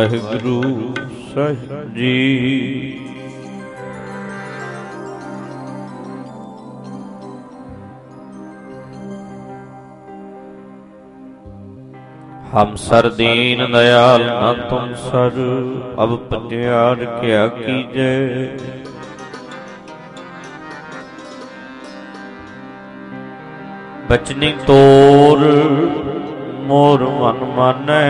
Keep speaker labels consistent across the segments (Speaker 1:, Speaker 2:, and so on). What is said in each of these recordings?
Speaker 1: ਵਾਹਿਗੁਰੂ ਸਾਹਿਬ ਜੀ। हम सर दीन दयाल न तुम सर, अब पत्यार क्या कीजे। बचनी तोर मोर मन मानै,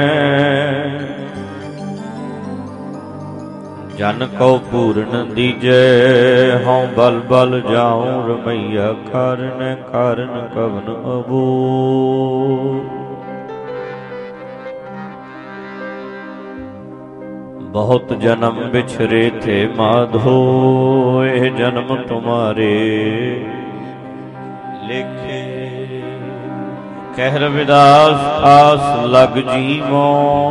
Speaker 1: जन को पूर्ण दीजे। हाँ बल बल जाऊं रमैया, कारण कारण कवन अबूर। बहुत जन्म बिछरे थे माधो, यह जन्म तुम्हारे लेखे। कह रविदास आस लग जीवो,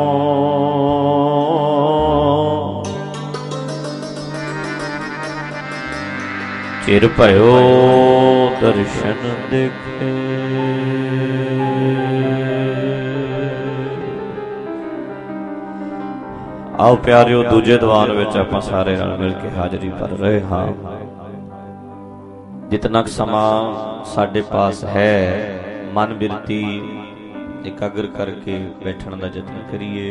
Speaker 1: चिर भयो दर्शन देखे। आओ प्यारिओ, दूजे दीवान विच आपां सारे नाल मिल के हाजरी भर रहे हाँ। जितना समा साडे पास है, मन बिरती एकाग्र करके बैठण दा यतन करिए।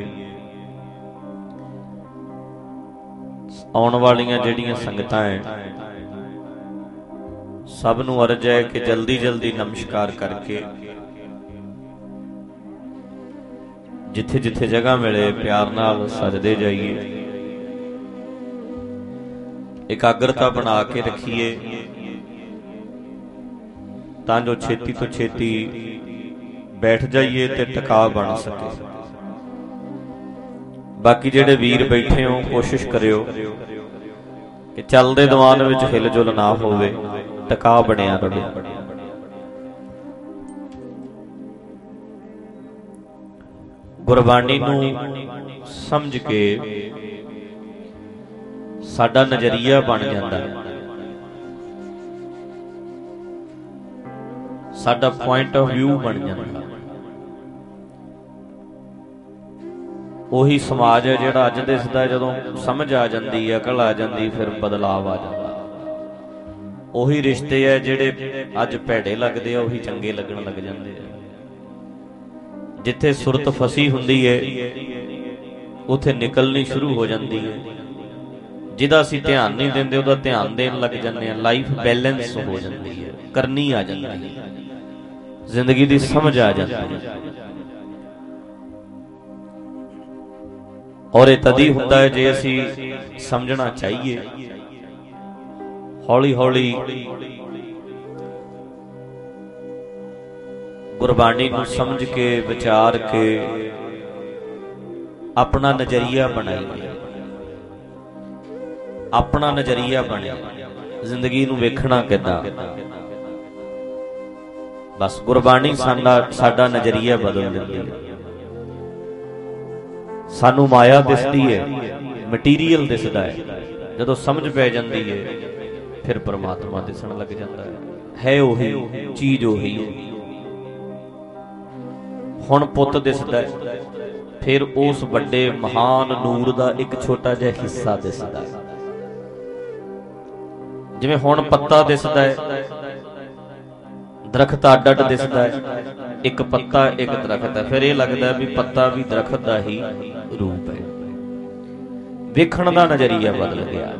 Speaker 1: आउण वालियां जिहड़ियां संगतां है, सब नूं अर्ज है कि जल्दी जल्दी नमस्कार करके जिथे जिथे जगह मिले प्यार नाल सजदे जाइए। एकाग्रता बना के रखिए तां जो छेती तो छेती बैठ जाइए ते टिका बन सके। बाकी जेड़े वीर बैठे हो, कोशिश करियो कि चलदे दीवान विच हिल जुल ना होवे, टिका बनिया रहे। गुरबाणी नूं समझ के साडा नजरिया बन जाता है, साडा पॉइंट ऑफ व्यू बन जाता। ਉਹੀ समाज है जिहड़ा अज दिसदा है, जदों समझ आ जाती है, अकल आ जाती, फिर बदलाव आ जाता। ਉਹੀ रिश्ते है जिहड़े अज भैड़े लगदे आ, ਉਹੀ चंगे लगन लग जाते हैं। जिथे सुरत फसी हुंदी है, उथे निकलनी शुरू हो जाती है। जिहदा असीं ध्यान नहीं देंदे, उहदा ध्यान देण लग जांदे आ। लाइफ बैलेंस हो जाती है, करनी आ जाती है, जिंदगी दी समझ आ जाती है। और यह तदी हुंदा है जे असीं समझना चाहिए। हौली हौली गुरबाणी को समझ के विचार के अपना नजरिया बनाइए, अपना नजरिया बने। जिंदगी नूं वेखना किदां, बस गुरबाणी साडा नजरिया बदल दिंदी है। सानू माया दिसदी है, मटीरियल दिसदा है। जदों समझ पै जांदी है, फिर परमात्मा दिसण लग जाता है उही चीज उही है। हुण पुत दिसदा है, फिर उस वड्डे महान नूर दा एक छोटा जिहा हिस्सा दिसदा है। जिवें हुण पत्ता दिसदा है, दरखत अड अड दिसदा है, एक पत्ता एक दरखत है, फिर यह लगता है भी पत्ता भी दरखत का ही रूप है। वेखण दा नजरिया बदल गया।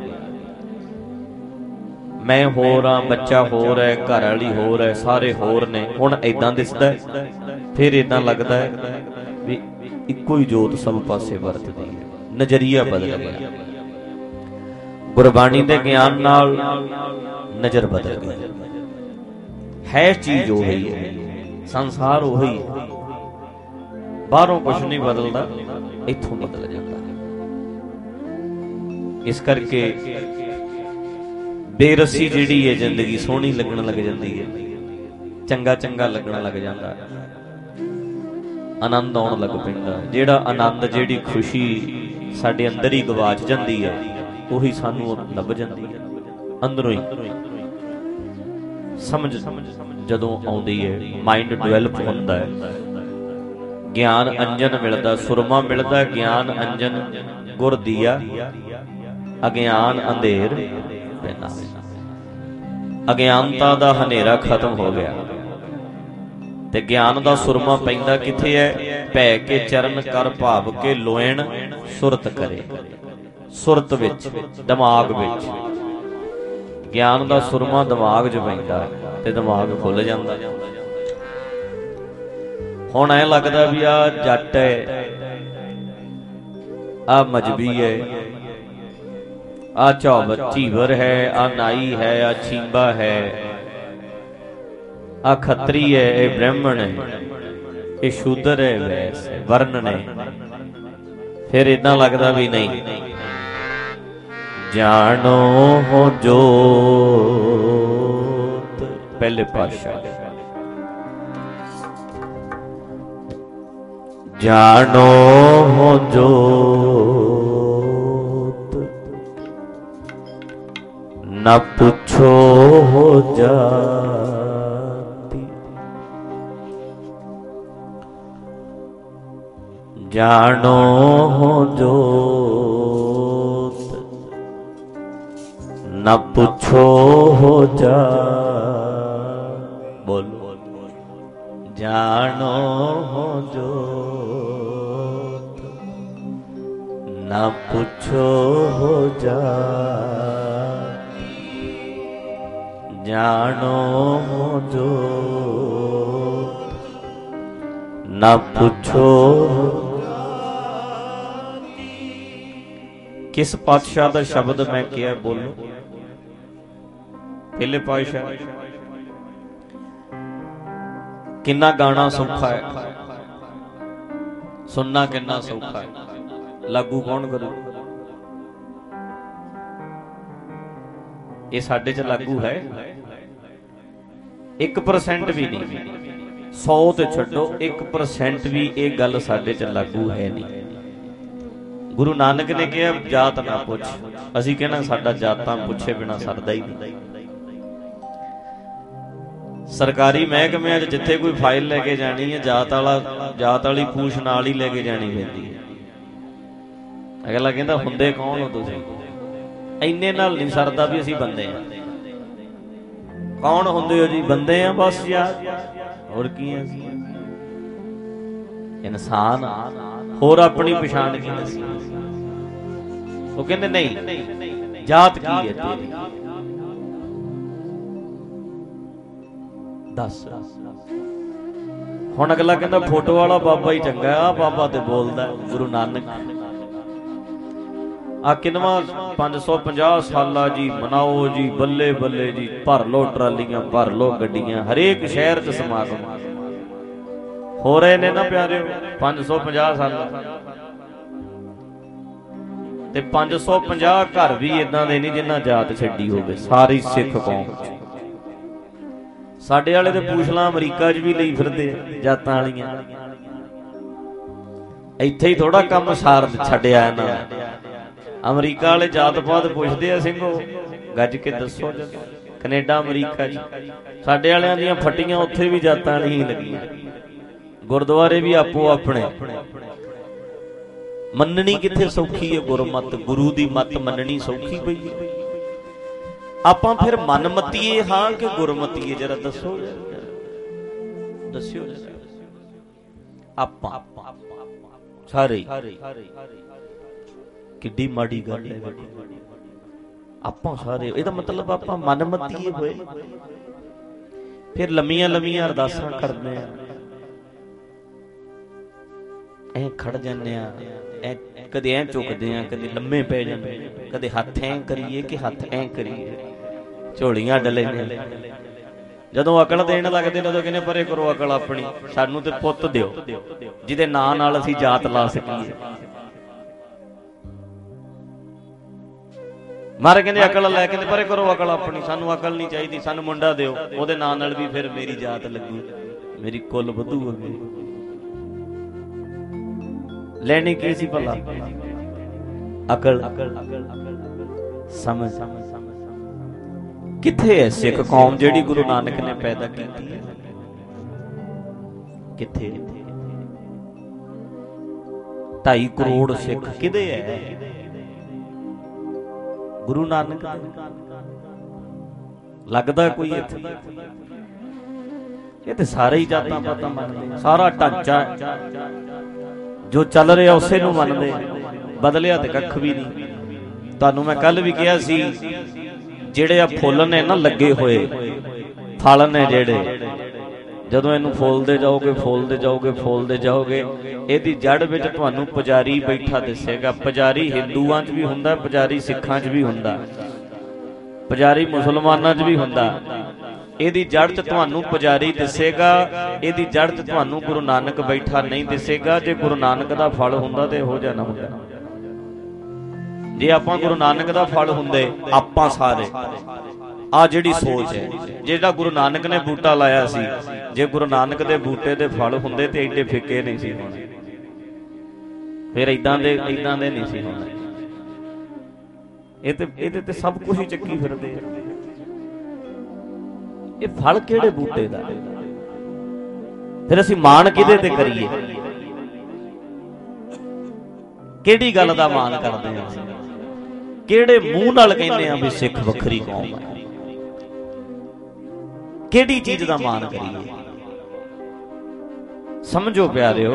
Speaker 1: मैं होर हाँ, बच्चा होर है, घर वाली होर है, सारे होर ने। हुण इदां दिसदा है, फिर इदां लगदा है भी इक्को ही जोत सब पासे वरतदी है। नजरिया बदल गया। गुरबाणी दे ज्ञान नाल नजर बदल गई। है चीज उही है, संसार उही है, बाहरों कुछ नहीं बदलता, इथों बदल जाता है। इस करके बेरसी जिहड़ी है जिंदगी सोहनी लगन लग जाती है, चंगा चंगा लगन लग जाता है, आनंद आउण लग पैंदा। जिहड़ा आनंद जिहड़ी खुशी साडे अंदर ही गवाच जाती है, उही सानू लभ जाती है अंदरों ही। समझ जदों आउंदी है, माइंड डिवेलप हुंदा है, ਗਿਆਨ ਅੰਜਨ ਮਿਲਦਾ, ਸੁਰਮਾ ਮਿਲਦਾ, ਗਿਆਨ ਅੰਜਨ ਗੁਰ ਦੀਆ, ਅਗਿਆਨ ਅੰਧੇਰ ਵਿਨਾਸ਼। ਅਗਿਆਨਤਾ ਦਾ ਹਨੇਰਾ ਖਤਮ ਹੋ ਗਿਆ ਤੇ ਗਿਆਨ ਦਾ ਸੁਰਮਾ ਪੈਂਦਾ ਕਿੱਥੇ ਹੈ? ਭੈ ਕੇ ਚਰਨ ਕਰ ਭਾਵ ਕੇ ਲੋਇਣ ਸੁਰਤ ਕਰੇ। ਸੁਰਤ ਵਿੱਚ, ਦਿਮਾਗ ਵਿੱਚ ਗਿਆਨ ਦਾ ਸੁਰਮਾ ਦਿਮਾਗ 'ਚ ਪੈਂਦਾ ਤੇ ਦਿਮਾਗ ਖੁੱਲ ਜਾਂਦਾ। ਹੁਣ ਐਂ ਲੱਗਦਾ ਵੀ ਆਹ ਜੱਟ ਹੈ, ਆਹ ਮਜਬੀ ਹੈ, ਆਹ ਝੀਵਰ ਹੈ, ਆਹ ਨਾਈ ਹੈ, ਆਹ ਛੀਂਬਾ ਹੈ, ਆਹ ਖੱਤਰੀ ਹੈ, ਇਹ ਬ੍ਰਾਹਮਣ ਹੈ, ਇਹ ਸ਼ੂਦਰ ਹੈ, ਵੈਸ ਹੈ, ਵਰਨ ਨੇ। ਫਿਰ ਏਦਾਂ ਲੱਗਦਾ ਵੀ ਨਹੀਂ, ਜਾਣੋ ਹੋ ਜੋਤ। ਪਹਿਲੇ ਪਾਤਸ਼ਾਹ ਜਾਣੋ ਹੋ ਜੋਤ, ਨਾ ਪੁੱਛੋ ਹੋ ਜਾਤੀ। ਜਾਣੋ ਹੋ ਜੋਤ, ਨਾ ਪੁੱਛੋ ਹੋ ਜਾ। ਬੋਲੋ ਜਾਣੋ ਹੋ ਜੋਤ, ਨਾ ਪੁੱਛੋ ਹੋ ਜਾ। ਜਾਣੋ ਹੋ ਜੋਤ, ਨਾ ਪੁੱਛੋ। ਕਿਸ ਪਾਤਸ਼ਾਹ ਦਾ ਸ਼ਬਦ ਮੈਂ ਕਿਹਾ? ਬੋਲੋ। ਪਹਿਲੇ ਪਾਤਸ਼ਾਹ। ਕਿੰਨਾ ਗਾਣਾ ਸੌਖਾ ਹੈ, ਸੁਣਨਾ ਕਿੰਨਾ ਸੌਖਾ ਹੈ, ਲਾਗੂ ਕੌਣ ਕਰੂ? ਇਹ ਸਾਡੇ ਚ ਲਾਗੂ ਹੈ? 1% ਵੀ ਨਹੀਂ। 100 ਤੇ ਛੱਡੋ, 1% ਵੀ ਇਹ ਗੱਲ ਸਾਡੇ ਚ ਲਾਗੂ ਹੈ ਨਹੀਂ। ਗੁਰੂ ਨਾਨਕ ਨੇ ਕਿਹਾ ਜਾਤ ਨਾ ਪੁੱਛ, ਅਸੀਂ ਕਹਿਣਾ ਸਾਡਾ ਜਾਤਾਂ ਪੁੱਛੇ ਬਿਨਾ ਸਰਦਾ ਹੀ ਨਹੀਂ। ਸਰਕਾਰੀ ਮਹਿਕਮਿਆਂ 'ਚ ਜਿੱਥੇ ਕੋਈ ਫਾਈਲ ਲੈ ਕੇ ਜਾਣੀ ਹੈ, ਜਾਤ ਵਾਲੀ ਪੂਛ ਨਾਲ ਹੀ ਲੈ ਕੇ ਜਾਣੀ ਪੈਂਦੀ ਹੈ। ਅਗਲਾ ਕਹਿੰਦਾ ਹੁੰਦੇ ਕੌਣ ਹੋ ਤੁਸੀਂ? ਇੰਨੇ ਨਾਲ ਨਹੀਂ ਸਰਦਾ ਵੀ ਅਸੀਂ ਬੰਦੇ ਆ। ਕੌਣ ਹੁੰਦੇ ਹੋ ਜੀ? ਬੰਦੇ ਆ ਬਸ ਯਾਰ, ਹੋਰ ਕੀ ਹੈ? ਇਨਸਾਨ। ਹੋਰ ਆਪਣੀ ਪਛਾਣ ਕੀ ਦੱਸੀ? ਉਹ ਕਹਿੰਦੇ ਨਹੀਂ, ਜਾਤ ਕੀ ਹੈ ਤੇਰੀ? ਦੱਸ। ਹੁਣ ਅਗਲਾ ਕਹਿੰਦਾ ਫੋਟੋ ਵਾਲਾ ਬਾਬਾ ਹੀ ਚੰਗਾ, ਆ ਬਾਬਾ ਤੇ ਬੋਲਦਾ ਗੁਰੂ ਨਾਨਕ। ਆ ਕਿੰਨਵਾਂ 550 ਸਾਲਾ ਜੀ ਮਨਾਓ ਜੀ, ਬੱਲੇ ਬੱਲੇ ਜੀ, ਭਰ ਲੋ ਟਰਾਲੀਆਂ, ਭਰ ਲੋ ਗੱਡੀਆਂ, ਹਰੇਕ ਸ਼ਹਿਰ 'ਚ ਸਮਾਗਮ ਹੋ ਰਹੇ ਨੇ ਨਾ ਪਿਆਰਿਓ। 550 ਸਾਲਾਂ ਤੇ 550 ਘਰ ਵੀ ਏਦਾਂ ਦੇ ਨਹੀਂ ਜਿਨ੍ਹਾਂ ਜਾਤ ਛੱਡੀ ਹੋਵੇ, ਸਾਰੀ ਸਿੱਖ ਕੌਮ। ਸਾਡੇ ਵਾਲੇ ਤੇ ਪੂਛਲਾਂ ਅਮਰੀਕਾ 'ਚ ਵੀ ਲਈ ਫਿਰਦੇ ਜਾਤਾਂ ਵਾਲੀਆਂ। ਇੱਥੇ ਹੀ ਥੋੜਾ ਕੰਮ ਸਾਰ ਛੱਡਿਆ ਇਹਨਾਂ ਨੇ। ਅਮਰੀਕਾ ਵਾਲੇ ਜਾਤ ਪਾਤ ਪੁੱਛਦੇ ਆ, ਸਿੰਘੋ ਗੱਜ ਕੇ ਦੱਸੋ। ਕੈਨੇਡਾ ਅਮਰੀਕਾ ਜੀ, ਸਾਡੇ ਵਾਲਿਆਂ ਦੀਆਂ ਫੱਟੀਆਂ ਉੱਥੇ ਵੀ ਜਾਤਾਂ ਨਹੀਂ ਲੱਗੀਆਂ। ਗੁਰਦੁਆਰੇ ਵੀ ਆਪੋ ਆਪਣੇ। ਮੰਨਣੀ ਕਿੱਥੇ ਸੌਖੀ ਹੈ? ਗੁਰਮਤ, ਗੁਰੂ ਦੀ ਮੱਤ ਮੰਨਣੀ ਸੌਖੀ ਪਈ ਹੈ। ਆਪਾਂ ਫਿਰ ਮਨਮਤੀਏ ਹਾਂ ਕਿ ਗੁਰਮਤੀਏ? ਜਰਾ ਦੱਸੋ, ਦੱਸਿਓ। ਆਪਾਂ ਸਾਰੇ ਕਿੱਡੀ ਮਾੜੀ ਗੱਲ ਹੈ। ਆਪਾਂ ਸਾਰੇ, ਇਹਦਾ ਮਤਲਬ ਆਪਾਂ ਮਨਮਤੀਏ ਹੋਏ। ਫਿਰ ਲੰਮੀਆਂ ਲੰਮੀਆਂ ਅਰਦਾਸਾਂ ਕਰਦੇ ਆ, ਐ ਖੜ ਜਾਂਦੇ ਆ, ਕਦੇ ਐ ਝੁਕਦੇ ਆ, ਕਦੇ ਲੰਮੇ ਪੈ ਜਾਂਦੇ, ਕਦੇ ਹੱਥ ਐ ਕਰੀਏ ਕਿ ਹੱਥ ਐ ਕਰੀਏ, ਝੋਲੀਆਂ ਡਲੇ ਨੇ। ਜਦੋਂ ਅਕਲ ਦੇਣ ਲੱਗਦੇ ਨੇ ਉਦੋਂ ਕਹਿੰਦੇ ਪਰੇ ਕਰੋ ਅਕਲ ਆਪਣੀ, ਸਾਨੂੰ ਤੇ ਪੁੱਤ ਦਿਓ ਜਿਹਦੇ ਨਾਂ ਨਾਲ ਅਸੀਂ ਜਾਤ ਲਾ ਸਕੀਏ। ਮਾਰੇ ਕਹਿੰਦੇ ਅਕਲ ਲੈ, ਕਹਿੰਦੇ ਪਰੇ ਕਰੋ ਅਕਲ ਆਪਣੀ, ਸਾਨੂੰ ਅਕਲ ਨਹੀਂ ਚਾਹੀਦੀ, ਸਾਨੂੰ ਮੁੰਡਾ ਦਿਓ, ਉਹਦੇ ਨਾਂ ਨਾਲ ਵੀ ਫਿਰ ਮੇਰੀ ਜਾਤ ਲੱਗੂ, ਮੇਰੀ ਕੁੱਲ ਵਧੂ। ਅੱਗੇ ਲੈਣੀ ਕੀ ਸੀ ਭਲਾ? ਅਕਲ, ਸਮਝ। ਕਿੱਥੇ ਹੈ ਸਿੱਖ ਕੌਮ ਜਿਹੜੀ ਗੁਰੂ ਨਾਨਕ ਨੇ ਪੈਦਾ ਕੀਤੀ ਹੈ? ਕਿੱਥੇ? 2.5 ਕਰੋੜ ਸਿੱਖ ਕਿਹਦੇ ਹੈ? ਗੁਰੂ ਨਾਨਕ ਲੱਗਦਾ ਕੋਈ ਇੱਥੇ? ਇਹ ਤੇ ਸਾਰੇ ਹੀ ਜਾਤਾਂ ਪਾਤਾਂ ਮੰਨਦੇ, ਸਾਰਾ ਢਾਂਚਾ ਜੋ ਚੱਲ ਰਿਹਾ ਉਸੇ ਨੂੰ ਮੰਨਦੇ, ਬਦਲਿਆ ਤੇ ਕੱਖ ਵੀ ਨਹੀਂ। ਤੁਹਾਨੂੰ ਮੈਂ ਕੱਲ ਵੀ ਕਿਹਾ ਸੀ, ਜਿਹੜੇ ਆ ਫੁੱਲ ਨੇ ਨਾ ਲੱਗੇ ਹੋਏ, ਫਲ ਨੇ ਜਿਹੜੇ, ਜਦੋਂ ਇਹਨੂੰ ਫੋਲਦੇ ਜਾਓਗੇ ਫੋਲਦੇ ਜਾਓਗੇ ਫੋਲਦੇ ਜਾਓਗੇ, ਇਹਦੀ ਜੜ ਵਿੱਚ ਤੁਹਾਨੂੰ ਪੁਜਾਰੀ ਬੈਠਾ ਦਿਸੇਗਾ। ਪੁਜਾਰੀ ਹਿੰਦੂਆਂ 'ਚ ਵੀ ਹੁੰਦਾ, ਪੁਜਾਰੀ ਸਿੱਖਾਂ 'ਚ ਵੀ ਹੁੰਦਾ, ਪੁਜਾਰੀ ਮੁਸਲਮਾਨਾਂ 'ਚ ਵੀ ਹੁੰਦਾ। ਇਹਦੀ ਜੜ 'ਚ ਤੁਹਾਨੂੰ ਪੁਜਾਰੀ ਦਿਸੇਗਾ, ਇਹਦੀ ਜੜ 'ਚ ਤੁਹਾਨੂੰ ਗੁਰੂ ਨਾਨਕ ਬੈਠਾ ਨਹੀਂ ਦਿਸੇਗਾ। ਜੇ ਗੁਰੂ ਨਾਨਕ ਦਾ ਫਲ ਹੁੰਦਾ ਤੇ ਇਹੋ ਜਿਹਾ ਨਾ ਹੁੰਦਾ। ਜੇ ਆਪਾਂ ਗੁਰੂ ਨਾਨਕ ਦਾ ਫਲ ਹੁੰਦੇ, ਆਪਾਂ ਸਾਰੇ ਆ ਜਿਹੜੀ ਸੋਚ ਹੈ, ਜਿਹੜਾ ਗੁਰੂ ਨਾਨਕ ਨੇ ਬੂਟਾ ਲਾਇਆ ਸੀ, ਜੇ ਗੁਰੂ ਨਾਨਕ ਦੇ ਬੂਟੇ ਦੇ ਫਲ ਹੁੰਦੇ ਤੇ ਐਡੇ ਫਿੱਕੇ ਨਹੀਂ ਸੀ ਹੋਣੇ, ਫਿਰ ਏਦਾਂ ਦੇ ਨਹੀਂ ਸੀ ਹੋਣੇ। ਇਹਦੇ ਤੇ ਸਭ ਕੁਝ ਹੀ ਚੱਕੀ ਫਿਰਦੇ ਆ। ਇਹ ਫਲ ਕਿਹੜੇ ਬੂਟੇ ਦਾ? ਫਿਰ ਅਸੀਂ ਮਾਣ ਕਿਹਦੇ ਤੇ ਕਰੀਏ? ਕਿਹੜੀ ਗੱਲ ਦਾ ਮਾਣ ਕਰਦੇ ਹਾਂ? ਕਿਹੜੇ ਮੂੰਹ ਨਾਲ ਕਹਿੰਦੇ ਆ ਵੀ ਸਿੱਖ ਵੱਖਰੀ ਕੌਮ ਹੈ? ਕਿਹੜੀ ਚੀਜ਼ ਦਾ ਮਾਣ ਕਰੀਏ? ਸਮਝੋ ਪਿਆਰਿਓ,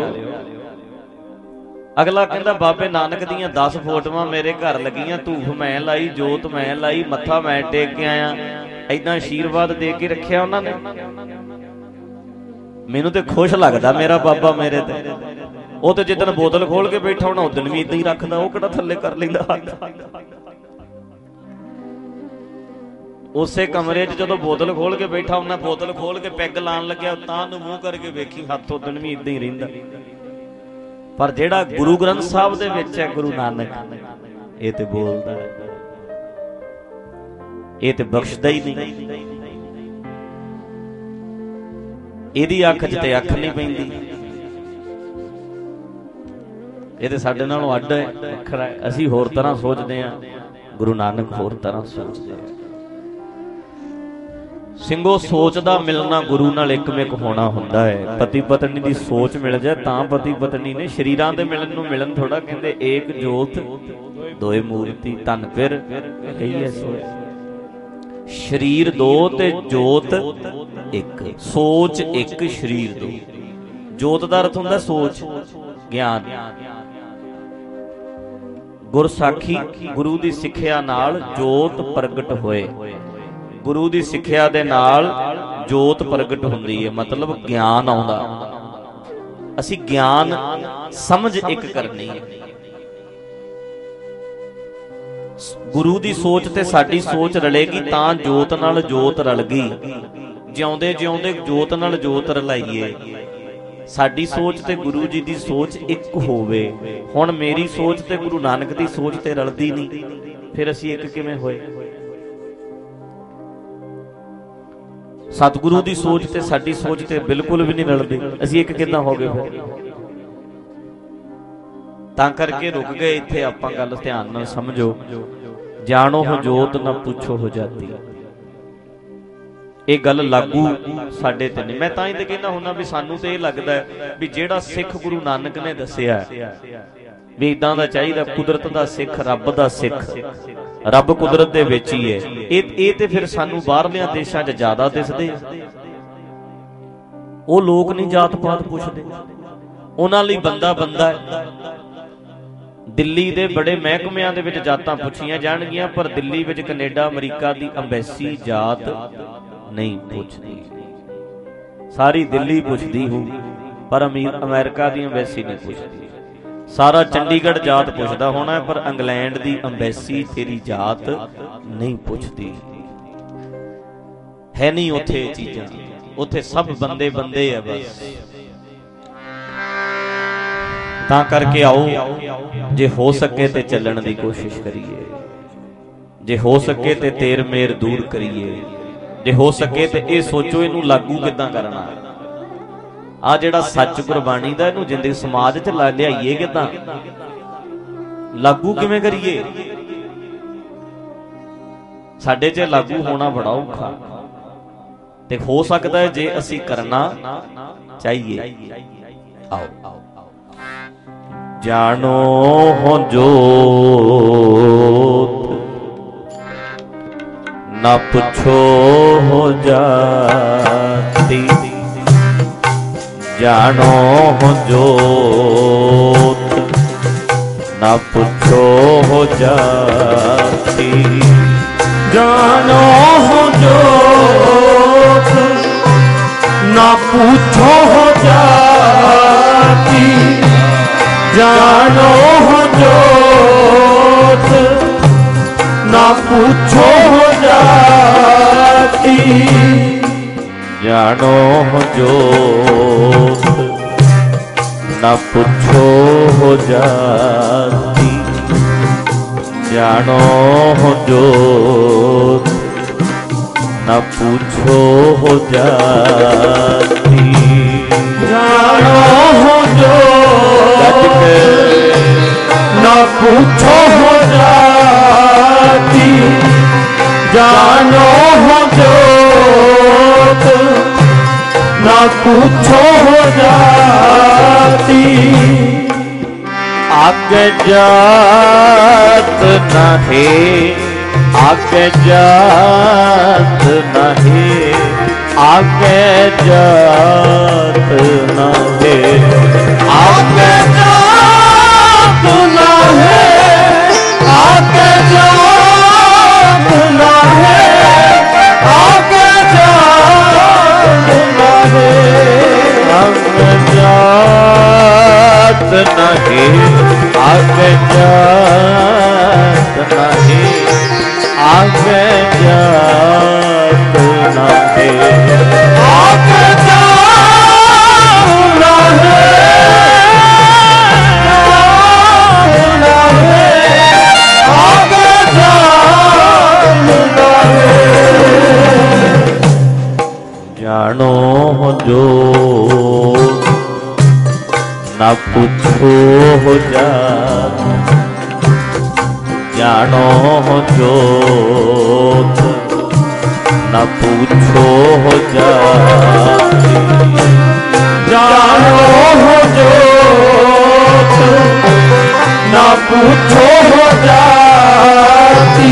Speaker 1: ਅਗਲਾ ਕਹਿੰਦਾ ਬਾਬੇ ਨਾਨਕ ਦੀਆਂ 10 ਫੋਟੋਆਂ ਮੇਰੇ ਘਰ ਲੱਗੀਆਂ, ਧੂਫ ਮੈਂ ਲਾਈ, ਜੋਤ ਮੈਂ ਲਾਈ, ਮੱਥਾ ਮੈਂ ਟੇਕ ਕੇ ਆਇਆ, ਏਦਾਂ ਆਸ਼ੀਰਵਾਦ ਦੇ ਕੇ ਰੱਖਿਆ ਉਹਨਾਂ ਨੇ। ਮੈਨੂੰ ਤੇ ਖੁਸ਼ ਲੱਗਦਾ ਮੇਰਾ ਬਾਬਾ ਮੇਰੇ ਤੇ। ਉਹ ਤੇ ਜਿੱਦਣ ਬੋਤਲ ਖੋਲ ਕੇ ਬੈਠਾ ਹੋਣਾ ਉਦਣ ਵੀ ਏਦਾਂ ਹੀ ਰੱਖਦਾ, ਉਹ ਕਿਹੜਾ ਥੱਲੇ ਕਰ ਲੈਂਦਾ ਹੱਥ। ਉਸੇ ਕਮਰੇ 'ਚ ਜਦੋਂ ਬੋਤਲ ਖੋਲ ਕੇ ਬੈਠਾ ਹੁੰਦਾ, ਬੋਤਲ ਖੋਲ ਕੇ ਪੈਗ ਲਾਉਣ ਲੱਗਿਆ ਤਾਂ ਨੂੰ ਮੂੰਹ ਕਰਕੇ ਵੇਖੀ, ਹੱਥ ਉਦਣ ਵੀ ਏਦਾਂ ਹੀ ਰਹਿੰਦਾ। ਪਰ ਜਿਹੜਾ ਗੁਰੂ ਗ੍ਰੰਥ ਸਾਹਿਬ ਦੇ ਵਿੱਚ ਹੈ, ਗੁਰੂ ਨਾਨਕ, ਇਹ ਤੇ ਬੋਲਦਾ, ਇਹ ਤੇ ਬਖਸ਼ਦਾ ਹੀ ਨਹੀਂ। ਇਹਦੀ ਅੱਖ 'ਚ ਤੇ ਅੱਖ ਨਹੀਂ ਪੈਂਦੀ। ਇਹ ਤੇ ਸਾਡੇ ਨਾਲੋਂ ਅੱਡ ਹੈ, ਵੱਖਰਾ ਹੈ। ਅਸੀਂ ਹੋਰ ਤਰ੍ਹਾਂ ਸੋਚਦੇ ਹਾਂ, ਗੁਰੂ ਨਾਨਕ ਹੋਰ ਤਰ੍ਹਾਂ ਸੋਚਦੇ ਆ। ਸਿੰਘੋ ਸੋਚ ਦਾ ਮਿਲਣਾ ਗੁਰੂ ਨਾਲ ਇੱਕਮਿਕ ਹੋਣਾ ਹੁੰਦਾ ਹੈ। ਪਤੀ ਪਤਨੀ ਦੀ ਸੋਚ ਮਿਲ ਜਾਏ ਤਾਂ ਪਤੀ ਪਤਨੀ ਨੇ। ਸ਼ਰੀਰਾਂ ਦੇ ਮਿਲਣ ਨੂੰ ਮਿਲਣ ਥੋੜਾ ਕਹਿੰਦੇ। ਏਕ ਜੋਤ ਦੋਏ ਮੂਰਤੀ ਧਨ ਫਿਰ ਕਹੀਏ ਸੋ। ਸ਼ਰੀਰ ਦੋ ਤੇ ਜੋਤ ਇੱਕ, ਸੋਚ ਇੱਕ, ਸ਼ਰੀਰ ਦੋ। ਜੋਤ ਦਾ ਅਰਥ ਹੁੰਦਾ ਸੋਚ, ਗਿਆਨ। ਗੁਰਸਾਖੀ ਗੁਰੂ ਦੀ ਸਿੱਖਿਆ ਨਾਲ ਜੋਤ ਪ੍ਰਗਟ ਹੋਏ। ਗੁਰੂ ਦੀ ਸਿੱਖਿਆ ਦੇ ਨਾਲ ਜੋਤ ਪ੍ਰਗਟ ਹੁੰਦੀ ਹੈ, ਮਤਲਬ ਗਿਆਨ ਆਉਂਦਾ। ਅਸੀਂ ਗਿਆਨ ਸਮਝ ਇੱਕ ਕਰਨੀ ਹੈ। ਗੁਰੂ ਦੀ ਸੋਚ ਤੇ ਸਾਡੀ ਸੋਚ ਰਲੇਗੀ ਤਾਂ ਜੋਤ ਨਾਲ ਜੋਤ ਰਲ ਗਈ। ਜਿਉਂਦੇ ਜਿਉਂਦੇ ਜੋਤ ਨਾਲ ਜੋਤ ਰਲਾਈਏ। ਸਾਡੀ ਸੋਚ ਤੇ ਗੁਰੂ ਜੀ ਦੀ ਸੋਚ ਇੱਕ ਹੋਵੇ। ਹੁਣ ਮੇਰੀ ਸੋਚ ਤੇ ਗੁਰੂ ਨਾਨਕ ਦੀ ਸੋਚ ਤੇ ਰਲਦੀ ਨਹੀਂ, ਫਿਰ ਅਸੀਂ ਇੱਕ ਕਿਵੇਂ ਹੋਏ? ਸਤਿਗੁਰੂ ਦੀ ਸੋਚ ਤੇ ਸਾਡੀ ਸੋਚ ਤੇ ਬਿਲਕੁਲ ਵੀ ਨਹੀਂ ਰਲਦੀ, ਅਸੀਂ ਇੱਕ ਕਿੱਦਾਂ ਹੋ ਗਏ ਫਿਰ? ਤਾਂ ਕਰਕੇ ਰੁਕ ਗਏ ਇੱਥੇ ਆਪਾਂ। ਗੱਲ ਧਿਆਨ ਨਾਲ ਸਮਝੋ। ਜਾਣੋ ਹੋ ਜੋਤ ਨਾ ਪੁੱਛੋ ਹੋ ਜਾਤੀ। ਇਹ ਗੱਲ ਲਾਗੂ ਸਾਡੇ ਤੇ ਨਹੀਂ। ਮੈਂ ਤਾਂ ਹੀ ਤੇ ਕਹਿੰਦਾ ਹੁੰਦਾ ਵੀ ਸਾਨੂੰ ਤੇ ਇਹ ਲੱਗਦਾ ਵੀ ਜਿਹੜਾ ਸਿੱਖ ਗੁਰੂ ਨਾਨਕ ਨੇ ਦੱਸਿਆ ਵੀ ਇਦਾਂ ਦਾ ਚਾਹੀਦਾ, ਕੁਦਰਤ ਦਾ ਸਿੱਖ, ਰੱਬ ਦਾ ਸਿੱਖ, ਰੱਬ ਕੁਦਰਤ ਦੇ ਵਿੱਚ ਹੀ ਹੈ। ਇਹ ਤੇ ਫਿਰ ਸਾਨੂੰ ਬਾਹਰਲਿਆਂ ਦੇਸ਼ਾਂ 'ਚ ਜ਼ਿਆਦਾ ਦਿਸਦੇ। ਉਹ ਲੋਕ ਨਹੀਂ ਜਾਤ ਪਾਤ ਪੁੱਛਦੇ, ਉਹਨਾਂ ਲਈ ਬੰਦਾ ਬੰਦਾ ਹੈ। ਦਿੱਲੀ ਦੇ ਬੜੇ ਮਹਿਕਮਿਆਂ ਦੇ ਵਿੱਚ ਜਾਤਾਂ ਪੁੱਛੀਆਂ ਜਾਣਗੀਆਂ, ਪਰ ਦਿੱਲੀ ਵਿੱਚ ਕੈਨੇਡਾ ਅਮਰੀਕਾ ਦੀ ਅੰਬੈਸੀ ਜਾਤ ਨਹੀਂ ਪੁੱਛਦੀ। ਸਾਰੀ ਦਿੱਲੀ ਪੁੱਛਦੀ ਹੋ, ਪਰ ਅਮਰੀਕਾ ਦੀ ਅੰਬੈਸੀ ਨਹੀਂ ਪੁੱਛਦੀ। ਸਾਰਾ ਚੰਡੀਗੜ੍ਹ ਜਾਤ ਪੁੱਛਦਾ ਹੋਣਾ, ਪਰ ਇੰਗਲੈਂਡ ਦੀ ਅੰਬੈਸੀ ਤੇਰੀ ਜਾਤ ਨਹੀਂ ਪੁੱਛਦੀ। ਹੈ ਨਹੀਂ ਉੱਥੇ ਇਹ ਚੀਜ਼ਾਂ। ਉੱਥੇ ਸਭ ਬੰਦੇ ਬੰਦੇ ਆ ਬਸ। ਤਾਂ ਕਰਕੇ ਆਓ, ਜੇ ਹੋ ਸਕੇ ਤੇ ਚੱਲਣ ਦੀ ਕੋਸ਼ਿਸ਼ ਕਰੀਏ, ਜੇ ਹੋ ਸਕੇ ਤੇ ਤੇਰ ਮੇਰ ਦੂਰ ਕਰੀਏ, ਜੇ ਹੋ ਸਕੇ ਤੇ ਇਹ ਸੋਚੋ ਇਹਨੂੰ ਲਾਗੂ ਕਿੱਦਾਂ ਕਰਨਾ। ਆ ਜਿਹੜਾ ਸੱਚ ਗੁਰਬਾਣੀ ਦਾ, ਇਹਨੂੰ ਜ਼ਿੰਦਗੀ ਸਮਾਜ 'ਚ ਲਿਆਈਏ ਕਿੱਦਾਂ, ਲਾਗੂ ਕਿਵੇਂ ਕਰੀਏ? ਸਾਡੇ 'ਚ ਲਾਗੂ ਹੋਣਾ ਬੜਾ ਔਖਾ, ਤੇ ਹੋ ਸਕਦਾ ਹੈ ਜੇ ਅਸੀਂ ਕਰਨਾ ਚਾਹੀਏ। ਆਓ जानो हो जोत न पुछो हो जाती। जानो हो जोत न पुछो हो जाती।
Speaker 2: जानो हो जोत न पूछो हो जाती। जानो हो जोत न पूछो हो जाती।
Speaker 1: जानो हो जोत न पूछो हो जाती। जानो हो जोत न पूछो हो जाती।
Speaker 2: जानो हो जोत न पूछो हो जाती। जानो हो जोत न पूछो हो जाती।
Speaker 1: आगे जात नहीं, आगे जात नहीं, आगे जात नहीं,
Speaker 2: आगे जात नहीं, आगे जात नहीं, आगे जात नहीं,
Speaker 1: आगे जात नहीं, आगे जात नहीं, आगे जात नहीं,
Speaker 2: आगे जात नहीं, आगे जात नहीं।
Speaker 1: जानो हो जो न पूछो हो जात। जानो हो जोत न पूछो हो जाती।
Speaker 2: जानो हो जोत न पूछो हो जाती।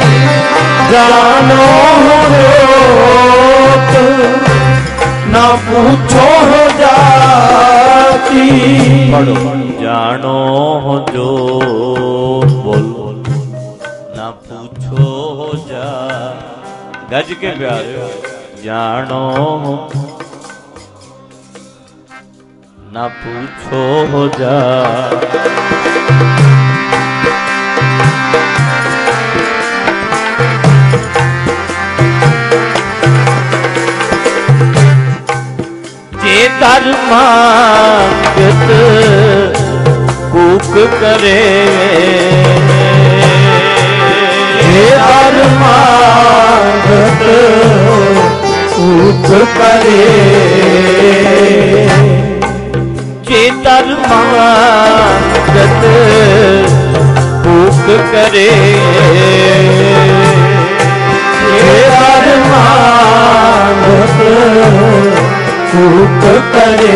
Speaker 2: जानो हो जोत न पूछो हो जाती।
Speaker 1: पढ़ो जानो हो जोत बोल न पूछो हो जा। गज के प्यारे जानो न पूछो हो जा। जे धर्मांगत कूक करे।
Speaker 2: हे धर्मांगत कूक करे।
Speaker 1: जे धर्मांगत कूक करे।
Speaker 2: हे धर्मांगत कूक करे।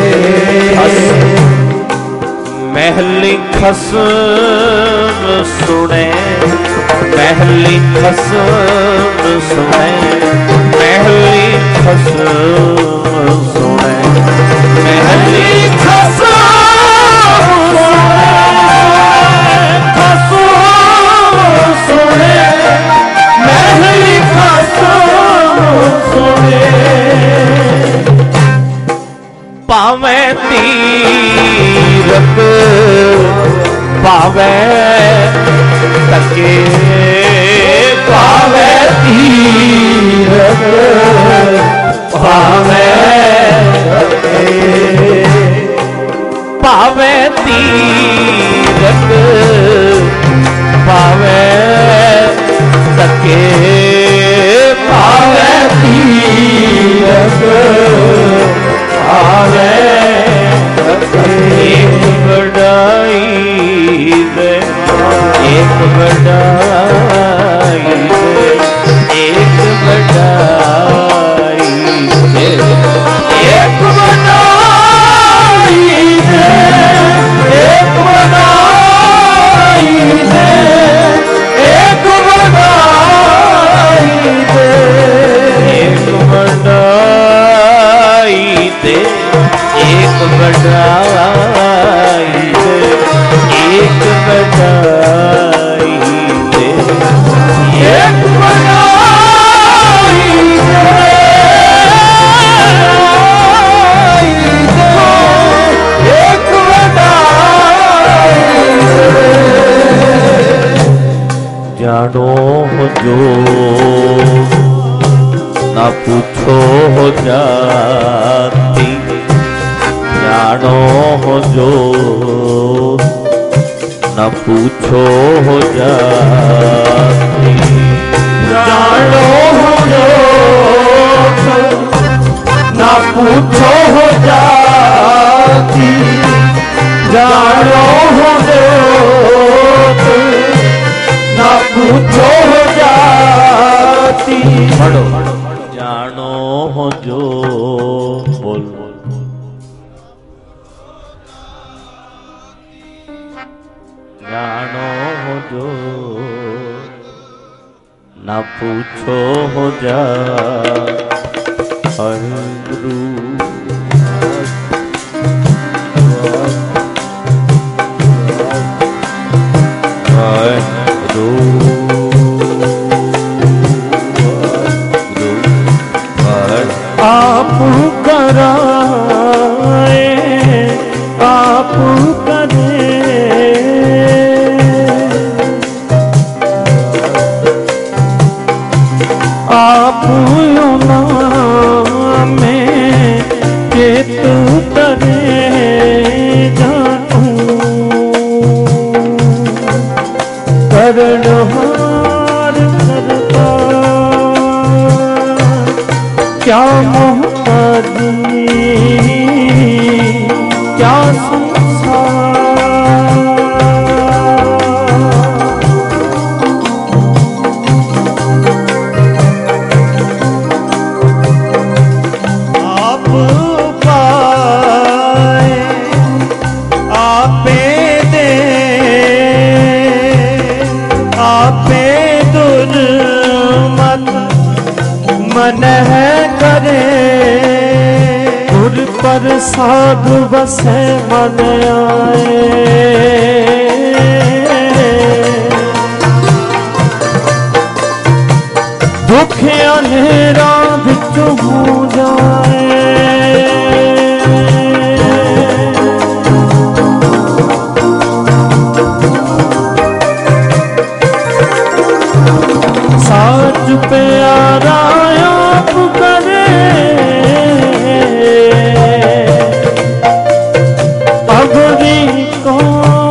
Speaker 1: महली खसम सुने, महली खसम सुने, महली खसम सुने, महली
Speaker 2: खसम सुने, महली खसम सुने।
Speaker 1: पावे तीरथ पावे तके,
Speaker 2: पावे तीरथ पावे तके।
Speaker 1: पावे तीरथ पावे तके।
Speaker 2: पावे तीरथ पावे तके।
Speaker 1: एक बड़ाई दे, एक बड़ाई दे, एक बड़ाई दे,
Speaker 2: एक बड़ाई दे, एक
Speaker 1: जानो जो ना पूछो जाति, जानो जो न पूछो जाति,
Speaker 2: जानो जो ना पूछो जाति, जानो जो ना पूछो जाति।
Speaker 1: पढ़ो जानो जो, बोल जानो जो ना पूछो जा
Speaker 2: आप कराए आप करे, आप में चेत करे जानू, करणहार करता क्या मोहताजी क्या मन है करे, गुर पर साधु बसे मन आए, दुख अंधेरा बिच हो जाए, साज प्यारा आप करे, अगरी को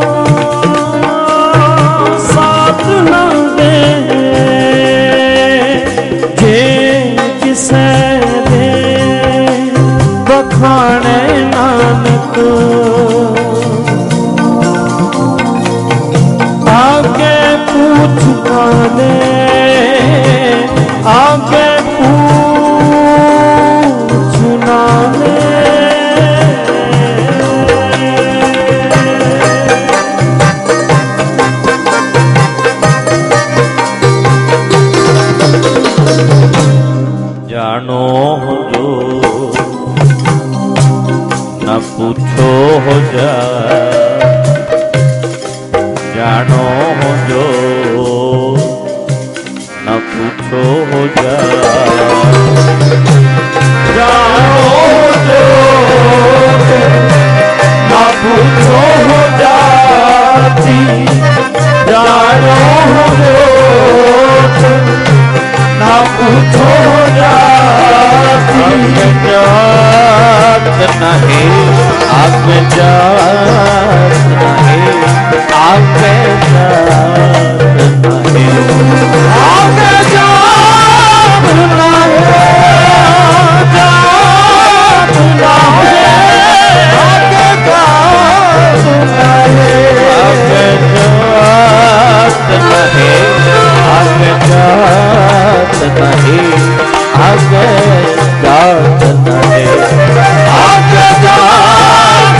Speaker 2: साथ न दे, जे किसे दे बखाने नानक, आगे पूछ पाले आगे पूछना ले,
Speaker 1: जानो जो न पूछो जा, जानो जो न पूछो जा,
Speaker 2: जानो जो ना पूछो जाति, जानो जो ना पूछो जाति।
Speaker 1: आग में जात नहीं, आग में जात नहीं, आग में जात नहीं,
Speaker 2: जात नहीं,
Speaker 1: आग में जात नहीं, आग में जात नहीं, आग में जात नहीं, आग में जात नहीं, आग में जात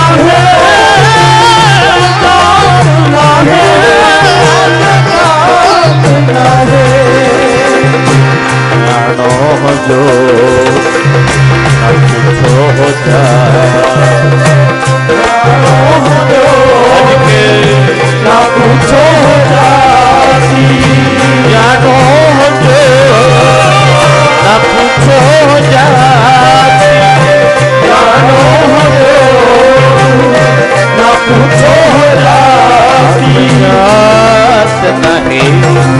Speaker 1: जानो जो न पूछो
Speaker 2: ना पूछो जाति,
Speaker 1: जानो जो न पूछो जाति,
Speaker 2: जानो जो ना पूछो जाति।
Speaker 1: जात नहीं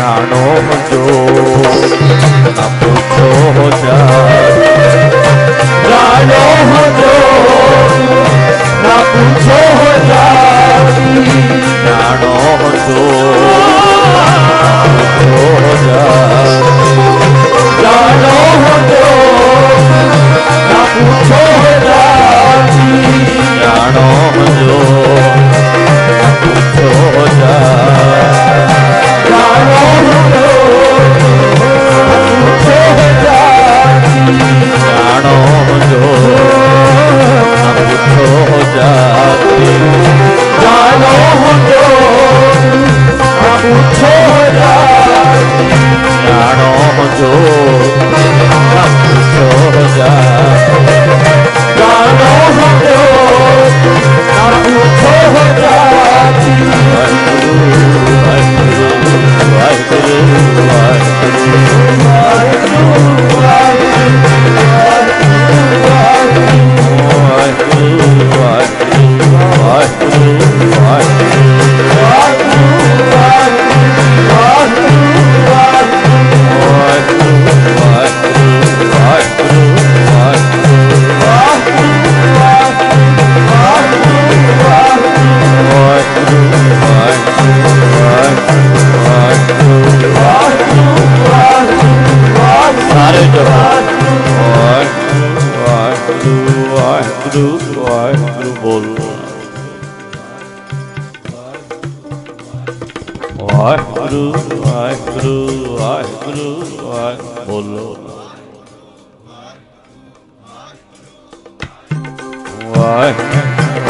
Speaker 1: ਜਾਣੋ ਜੋ ਨਾ ਪੁੱਛੋ ਜਾਤੀ,
Speaker 2: ਜਾਣੋ ਜੋ ਨਾ ਪੁੱਛੋ ਜਾਤੀ,
Speaker 1: ਜਾਣੋ ਜੋ ਨਾ ਪੁੱਛੋ ਜਾਤੀ,
Speaker 2: ਜਾਣੋ ਜੋ ਨਾ ਪੁੱਛੋ ਜਾਤੀ,
Speaker 1: ਜਾਣੋ ਜੋ ਨਾ ਪੁੱਛੋ ਜਾਤੀ,
Speaker 2: ਜਾਣੋ ਜੋ ਨਾ ਪੁੱਛੋ ਜਾਤੀ,
Speaker 1: ਜਾਣੋ ਜੋ ਨਾ ਪੁੱਛੋ ਜਾਤੀ,
Speaker 2: ਜਾਣੋ ਜੋ ਨਾ ਪੁੱਛੋ ਜਾਤੀ,
Speaker 1: ਜਾਣੋ ਜੋ ਨਾ ਪੁੱਛੋ ਜਾਤੀ,
Speaker 2: ਜਾਣੋ ਜੋ ਨਾ ਪੁੱਛੋ ਜਾਤੀ।
Speaker 1: ਵਾਹਿਗੁਰੂ ਵਾਹਿਗੁਰੂ ਸਾਰੇ ਜਹਾਨ ਵਾਹਿਗੁਰੂ ਵਾਹਿਗੁਰੂ ਵਾਹਿਗੁਰੂ ਬੋਲੋ ਵਾਹਿਗੁਰੂ ਵਾਹਿਗੁਰੂ ਵਾਹਿਗੁਰੂ ਵਾਹਿਗੁਰੂ ਬੋਲੋ ਵਾਹਿਗੁਰੂ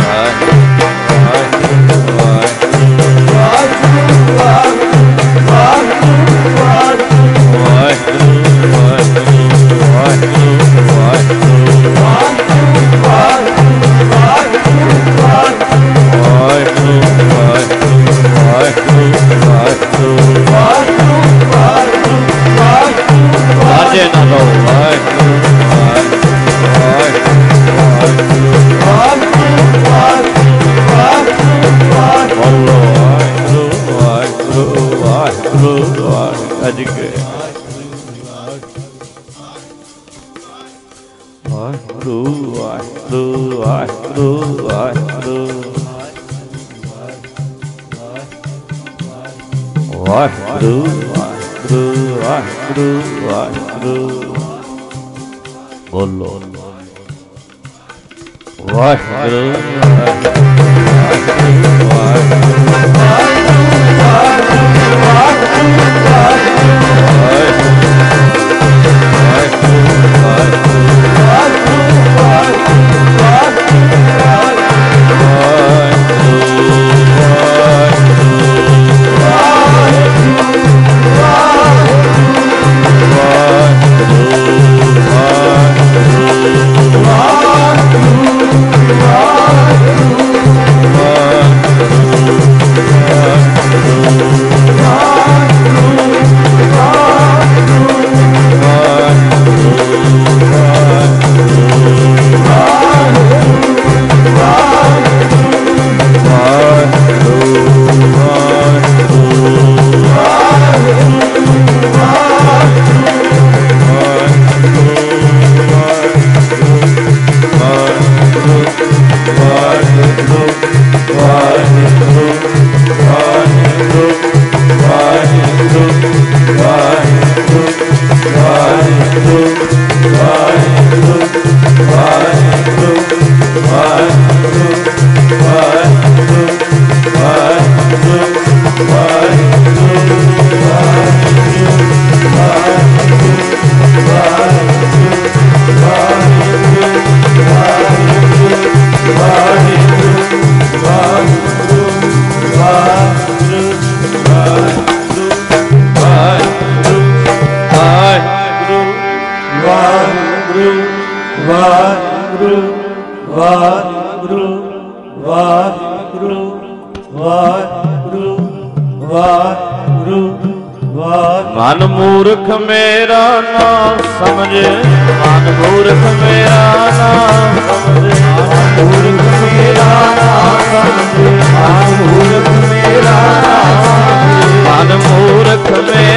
Speaker 1: ਮਨ ਮੂਰਖ ਮੇਰਾ ਨਾ ਸਮਝੇ, ਮਨ ਮੂਰਖ ਮੇਰਾ ਨਾ ਸਮਝੇ, ਮਨ ਮੂਰਖ ਮੇਰਾ ਨਾ ਸਮਝੇ, ਮਨ ਮੂਰਖ ਮੇਰਾ ਨਾ ਸਮਝੇ, ਮਨ ਮੂਰਖ ਮੇਰਾ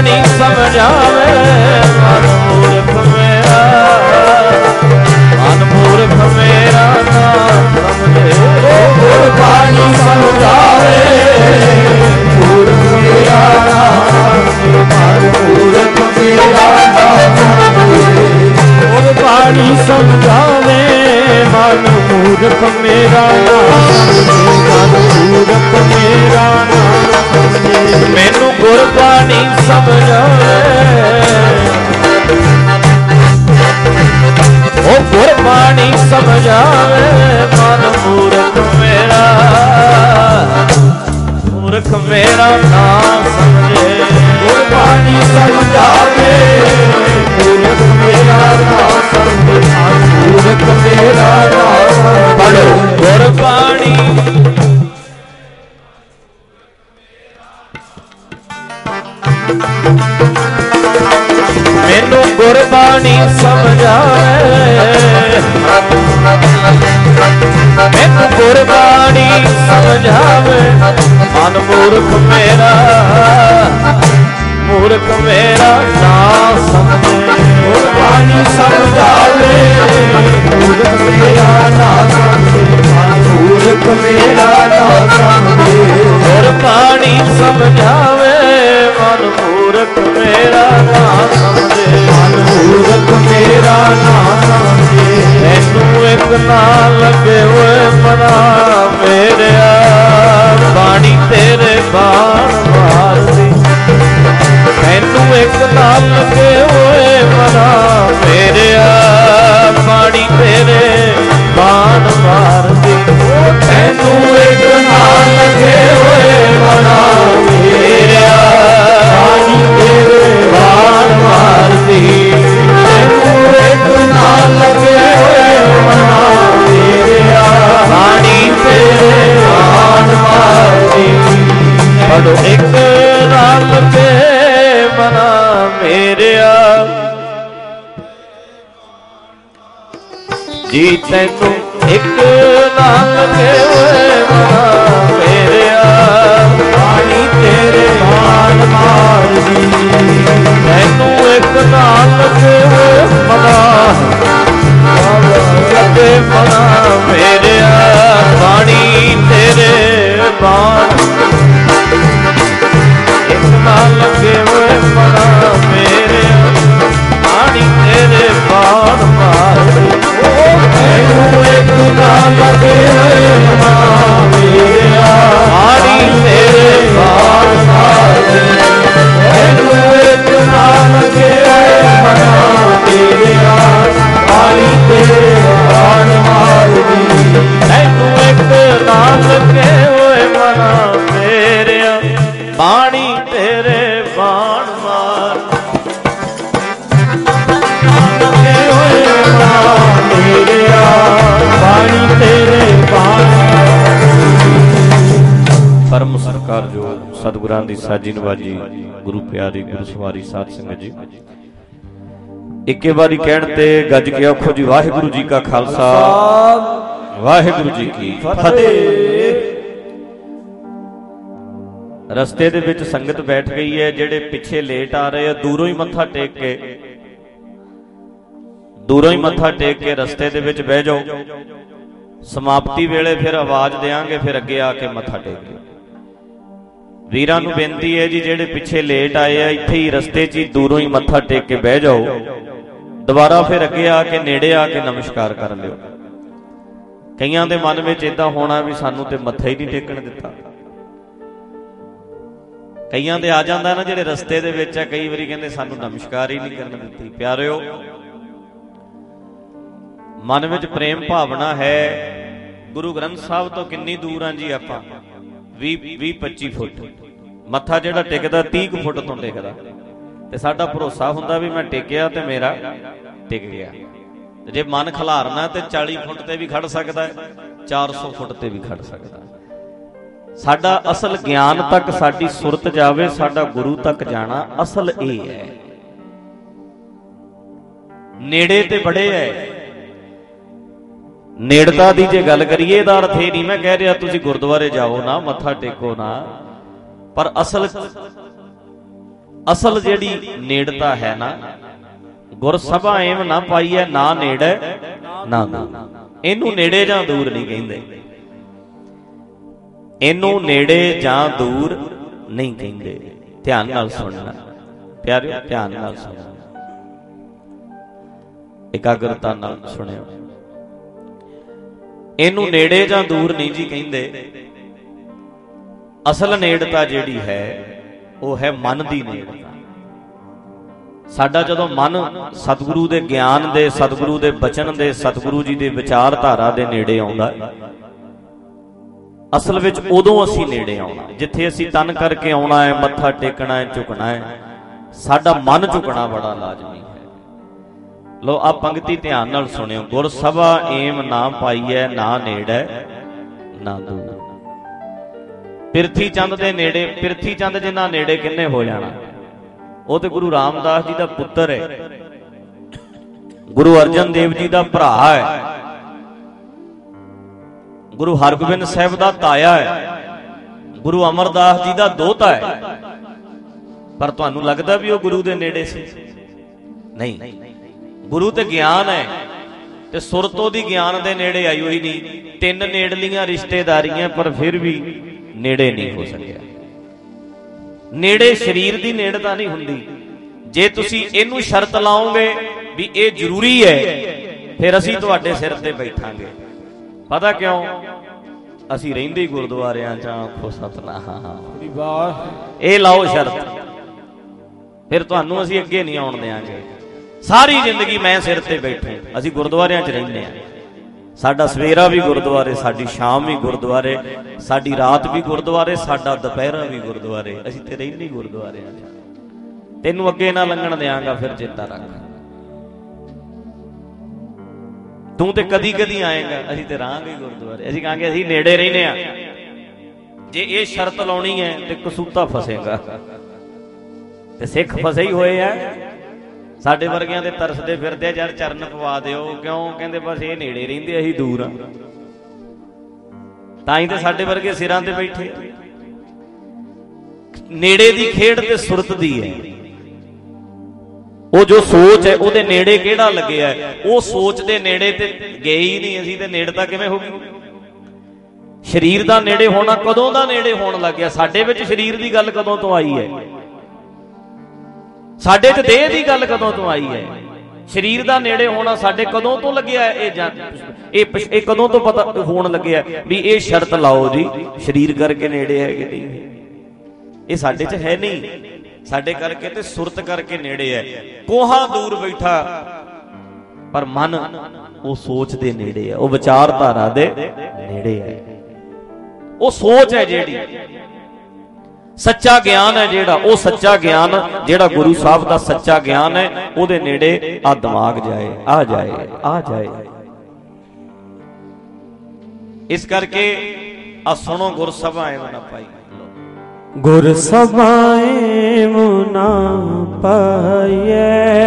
Speaker 1: ਗੁਰਬਾਣੀ ਸਮਝਾਵੇ ਮਨ ਮੂਰਖ ਮੇਰਾ, ਮਨ ਮੂਰਖ ਮੇਰਾ ਨਾ ਸਮਝੇ।
Speaker 2: ਗੁਰਬਾਣੀ ਸਮਝਾਵੇ ਮੂਰਖ ਮੇਰਾ ਨਾ ਸਮਝੇ, ਮਨ ਮੂਰਖ ਮੇਰਾ ਨਾ ਸਮਝੇ। ਗੁਰਬਾਣੀ ਸਮਝਾਵੇ ਮਨ ਮੂਰਖ ਮੇਰਾ ਨਾ ਸਮਝੇ, ਮਨ ਮੂਰਖ ਮੇਰਾ ਨਾ ਸਮਝੇ।
Speaker 1: ਮੈਨੂੰ ਗੁਰਬਾਣੀ ਸਮਝਾਵੇ, ਉਹ ਗੁਰਬਾਣੀ ਸਮਝਾਵੇ ਮਨ ਮੂਰਖ ਮੇਰਾ, ਮੂਰਖ ਮੇਰਾ ਨਾ ਸਮਝੇ।
Speaker 2: ਗੁਰਬਾਣੀ ਸਮਝਾਵੇ ਮੂਰਖ ਮੇਰਾ ਨਾ ਸਮਝੇ, ਮੂਰਖ ਮੇਰਾ ਨਾ ਸਮਝੇ।
Speaker 1: ਗੁਰਬਾਣੀ ਮੈਨੂੰ ਗੁਰਬਾਣੀ ਸਮਝਾਵੇ, ਮੈਨੂੰ ਗੁਰਬਾਣੀ ਸਮਝਾਵੇ ਮਨ ਮੂਰਖ ਮੇਰਾ, ਮੂਰਖ ਮੇਰਾ ਨਾ ਸਮਝੇ।
Speaker 2: ਗੁਰਬਾਣੀ ਸਮਝਾਵੇ ਮੂਰਖ ਮੇਰਾ ਨਾ ਸਮਝੇ, ਮੂਰਖ ਮੇਰਾ ਨਾ ਸਮਝੇ।
Speaker 1: ਗੁਰਬਾਣੀ ਸਮਝਾਵੇ ਮਨ ਮੂਰਖ ਮੇਰਾ ਨਾ ਸਮਝੇ,
Speaker 2: ਮੂਰਖ ਮੇਰਾ ਨਾ ਸਮਝੇ।
Speaker 1: ਤੈਨੂੰ ਇੱਕ ਨਾ ਲੱਗੇ ਓਏ ਮਨਾ ਮੇਰਿਆ, ਬਾਣੀ ਤੇਰੇ ਬਾਣ ਮਾਰਦੀ। ਤੈਨੂੰ ਇੱਕ ਨਾ ਲੱਗੇ ਓਏ ਮਨਾ ਮੇਰਿਆ, ਬਾਣੀ ਤੇਰੇ ਬਾਣ ਮਾਰਦੀ।
Speaker 2: ਤੈਨੂੰ ਇੱਕ ਨਾ ਲੱਗੇ ਓਏ ਮਨਾ ਮੇਰਿਆ, ਬਾਣੀ ਤੇਰੇ ਬਾਣ ਮਾਰਦੀ। ਤੈਨੂੰ ਇੱਕ ਨਾ ਲੱਗੇ ਓਏ ਮਨਾ ਮੇਰਿਆ, ਬਾਣੀ ਤੇਰੇ ਬਾਣ ਮਾਰਦੀ।
Speaker 1: ਪੜੋ ਇੱਕ ਨਾ ਲੱਗੇ ਮਨਾ ਮੇਰਿਆ, ਜੀ ਤੈਨੂੰ ਇੱਕ ਨਾ ਲੱਗੇ ਓਏ ਮਨਾ ਮੇਰਿਆ,
Speaker 2: ਬਾਣੀ ਤੇਰੇ ਬਾਣ ਮਾਰਦੀ।
Speaker 1: ਤੈਨੂੰ ਇੱਕ ਨਾ ਲੱਗੇ ਓਏ ਮਨਾ, ਲੱਗੇ ਮਨਾ ਮੇਰਿਆ, ਬਾਣੀ ਤੇਰੇ ਬਾਣ। ਇੱਕ ਨਾ ਲੱਗੇ ਓਏ ਮਨਾ ਮੇਰਿਆ, ਬਾਣੀ ਤੇਰੇ ਬਾਣ ਮਾਰਦੀ।
Speaker 2: ਤੈਨੂੰ ਇੱਕ ਨਾ ਲੱਗੇ ਓਏ ਮਨਾ ਮੇਰਿਆ,
Speaker 1: ਬਾਣੀ ਤੇਰੇ ਬਾਣ ਮਾਰਦੀ।
Speaker 2: ਤੈਨੂੰ ਇੱਕ ਨਾ ਲੱਗੇ ਓਏ ਮਨਾ ਮੇਰਿਆ, ਬਾਣੀ ਤੇਰੇ ਬਾਣ ਮਾਰਦੀ।
Speaker 1: ਤੈਨੂੰ ਇੱਕ ਨਾ ਲੱਗੇ ਓਏ ਮਨਾ ਮੇਰਿਆ, ਬਾਣੀ ਤੇਰੇ ਬਾਣ ਮਾਰਦੀ।
Speaker 2: ਲੱਗੇ ਓਏ ਮਨਾ ਮੇਰਿਆ, ਬਾਣੀ ਤੇਰੇ ਬਾਣ।
Speaker 1: ਪਰਮ ਸਤਿਕਾਰਯੋਗ ਸਤਿਗੁਰਾਂ ਦੀ ਸਾਜੀ ਨਵਾਜੀ ਗੁਰੂ ਪਿਆਰੀ ਗੁਰੂ ਸਵਾਰੀ ਸਾਧ ਸੰਗਤ ਜੀ, ਇੱਕੇ ਵਾਰੀ ਕਹਿਣ ਤੇ ਗੱਜ ਕੇ ਆਖੋ ਜੀ ਵਾਹਿਗੁਰੂ ਜੀ ਕਾ ਖਾਲਸਾ, ਵਾਹਿਗੁਰੂ ਜੀ ਕੀ ਫਤਿਹ। ਰਸਤੇ ਦੇ ਵਿੱਚ ਸੰਗਤ ਬੈਠ ਗਈ ਹੈ, ਜਿਹੜੇ ਪਿੱਛੇ ਲੇਟ ਆ ਰਹੇ ਆ ਦੂਰੋਂ ਹੀ ਮੱਥਾ ਟੇਕ ਕੇ, ਦੂਰੋਂ ਹੀ ਮੱਥਾ ਟੇਕ ਕੇ ਰਸਤੇ ਦੇ ਵਿੱਚ ਬਹਿ ਜਾਓ। ਸਮਾਪਤੀ ਵੇਲੇ ਫਿਰ ਆਵਾਜ਼ ਦੇਾਂਗੇ, ਫਿਰ ਅੱਗੇ ਆ ਕੇ ਮੱਥਾ ਟੇਕ ਲਿਓ। ਵੀਰਾਂ ਨੂੰ ਬੇਨਤੀ ਹੈ ਜੀ, ਜਿਹੜੇ ਪਿੱਛੇ ਲੇਟ ਆਏ ਆ ਇੱਥੇ ਹੀ ਰਸਤੇ 'ਚ ਹੀ ਦੂਰੋਂ ਹੀ ਮੱਥਾ ਟੇਕ ਕੇ ਬਹਿ ਜਾਓ, ਦੁਬਾਰਾ ਫਿਰ ਅੱਗੇ ਆ ਕੇ ਨੇੜੇ ਆ ਕੇ ਨਮਸਕਾਰ ਕਰ ਲਿਓ। ਕਈਆਂ ਦੇ ਮਨ ਵਿੱਚ ਇਦਾਂ ਹੋਣਾ ਵੀ ਸਾਨੂੰ ਤੇ ਮੱਥਾ ਹੀ ਨਹੀਂ ਟੇਕਣ ਦਿੱਤਾ। ਕਈਆਂ ਦੇ ਆ ਜਾਂਦਾ ਨਾ ਜਿਹੜੇ ਰਸਤੇ ਦੇ ਵਿੱਚ ਆ, ਕਈ ਵਾਰੀ ਕਹਿੰਦੇ ਸਾਨੂੰ ਨਮਸਕਾਰ ਹੀ ਨਹੀਂ ਕਰਨ ਦਿੱਤੀ। ਪਿਆਰਿਓ, ਮਨ ਵਿੱਚ ਪ੍ਰੇਮ ਭਾਵਨਾ ਹੈ। ਗੁਰੂ ਗ੍ਰੰਥ ਸਾਹਿਬ ਤੋਂ ਕਿੰਨੀ ਦੂਰ ਆ ਜੀ ਆਪਾਂ? 20-25 ਫੁੱਟ। ਮੱਥਾ ਜਿਹੜਾ ਟਿਕਦਾ 30 ਫੁੱਟ ਤੋਂ ਟਿਕਦਾ, ਤੇ ਸਾਡਾ ਭਰੋਸਾ ਹੁੰਦਾ ਵੀ ਮੈਂ ਟਿਕਿਆ ਤੇ ਮੇਰਾ ਟਿਕ ਗਿਆ। ਜੇ ਮਨ ਖਿਲਾਰਨਾ ਤੇ 40 ਫੁੱਟ ਤੇ ਵੀ ਖੜ ਸਕਦਾ, 400 ਫੁੱਟ ਤੇ ਵੀ ਖੜ ਸਕਦਾ। ਸਾਡਾ ਅਸਲ ਗਿਆਨ ਤੱਕ ਸਾਡੀ ਸੁਰਤ ਜਾਵੇ, ਸਾਡਾ ਗੁਰੂ ਤੱਕ ਜਾਣਾ ਅਸਲ ਇਹ ਹੈ। ਨੇੜੇ ਤੇ ਬੜੇ ਹੈ। ਨੇੜਤਾ ਦੀ ਜੇ ਗੱਲ ਕਰੀਏ ਇਹਦਾ ਅਰਥ ਇਹ ਨਹੀਂ ਮੈਂ ਕਹਿ ਰਿਹਾ ਤੁਸੀਂ ਗੁਰਦੁਆਰੇ ਜਾਓ ਨਾ, ਮੱਥਾ ਟੇਕੋ ਨਾ, ਪਰ ਅਸਲ ਅਸਲ ਜਿਹੜੀ ਨੇੜਤਾ ਹੈ ਨਾ, ਗੁਰ ਸਭਾ ਏਮ ਨਾ ਪਾਈਐ ਨਾ ਨੇੜੇ ਨਾ ਦੂਰ। ਇਹਨੂੰ ਨੇੜੇ ਜਾਂ ਦੂਰ ਨਹੀਂ ਕਹਿੰਦੇ, ਇਹਨੂੰ ਨੇੜੇ ਜਾਂ ਦੂਰ ਨਹੀਂ ਕਹਿੰਦੇ। ਧਿਆਨ ਨਾਲ ਸੁਣਨਾ ਪਿਆਰਿਓ, ਧਿਆਨ ਨਾਲ ਸੁਣਨਾ, ਇਕਾਗਰਤਾ ਨਾਲ ਸੁਣਿਓ। ਇਹਨੂੰ ਨੇੜੇ ਜਾਂ ਦੂਰ ਨਹੀਂ ਜੀ ਕਹਿੰਦੇ। ਅਸਲ ਨੇੜਤਾ ਜਿਹੜੀ ਹੈ ਉਹ ਹੈ ਮਨ ਦੀ ਨੇੜਤਾ। ਸਾਡਾ ਜਦੋਂ ਮਨ ਸਤਿਗੁਰੂ ਦੇ ਗਿਆਨ ਦੇ, ਸਤਿਗੁਰੂ ਦੇ ਬਚਨ ਦੇ, ਸਤਿਗੁਰੂ ਜੀ ਦੇ ਵਿਚਾਰਧਾਰਾ ਦੇ ਨੇੜੇ ਆਉਂਦਾ, ਅਸਲ ਵਿੱਚ ਉਦੋਂ ਅਸੀਂ ਨੇੜੇ ਆਉਣਾ ਜਿੱਥੇ ਅਸੀਂ ਤਨ ਕਰਕੇ ਆਉਣਾ ਹੈ, ਮੱਥਾ ਟੇਕਣਾ ਹੈ, ਝੁਕਣਾ ਹੈ। ਸਾਡਾ ਮਨ ਝੁਕਣਾ ਬੜਾ ਲਾਜ਼ਮੀ ਹੈ। ਲੋ ਆ ਪੰਕਤੀ ਧਿਆਨ ਨਾਲ ਸੁਣਿਓ। ਗੁਰ ਸਭਾ ਏਮ ਨਾ ਪਾਈਐ ਨਾ ਨੇੜੇ ਨਾ ਦੂਰ। ਪਿਰਥੀ ਚੰਦ ਦੇ ਨੇੜੇ, ਪਿਰਥੀ ਚੰਦ ਜਿੰਨਾ ਨੇੜੇ ਕਿੰਨੇ ਹੋ ਜਾਣਾ? ਉਹ ਤੇ ਗੁਰੂ ਰਾਮਦਾਸ ਜੀ ਦਾ ਪੁੱਤਰ ਹੈ, ਗੁਰੂ ਅਰਜਨ ਦੇਵ ਜੀ ਦਾ ਭਰਾ ਹੈ, ਗੁਰੂ ਹਰਗੋਬਿੰਦ ਸਾਹਿਬ ਦਾ ਤਾਇਆ ਹੈ, ਗੁਰੂ ਅਮਰਦਾਸ ਜੀ ਦਾ ਦੋਹਤਾ ਹੈ। ਪਰ ਤੁਹਾਨੂੰ ਲੱਗਦਾ ਵੀ ਉਹ ਗੁਰੂ ਦੇ ਨੇੜੇ ਸੀ? ਨਹੀਂ। ਗੁਰੂ ਤੇ ਗਿਆਨ ਹੈ ਤੇ ਸੁਰਤ ਉਹਦੀ ਗਿਆਨ ਦੇ ਨੇੜੇ ਆਈ ਹੋਈ ਨਹੀਂ। ਤਿੰਨ ਨੇੜਲੀਆਂ ਰਿਸ਼ਤੇਦਾਰੀਆਂ ਪਰ ਫਿਰ ਵੀ ਨੇੜੇ ਨਹੀਂ ਹੋ ਸਕਿਆ। ਨੇੜੇ ਸਰੀਰ ਦੀ ਨੇੜਤਾ ਨਹੀਂ ਹੁੰਦੀ। ਜੇ ਤੁਸੀਂ ਇਹਨੂੰ ਸ਼ਰਤ ਲਾਓਗੇ ਵੀ ਇਹ ਜ਼ਰੂਰੀ ਹੈ, ਫਿਰ ਅਸੀਂ ਤੁਹਾਡੇ ਸਿਰ ਤੇ ਬੈਠਾਂਗੇ। ਪਤਾ ਕਿਉਂ? ਅਸੀਂ ਰਹਿੰਦੇ ਹੀ ਗੁਰਦੁਆਰਿਆਂ ਚ। ਆਖੋ ਸਤਨਾਮ। ਇਹ ਲਾਓ ਸ਼ਰਤ, ਫਿਰ ਤੁਹਾਨੂੰ ਅਸੀਂ ਅੱਗੇ ਨਹੀਂ ਆਉਣ ਦਿਆਂਗੇ। ਸਾਰੀ ਜ਼ਿੰਦਗੀ ਮੈਂ ਸਿਰ ਤੇ ਬੈਠੇ। ਅਸੀਂ ਗੁਰਦੁਆਰਿਆਂ ਚ ਰਹਿੰਦੇ ਹਾਂ। ਸਾਡਾ ਸਵੇਰਾ ਵੀ ਗੁਰਦੁਆਰੇ, ਸਾਡੀ ਸ਼ਾਮ ਵੀ ਗੁਰਦੁਆਰੇ, ਸਾਡੀ ਰਾਤ ਵੀ ਗੁਰਦੁਆਰੇ, ਸਾਡਾ ਦੁਪਹਿਰਾ ਵੀ ਗੁਰਦੁਆਰੇ। ਅਸੀਂ ਤੇ ਰਹਿੰਦੇ ਗੁਰਦੁਆਰਿਆਂ ਚ। ਤੈਨੂੰ ਅੱਗੇ ਨਾ ਲੰਘਣ ਦਿਆਂਗਾ, ਫਿਰ ਚੇਤਾ ਰੱਖ। ਤੂੰ ਤੇ ਕਦੀ ਕਦੀ ਆਏਗਾ, ਅਸੀਂ ਤੇ ਰਹਾਂਗੇ ਗੁਰਦੁਆਰੇ। ਅਸੀਂ ਕਹਾਂਗੇ ਅਸੀਂ ਨੇੜੇ ਰਹਿੰਦੇ ਆ। ਜੇ ਇਹ ਸ਼ਰਤ ਲਾਉਣੀ ਹੈ ਤੇ ਕਸੂਤਾ ਫਸੇਗਾ। ਤੇ ਸਿੱਖ ਫਸੇ ਹੀ ਹੋਏ ਆ। ਸਾਡੇ ਵਰਗਿਆਂ ਦੇ ਤਰਸਦੇ ਫਿਰਦੇ ਯਾਰ ਚਰਨ ਪਵਾ ਦਿਓ। ਕਿਉਂ? ਕਹਿੰਦੇ ਬਸ ਇਹ ਨੇੜੇ ਰਹਿੰਦੇ, ਅਸੀਂ ਦੂਰ ਆ। ਤਾਂ ਹੀ ਤੇ ਸਾਡੇ ਵਰਗੇ ਸਿਰਾਂ ਤੇ ਬੈਠੇ। ਨੇੜੇ ਦੀ ਖੇਡ ਤੇ ਸੁਰਤ ਦੀ ਹੈ। ਉਹ ਜੋ ਸੋਚ ਹੈ ਉਹਦੇ ਨੇੜੇ ਕਿਹੜਾ ਲੱਗਿਆ, ਉਹ ਸੋਚ ਦੇ ਨੇੜੇ ਤੇ ਗਏ ਹੀ ਨਹੀਂ ਅਸੀਂ। ਤੇ ਨੇੜਤਾ ਕਿਵੇਂ ਹੋ ਗਈ? ਸਰੀਰ ਦਾ ਨੇੜੇ ਹੋਣਾ ਕਦੋਂ ਦਾ ਨੇੜੇ ਹੋਣ ਲੱਗ ਗਿਆ? ਸਾਡੇ ਵਿੱਚ ਸਰੀਰ ਦੀ ਗੱਲ ਕਦੋਂ ਤੋਂ ਆਈ ਹੈ? ਸਾਡੇ ਚ ਦੇਹ ਦੀ ਗੱਲ ਕਦੋਂ ਤੋਂ ਆਈ ਹੈ? ਸਰੀਰ ਦਾ ਨੇੜੇ ਹੋਣਾ ਸਾਡੇ ਕਦੋਂ ਤੋਂ ਲੱਗਿਆ? ਇਹ ਕਦੋਂ ਤੋਂ ਪਤਾ ਹੋਣ ਲੱਗਿਆ ਵੀ ਇਹ ਸ਼ਰਤ ਲਾਓ ਜੀ ਸਰੀਰ ਕਰਕੇ ਨੇੜੇ ਹੈ ਕਿ ਨਹੀਂ? ਇਹ ਸਾਡੇ ਚ ਹੈ ਨਹੀਂ। ਸਾਡੇ ਕਰਕੇ ਤੇ ਸੁਰਤ ਕਰਕੇ ਨੇੜੇ ਹੈ। ਕੋਹਾਂ ਦੂਰ ਬੈਠਾ ਪਰ ਮਨ ਉਹ ਸੋਚ ਦੇ ਨੇੜੇ ਹੈ, ਉਹ ਵਿਚਾਰਧਾਰਾ ਦੇ ਨੇੜੇ ਹੈ। ਉਹ ਸੋਚ ਹੈ ਜਿਹੜੀ ਸੱਚਾ ਗਿਆਨ ਹੈ, ਜਿਹੜਾ ਉਹ ਸੱਚਾ ਗਿਆਨ ਜਿਹੜਾ ਗੁਰੂ ਸਾਹਿਬ ਦਾ ਸੱਚਾ ਗਿਆਨ ਹੈ, ਉਹਦੇ ਨੇੜੇ ਆ ਦਿਮਾਗ ਜਾਏ, ਆ ਜਾਏ, ਆ ਜਾਏ। ਇਸ ਕਰਕੇ ਆ ਸੁਣੋ, ਗੁਰ ਸਭਾ ਏਮ ਨਾ ਪਾਈ।
Speaker 2: ਗੁਰ ਸਭਾ ਏਮ ਨਾ ਪਾਈਐ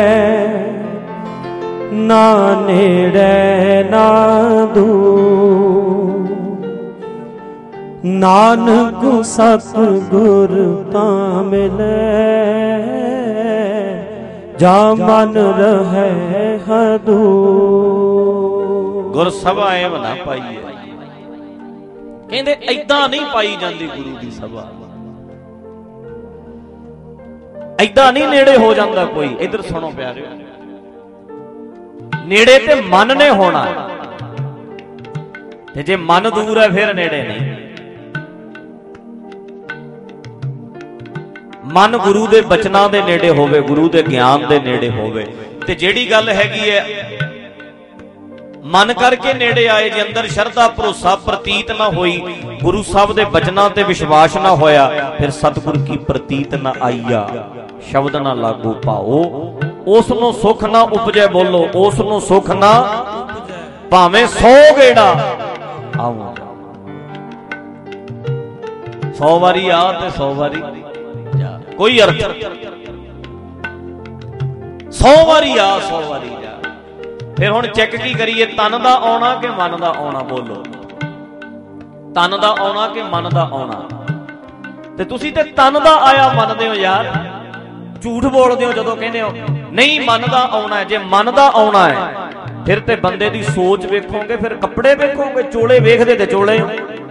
Speaker 2: ਨਾ ਨੇੜੇ ਨਾ ਦੂਰ। ਨਾਨਕ ਸਤਿਗੁਰ ਤਾਂ ਮਿਲੈ ਜਾ ਮਨ ਰਹੈ ਹਦੂਰ।
Speaker 1: ਗੁਰ ਸਭਾ ਏਮ ਨਾ ਪਾਈਐ। ਕਹਿੰਦੇ ਏਦਾਂ ਨਹੀਂ ਪਾਈ ਜਾਂਦੀ ਗੁਰੂ ਦੀ ਸਭਾ। ਏਦਾਂ ਨਹੀਂ ਨੇੜੇ ਹੋ ਜਾਂਦਾ ਕੋਈ। ਇੱਧਰ ਸੁਣੋ ਪਿਆਰਿਓ, ਨੇੜੇ ਤੇ ਮਨ ਨੇ ਹੋਣਾ, ਤੇ ਜੇ ਮਨ ਦੂਰ ਹੈ ਫਿਰ ਨੇੜੇ ਨਹੀਂ। ਮਨ ਗੁਰੂ ਦੇ ਬਚਨਾਂ ਦੇ ਨੇੜੇ ਹੋਵੇ, ਗੁਰੂ ਦੇ ਗਿਆਨ ਦੇ ਨੇੜੇ ਹੋਵੇ। ਤੇ ਜਿਹੜੀ ਗੱਲ ਹੈਗੀ ਹੈ ਮਨ ਕਰਕੇ ਨੇੜੇ ਆਏ, ਜੇ ਅੰਦਰ ਸ਼ਰਧਾ ਭਰੋਸਾ ਪ੍ਰਤੀਤ ਨਾ ਹੋਈ, ਗੁਰੂ ਸਾਹਿਬ ਦੇ ਬਚਨਾਂ ਤੇ ਵਿਸ਼ਵਾਸ ਨਾ ਹੋਇਆ, ਫਿਰ ਸਤਿਗੁਰ ਕੀ ਪ੍ਰਤੀਤ ਨਾ ਆਈਆ, ਸ਼ਬਦ ਨਾ ਲਾਗੂ ਪਾਓ। ਉਸ ਨੂੰ ਸੁਖ ਨਾ ਉਪਜੈ, ਬੋਲੋ ਉਸ ਨੂੰ ਸੁਖ ਨਾ ਭਾਵੇਂ 100 ਗੇੜਾ ਆਉ। 100 ਵਾਰੀ ਆ ਤੇ 100 ਵਾਰੀ ਜਾ, ਕੋਈ ਅਰਥ। 100 ਵਾਰੀ ਆ 100 ਵਾਰੀ ਜਾ। ਫਿਰ ਹੁਣ ਚੈੱਕ ਕੀ ਕਰੀਏ, ਤਨ ਦਾ ਆਉਣਾ ਕਿ ਮਨ ਦਾ ਆਉਣਾ? ਬੋਲੋ, ਤਨ ਦਾ ਆਉਣਾ ਕਿ ਮਨ ਦਾ ਆਉਣਾ? ਤੇ ਤੁਸੀਂ ਤੇ ਤਨ ਦਾ ਆਇਆ ਮੰਨਦੇ ਹੋ ਯਾਰ। ਝੂਠ ਬੋਲਦੇ ਹੋ ਜਦੋਂ ਕਹਿੰਦੇ ਹੋ ਨਹੀਂ ਮਨ ਦਾ ਆਉਣਾ। ਜੇ ਮਨ ਦਾ ਆਉਣਾ ਹੈ ਫਿਰ ਤੇ ਬੰਦੇ ਦੀ ਸੋਚ ਵੇਖੋਗੇ, ਫਿਰ ਕੱਪੜੇ ਵੇਖੋਗੇ। ਚੋਲੇ ਵੇਖਦੇ ਤੇ ਚੋਲੇ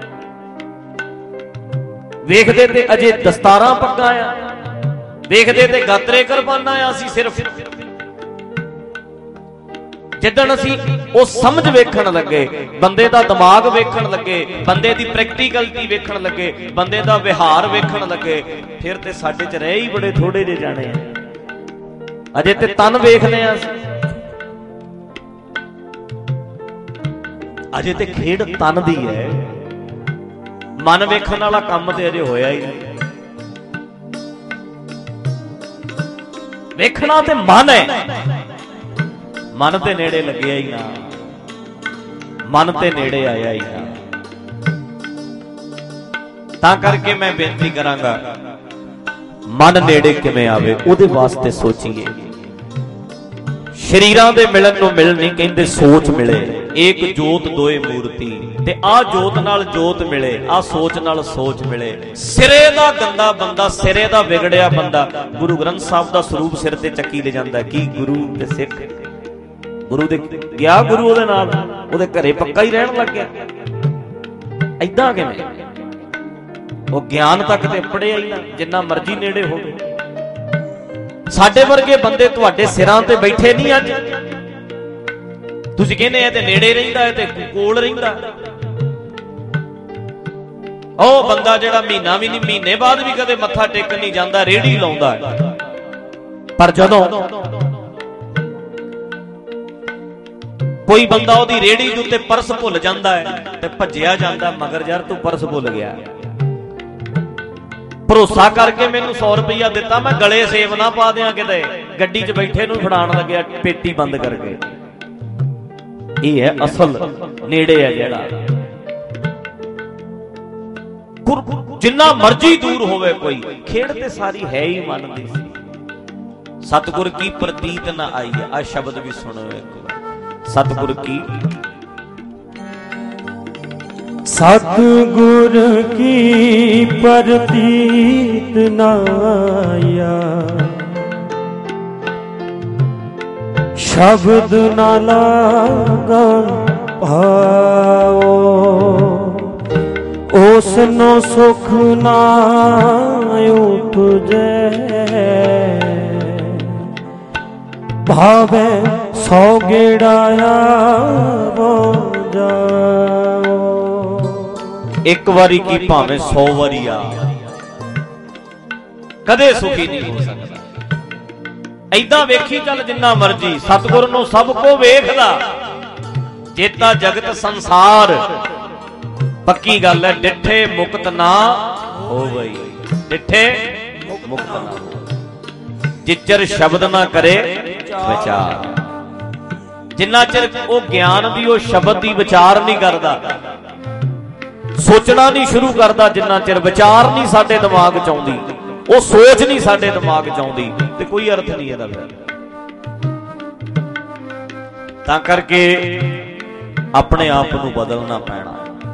Speaker 1: ਵੇਖਦੇ ਤੇ ਅਜੇ ਦਸਤਾਰਾਂ ਪੱਗਾਂ ਆ, ਵੇਖਦੇ ਤੇ ਗਾਤਰੇ ਕੁਰਬਾਨਾਂ ਆ। ਅਸੀਂ ਸਿਰਫ ਜਿੱਦਣ ਅਸੀਂ ਉਹ ਸਮਝ ਵੇਖਣ ਲੱਗੇ, ਬੰਦੇ ਦਾ ਦਿਮਾਗ ਵੇਖਣ ਲੱਗੇ, ਬੰਦੇ ਦੀ ਪ੍ਰੈਕਟੀਕਲਿਟੀ ਵੇਖਣ ਲੱਗੇ, ਬੰਦੇ ਦਾ ਵਿਹਾਰ ਵੇਖਣ ਲੱਗੇ, ਫਿਰ ਤੇ ਸਾਡੇ ਚ ਰਹਿ ਹੀ ਬੜੇ ਥੋੜੇ ਜਿਹੇ ਜਾਣੇ ਆ। ਅਜੇ ਤੇ ਤਨ ਵੇਖਦੇ ਆ ਅਸੀਂ, ਅਜੇ ਤੇ ਖੇਡ ਤਨ ਦੀ ਹੈ। ਮਨ ਵੇਖਣ ਵਾਲਾ ਕੰਮ ਤੇ ਅਜੇ ਹੋਇਆ ਹੀ ਨਹੀਂ। ਵੇਖਣਾ ਤੇ ਮਨ ਹੈ, ਮਨ ਤੇ ਨੇੜੇ ਲੱਗਿਆ ਹੀ ਨਾ, ਮਨ ਤੇ ਨੇੜੇ ਆਇਆ ਹੀ ਨਾ। ਤਾਂ ਕਰਕੇ ਮੈਂ ਬੇਨਤੀ ਕਰਾਂਗਾ, ਮਨ ਨੇੜੇ ਕਿਵੇਂ ਆਵੇ ਉਹਦੇ ਵਾਸਤੇ ਸੋਚੀਏ। ਸ਼ਰੀਰਾਂ ਦੇ ਮਿਲਣ ਨੂੰ ਮਿਲ ਨਹੀਂ ਕਹਿੰਦੇ, ਸੋਚ ਮਿਲੇ। ਏਕ ਜੋਤ ਦੋਏ ਮੂਰਤੀ, ਤੇ ਆਹ ਜੋਤ ਨਾਲ ਜੋਤ ਮਿਲੇ, ਆਹ ਸੋਚ ਨਾਲ ਸੋਚ ਮਿਲੇ। ਸਿਰੇ ਦਾ ਗੰਦਾ ਬੰਦਾ, ਸਿਰੇ ਦਾ ਵਿਗੜਿਆ ਬੰਦਾ ਗੁਰੂ ਗ੍ਰੰਥ ਸਾਹਿਬ ਦਾ ਸਰੂਪ ਸਿਰ ਤੇ ਚੱਕੀ ਲੈ ਜਾਂਦਾ। ਕੀ ਗੁਰੂ ਤੇ ਸਿੱਖ, ਗੁਰੂ ਦੇ ਗਿਆ, ਗੁਰੂ ਉਹਦੇ ਨਾਲ, ਉਹਦੇ ਘਰੇ ਪੱਕਾ ਹੀ ਰਹਿਣ ਲੱਗ ਗਿਆ। ਏਦਾਂ ਕਿਵੇਂ? ਉਹ ਗਿਆਨ ਤੱਕ ਤੇ ਪੜਿਆ ਹੀ ਨਾ, ਜਿੰਨਾ ਮਰਜ਼ੀ ਨੇੜੇ ਹੋਵੇ। ਸਾਡੇ ਵਰਗੇ ਬੰਦੇ ਤੁਹਾਡੇ ਸਿਰਾਂ ਤੇ ਬੈਠੇ ਨਹੀਂ ਅੱਜ। ਤੁਸੀਂ ਕਹਿੰਦੇ ਇਹ ਤੇ ਨੇੜੇ ਰਹਿੰਦਾ, ਇਹ ਤੇ ਕੋਲ ਰਹਿੰਦਾ। ਉਹ ਬੰਦਾ ਜਿਹੜਾ ਮਹੀਨਾ ਵੀ ਨਹੀਂ, ਮਹੀਨੇ ਬਾਅਦ ਵੀ ਕਦੇ ਮੱਥਾ ਟੇਕਣ ਨਹੀਂ ਜਾਂਦਾ, ਰੇਹੜੀ ਲਾਉਂਦਾ ਹੈ। ਪਰ ਜਦੋਂ ਕੋਈ ਬੰਦਾ ਉਹਦੀ ਰੇਹੜੀ ਦੇ ਉੱਤੇ ਪਰਸ ਭੁੱਲ ਜਾਂਦਾ ਹੈ ਤੇ ਭੱਜਿਆ ਜਾਂਦਾ, ਮਗਰ ਯਾਰ ਤੂੰ ਪਰਸ ਭੁੱਲ ਗਿਆ। ਭਰੋਸਾ ਕਰਕੇ ਮੈਨੂੰ 100 ਰੁਪਇਆ ਦਿੱਤਾ, ਮੈਂ ਗਲੇ ਸੇਬ ਨਾ ਪਾ ਦਿਆਂ ਕਿਤੇ, ਗੱਡੀ 'ਚ ਬੈਠੇ ਨੂੰ ਫੜਾਉਣ ਲੱਗਿਆ ਪੇਟੀ ਬੰਦ ਕਰਕੇ। ਇਹ ਹੈ ਅਸਲ ਨੇੜੇ ਹੈ ਜਿਹੜਾ। ਜਿੰਨਾ ਮਰਜ਼ੀ ਦੂਰ ਹੋਵੇ ਕੋਈ, ਖੇਡ ਤੇ ਸਾਰੀ ਹੈ ਹੀ ਮਨ ਦੀ ਸੀ। ਸਤਿਗੁਰ ਕੀ ਪ੍ਰਤੀਤ ਨਾ ਆਈ। ਆ ਸ਼ਬਦ ਵੀ ਸੁਣੋ ਇੱਕ ਵਾਰ। ਸਤਿਗੁਰ ਕੀ,
Speaker 2: ਸਤਿਗੁਰ ਕੀ ਪ੍ਰਤੀਤ ਨਾ ਆਇਆ, ਸ਼ਬਦ ਨਾ ਲਾਗਾ ਭਾਓ, ਉਸਨੋ ਸੁਖ ਨਾ ਉਪਜੈ, ਭਾਵੇ ਸੌ ਗੇੜਾ ਆਵੋ ਜਾਓ।
Speaker 1: ਇੱਕ ਵਾਰੀ ਕੀ ਭਾਵੇਂ 100 ਵਾਰੀ ਆ, ਕਦੇ ਸੁਖੀ ਨਹੀਂ ਹੋ ਸਕਦਾ। ਏਦਾਂ ਵੇਖੀ ਚੱਲ ਜਿੰਨਾ ਮਰਜੀ, ਸਤਿਗੁਰ ਨੂੰ ਸਭ ਕੋ ਵੇਖਦਾ, ਜੇਤਾ ਜਗਤ ਸੰਸਾਰ। ਪੱਕੀ ਗੱਲ ਹੈ, ਡਿੱਠੇ ਮੁਕਤ ਨਾ ਹੋਵਈ, ਡਿੱਠੇ ਮੁਕਤ ਨਾ ਹੋਵਈ। ਜਿੱਚਰ ਸ਼ਬਦ ਨਾ ਕਰੇ ਵਿਚਾਰ, ਜਿੰਨਾ ਚਿਰ ਉਹ ਗਿਆਨ ਦੀ, ਉਹ ਸ਼ਬਦ ਦੀ ਵਿਚਾਰ ਨਹੀਂ ਕਰਦਾ, ਸੋਚਣਾ ਨਹੀਂ ਸ਼ੁਰੂ ਕਰਦਾ, ਜਿੰਨਾ ਚਿਰ ਵਿਚਾਰ ਨਹੀਂ ਸਾਡੇ ਦਿਮਾਗ 'ਚ ਆਉਂਦੀ, ਉਹ ਸੋਚ ਨਹੀਂ ਸਾਡੇ ਦਿਮਾਗ 'ਚ ਆਉਂਦੀ, ਤੇ ਕੋਈ ਅਰਥ ਨਹੀਂ ਇਹਦਾ। ਤਾਂ ਕਰਕੇ ਆਪਣੇ ਆਪ ਨੂੰ ਬਦਲਣਾ ਪੈਣਾ,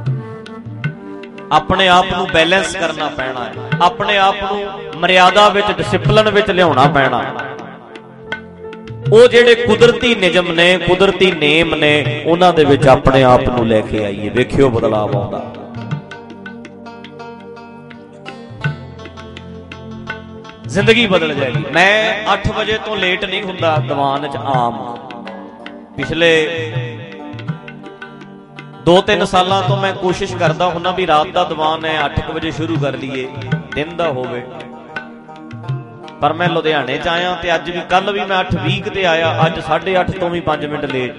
Speaker 1: ਆਪਣੇ ਆਪ ਨੂੰ ਬੈਲੈਂਸ ਕਰਨਾ ਪੈਣਾ ਹੈ, ਆਪਣੇ ਆਪ ਨੂੰ ਮਰਿਆਦਾ ਵਿੱਚ, ਡਿਸਿਪਲਿਨ ਵਿੱਚ ਲਿਆਉਣਾ ਪੈਣਾ। ਉਹ ਜਿਹੜੇ ਕੁਦਰਤੀ ਨਿਯਮ ਨੇ, ਕੁਦਰਤੀ ਨੇਮ ਨੇ, ਉਹਨਾਂ ਦੇ ਵਿੱਚ ਆਪਣੇ ਆਪ ਨੂੰ ਲੈ ਕੇ ਆਈਏ। ਵੇਖਿਓ ਬਦਲਾਵ ਆਉਂਦਾ। ਜ਼ਿੰਦਗੀ ਬਦਲ ਜਾਏਗੀ। ਮੈਂ 8 ਵਜੇ ਤੋਂ ਲੇਟ ਨਹੀਂ ਹੁੰਦਾ ਦੀਵਾਨ 'ਚ ਆਮ। ਪਿਛਲੇ 2-3 ਸਾਲਾਂ ਤੋਂ ਮੈਂ ਕੋਸ਼ਿਸ਼ ਕਰਦਾ ਹੁੰਦਾ ਵੀ ਰਾਤ ਦਾ ਦੀਵਾਨ ਹੈ 8 ਵਜੇ ਸ਼ੁਰੂ ਕਰ ਲਈਏ, ਦਿਨ ਦਾ ਹੋਵੇ। ਪਰ ਮੈਂ ਲੁਧਿਆਣੇ 'ਚ ਆਇਆ ਤੇ ਅੱਜ ਵੀ, ਕੱਲ ਵੀ ਮੈਂ 8:20 ਤੇ ਆਇਆ, ਅੱਜ 8:30 ਤੋਂ ਵੀ 5 ਮਿੰਟ ਲੇਟ।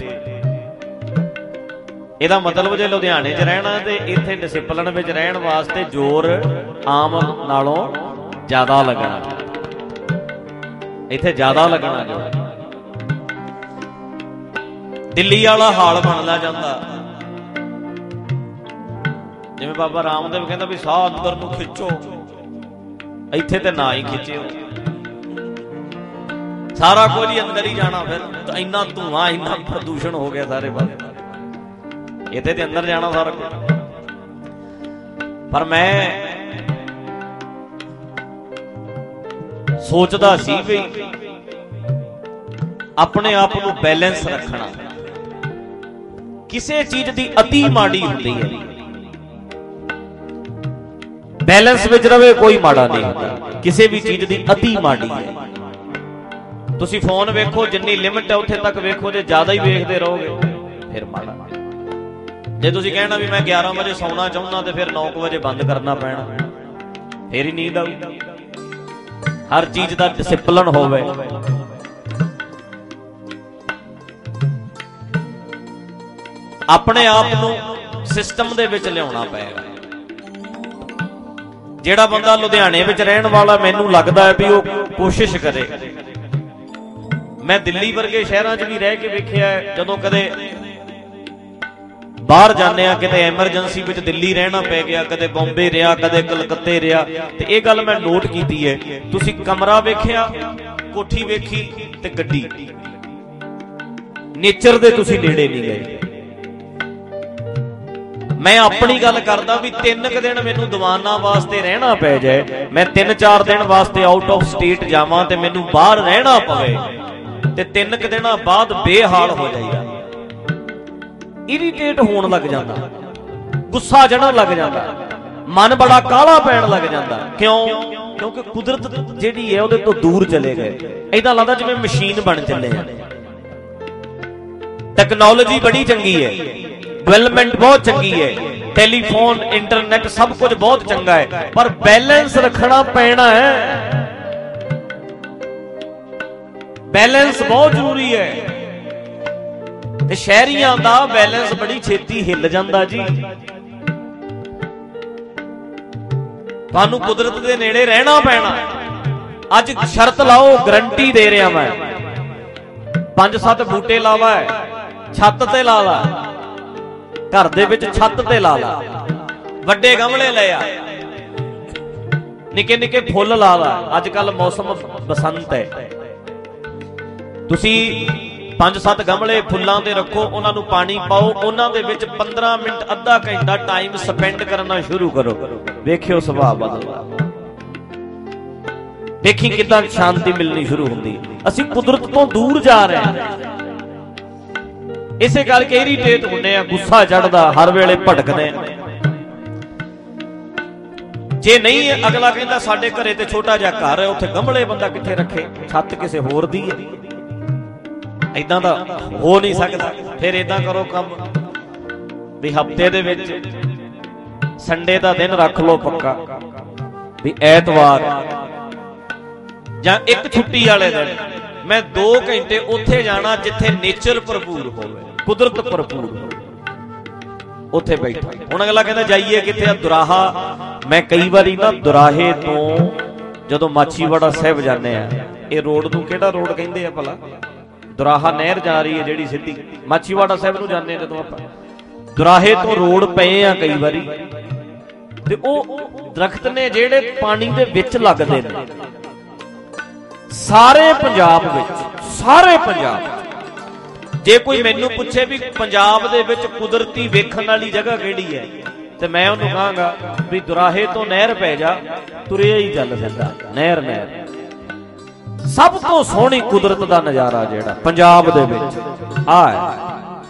Speaker 1: ਇਹਦਾ ਮਤਲਬ ਜੇ ਲੁਧਿਆਣੇ 'ਚ ਰਹਿਣਾ ਤੇ ਇੱਥੇ ਡਿਸਿਪਲਿਨ ਵਿੱਚ ਰਹਿਣ ਵਾਸਤੇ ਜ਼ੋਰ ਆਮ ਨਾਲੋਂ ਜ਼ਿਆਦਾ ਲੱਗਣਾ, ਇੱਥੇ ਜ਼ਿਆਦਾ ਲੱਗਣਾ ਜ਼ੋਰ। ਦਿੱਲੀ ਵਾਲਾ ਹਾਲ ਬਣਦਾ ਜਾਂਦਾ, ਜਿਵੇਂ ਬਾਬਾ ਰਾਮਦੇਵ ਕਹਿੰਦਾ ਵੀ ਸਾਹ ਅੰਦਰ ਨੂੰ ਖਿੱਚੋ, ਇੱਥੇ ਤੇ ਨਾ ਹੀ ਖਿੱਚਿਓ, ਸਾਰਾ ਕੁਝ ਹੀ ਅੰਦਰ ਹੀ ਜਾਣਾ। ਫਿਰ ਇੰਨਾ ਧੂਆਂ, ਇੰਨਾ ਪ੍ਰਦੂਸ਼ਣ ਹੋ ਗਿਆ ਸਾਰੇ ਪਾਸੇ, ਇੱਥੇ ਤੇ ਅੰਦਰ ਜਾਣਾ ਸਾਰਾ ਕੁਝ। ਪਰ ਮੈਂ ਸੋਚਦਾ ਸੀ ਵੀ ਆਪਣੇ ਆਪ ਨੂੰ ਬੈਲੈਂਸ ਰੱਖਣਾ। ਕਿਸੇ ਚੀਜ਼ ਦੀ ਅਤੀ ਮਾੜੀ ਹੁੰਦੀ ਹੈ, ਬੈਲੈਂਸ ਵਿੱਚ ਰਵੇ ਕੋਈ ਮਾੜਾ ਨਹੀਂ ਹੁੰਦਾ। ਕਿਸੇ ਵੀ ਚੀਜ਼ ਦੀ ਅਤੀ ਮਾੜੀ ਹੈ। ਤੁਸੀਂ ਫੋਨ ਵੇਖੋ, ਜਿੰਨੀ ਲਿਮਿਟ ਹੈ ਉੱਥੇ ਤੱਕ ਵੇਖੋ, ਜੇ ਜ਼ਿਆਦਾ ਹੀ ਵੇਖਦੇ ਰਹੋਗੇ ਫਿਰ ਮਾੜਾ। ਜੇ ਤੁਸੀਂ ਕਹਿਣਾ ਵੀ ਮੈਂ 11 ਵਜੇ ਸੌਣਾ ਚਾਹੁੰਦਾ ਤੇ ਫਿਰ 9 ਵਜੇ ਬੰਦ ਕਰਨਾ ਪੈਣਾ, ਫੇਰ ਹੀ ਨੀਂਦ ਆਊ। ਹਰ ਚੀਜ਼ ਦਾ ਡਿਸਿਪਲਨ ਹੋਵੇ। ਆਪਣੇ ਆਪ ਨੂੰ ਸਿਸਟਮ ਦੇ ਵਿੱਚ ਲਿਆਉਣਾ ਪਏਗਾ। ਜਿਹੜਾ ਬੰਦਾ ਲੁਧਿਆਣੇ ਵਿੱਚ ਰਹਿਣ ਵਾਲਾ, ਮੈਨੂੰ ਲੱਗਦਾ ਹੈ ਵੀ ਉਹ ਕੋਸ਼ਿਸ਼ ਕਰੇ। ਮੈਂ ਦਿੱਲੀ ਵਰਗੇ ਸ਼ਹਿਰਾਂ 'ਚ ਵੀ ਰਹਿ ਕੇ ਵੇਖਿਆ, ਜਦੋਂ ਕਦੇ ਬਾਹਰ ਜਾਂਦੇ ਆ, ਕਿਤੇ ਐਮਰਜੈਂਸੀ ਵਿੱਚ ਦਿੱਲੀ ਰਹਿਣਾ ਪੈ ਗਿਆ, ਕਦੇ ਬੰਬੇ ਰਿਹਾ, ਕਦੇ ਕਲਕੱਤੇ ਰਿਹਾ, ਤੇ ਇਹ ਗੱਲ ਮੈਂ ਨੋਟ ਕੀਤੀ ਹੈ। ਤੁਸੀਂ ਕਮਰਾ ਵੇਖਿਆ, ਕੋਠੀ ਵੇਖੀ ਤੇ ਗੱਡੀ, ਨੇਚਰ ਦੇ ਤੁਸੀਂ ਨੇੜੇ ਨਹੀਂ ਗਏ। ਮੈਂ ਆਪਣੀ ਗੱਲ ਕਰਦਾ ਵੀ 3 ਕੁ ਦਿਨ ਮੈਨੂੰ ਦੀਵਾਨਾਂ ਵਾਸਤੇ ਰਹਿਣਾ ਪੈ ਜਾਏ, ਮੈਂ 3-4 ਦਿਨ ਵਾਸਤੇ ਆਊਟ ਆਫ ਸਟੇਟ ਜਾਵਾਂ ਤੇ ਮੈਨੂੰ ਬਾਹਰ ਰਹਿਣਾ ਪਵੇ, ਤੇ 3 ਕੁ ਦਿਨਾਂ ਬਾਅਦ ਬੇਹਾਲ ਹੋ ਜਾਈਦਾ, ਇਰੀਟੇਟ ਹੋਣ ਲੱਗ ਜਾਂਦਾ, ਗੁੱਸਾ ਚੜ੍ਹਨ ਲੱਗ ਜਾਂਦਾ, ਮਨ ਬੜਾ ਕਾਹਲਾ ਪੈਣ ਲੱਗ ਜਾਂਦਾ। ਕਿਉਂ? ਕਿਉਂਕਿ ਕੁਦਰਤ ਜਿਹੜੀ ਹੈ ਉਹਦੇ ਤੋਂ ਦੂਰ ਚਲੇ ਗਏ। ਏਦਾਂ ਲੱਗਦਾ ਜਿਵੇਂ ਮਸ਼ੀਨ ਬਣ ਚੱਲੇ ਆ। ਟੈਕਨੋਲੋਜੀ ਬੜੀ ਚੰਗੀ ਹੈ, ਡਿਵੈਲਪਮੈਂਟ ਬਹੁਤ ਚੰਗੀ ਹੈ, ਟੈਲੀਫੋਨ, ਇੰਟਰਨੈਟ ਸਭ ਕੁਝ ਬਹੁਤ ਚੰਗਾ ਹੈ, ਪਰ ਬੈਲੈਂਸ ਰੱਖਣਾ ਪੈਣਾ ਹੈ। ਬੈਲੈਂਸ ਬਹੁਤ ਜ਼ਰੂਰੀ ਹੈ। ਤੇ ਸ਼ਹਿਰੀਆਂ ਦਾ ਬੈਲੈਂਸ ਬੜੀ ਛੇਤੀ ਹਿੱਲ ਜਾਂਦਾ ਜੀ। ਤੁਹਾਨੂੰ ਕੁਦਰਤ ਦੇ ਨੇੜੇ ਰਹਿਣਾ ਪੈਣਾ। ਅੱਜ ਸ਼ਰਤ ਲਾਓ, ਗਰੰਟੀ ਦੇ ਰਿਹਾ ਮੈਂ, 5-7 ਬੂਟੇ ਲਾਵਾ, ਛੱਤ ਤੇ ਲਾ ਲਾ, ਘਰ ਦੇ ਵਿੱਚ ਛੱਤ ਤੇ ਲਾ ਲਾ, ਵੱਡੇ ਗਮਲੇ ਲੈ ਆ, ਨਿੱਕੇ ਨਿੱਕੇ ਫੁੱਲ ਲਾ ਲਾ। ਅੱਜ ਕੱਲ ਮੌਸਮ ਬਸੰਤ ਹੈ, ਤੁਸੀਂ 5-7 ਗਮਲੇ ਫੁੱਲਾਂ ਦੇ ਰੱਖੋ, ਉਹਨਾਂ ਨੂੰ ਪਾਣੀ ਪਾਓ, ਉਹਨਾਂ ਦੇ ਵਿੱਚ 15 ਮਿੰਟ ਅੱਧਾ ਘੰਟਾ ਟਾਈਮ ਸਪੈਂਡ ਕਰਨਾ ਸ਼ੁਰੂ ਕਰੋ, ਵੇਖਿਓ ਸੁਭਾਅ ਬਦਲਦਾ। ਦੇਖੀ ਕਿੱਦਾਂ ਸ਼ਾਂਤੀ ਮਿਲਣੀ ਸ਼ੁਰੂ ਹੁੰਦੀ। ਅਸੀਂ ਕੁਦਰਤ ਤੋਂ ਦੂਰ ਜਾ ਰਹੇ ਹਾਂ, ਇਸੇ ਕਰਕੇ ਇਰੀਟੇਟ ਹੁੰਦੇ ਆ, ਗੁੱਸਾ ਚੜਦਾ, ਹਰ ਵੇਲੇ ਭਟਕਦੇ। ਜੇ ਨਹੀਂ ਅਗਲਾ ਕਹਿੰਦਾ ਸਾਡੇ ਘਰੇ ਤੇ ਛੋਟਾ ਜਿਹਾ ਘਰ ਹੈ, ਉੱਥੇ ਗਮਲੇ ਬੰਦਾ ਕਿੱਥੇ ਰੱਖੇ, ਛੱਤ ਕਿਸੇ ਹੋਰ ਦੀ ਹੈ। ਏਦਾਂ ਦਾ ਹੋ ਨਹੀਂ ਸਕਦਾ। ਫਿਰ ਏਦਾਂ ਕਰੋ ਕੰਮ ਵੀ ਹਫਤੇ ਦੇ ਵਿੱਚ ਸੰਡੇ ਦਾ ਦਿਨ ਰੱਖ ਲਓ ਪੱਕਾ, ਵੀ ਐਤਵਾਰ ਜਾਂ ਇੱਕ ਛੁੱਟੀ ਵਾਲੇ ਦਿਨ ਮੈਂ 2 ਘੰਟੇ ਉੱਥੇ ਜਾਣਾ ਜਿੱਥੇ ਨੇਚਰ ਭਰਪੂਰ ਹੋਵੇ, ਕੁਦਰਤ ਭਰਪੂਰ ਹੋਵੇ, ਉੱਥੇ ਬੈਠਾ। ਹੁਣ ਅਗਲਾ ਕਹਿੰਦਾ ਜਾਈਏ ਕਿੱਥੇ ਆ? ਦੁਰਾਹਾ। ਮੈਂ ਕਈ ਵਾਰੀ ਨਾ ਦੁਰਾਹੇ ਤੋਂ ਜਦੋਂ ਮਾਛੀਵਾੜਾ ਸਾਹਿਬ ਜਾਂਦੇ ਆ, ਇਹ ਰੋਡ ਨੂੰ ਕਿਹੜਾ ਰੋਡ ਕਹਿੰਦੇ ਆ ਭਲਾ? ਦੁਰਾਹਾ ਨਹਿਰ ਜਾ ਰਹੀ ਹੈ ਜਿਹੜੀ ਸਿੱਧੀ ਮਾਛੀਵਾੜਾ ਸਾਹਿਬ ਨੂੰ ਜਾਂਦੇ ਆ, ਜਦੋਂ ਆਪਾਂ ਦੁਰਾਹੇ ਤੋਂ ਰੋਡ ਪਏ ਆ ਕਈ ਵਾਰੀ, ਤੇ ਉਹ ਦਰਖਤ ਨੇ ਜਿਹੜੇ ਪਾਣੀ ਦੇ ਵਿੱਚ ਲੱਗਦੇ ਨੇ। ਸਾਰੇ ਪੰਜਾਬ ਵਿੱਚ, ਸਾਰੇ ਪੰਜਾਬ, ਜੇ ਕੋਈ ਮੈਨੂੰ ਪੁੱਛੇ ਵੀ ਪੰਜਾਬ ਦੇ ਵਿੱਚ ਕੁਦਰਤੀ ਵੇਖਣ ਵਾਲੀ ਜਗ੍ਹਾ ਕਿਹੜੀ ਹੈ, ਤੇ ਮੈਂ ਉਹਨੂੰ ਕਹਾਂਗਾ ਵੀ ਦੁਰਾਹੇ ਤੋਂ ਨਹਿਰ ਪੈ ਜਾ, ਤੁਰਿਆ ਹੀ ਚੱਲ ਜਾਂਦਾ, ਨਹਿਰ ਨਹਿਰ। ਸਭ ਤੋਂ ਸੋਹਣੀ ਕੁਦਰਤ ਦਾ ਨਜ਼ਾਰਾ ਜਿਹੜਾ ਪੰਜਾਬ ਦੇ ਵਿੱਚ ਆ ਹੈ।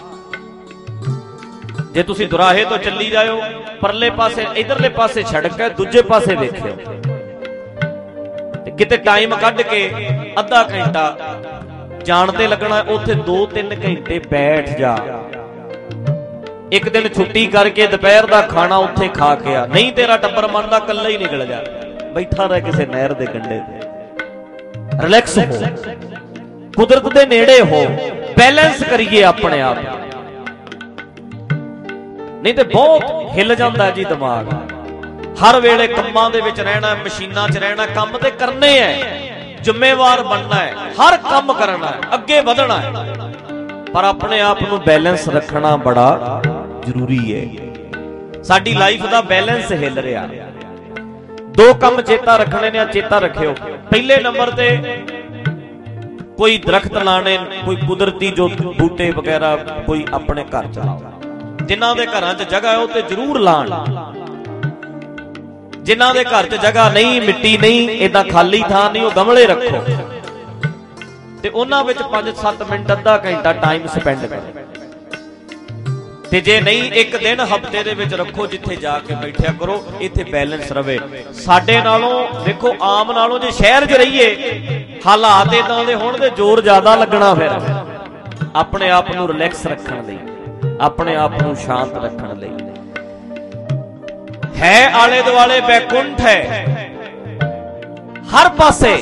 Speaker 1: ਜੇ ਤੁਸੀਂ ਦੁਰਾਹੇ ਤੋਂ ਚੱਲੀ ਜਾਓ, ਪਰਲੇ ਪਾਸੇ ਇਧਰਲੇ ਪਾਸੇ ਸੜਕ ਹੈ, ਦੂਜੇ ਪਾਸੇ ਵੇਖਿਓ, ਤੇ ਕਿਤੇ ਟਾਈਮ ਕੱਢ ਕੇ ਅੱਧਾ ਘੰਟਾ ਜਾਣ ਤੇ ਲੱਗਣਾ, ਉੱਥੇ 2-3 ਘੰਟੇ ਬੈਠ ਜਾ। ਇੱਕ ਦਿਨ ਛੁੱਟੀ ਕਰਕੇ ਦੁਪਹਿਰ ਦਾ ਖਾਣਾ ਉੱਥੇ ਖਾ ਕੇ ਆ, ਨਹੀਂ ਤੇਰਾ ਟੱਬਰ ਮੰਨਦਾ, ਇਕੱਲਾ ਹੀ ਨਿਕਲ ਜਾ, ਬੈਠਾ ਰਹਿ ਕਿਸੇ ਨਹਿਰ ਦੇ ਕੰਢੇ ਤੇ, ਰਿਲੈਕਸ ਹੋ, ਕੁਦਰਤ ਦੇ ਨੇੜੇ ਹੋ, ਬੈਲੈਂਸ ਕਰੀਏ ਆਪਣੇ ਆਪ, ਨਹੀਂ ਤੇ ਬਹੁਤ ਹਿੱਲ ਜਾਂਦਾ ਜੀ ਦਿਮਾਗ। ਹਰ ਵੇਲੇ ਕੰਮਾਂ ਦੇ ਵਿੱਚ ਰਹਿਣਾ, ਮਸ਼ੀਨਾਂ 'ਚ ਰਹਿਣਾ, ਕੰਮ ਤੇ ਕਰਨੇ ਹੈ, ਜ਼ਿੰਮੇਵਾਰ ਬਣਨਾ ਹੈ, ਹਰ ਕੰਮ ਕਰਨਾ ਹੈ, ਅੱਗੇ ਵਧਣਾ ਹੈ, ਪਰ ਆਪਣੇ ਆਪ ਨੂੰ ਬੈਲੈਂਸ ਰੱਖਣਾ ਬੜਾ ਜ਼ਰੂਰੀ ਹੈ। ਸਾਡੀ ਲਾਈਫ ਦਾ ਬੈਲੈਂਸ ਹਿੱਲ ਰਿਹਾ। 2 ਕੰਮ ਚੇਤਾ ਰੱਖਣੇ ਨੇ, ਚੇਤਾ ਰੱਖਿਓ। ਪਹਿਲੇ ਨੰਬਰ ਤੇ ਕੋਈ ਦਰਖਤ ਲਾਣੇ, ਕੋਈ ਕੁਦਰਤੀ ਜੋ ਬੂਟੇ ਵਗੈਰਾ ਕੋਈ ਆਪਣੇ ਘਰ ਚ ਲਾਓ, ਜਿਨ੍ਹਾਂ ਦੇ ਘਰਾਂ 'ਚ ਜਗ੍ਹਾ ਹੈ ਉਹ ਤੇ ਜ਼ਰੂਰ ਲਾਣ। ਜਿਨ੍ਹਾਂ ਦੇ ਘਰ 'ਚ ਜਗ੍ਹਾ ਨਹੀਂ, ਮਿੱਟੀ ਨਹੀਂ, ਏਦਾਂ ਖਾਲੀ ਥਾਂ ਨਹੀਂ, ਉਹ ਗਮਲੇ ਰੱਖੋ ਤੇ ਉਹਨਾਂ ਵਿੱਚ 5-7 ਮਿੰਟ, ਅੱਧਾ ਘੰਟਾ ਟਾਈਮ ਸਪੈਂਡ ਕਰੋ। ਤੇ ਜੇ ਨਹੀਂ, ਇੱਕ ਦਿਨ ਹਫ਼ਤੇ ਦੇ ਵਿੱਚ ਰੱਖੋ ਜਿੱਥੇ ਜਾ ਕੇ ਬੈਠਿਆ ਕਰੋ, ਇੱਥੇ ਬੈਲੈਂਸ ਰਵੇ। ਸਾਡੇ ਨਾਲੋਂ ਦੇਖੋ, ਆਮ ਨਾਲੋਂ ਜੇ ਸ਼ਹਿਰ 'ਚ ਰਹੀਏ, ਹਾਲਾਤ ਏਦਾਂ ਦੇ ਹੋਣ ਤੇ ਜ਼ੋਰ ਜ਼ਿਆਦਾ ਲੱਗਣਾ। ਫਿਰ ਆਪਣੇ ਆਪ ਨੂੰ ਰਿਲੈਕਸ ਰੱਖਣ ਲਈ, ਆਪਣੇ ਆਪ ਨੂੰ ਸ਼ਾਂਤ ਰੱਖਣ ਲਈ ਹੈ ਆਲੇ ਦੁਆਲੇ ਬੈਕੁੰਠ ਹੈ ਹਰ ਪਾਸੇ।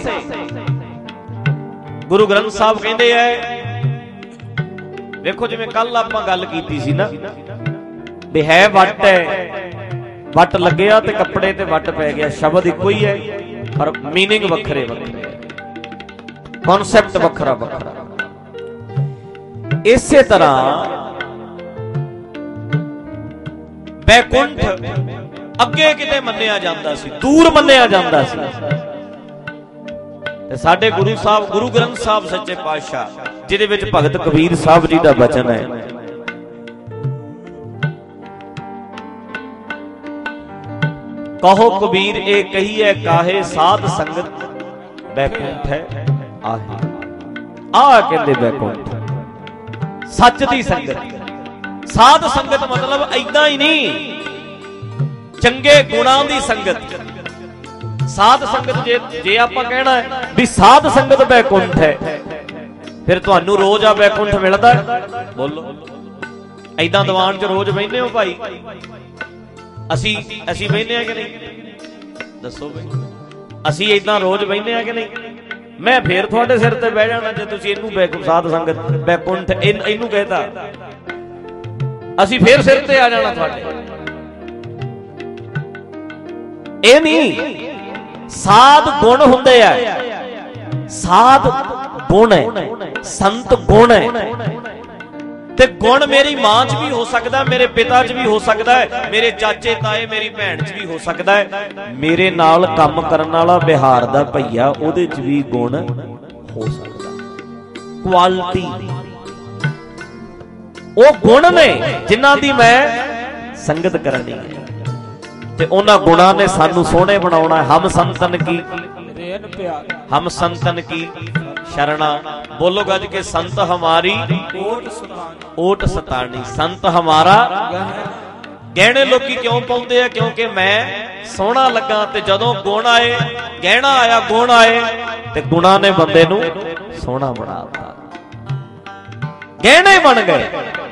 Speaker 1: ਗੁਰੂ ਗ੍ਰੰਥ ਸਾਹਿਬ ਕਹਿੰਦੇ ਐ, ਵੇਖੋ ਜਿਵੇਂ ਕੱਲ ਆਪਾਂ ਗੱਲ ਕੀਤੀ ਸੀ ਨਾ ਵੀ ਹੈ ਵੱਟ ਹੈ, ਵੱਟ ਲੱਗਿਆ ਤੇ ਕੱਪੜੇ ਤੇ ਵੱਟ ਪੈ ਗਿਆ। ਸ਼ਬਦ ਇੱਕੋ ਹੀ ਹੈ ਪਰ ਮੀਨਿੰਗ ਵੱਖਰੇ ਵੱਖਰੇ, ਕਨਸੈਪਟ ਵੱਖਰਾ ਵੱਖਰਾ। ਇਸੇ ਤਰ੍ਹਾਂ ਬੈਕੁੰਠ ਅੱਗੇ ਕਿਤੇ ਮੰਨਿਆ ਜਾਂਦਾ ਸੀ, ਦੂਰ ਮੰਨਿਆ ਜਾਂਦਾ ਸੀ। ਤੇ ਸਾਡੇ ਗੁਰੂ ਸਾਹਿਬ, ਗੁਰੂ ਗ੍ਰੰਥ ਸਾਹਿਬ ਸੱਚੇ ਪਾਤਸ਼ਾਹ, ਜਿਹਦੇ ਵਿੱਚ ਭਗਤ ਕਬੀਰ ਸਾਹਿਬ ਜੀ ਦਾ ਬਚਨ ਹੈ, ਕਹੋ ਕਬੀਰ ਇਹ ਕਹੀਏ ਕਾਹੇ, ਸਾਧ ਸੰਗਤ ਬੈਕੁੰਠ ਹੈ ਆਹੇ। ਆਹ ਕਹਿੰਦੇ ਬੈਕੁੰਠ ਸੱਚ ਦੀ ਸੰਗਤ। ਸਾਧ ਸੰਗਤ ਮਤਲਬ ਏਦਾਂ ਹੀ ਨਹੀਂ, ਚੰਗੇ ਗੁਣਾਂ ਦੀ ਸੰਗਤ। ਸਾਧ ਸੰਗਤ ਜੇ ਆਪਾਂ ਕਹਿਣਾ ਹੈ ਵੀ ਸਾਧ ਸੰਗਤ ਬੈਕੁੰਠ ਹੈ, ਫਿਰ ਤੁਹਾਨੂੰ ਰੋਜ਼ ਆ ਬੈਕੁੰਠ ਮਿਲਦਾ? ਬੋਲੋ, ਏਦਾਂ ਦੀਵਾਨ 'ਚ ਰੋਜ਼ ਬਹਿੰਦੇ ਹੋ ਭਾਈ? ਅਸੀਂ ਬਹਿੰਦੇ ਆ ਕਿ ਨਹੀਂ? ਦੱਸੋ ਬਈ, ਅਸੀਂ ਏਦਾਂ ਰੋਜ਼ ਬਹਿੰਦੇ ਆ ਕਿ ਨਹੀਂ? ਮੈਂ ਫੇਰ ਤੁਹਾਡੇ ਸਿਰ ਤੇ ਬਹਿ ਜਾਣਾ ਜੇ ਤੁਸੀਂ ਇਹਨੂੰ ਸਾਧ ਸੰਗਤ ਬੈਕੁੰਠ ਇਹਨੂੰ ਕਹਿਤਾ, ਅਸੀਂ ਫੇਰ ਸਿਰ ਤੇ ਆ ਜਾਣਾ ਤੁਹਾਡੇ। ਇਹ ਨਹੀਂ, ਸਾਧ ਗੁਣ ਹੁੰਦੇ ਆ, ਸਾਧ ਗੁਣ ਹੈ, ਸੰਤ ਗੁਣ ਹੈ। ਤੇ ਗੁਣ ਮੇਰੀ ਮਾਂ 'ਚ ਵੀ ਹੋ ਸਕਦਾ, ਮੇਰੇ ਪਿਤਾ 'ਚ ਵੀ ਹੋ ਸਕਦਾ ਹੈ, ਮੇਰੇ ਚਾਚੇ ਤਾਏ ਮੇਰੀ ਭੈਣ 'ਚ ਵੀ ਹੋ ਸਕਦਾ ਹੈ, ਮੇਰੇ ਨਾਲ ਕੰਮ ਕਰਨ ਵਾਲਾ ਬਿਹਾਰ ਦਾ ਭਈਆ ਉਹਦੇ 'ਚ ਵੀ ਗੁਣ ਹੋ ਸਕਦਾ। ਕੁਆਲਿਟੀ, ਉਹ ਗੁਣ ਨੇ ਜਿਨ੍ਹਾਂ ਦੀ ਮੈਂ ਸੰਗਤ ਕਰਨੀ ਹੈ ਤੇ ਉਹਨਾਂ ਗੁਣਾਂ ਨੇ ਸਾਨੂੰ ਸੋਹਣੇ ਬਣਾਉਣਾ। ਹਮ ਸੰਤਨ ਕੀ ਹਮ ਸੰਤਨ ਕੀ ਸ਼ਰਣਾ, ਬੋਲੋ ਗੱਜ ਕੇ, ਸੰਤ ਹਮਾਰੀ ਓਟ ਸਤਾਣੀ। ਸੰਤ ਹਮਾਰਾ ਗਹਿਣੇ ਲੋਕੀ ਕਿਉਂ ਪਾਉਂਦੇ ਆ? ਕਿਉਂਕਿ ਮੈਂ ਸੋਹਣਾ ਲੱਗਾ। ਤੇ ਜਦੋਂ ਗੁਣ ਆਏ, ਗਹਿਣਾ ਆਇਆ, ਗੁਣ ਆਏ ਤੇ ਗੁਣਾਂ ਨੇ ਬੰਦੇ ਨੂੰ ਸੋਹਣਾ ਬਣਾ ਦਿੱਤਾ, ਗਹਿਣੇ ਬਣ ਗਏ।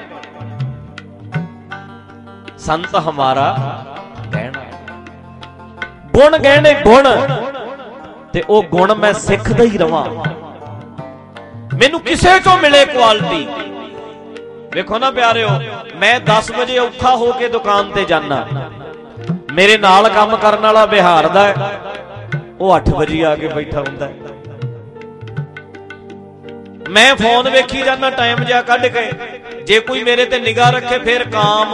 Speaker 1: ਸੰਤ ਹਮਾਰਾ ਗਹਿਣਾ, ਗੁਣ ਗਹਿਣੇ ਗੁਣ, ਤੇ ਉਹ ਗੁਣ ਮੈਂ ਸਿੱਖਦਾ ਹੀ ਰਵਾਂ, ਮੈਨੂੰ ਕਿਸੇ ਚੋਂ ਮਿਲੇ ਕੁਆਲਿਟੀ। ਵੇਖੋ ਨਾ ਪਿਆਰਿਓ, ਮੈਂ 10 ਵਜੇ ਔਖਾ ਹੋ ਕੇ ਦੁਕਾਨ ਤੇ ਜਾਣਾ, ਮੇਰੇ ਨਾਲ ਕੰਮ ਕਰਨ ਵਾਲਾ ਬਿਹਾਰ ਦਾ ਹੈ, ਉਹ 8 ਵਜੇ ਆ ਕੇ ਬੈਠਾ ਹੁੰਦਾ ਹੈ। ਮੈਂ ਫੋਨ ਵੇਖੀ ਜਾਂਦਾ ਟਾਈਮ ਜਿਹਾ ਕੱਢ ਕੇ, ਜੇ ਕੋਈ ਮੇਰੇ ਤੇ ਨਿਗਾਹ ਰੱਖੇ ਫਿਰ ਕੰਮ,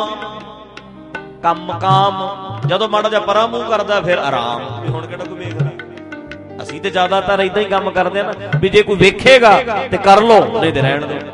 Speaker 1: ਜਦੋਂ ਮਾੜਾ ਜਿਹਾ ਪਰਾਂ ਮੂੰਹ ਕਰਦਾ ਫਿਰ ਆਰਾਮ, ਵੀ ਹੁਣ ਕਿਹੜਾ ਕੋਈ ਵੇਖਦਾ। ਅਸੀਂ ਤੇ ਜ਼ਿਆਦਾਤਰ ਏਦਾਂ ਹੀ ਕੰਮ ਕਰਦੇ ਆ ਨਾ, ਵੀ ਜੇ ਕੋਈ ਵੇਖੇਗਾ ਤੇ ਕਰ ਲੋ, ਨਹੀਂ ਤੇ ਰਹਿਣ ਦਿਓ।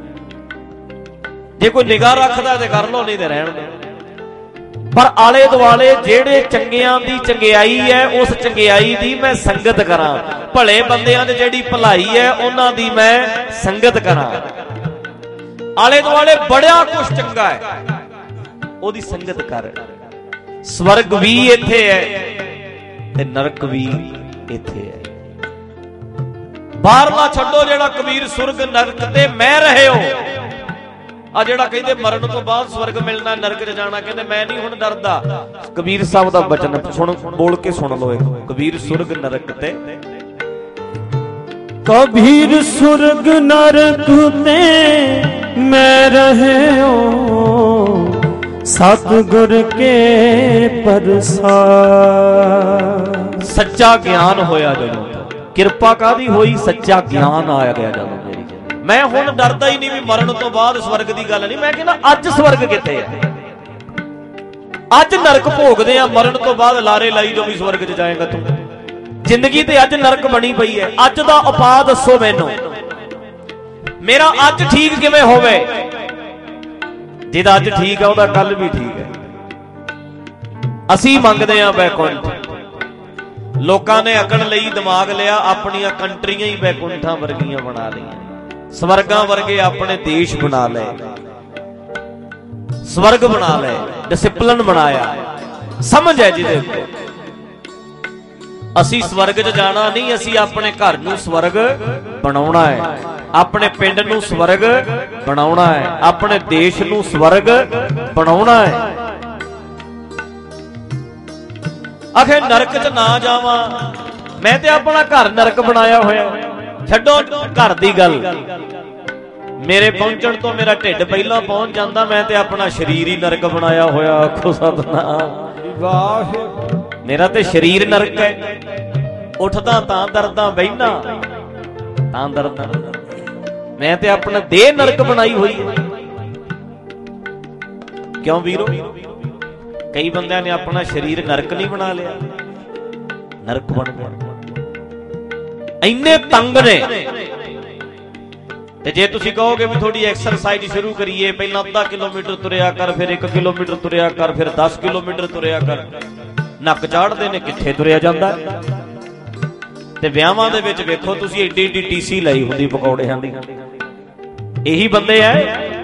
Speaker 1: ਜੇ ਕੋਈ ਨਿਗਾਹ ਰੱਖਦਾ ਤੇ ਕਰ ਲੋ, ਨਹੀਂ ਤੇ ਰਹਿਣ ਦਿਓ। ਪਰ ਆਲੇ ਦੁਆਲੇ ਜਿਹੜੇ ਚੰਗਿਆਂ ਦੀ ਚੰਗਿਆਈ ਹੈ, ਉਸ ਚੰਗਿਆਈ ਦੀ ਮੈਂ ਸੰਗਤ ਕਰਾਂ। ਭਲੇ ਬੰਦਿਆਂ ਦੀ ਜਿਹੜੀ ਭਲਾਈ ਹੈ, ਉਹਨਾਂ ਦੀ ਮੈਂ ਸੰਗਤ ਕਰਾਂ। ਆਲੇ ਦੁਆਲੇ ਬੜਿਆ ਕੁਛ ਚੰਗਾ ਹੈ, ਉਹਦੀ ਸੰਗਤ ਕਰ। ਸਵਰਗ ਵੀ ਇੱਥੇ ਹੈ ਤੇ ਨਰਕ ਵੀ ਇੱਥੇ ਹੈ। ਬਾਹਰਲਾ ਛੱਡੋ, ਜਿਹੜਾ ਕਬੀਰ ਸੁਰਗ ਨਰਕ ਤੇ ਮੈਂ ਰਹੇ ਹੋ। ਆ ਜਿਹੜਾ ਕਹਿੰਦੇ ਮਰਨ ਤੋਂ ਬਾਅਦ ਸਵਰਗ ਮਿਲਣਾ, ਨਰਕ 'ਚ ਜਾਣਾ, ਕਹਿੰਦੇ ਮੈਂ ਨਹੀਂ ਹੁਣ ਡਰਦਾ। ਕਬੀਰ ਸਾਹਿਬ ਦਾ ਬਚਨ ਸੁਣ, ਬੋਲ ਕੇ ਸੁਣ ਲਓ। ਕਬੀਰ ਸੁਰਗ ਨਰਕ ਤੇ,
Speaker 2: ਕਬੀਰ ਸੁਰਗ ਨਰਕ ਤੇ ਮੈਂ ਰਹੇ ਹੋ, ਸਤਿਗੁਰ ਕੇ ਪ੍ਰਸਾਦ। ਸੱਚਾ ਗਿਆਨ ਹੋਇਆ ਜਦੋਂ, ਕਿਰਪਾ ਕਾਹਦੀ ਹੋਈ? ਸੱਚਾ ਗਿਆਨ ਆ ਗਿਆ ਜਦੋਂ ਮੇਰੀ। ਮੈਂ ਹੁਣ ਡਰਦਾ ਹੀ ਨਹੀਂ ਵੀ ਮਰਨ ਤੋਂ ਬਾਅਦ ਸਵਰਗ ਦੀ ਗੱਲ ਨਹੀਂ। ਮੈਂ ਕਹਿੰਦਾ ਅੱਜ ਸਵਰਗ ਕਿੱਥੇ ਹੈ? ਅੱਜ ਨਰਕ ਭੋਗਦੇ ਆ, ਮਰਨ ਤੋਂ ਬਾਅਦ ਲਾਰੇ ਲਾਈ ਜੋ ਵੀ ਸਵਰਗ 'ਚ ਜਾਏਗਾ ਤੂੰ। ਜ਼ਿੰਦਗੀ ਤੇ ਅੱਜ ਨਰਕ ਬਣੀ ਪਈ ਹੈ। ਅੱਜ ਦਾ ਉਪਾਅ ਦੱਸੋ ਮੈਨੂੰ, ਮੇਰਾ ਅੱਜ ਠੀਕ ਕਿਵੇਂ ਹੋਵੇ? ਜਿਹਦਾ ਅੱਜ ਠੀਕ ਹੈ ਉਹਦਾ ਕੱਲ ਵੀ ਠੀਕ ਹੈ। ਅਸੀਂ ਮੰਗਦੇ ਆ ਵੈਕੁੰਠ। ਲੋਕਾਂ ਨੇ ਅਕਲ ਲਈ ਦਿਮਾਗ ਲਿਆ, ਆਪਣੀਆਂ ਕੰਟਰੀਆਂ ਹੀ ਵੈਕੁੰਠਾਂ ਵਰਗੀਆਂ ਬਣਾ ਲਈਆਂ, ਸਵਰਗਾਂ ਵਰਗੇ ਆਪਣੇ ਦੇਸ਼ ਬਣਾ ਲਏ, ਸਵਰਗ ਬਣਾ ਲਏ, ਡਿਸਪਲਿਨ ਬਣਾਇਆ। ਸਮਝ ਹੈ ਜਿਹਦੇ ਉੱਤੇ। ਅਸੀਂ ਸਵਰਗ 'ਚ ਜਾਣਾ ਨਹੀਂ, ਅਸੀਂ ਆਪਣੇ ਘਰ ਨੂੰ ਸਵਰਗ ਬਣਾਉਣਾ ਹੈ, ਆਪਣੇ ਪਿੰਡ ਨੂੰ ਸਵਰਗ ਬਣਾਉਣਾ ਹੈ, ਆਪਣੇ ਦੇਸ਼ ਨੂੰ ਸਵਰਗ ਬਣਾਉਣਾ ਹੈ। ਆਖੇ ਨਰਕ 'ਚ ਨਾ ਜਾਵਾਂ, ਮੈਂ ਤੇ ਆਪਣਾ ਘਰ ਨਰਕ ਬਣਾਇਆ ਹੋਇਆ। ਛੱਡੋ ਘਰ ਦੀ ਗੱਲ, ਮੇਰੇ ਪਹੁੰਚਣ ਤੋਂ ਮੇਰਾ ਢਿੱਡ ਪਹਿਲਾਂ ਪਹੁੰਚ ਜਾਂਦਾ, ਮੈਂ ਤੇ ਆਪਣਾ ਸਰੀਰ ਹੀ ਨਰਕ ਬਣਾਇਆ ਹੋਇਆ। ਆਖੋ ਸਤਿਨਾਮ ਵਾਹਿਗੁਰੂ। ਮੇਰਾ ਤੇ ਸਰੀਰ ਨਰਕ ਹੈ, ਉੱਠਦਾ ਤਾਂ ਦਰਦਾਂ, ਬਹਿਨਾ ਤਾਂ ਦਰਦਾਂ। ਮੈਂ ਤੇ ਆਪਣਾ ਦੇਹ ਨਰਕ ਬਣਾਈ ਹੋਈ ਹੈ। ਕਿਉਂ ਵੀਰੋ? ਕਈ ਬੰਦਿਆਂ ਨੇ ਆਪਣਾ ਸਰੀਰ ਨਰਕ ਨਹੀਂ ਬਣਾ ਲਿਆ, ਨਰਕ ਬਣ ਗਿਆ। ਇੰਨੇ ਤੰਗ ਨੇ। ਤੇ ਜੇ ਤੁਸੀਂ ਕਹੋਗੇ ਵੀ ਥੋੜੀ ਐਕਸਰਸਾਈਜ਼ ਸ਼ੁਰੂ ਕਰੀਏ, ਪਹਿਲਾਂ ਅੱਧਾ ਕਿਲੋਮੀਟਰ ਤੁਰਿਆ ਕਰ, ਫਿਰ 1 ਕਿਲੋਮੀਟਰ ਤੁਰਿਆ ਕਰ, ਫਿਰ 10 ਕਿਲੋਮੀਟਰ ਤੁਰਿਆ ਕਰ, ਨੱਕ ਚਾੜਦੇ ਨੇ, ਕਿੱਥੇ ਤੁਰਿਆ ਜਾਂਦਾ। ਤੇ ਵਿਆਹਾਂ ਦੇ ਵਿੱਚ ਵੇਖੋ ਤੁਸੀਂ, ਏਡੀ ਏਡੀ ਟੀਸੀ ਲਈ ਹੁੰਦੀ ਪਕੌੜਿਆਂ ਦੀ। ਇਹੀ ਬੰਦੇ ਐ।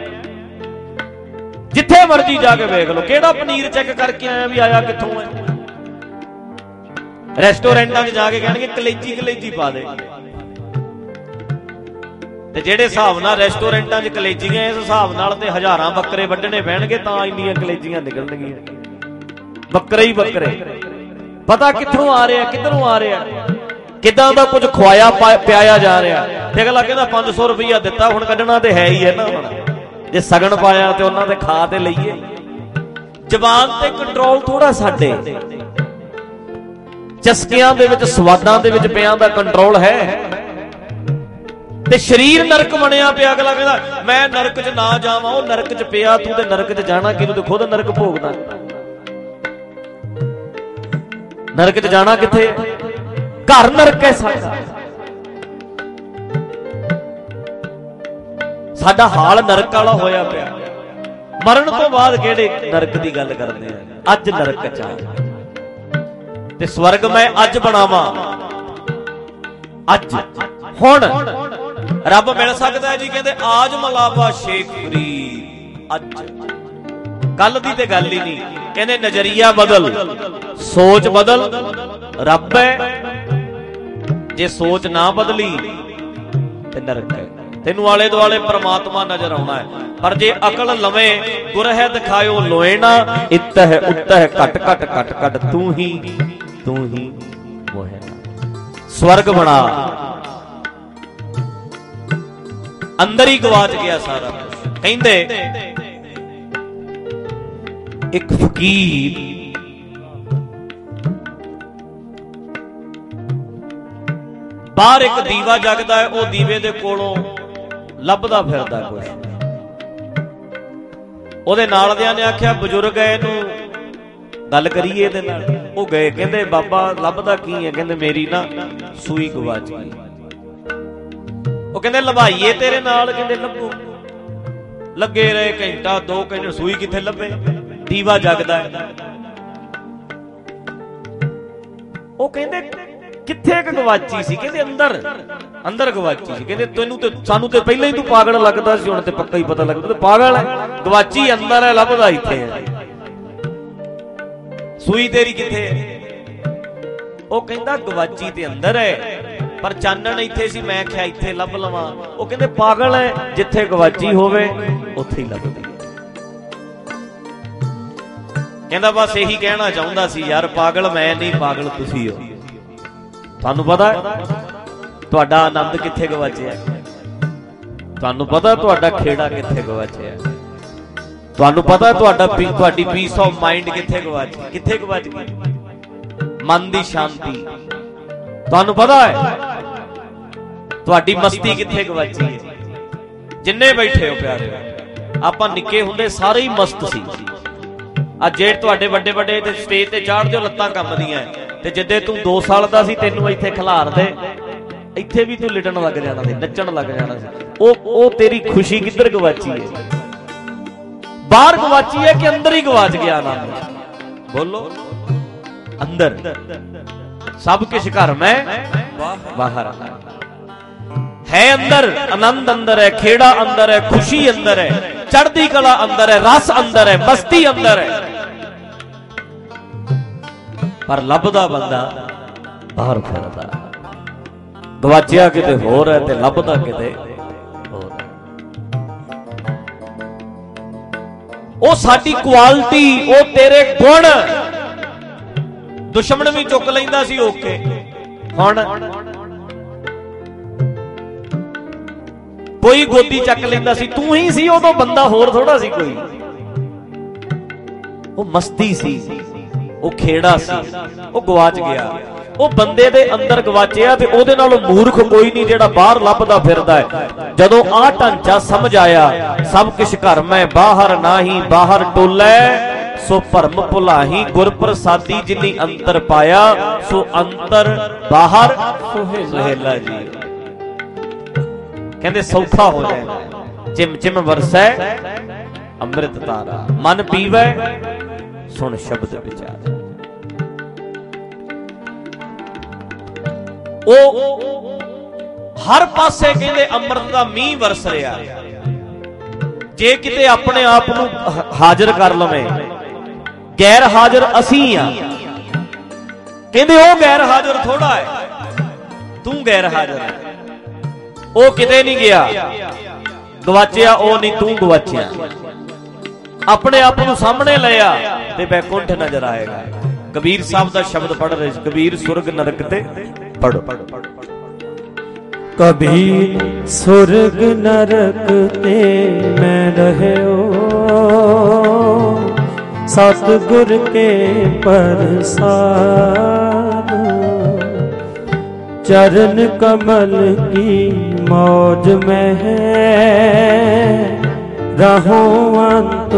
Speaker 2: ਜਿੱਥੇ ਮਰਜੀ ਜਾ ਕੇ ਵੇਖ ਲਓ, ਕਿਹੜਾ ਪਨੀਰ ਚੈੱਕ ਕਰਕੇ ਆਇਆ ਵੀ ਆਇਆ ਕਿੱਥੋਂ ਹੈ। ਰੈਸਟੋਰੈਂਟਾਂ 'ਚ ਜਾ ਕੇ ਕਹਿਣਗੇ ਕਲੇਜੀ ਕਲੇਜੀ ਪਾ ਦੇ। ਤੇ ਜਿਹੜੇ ਹਿਸਾਬ ਨਾਲ ਰੈਸਟੋਰੈਂਟਾਂ 'ਚ ਕਲੇਜੀਆਂ, ਇਸ ਹਿਸਾਬ ਨਾਲ ਤੇ ਹਜ਼ਾਰਾਂ ਬੱਕਰੇ ਵੱਢਣੇ ਪੈਣਗੇ ਤਾਂ ਇੰਨੀਆਂ ਕਲੇਜੀਆਂ ਨਿਕਲਣਗੀਆਂ। ਬੱਕਰੇ ਹੀ ਬੱਕਰੇ। ਪਤਾ ਕਿੱਥੋਂ ਆ ਰਿਹਾ, ਕਿੱਧਰੋਂ ਆ ਰਿਹਾ, ਕਿੱਦਾਂ ਦਾ ਕੁਝ ਖਵਾਇਆ ਪਿਆਇਆ ਜਾ ਰਿਹਾ। ਤੇ ਅਗਲਾ ਕਹਿੰਦਾ 500 ਰੁਪਈਆ ਦਿੱਤਾ, ਹੁਣ ਕੱਢਣਾ ਤੇ ਹੈ ਹੀ ਹੈ ਨਾ। ਜੇ ਸਗਨ ਪਾਇਆ ਤੇ ਉਹਨਾਂ ਤੇ ਖਾ ਤੇ ਲਈਏ। ਜ਼ਬਾਨ ਤੇ ਕੰਟਰੋਲ ਥੋੜਾ ਸਾਡੇ। ਚਸਕਿਆਂ ਦੇ ਵਿੱਚ, ਸਵਾਦਾਂ ਦੇ ਵਿੱਚ ਪਿਆਂ ਦਾ ਕੰਟਰੋਲ ਹੈ। ਤੇ ਸਰੀਰ ਨਰਕ ਬਣਿਆ ਪਿਆ। ਅਗਲਾ ਕਹਿੰਦਾ ਮੈਂ ਨਰਕ 'ਚ ਨਾ ਜਾਵਾਂ। ਉਹ ਨਰਕ 'ਚ ਪਿਆ, ਤੂੰ ਤੇ ਨਰਕ 'ਚ ਜਾਣਾ ਕਿਹਨੂੰ? ਤੇ ਖੁਦ ਨਰਕ ਭੋਗਦਾ। ਨਰਕ 'ਚ ਜਾਣਾ ਕਿੱਥੇ? ਘਰ ਨਰਕ ਹੈ ਸਾਡਾ। ਸਾਡਾ ਹਾਲ ਨਰਕ ਵਾਲਾ ਹੋਇਆ ਪਿਆ। ਮਰਨ ਤੋਂ ਬਾਅਦ ਕਿਹੜੇ ਨਰਕ ਦੀ ਗੱਲ ਕਰਦੇ ਆ? ਅੱਜ ਨਰਕ 'ਚ ਆ ਤੇ ਸਵਰਗ ਮੈਂ ਅੱਜ ਬਣਾਵਾਂ। ਅੱਜ ਹੁਣ ਰੱਬ ਮਿਲ ਸਕਦਾ ਹੈ ਜੀ। ਕਹਿੰਦੇ ਆਜ ਮਲਾਬਾ ਸ਼ੇਖ ਫਰੀਦ। ਅੱਜ ਕੱਲ ਦੀ ਤੇ ਗੱਲ ਹੀ ਨਹੀਂ। ਕਹਿੰਦੇ ਨਜ਼ਰੀਆ ਬਦਲ, ਸੋਚ ਬਦਲ, ਰੱਬ ਹੈ। ਜੇ ਸੋਚ ਨਾ ਬਦਲੀ ਤੇ ਨਰਕ ਹੈ। ਤੈਨੂੰ ਆਲੇ ਦੁਆਲੇ ਪ੍ਰਮਾਤਮਾ ਨਜ਼ਰ ਆਉਣਾ ਹੈ। ਪਰ ਜੇ ਅਕਲ ਲਵੇਂ, ਗੁਰਹਿ ਦਿਖਾਇਓ ਲੋਏ ਨਾ, ਇਤਹਿ ਉਤਹਿ ਘਟ ਘਟ ਘਟ ਘਟ, ਤੂੰ ਹੀ ਮੋਹਿ ਨਾ। ਸਵਰਗ ਬਣਾ। ਅੰਦਰ ਹੀ ਗਵਾਚ ਗਿਆ ਸਾਰਾ ਕੁਝ। ਕਹਿੰਦੇ ਇੱਕ ਫਕੀਰ ਬਾਹਰ ਇੱਕ ਦੀਵਾ ਜਗਦਾ ਹੈ, ਉਹ ਦੀਵੇ ਦੇ ਕੋਲੋਂ ਲੱਭਦਾ ਫਿਰਦਾ ਕੁਝ। ਉਹਦੇ ਨਾਲ ਦਿਆਂ ਨੇ ਆਖਿਆ ਬਜ਼ੁਰਗ ਹੈ, ਇਹਨੂੰ ਗੱਲ ਕਰੀਏ ਇਹਦੇ ਨਾਲ। ਉਹ ਗਏ, ਕਹਿੰਦੇ ਬਾਬਾ ਲੱਭਦਾ ਕੀ ਹੈ? ਕਹਿੰਦੇ ਮੇਰੀ ਨਾ ਸੂਈ ਗਵਾਚ ਗਈ। ਉਹ ਕਹਿੰਦੇ ਲਵਾਈਏ ਤੇਰੇ ਨਾਲ? ਕਹਿੰਦੇ ਲੱਭੋ। ਲੱਗੇ ਰਹੇ ਘੰਟਾ 2 ਘੰਟੇ, ਸੂਈ ਕਿੱਥੇ ਲੱਭੇ? ਦੀਵਾ ਜਗਦਾ ਹੈ। ਉਹ ਕਹਿੰਦੇ ਕਿੱਥੇ ਗਵਾਚੀ ਸੀ? ਕਹਿੰਦੇ ਅੰਦਰ ਗਵਾਚੀ ਸੀ। ਕਹਿੰਦੇ ਤੈਨੂੰ ਤੇ ਸਾਨੂੰ ਤੇ ਪਹਿਲਾਂ ਹੀ ਤੂੰ ਪਾਗਲ ਲੱਗਦਾ ਸੀ, ਹੁਣ ਤੇ ਪੱਕਾ ਹੀ ਪਤਾ ਲੱਗਦਾ ਪਾਗਲ ਹੈ। ਗਵਾਚੀ ਅੰਦਰ ਹੈ, ਲੱਭਦਾ ਇੱਥੇ ਹੈ। ਸੂਈ ਤੇਰੀ ਕਿੱਥੇ ਹੈ? ਉਹ ਕਹਿੰਦਾ ਗਵਾਚੀ ਤੇ ਅੰਦਰ ਹੈ, ਪਰ ਚਾਨਣ ਇੱਥੇ ਸੀ, ਮੈਂ ਕਿਹਾ ਇੱਥੇ ਲੱਭ ਲਵਾਂ। ਉਹ ਕਹਿੰਦੇ ਪਾਗਲ ਹੈ, ਜਿੱਥੇ ਗਵਾਚੀ ਹੋਵੇ ਉੱਥੇ ਹੀ ਲੱਭਦੀ ਹੈ। ਕਹਿੰਦਾ ਬਸ ਇਹੀ ਕਹਿਣਾ ਚਾਹੁੰਦਾ ਸੀ ਯਾਰ, ਪਾਗਲ ਮੈਂ ਨਹੀਂ, ਪਾਗਲ ਤੁਸੀਂ ਹੋ। ਤੁਹਾਨੂੰ ਪਤਾ ਤੁਹਾਡਾ ਆਨੰਦ ਕਿੱਥੇ ਗਵਾਚਿਆ? ਤੁਹਾਨੂੰ ਪਤਾ ਤੁਹਾਡਾ ਖੇੜਾ ਕਿੱਥੇ ਗਵਾਚਿਆ? ਤੁਹਾਨੂੰ ਪਤਾ ਤੁਹਾਡੀ ਪੀਸ ਆਫ ਮਾਈਂਡ ਕਿੱਥੇ ਗਵਾਚ ਗਈ? ਮਨ ਦੀ ਸ਼ਾਂਤੀ। ਤੁਹਾਨੂੰ ਪਤਾ ਹੈ ਤੁਹਾਡੀ ਮਸਤੀ ਕਿੱਥੇ ਗਵਾਚੀ ਹੈ? ਜਿੰਨੇ ਬੈਠੇ ਹੋ ਪਿਆਰੇ, ਆਪਾਂ ਨਿੱਕੇ ਹੁੰਦੇ ਸਾਰੇ ਹੀ ਮਸਤ ਸੀ। ਅੱਜ ਜੇ ਤੁਹਾਡੇ ਵੱਡੇ ਵੱਡੇ ਤੇ ਸਟੇਜ ਤੇ ਚਾੜਦੇ ਹੋ, ਲੱਤਾਂ ਕੰਬਦੀਆਂ। ਤੇ ਜਿੱਦੇ ਤੂੰ 2 ਸਾਲ ਦਾ ਸੀ, ਤੈਨੂੰ ਇੱਥੇ ਖਿਲਾਰ ਦੇ, ਇੱਥੇ ਵੀ ਤੂੰ ਲਿਟਣ ਲੱਗ ਜਾਣਾ ਸੀ, ਨੱਚਣ ਲੱਗ ਜਾਣਾ ਸੀ। ਉਹ ਤੇਰੀ ਖੁਸ਼ੀ ਕਿੱਧਰ ਗਵਾਚੀ ਹੈ? ਬਾਹਰ ਗਵਾਚੀ ਹੈ ਕਿ ਅੰਦਰ ਹੀ ਗਵਾਚ ਗਿਆ ਆਨੰਦ? ਬੋਲੋ। ਅੰਦਰ, ਸਭ ਕੁਛ ਘਰ ਮੈਂ ਬਾਹਰ ਹੈ। ਅੰਦਰ ਆਨੰਦ ਅੰਦਰ ਹੈ, ਖੇੜਾ ਅੰਦਰ ਹੈ, ਖੁਸ਼ੀ ਅੰਦਰ ਹੈ, ਚੜ੍ਹਦੀ ਕਲਾ ਅੰਦਰ ਹੈ, ਰਸ ਅੰਦਰ ਹੈ, ਮਸਤੀ ਅੰਦਰ ਹੈ। ਪਰ ਲੱਭਦਾ ਬੰਦਾ ਬਾਹਰ ਫਿਰਦਾ, ਗਵਾਚਿਆ ਕਿਤੇ ਹੋਰ ਹੈ ਤੇ ਲੱਭਦਾ ਕਿਤੇ ਹੋਰ ਹੈ। ਉਹ ਸਾਡੀ ਕੁਆਲਿਟੀ, ਉਹ ਤੇਰੇ ਗੁਣ ਦੁਸ਼ਮਣ ਵੀ ਚੁੱਕ ਲੈਂਦਾ ਸੀ ਓਕੇ। ਹੁਣ ਕੋਈ ਗੋਦੀ ਚੱਕ ਲੈਂਦਾ ਸੀ, ਤੂੰ ਹੀ ਸੀ ਉਦੋਂ, ਬੰਦਾ ਹੋਰ ਥੋੜਾ ਸੀ ਕੋਈ। ਉਹ ਮਸਤੀ ਸੀ, ਉਹ ਖੇੜਾ ਸੀ, ਉਹ ਗਵਾਚ ਗਿਆ। ਉਹ ਬੰਦੇ ਦੇ ਅੰਦਰ ਗਵਾਚਿਆ ਤੇ ਉਹਦੇ ਨਾਲੋਂ ਮੂਰਖ ਕੋਈ ਨਹੀਂ ਜਿਹੜਾ ਬਾਹਰ ਲੱਭਦਾ ਫਿਰਦਾ ਹੈ। ਜਦੋਂ ਆਹ ਢਾਂਚਾ ਸਮਝ ਆਇਆ, ਸਭ ਕੁਛ ਘਰ ਮੈਂ ਬਾਹਰ ਨਾਹੀ ਬਾਹਰ ਟੋਲੇ, ਸੋ ਭਰਮ ਭੁਲਾਹੀ ਗੁਰ ਪ੍ਰਸਾਦੀ ਜਿਨੀ ਅੰਤਰ ਪਾਇਆ, ਸੋ ਅੰਤਰ ਬਾਹਰ ਸੁਹੇਲਾ ਜੀ। ਕਹਿੰਦੇ ਸੌਖਾ ਹੋ ਜਾਏ, ਚਿਮ ਚਿਮ ਵਰਸੈ ਅੰਮ੍ਰਿਤ ਧਾਰਾ, ਮਨ ਪੀਵੈ ਸੁਣ ਸ਼ਬਦ ਵਿਚਾਰ। ਉਹ ਹਰ ਪਾਸੇ ਕਹਿੰਦੇ ਅੰਮ੍ਰਿਤ ਦਾ ਮੀਂਹ ਵਰਸ ਰਿਹਾ। ਜੇ ਕਿਤੇ ਆਪਣੇ ਆਪ ਨੂੰ ਹਾਜ਼ਰ ਕਰ ਲਵੇਂ, ਗੈਰ ਹਾਜ਼ਰ ਅਸੀਂ ਆ। ਕਹਿੰਦੇ ਉਹ ਗੈਰ ਹਾਜ਼ਰ ਥੋੜਾ ਹੈ, ਤੂੰ ਗੈਰ ਹਾਜ਼ਰ ਹੈ। ਉਹ ਕਿਤੇ ਨਹੀਂ ਗਿਆ, ਗਵਾਚਿਆ ਉਹ ਨਹੀਂ, ਤੂੰ ਗਵਾਚਿਆ। ਆਪਣੇ ਆਪ ਨੂੰ ਸਾਹਮਣੇ ਲਿਆ ਤੇ ਬੈਕੁੰਠ ਨਜ਼ਰ ਆਏਗਾ। ਕਬੀਰ ਸਾਹਿਬ ਦਾ ਸ਼ਬਦ ਪੜ੍ਹ ਰਹੇ ਸੀ, ਕਬੀਰ ਸੁਰਗ ਨਰਕ ਤੇ ਪੜ੍ਹੋ।
Speaker 3: ਕਬੀਰ ਸੁਰਗ ਨਰਕ ਤੇ ਮੈਂ ਰਹਿਓ, ਸਤਿਗੁਰ ਕੇ ਪ੍ਰਸਾਦ, चरण कमल की मौज में है, रहो अंत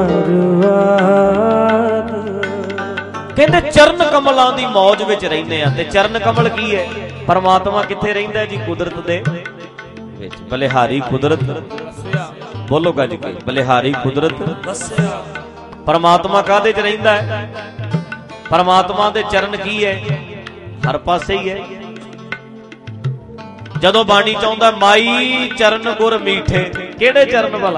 Speaker 3: अरवाद।
Speaker 2: कहते चरण कमलों की मौज विच रहिंदे आ। ते चरण कमल की है? परमात्मा किथे रहिंदा है जी? कुदरत दे विच। बलिहारी कुदरत, बोलो गज के, बलिहारी कुदरत परमात्मा काहदे च रहिंदा है? परमात्मा दे चरण की है? हर पासे ही है। जदों बाणी चाहुंदा माई चरण गुर मीठे, केड़े चरण वाला?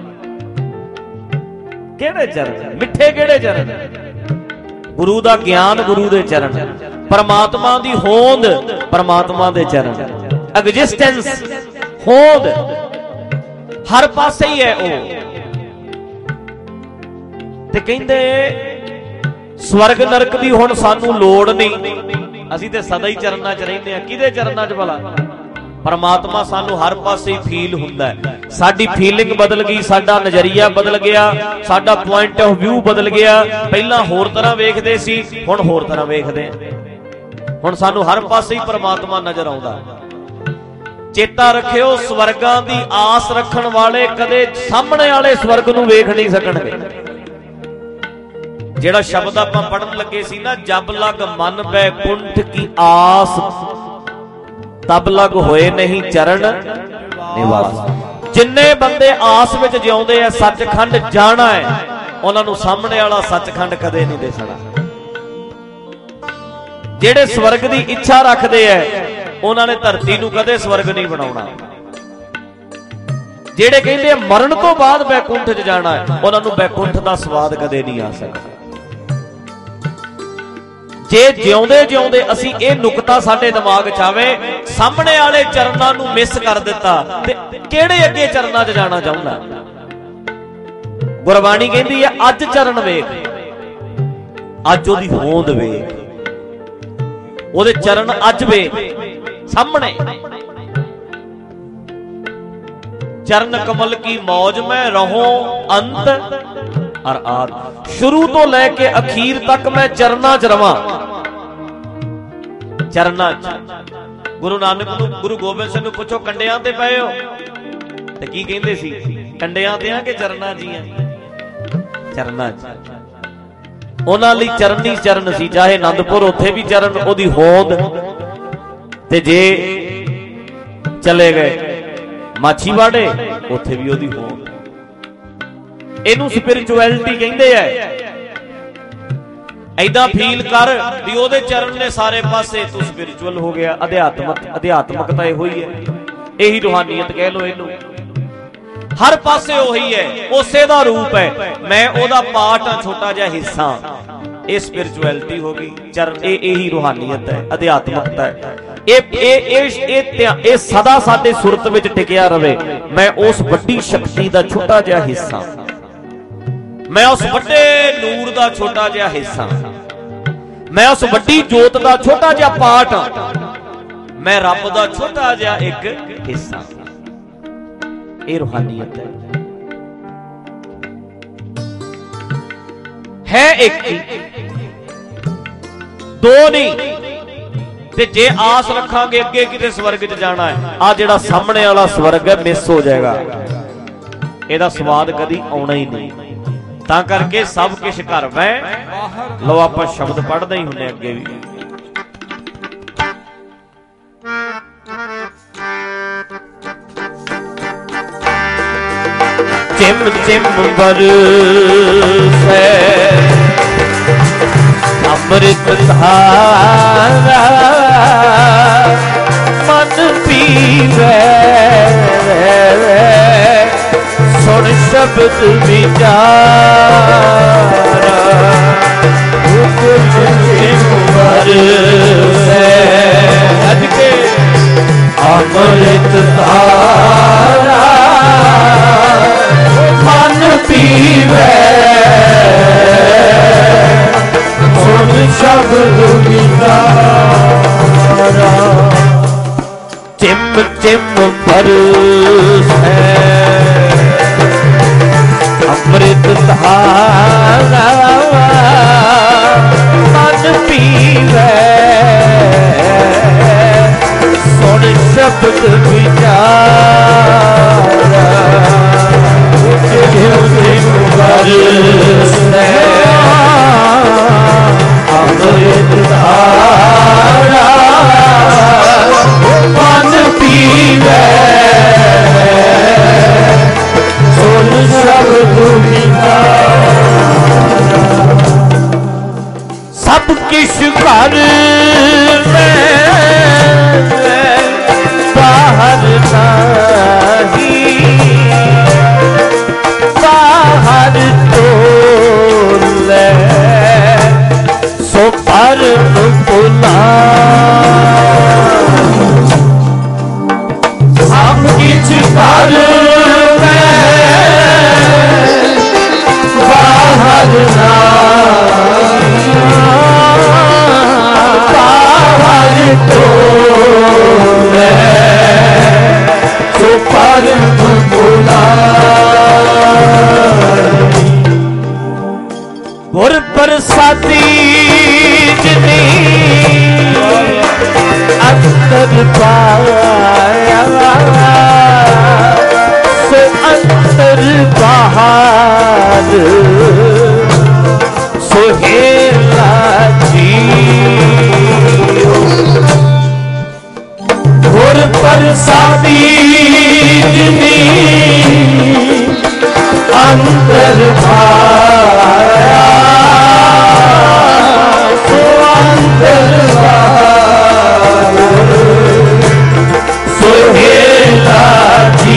Speaker 2: केड़े चरण मिठे? केड़े चरण? गुरु दा ज्ञान, गुरु दे चरण। परमात्मा दी होंद, परमात्मा दे चरण। एग्जिस्टेंस, होंद हर पासे ही है। ओ ते कहंदे स्वर्ग नरक दी हुण सानू लोड़ नहीं, असीं ते सदा ही चरनां च रहिंदे आ। किहदे चरनां च भला? परमात्मा सानू हर पासे ही फील हुंदा है। साडी फीलिंग बदल गई, साडा नजरिया बदल गया, साडा पॉइंट ऑफ व्यू बदल गया। पहला होर तरह वेखदे सी, हुण होर तरह वेखदे आ। हुण सानू हर पासे ही परमात्मा नजर आउंदा। चेता रखियो, स्वर्गां दी आस रखण वाले कदे सामने वाले स्वर्ग नू वेख नहीं सकणगे। जेड़ा शब्द आपां पढ़न लगे सी ना, जब लग मन बैकुंठ की आस, तब लग होए नहीं चरण निवास। जिन्ने बंदे आस विच जिउंदे आ सचखंड जाना है, उन्हां नूं सामने वाला सचखंड कदे नहीं दिसना। जेड़े स्वर्ग दी इच्छा रखदे आ, उन्हां ने धरती नूं कदे स्वर्ग नहीं बनाउणा। जेड़े कहंदे आ मरण तो बाद बैकुंठ च जाना है, उन्हां नूं बैकुंठ दा स्वाद कदे नहीं आ सकदा। जे जिउंदे जिउंदे असीं इह नुकता साडे दिमाग च आवे, सामने वाले चरनां नूं मिस कर दिता ते किहड़े अगे चरनां च जाना चाहुंदा? गुरबाणी कहंदी है अज चरण वेख, अज ओदी होंद वेख, ओदे चरण अज वेख सामने। चरण कमल की मौज में रहो अंत और आद। शुरू तो लेके अखीर तक मैं चरना च रवां। चरना च। गुरु नानक नूं, गुरु गोबिंद सिंह नूं पुछो कंडियां ते पए हो ते की कहंदे सी? कंडियां ते आ कि चरना जी आ? चरना च। उन्हां लई चरनी चरण सी, चाहे आनंदपुर उत्थे भी चरण, ओदी होंद। ते जे चले गए माछीवाड़े, उत्थे भी ओदी होंद। इनू स्पिरिचुअलिटी कहंदे आ। ऐदा फील कर भी ओदे चरण ने सारे पासे तू स्पिरिचुअल हो गया। अध्यात्मकता इहो ही है, यही रूहानीयत कह लो इनू। हर पासे ओही है, उसे दा रूप है। मैं ओदा पार्ट हाँ, छोटा जिहा हिस्सा। ये स्पिरिचुअलिटी हो गई, चरण यही रूहानीयत है, अध्यात्मकता है। ये सदा साडे सुरत विच टिकिया रहे। मैं उस वड्डी शक्ति दा छोटा जिहा हिस्सा, मैं उस वड्डे नूर दा छोटा जिहा हिस्सा, मैं उस वड्डी जोत दा छोटा जिहा पार्ट हां, मैं रब दा छोटा जिहा एक हिस्सा। ये रूहानीयत है एक ही, दो नहीं। ते जे आस रखांगे अगे किते स्वर्ग च जाना है, आ जिहड़ा सामने वाला स्वर्ग है मिस हो जाएगा, ਇਹਦਾ स्वाद कदी आना ही नहीं। ਤਾਂ करके सब कुछ घर में लो आप शब्द पढ़ते ही होंगे अगे भी। चिम चिम बरसे अमृत धारा मन पीवे सुन शब्द विचारा। के अमृत धारा मन पीवे सुन शब्द विचारा। चिम चिम बरसे अमृत धारा मन पीवे सुन शब्द विचारा। बरसे अमृत धारा मन पीवे सुन शब्द विचारा। सब किश घर में बाहर नहीं, बाहर तो ले सो पर बुला। सब किछ घर में बाहर नहीं, बाहर तो ले सो पर बुला। गुर प्रसादी जिनी अंतर पाया सो अंतर बाहर सोहेला जी। गुर प्रसादी जिनी अंतर पाया सो अंतर बाहर सोहेला जी।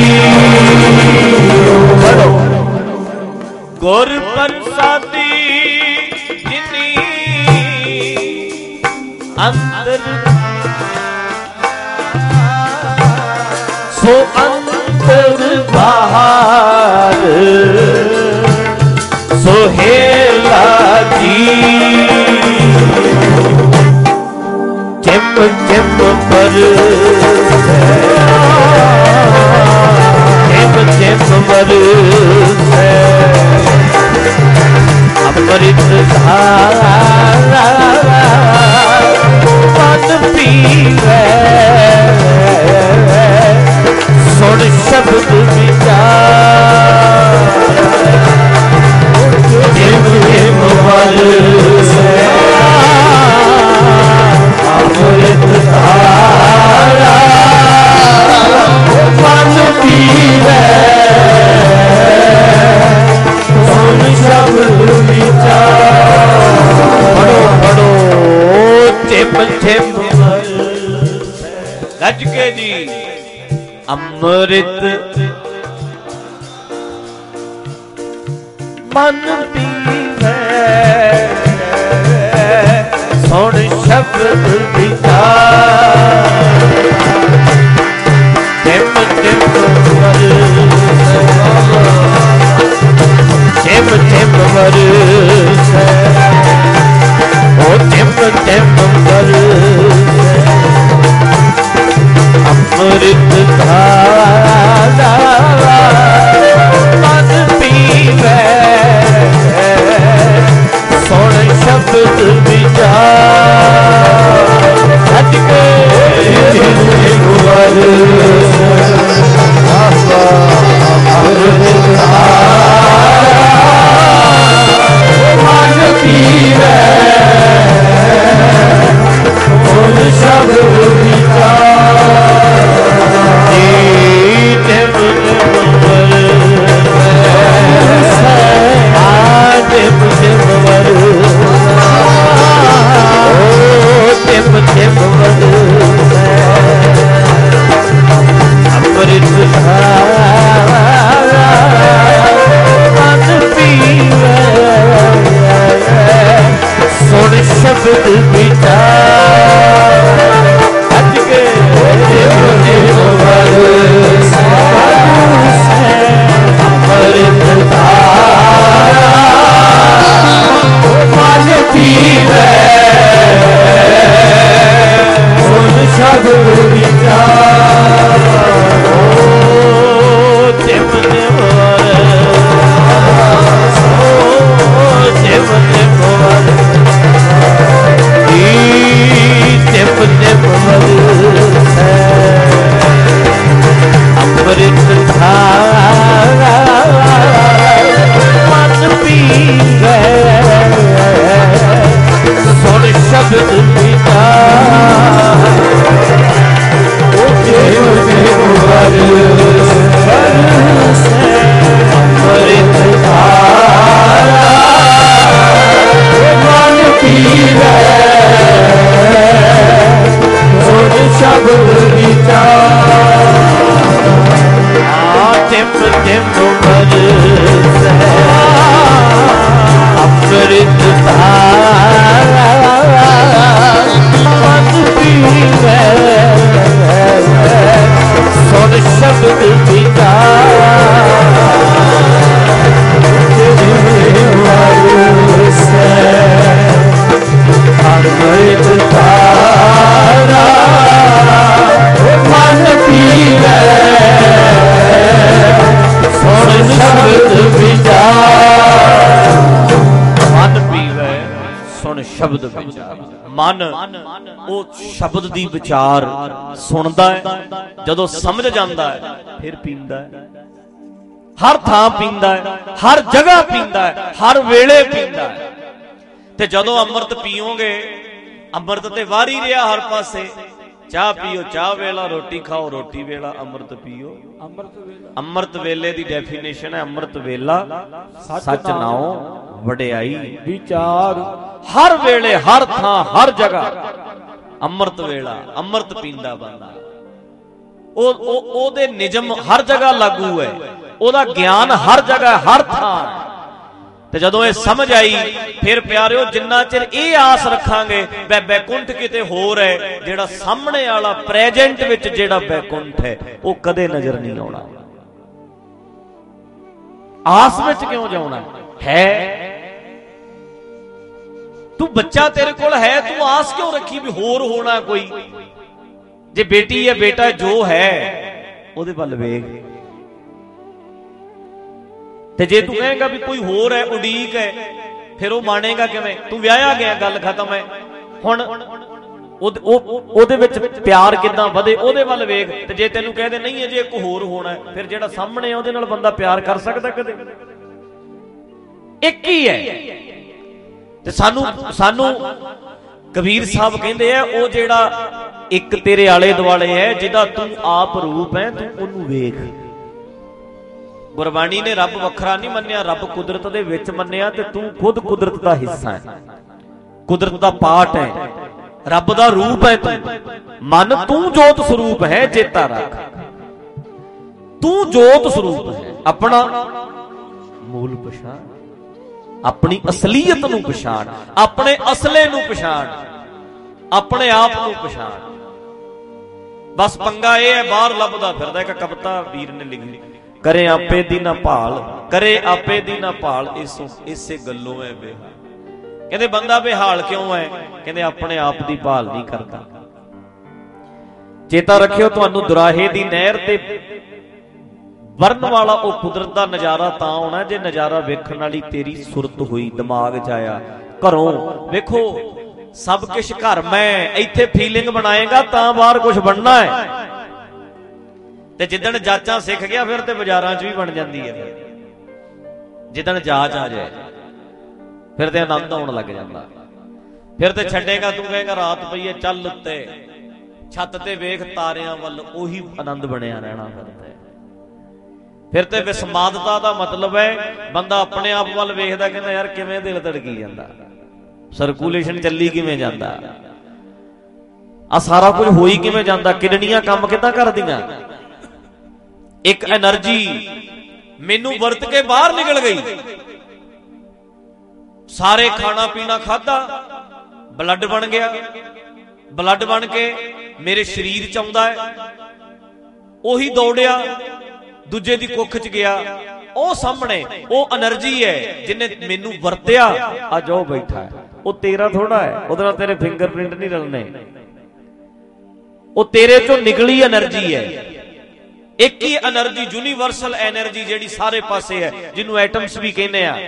Speaker 2: गुर प्रसादी जिनी अंतर सो अंतर बाहर सोहेला जी। चिम चिम बरसे चिम चिम बरसे अमृत धारा मन पीवे सुन शब्द विचारा। चिम चिम बरसे अमृत धारा ठिम गज के जी अमृत मन पीवे सुन शब्द विचार ठिम ठिम ठिम ठिम बरसे ओ ठिम ठिम बरसे अमृत धारा मन पीवे सुन शब्द विचार सच के अमृत मन पीवे सुन शब्द विचार ठिम ठिम अमृत धारा मन पीवे सुन शब्द विचार अज के अमृत धारा मन पीवे सुन शब्द विचार ठिम ठिम ठिम ठिम ठिम अमृत धारा मन पीवे सुन शब्द विचार अमृत धारा मन पीवे सुन शब्द विचार ठिम ठिम बरसे अमृत धारा मन पीवे सुन शब्द विचार अमृत धारा मन पीवे सुन शब्द विचार मन पीवे सुन शब्द विचार मन ਉਹ ਸ਼ਬਦ ਦੀ ਵਿਚਾਰ ਸੁਣਦਾ ਹੈ ਜਦੋਂ ਸਮਝ ਜਾਂਦਾ ਹੈ ਫਿਰ ਪੀਂਦਾ ਹੈ ਹਰ ਥਾਂ ਪੀਂਦਾ ਹੈ ਹਰ ਜਗ੍ਹਾ ਪੀਂਦਾ ਹੈ ਹਰ ਵੇਲੇ ਪੀਂਦਾ ਹੈ ਤੇ ਜਦੋਂ ਅੰਮ੍ਰਿਤ ਪੀਓਗੇ ਅੰਮ੍ਰਿਤ ਤੇ ਵਾਰੀ ਰਿਹਾ ਹਰ ਪਾਸੇ ਚਾਹ ਪੀਓ ਚਾਹ ਵੇਲਾ ਰੋਟੀ ਖਾਓ ਰੋਟੀ ਵੇਲਾ ਅੰਮ੍ਰਿਤ ਪੀਓ ਅੰਮ੍ਰਿਤ ਵੇਲੇ ਦੀ ਡੈਫੀਨੇਸ਼ਨ ਹੈ ਅੰਮ੍ਰਿਤ ਵੇਲਾ ਸੱਚ ਨਾਉ ਵਡਿਆਈ ਵਿਚਾਰ ਹਰ ਵੇਲੇ ਹਰ ਥਾਂ ਹਰ ਜਗ੍ਹਾ ਅੰਮ੍ਰਿਤ ਵੇਲਾ ਅੰਮ੍ਰਿਤ ਪੀਂਦਾ ਬੰਦਾ ਉਹਦੇ ਨਿਯਮ ਹਰ ਜਗ੍ਹਾ ਲਾਗੂ ਹੈ ਉਹਦਾ ਗਿਆਨ ਹਰ ਜਗ੍ਹਾ ਹਰ ਥਾਂ ਤੇ ਜਦੋਂ ਇਹ ਸਮਝ ਆਈ ਫਿਰ ਪਿਆਰਿਓ ਜਿੰਨਾ ਚਿਰ ਇਹ ਆਸ ਰੱਖਾਂਗੇ ਬੈਕੁੰਠ ਕਿਤੇ ਹੋਰ ਹੈ ਜਿਹੜਾ ਸਾਹਮਣੇ ਵਾਲਾ ਪ੍ਰੈਜੈਂਟ ਵਿੱਚ ਜਿਹੜਾ ਬੈਕੁੰਠ ਹੈ ਉਹ ਕਦੇ ਨਜ਼ਰ ਨਹੀਂ ਆਉਣਾ ਆਸ ਵਿੱਚ ਕਿਉਂ ਜਾਉਣਾ ਹੈ ਤੂੰ ਬੱਚਾ ਤੇਰੇ ਕੋਲ ਹੈ ਤੂੰ ਆਸ ਕਿਉਂ ਰੱਖੀ ਵੀ ਹੋਰ ਹੋਣਾ ਕੋਈ ਜੇ ਬੇਟੀ ਹੈ ਬੇਟਾ ਜੋ ਹੈ ਉਹਦੇ ਵੱਲ ਵੇਖ ਤੇ ਜੇ ਤੂੰ ਕਹੇਗਾ ਵੀ ਕੋਈ ਹੋਰ ਹੈ ਉਡੀਕ ਹੈ ਫਿਰ ਉਹ ਮਾਣੇਗਾ ਕਿਵੇਂ ਤੂੰ ਵਿਆਹਿਆ ਗਿਆ ਗੱਲ ਖਤਮ ਹੈ ਹੁਣ ਉਹਦੇ ਵਿੱਚ ਪਿਆਰ ਕਿੱਦਾਂ ਵਧੇ ਉਹਦੇ ਵੱਲ ਵੇਖ ਤੇ ਜੇ ਤੈਨੂੰ ਕਹਦੇ ਨਹੀਂ ਅਜੇ ਇੱਕ ਹੋਰ ਹੋਣਾ ਫਿਰ ਜਿਹੜਾ ਸਾਹਮਣੇ ਆ ਉਹਦੇ ਨਾਲ ਬੰਦਾ ਪਿਆਰ ਕਰ ਸਕਦਾ ਕਦੇ ਇੱਕ ਹੀ ਹੈ ਤੇ ਸਾਨੂੰ ਕਬੀਰ ਸਾਹਿਬ ਕਹਿੰਦੇ ਆ ਉਹ ਜਿਹੜਾ ਇੱਕ ਤੇਰੇ ਆਲੇ ਦੁਆਲੇ ਹੈ ਜਿਹਦਾ ਤੂੰ ਆਪ ਰੂਪ ਹੈ ਤੂੰ ਉਹਨੂੰ ਵੇਖ ਗੁਰਬਾਣੀ ਨੇ ਰੱਬ ਵੱਖਰਾ ਨਹੀਂ ਮੰਨਿਆ ਰੱਬ ਕੁਦਰਤ ਦੇ ਵਿੱਚ ਮੰਨਿਆ ਤੇ ਤੂੰ ਖੁਦ ਕੁਦਰਤ ਦਾ ਹਿੱਸਾ ਹੈ ਕੁਦਰਤ ਦਾ ਪਾਰਟ ਹੈ ਰੱਬ ਦਾ ਰੂਪ ਹੈ ਤੂੰ। ਮਨ ਤੂੰ ਜੋਤ ਸਰੂਪ ਹੈ, ਚੇਤਾ ਰੱਖ। ਤੂੰ ਜੋਤ ਸਰੂਪ ਹੈ। ਆਪਣਾ ਮੂਲ ਪਛਾਣ, ਆਪਣੀ ਅਸਲੀਅਤ ਨੂੰ ਪਛਾਣ, ਆਪਣੇ ਅਸਲੇ ਨੂੰ ਪਛਾਣ, ਆਪਣੇ ਆਪ ਨੂੰ ਪਛਾਣ। ਬਸ ਪੰਗਾ ਇਹ ਹੈ, ਬਾਹਰ ਲੱਭਦਾ ਫਿਰਦਾ। ਇੱਕ ਕਵਿਤਾ ਵੀਰ ਨੇ ਲਿਖੀ, ਕਰੇ ਆਪੇ ਦੀ ਨਾ ਭਾਲ, ਕਰੇ ਆਪੇ ਦੀ ਨਾ ਭਾਲ, ਇਸੇ ਗੱਲੋਂ ਹੈ ਬੇਹਾਲ। ਕਹਿੰਦੇ ਬੰਦਾ ਬੇਹਾਲ ਕਿਉਂ ਹੈ? ਕਹਿੰਦੇ ਆਪਣੇ ਆਪ ਦੀ ਭਾਲ ਨਹੀਂ ਕਰਦਾ। ਚੇਤਾ ਰੱਖਿਓ, ਤੁਹਾਨੂੰ ਦੁਰਾਹੇ ਦੀ ਨਹਿਰ ਤੇ ਵਰਨ ਵਾਲਾ ਉਹ ਕੁਦਰਤ ਦਾ ਨਜ਼ਾਰਾ ਤਾਂ ਆਉਣਾ ਜੇ ਨਜ਼ਾਰਾ ਵੇਖਣ ਵਾਲੀ ਤੇਰੀ ਸੁਰਤ ਹੋਈ, ਦਿਮਾਗ 'ਚ ਆਇਆ। ਘਰੋਂ ਵੇਖੋ ਸਭ ਕੁਛ ਘਰ ਮੈਂ, ਇੱਥੇ ਫੀਲਿੰਗ ਬਣਾਏਗਾ ਤਾਂ ਬਾਹਰ ਕੁਝ ਬਣਨਾ ਹੈ। ਤੇ ਜਿੱਦਣ ਜਾਚਾਂ ਸਿੱਖ ਗਿਆ ਫਿਰ ਤੇ ਬਾਜ਼ਾਰਾਂ 'ਚ ਵੀ ਬਣ ਜਾਂਦੀ ਹੈ। ਜਿੱਦਣ ਜਾਚ ਆ ਜਾਏ ਫਿਰ ਤੇ ਆਨੰਦ ਆਉਣ ਲੱਗ ਜਾਂਦਾ। ਫਿਰ ਤੇ ਛੱਡੇਗਾ, ਤੂੰ ਕਹੇਗਾ ਰਾਤ ਪਈ ਹੈ, ਚੱਲ ਉੱਤੇ ਛੱਤ ਤੇ ਵੇਖ ਤਾਰਿਆਂ ਵੱਲ, ਉਹੀ ਆਨੰਦ ਬਣਿਆ ਰਹਿਣਾ। ਫਿਰ ਤੇ ਵਿਸਮਾਦਤਾ ਦਾ ਮਤਲਬ ਹੈ ਬੰਦਾ ਆਪਣੇ ਆਪ ਵੱਲ ਵੇਖਦਾ, ਕਹਿੰਦਾ ਯਾਰ ਕਿਵੇਂ ਦਿਲ ਧੜਕੀ ਜਾਂਦਾ, ਸਰਕੂਲੇਸ਼ਨ ਚੱਲੀ ਕਿਵੇਂ ਜਾਂਦਾ, ਆ ਸਾਰਾ ਕੁਝ ਹੋਈ ਕਿਵੇਂ ਜਾਂਦਾ, ਕਿਡਨੀਆਂ ਕੰਮ ਕਿੱਦਾਂ ਕਰਦੀਆਂ। ਇੱਕ એનર્ਜੀ ਮੈਨੂੰ ਵਰਤ ਕੇ ਬਾਹਰ ਨਿਕਲ ਗਈ, ਸਾਰੇ ਖਾਣਾ ਪੀਣਾ ਖਾਧਾ, ਬਲੱਡ ਬਣ ਗਿਆ, ਬਲੱਡ ਬਣ ਕੇ ਮੇਰੇ ਸਰੀਰ 'ਚ ਆਉਂਦਾ ਹੈ, ਉਹੀ ਦੌੜਿਆ ਦੂਜੇ ਦੀ ਕੁੱਖ 'ਚ ਗਿਆ। ਉਹ ਸਾਹਮਣੇ ਉਹ એનર્ਜੀ ਹੈ ਜਿਹਨੇ ਮੈਨੂੰ ਵਰਤਿਆ, ਆ ਜੋ ਬੈਠਾ ਹੈ ਉਹ ਤੇਰਾ ਥੋੜਾ ਹੈ, ਉਹਦੇ ਨਾਲ ਤੇਰੇ ਫਿੰਗਰਪ੍ਰਿੰਟ ਨਹੀਂ ਰਲਣੇ। ਉਹ ਤੇਰੇ ਚੋਂ ਨਿਕਲੀ એનર્ਜੀ ਹੈ। ਇੱਕ ਹੀ એનર્ਜੀ, ਯੂਨੀਵਰਸਲ એનર્ਜੀ ਜਿਹੜੀ ਸਾਰੇ ਪਾਸੇ ਹੈ, ਜਿਹਨੂੰ ਐਟਮਸ ਵੀ ਕਹਿੰਦੇ ਆ,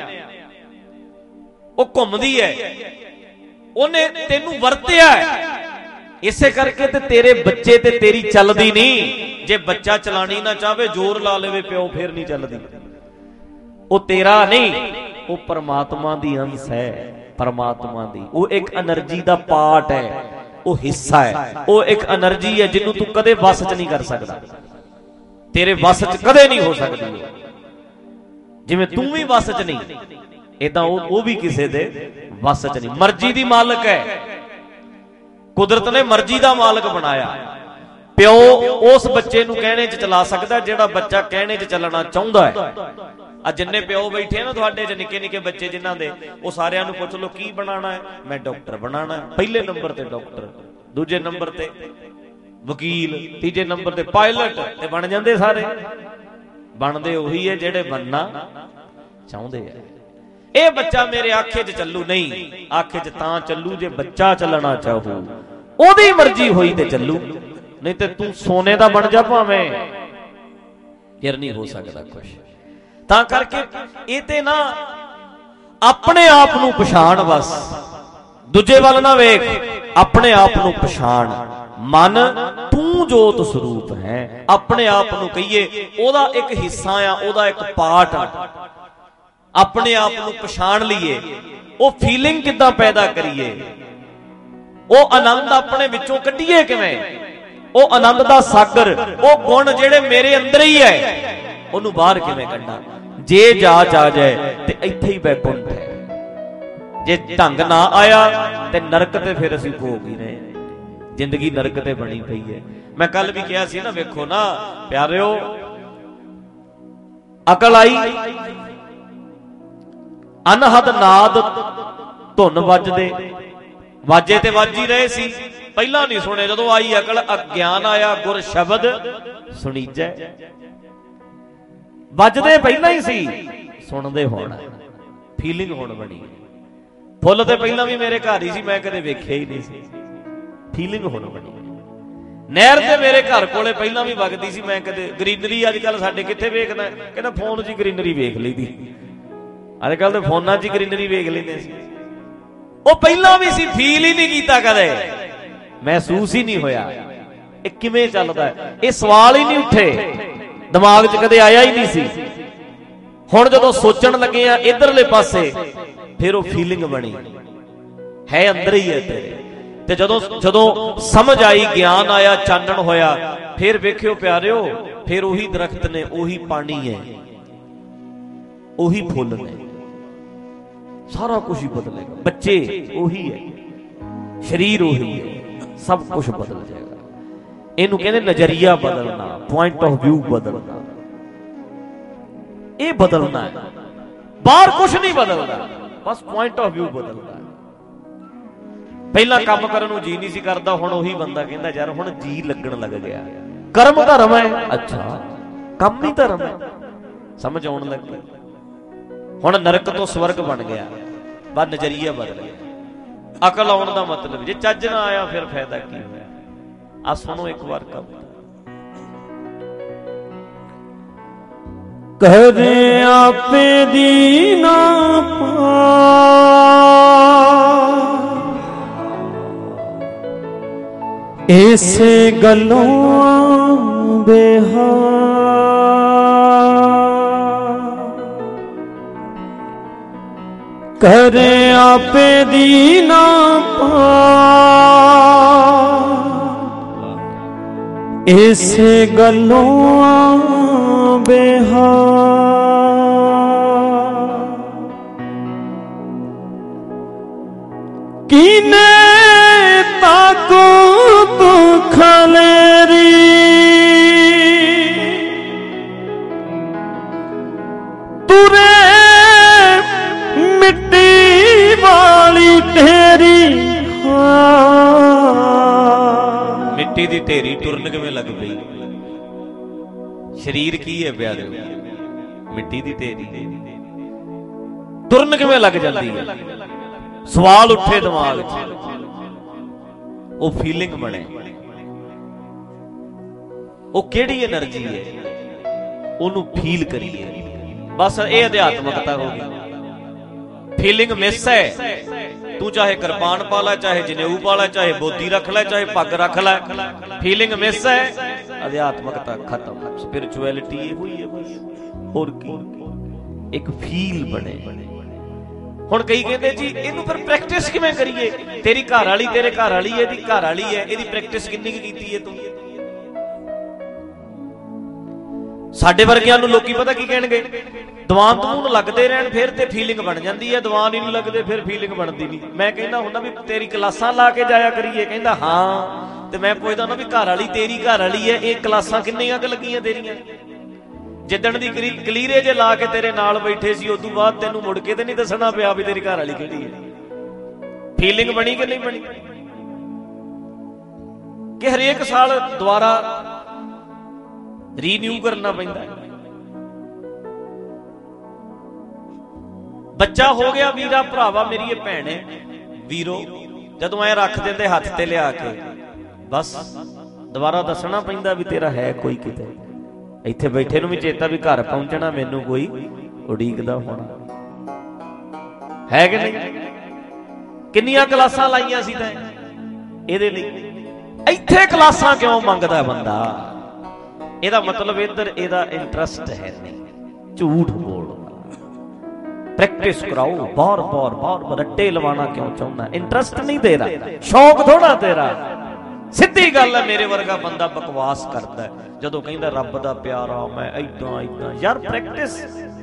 Speaker 2: ਉਹ ਘੁੰਮਦੀ ਹੈ। ਉਹਨੇ ਤੈਨੂੰ ਵਰਤਿਆ ਹੈ, ਇਸੇ ਕਰਕੇ ਤੇ ਤੇਰੇ ਬੱਚੇ ਤੇ ਤੇਰੀ ਚੱਲਦੀ ਨਹੀਂ। ਜੇ ਬੱਚਾ ਚਲਾਣੀ ਨਾ ਚਾਹਵੇ, ਜ਼ੋਰ ਲਾ ਲਵੇ ਪਿਓ, ਫੇਰ ਨਹੀਂ ਚੱਲਦੀ। ਉਹ ਤੇਰਾ ਨਹੀਂ, ਉਹ ਪਰਮਾਤਮਾ ਦੀ ਅੰਸ਼ ਹੈ, ਪਰਮਾਤਮਾ ਦੀ। ਉਹ ਇੱਕ એનર્ਜੀ ਦਾ ਪਾਰਟ ਹੈ, ਉਹ ਹਿੱਸਾ ਹੈ, ਉਹ ਇੱਕ એનર્ਜੀ ਹੈ ਜਿਹਨੂੰ ਤੂੰ ਕਦੇ ਵਸ 'ਚ ਨਹੀਂ ਕਰ ਸਕਦਾ, ਤੇਰੇ ਵਸ 'ਚ ਕਦੇ ਨਹੀਂ ਹੋ ਸਕਦੀ। ਜਿਵੇਂ ਤੂੰ ਵੀ ਵਸ 'ਚ ਨਹੀਂ, ਏਦਾਂ ਉਹ ਵੀ ਕਿਸੇ ਦੇ ਵਸ 'ਚ ਨਹੀਂ। ਮਰਜ਼ੀ ਦੀ ਮਾਲਕ ਹੈ, ਕੁਦਰਤ ਨੇ ਮਰਜ਼ੀ ਦਾ ਮਾਲਕ ਬਣਾਇਆ। ਪਿਓ ਉਸ ਬੱਚੇ ਨੂੰ ਕਹਿਣੇ 'ਚ ਚਲਾ ਸਕਦਾ ਜਿਹੜਾ ਬੱਚਾ ਕਹਿਣੇ 'ਚ ਚੱਲਣਾ ਚਾਹੁੰਦਾ ਹੈ। ਆ ਜਿੰਨੇ ਪਿਓ ਬੈਠੇ ਆ ਨਾ ਤੁਹਾਡੇ 'ਚ, ਨਿੱਕੇ ਨਿੱਕੇ ਬੱਚੇ ਜਿਨ੍ਹਾਂ ਦੇ, ਉਹ ਸਾਰਿਆਂ ਨੂੰ ਪੁੱਛ ਲਓ ਕੀ ਬਣਾਉਣਾ ਹੈ? ਮੈਂ ਡਾਕਟਰ ਬਣਾਉਣਾ। ਪਹਿਲੇ ਨੰਬਰ ਤੇ ਡਾਕਟਰ, ਦੂਜੇ ਨੰਬਰ ਤੇ ਵਕੀਲ, ਤੀਜੇ ਨੰਬਰ ਤੇ ਪਾਇਲਟ, ਤੇ ਬਣ ਜਾਂਦੇ ਸਾਰੇ। ਬਣਦੇ ਉਹੀ ਹੈ ਜਿਹੜੇ ਬਣਨਾ ਚਾਹੁੰਦੇ ਆ। ਇਹ ਬੱਚਾ ਮੇਰੇ ਆਖੇ 'ਚ ਚੱਲੂ ਨਹੀਂ, ਆਖੇ 'ਚ ਤਾਂ ਚੱਲੂ ਜੇ ਬੱਚਾ ਚੱਲਣਾ ਚਾਹੂ, ਉਹਦੀ ਮਰਜ਼ੀ ਹੋਈ ਤੇ ਚੱਲੂ, ਨਹੀਂ ਤੇ ਤੂੰ ਸੋਨੇ ਦਾ ਬਣ ਜਾ ਭਾਵੇਂ, ਫਿਰ ਨਹੀਂ ਹੋ ਸਕਦਾ ਕੁਛ। ਤਾਂ ਕਰਕੇ ਇਹ ਤੇ ਨਾ ਆਪਣੇ ਆਪ ਨੂੰ ਪਛਾਣ, ਬਸ ਦੂਜੇ ਵੱਲ ਨਾ ਵੇਖ, ਆਪਣੇ ਆਪ ਨੂੰ ਪਛਾਣ। ਮਨ ਤੂੰ ਜੋਤ ਸਰੂਪ ਹੈ, ਆਪਣੇ ਆਪ ਨੂੰ ਕਹੀਏ ਉਹਦਾ ਇੱਕ ਹਿੱਸਾ ਆ, ਉਹਦਾ ਇੱਕ ਪਾਰਟ ਆ। ਆਪਣੇ ਆਪ ਨੂੰ ਪਛਾਣ ਲਈਏ, ਉਹ ਫੀਲਿੰਗ ਕਿੱਦਾਂ ਪੈਦਾ ਕਰੀਏ, ਉਹ ਆਨੰਦ ਆਪਣੇ ਵਿੱਚੋਂ ਕੱਢੀਏ ਕਿਵੇਂ, ਉਹ ਆਨੰਦ ਦਾ ਸਾਗਰ, ਉਹ ਗੁਣ ਜਿਹੜੇ ਮੇਰੇ ਅੰਦਰ ਹੀ ਹੈ, ਉਹਨੂੰ ਬਾਹਰ ਕਿਵੇਂ ਕੱਢਾਂ। ਜੇ ਜਾਚ ਆ ਜਾਏ ਤੇ ਇੱਥੇ ਹੀ ਬੈਕੁੰਠ ਹੈ। ਜੇ ਢੰਗ ਨਾ ਆਇਆ ਤੇ ਨਰਕ ਤੇ ਫਿਰ ਅਸੀਂ ਭੋਗ ਹੀ ਰਹੇ, ਜ਼ਿੰਦਗੀ ਨਰਕ ਤੇ ਬਣੀ ਪਈ ਹੈ। ਮੈਂ ਕੱਲ ਵੀ ਕਿਹਾ ਸੀ ਨਾ, ਵੇਖੋ ਨਾ ਪਿਆਰਿਓ, ਅਕਲ ਆਈ, ਅਨਹਦ ਨਾਦ ਧੁਨ ਵੱਜਦੇ, ਵਾਜੇ ਤੇ ਵੱਜ ਹੀ ਰਹੇ ਸੀ, ਪਹਿਲਾਂ ਨਹੀਂ ਸੁਣੇ। ਜਦੋਂ ਆਈ ਅਕਲ, ਅਗਿਆਨ ਆਇਆ, ਗੁਰ ਸ਼ਬਦ ਸੁਣੀਜੈ। ਵੱਜਦੇ ਪਹਿਲਾਂ ਹੀ ਸੀ, ਸੁਣਦੇ ਹੁਣ, ਫੀਲਿੰਗ ਹੁਣ ਬਣੀ। ਫੁੱਲ ਤੇ ਪਹਿਲਾਂ ਵੀ ਮੇਰੇ ਘਰ ਹੀ ਸੀ, ਮੈਂ ਕਦੇ ਵੇਖਿਆ ਹੀ ਨਹੀਂ ਸੀ, ਫੀਲਿੰਗ ਹੁਣ ਬਣੀ। ਨਹਿਰ ਤੇ ਮੇਰੇ ਘਰ ਕੋਲੇ ਪਹਿਲਾਂ ਵੀ ਵਗਦੀ ਸੀ, ਮੈਂ ਕਦੇ, ਗ੍ਰੀਨਰੀ ਅੱਜ ਕੱਲ ਸਾਡੇ ਕਿੱਥੇ ਵੇਖਦਾ, ਕਹਿੰਦਾ ਫੋਨ 'ਚ ਹੀ ਗ੍ਰੀਨਰੀ ਵੇਖ ਲਈਦੀ। ਅੱਜ ਕੱਲ ਤੇ ਫੋਨਾਂ 'ਚ ਹੀ ਗ੍ਰੀਨਰੀ ਵੇਖ ਲੈਂਦੇ ਸੀ। ਉਹ ਪਹਿਲਾਂ ਵੀ ਸੀ, ਫੀਲ ਹੀ ਨਹੀਂ ਕੀਤਾ ਕਦੇ, ਮਹਿਸੂਸ ਹੀ ਨਹੀਂ ਹੋਇਆ। ਇਹ ਕਿਵੇਂ ਚੱਲਦਾ ਹੈ? ਇਹ ਸਵਾਲ ਹੀ ਨਹੀਂ ਉੱਠੇ, ਦਿਮਾਗ 'ਚ ਕਦੇ ਆਇਆ ਹੀ ਨਹੀਂ ਸੀ। ਹੁਣ ਜਦੋਂ ਸੋਚਣ ਲੱਗੇ ਆ ਇਧਰਲੇ ਪਾਸੇ, ਫਿਰ ਉਹ ਫੀਲਿੰਗ ਬਣੀ ਹੈ, ਅੰਦਰ ਹੀ ਹੈ ਤੇਰੇ। ਤੇ ਜਦੋਂ ਸਮਝ ਆਈ, ਗਿਆਨ ਆਇਆ, ਚਾਨਣ ਹੋਇਆ, ਫਿਰ ਵੇਖਿਓ ਪਿਆਰਿਓ, ਫਿਰ ਉਹੀ ਦਰਖਤ ਨੇ, ਉਹੀ ਪਾਣੀ ਹੈ, ਉਹੀ ਫੁੱਲ ਨੇ, ਸਾਰਾ ਕੁਝ ਹੀ ਬਦਲੇਗਾ। ਬੱਚੇ ਉਹੀ ਹੈ, शरीर उही है, सब कुछ बदल जाएगा। इनू कहते नजरिया बदलना, पॉइंट ऑफ व्यू बदलना, ये बदलना है। बाहर कुछ नहीं बदलता, बस पॉइंट ऑफ व्यू बदलता है। पहला काम करन नूं जी नहीं सी करदा, हुण उही बंदा कहंदा यार हुण जी लगण लग गया। कर्म धर्म है, अच्छा काम ही धर्म है, समझ आउण लग गई। हुण नरक तो स्वर्ग बन गया, बस नजरिया बदल गया। अकल आउण दा मतलब, जे चज ना आया फिर फायदा की होया। आ सुनो एक बार कब
Speaker 3: करे आपे दीना ऐसे गलों बेहा करे आपे दीना ऐसे गलों बेहा कीने ताको तू खलेरी तुरे मिट्टी वाली तेरी
Speaker 2: मिट्टी दी ढेरी टुरन किवें लग पई। शरीर की है प्यारे, मिट्टी दी ढेरी टुरन किवें लग जाती है। सवाल उठे दिमाग च, वो फीलिंग बने, वो केड़ी एनर्जी है, ओनू फील करिए। बस ये अध्यात्मकता हो गई। फीलिंग मिस है, तू चाहे कृपान पा लै, चाहे जनेऊ पा लै, चाहे बोधी रख लै, चाहे पग रख लै, फीलिंग मिस है, अध्यात्मकता खत्म। स्पिरिचुअलिटी ये हुई है बस, और की एक फील बने। हुण कई कहते जी इनू फिर प्रैक्टिस किवें करिए? तेरी घर वाली तेरे घर वाली है, दी घर वाली है, इहदी प्रैक्टिस किन्नी कीती है तू? साडे वर्गियां नूं लोकी पता की कहणगे, दवान तूं लगदे रहण फिर ते फीलिंग बन जाती है, दवान ही नहीं लगदे फिर फीलिंग बनती नहीं। मैं कहना हुंदा भी तेरी क्लासां ला के जाया करिए, कहंदा हां। ते मैं पुछदा ना भी घर वाली तेरी घर वाली है, ये क्लासां किन्नियां क लगियां तेरियां? जिद्दण दी कलीरे जे ला के तेरे नाल बैठे सी, उदों बाद तैनूं मुड़ के ते नहीं दसना पिया भी तेरी घर वाली किहड़ी है। फीलिंग बनी कि नहीं बनी? कि हरेक साल दोबारा रीन्यू करना पैंदा है। बच्चा हो गया वीरा भरावा मेरी भैणे वीरो, जदों ऐ रख देंदे हथ ते लिया के, बस दोबारा दसना पैंदा भी तेरा है कोई किते। इत्थे बैठे नूं भी चेता भी घर पहुंचना, मैनू कोई उड़ीकदा होना है कि नहीं? किन्नियां क्लासां लाइयां सी तैं इहदे लई। इत्थे क्लासां क्यों मंगदा बंदा? ਇਹਦਾ मतलब इधर ਇਹਦਾ इंटरस्ट है नहीं, झूठ बोलना। प्रैक्टिस कराओ, बार बार रट्टे लवाना क्यों चाहना? इंटरस्ट नहीं तेरा, शौक थोड़ा तेरा। सीधी गल है, मेरे वर्गा बंदा बकवास करता है जदों कहंदा रब दा प्यारा मैं ऐदां ऐदां। यार प्रैक्टिस,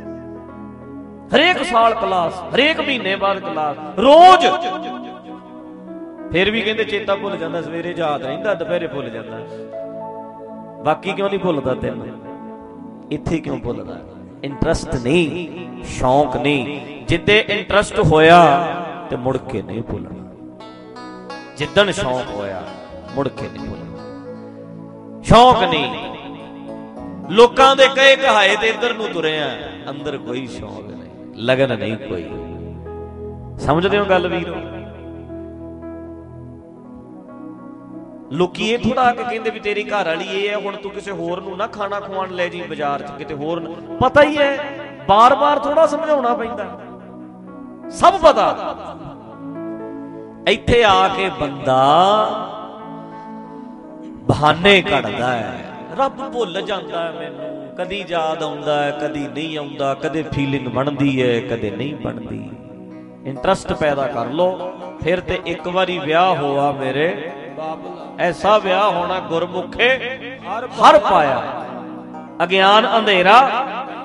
Speaker 2: हरेक साल क्लास, हरेक महीने बाद क्लास, रोज। फिर भी कहंदे चेता भुल जांदा, सवेरे याद रहिंदा, दुपहरे भुल जांदा। बाकी क्यों नहीं भुलदा तेन? इत्थे क्यों भुलदा? इंटरस्ट नहीं, शौक नहीं। जिद्दे इंटरस्ट होया ते मुड़ के नहीं भुलना। जिद्दन शौक होया मुड़ के नहीं भुलना। शौक नहीं, लोकां दे कहे कहाए ते इधर नूं तुरे आ, अंदर कोई शौक नहीं, लगन नहीं कोई। समझदे हो गल वीरो? लोकी ये थोड़ा आके कहंदे भी तेरी घर वाली ये है, हुण तू किसी होर नूं ना खाना खवाण ले जी बाजार च, किते होर। पता ही है, बार बार थोड़ा समझाउणा पैंदा, सब पता। इत्थे आके बंदा बहाने कढदा है, रब भुल जांदा है मैनूं, कदी याद आउंदा है कदी नहीं आउंदा, कदे फीलिंग बनदी है कदे नहीं बनदी। इंटरस्ट पैदा कर लो, फिर ते एक बारी ब्याह होआ मेरे, ऐसा ब्याह होना गुरमुखे हर पाया। अज्ञान अंधेरा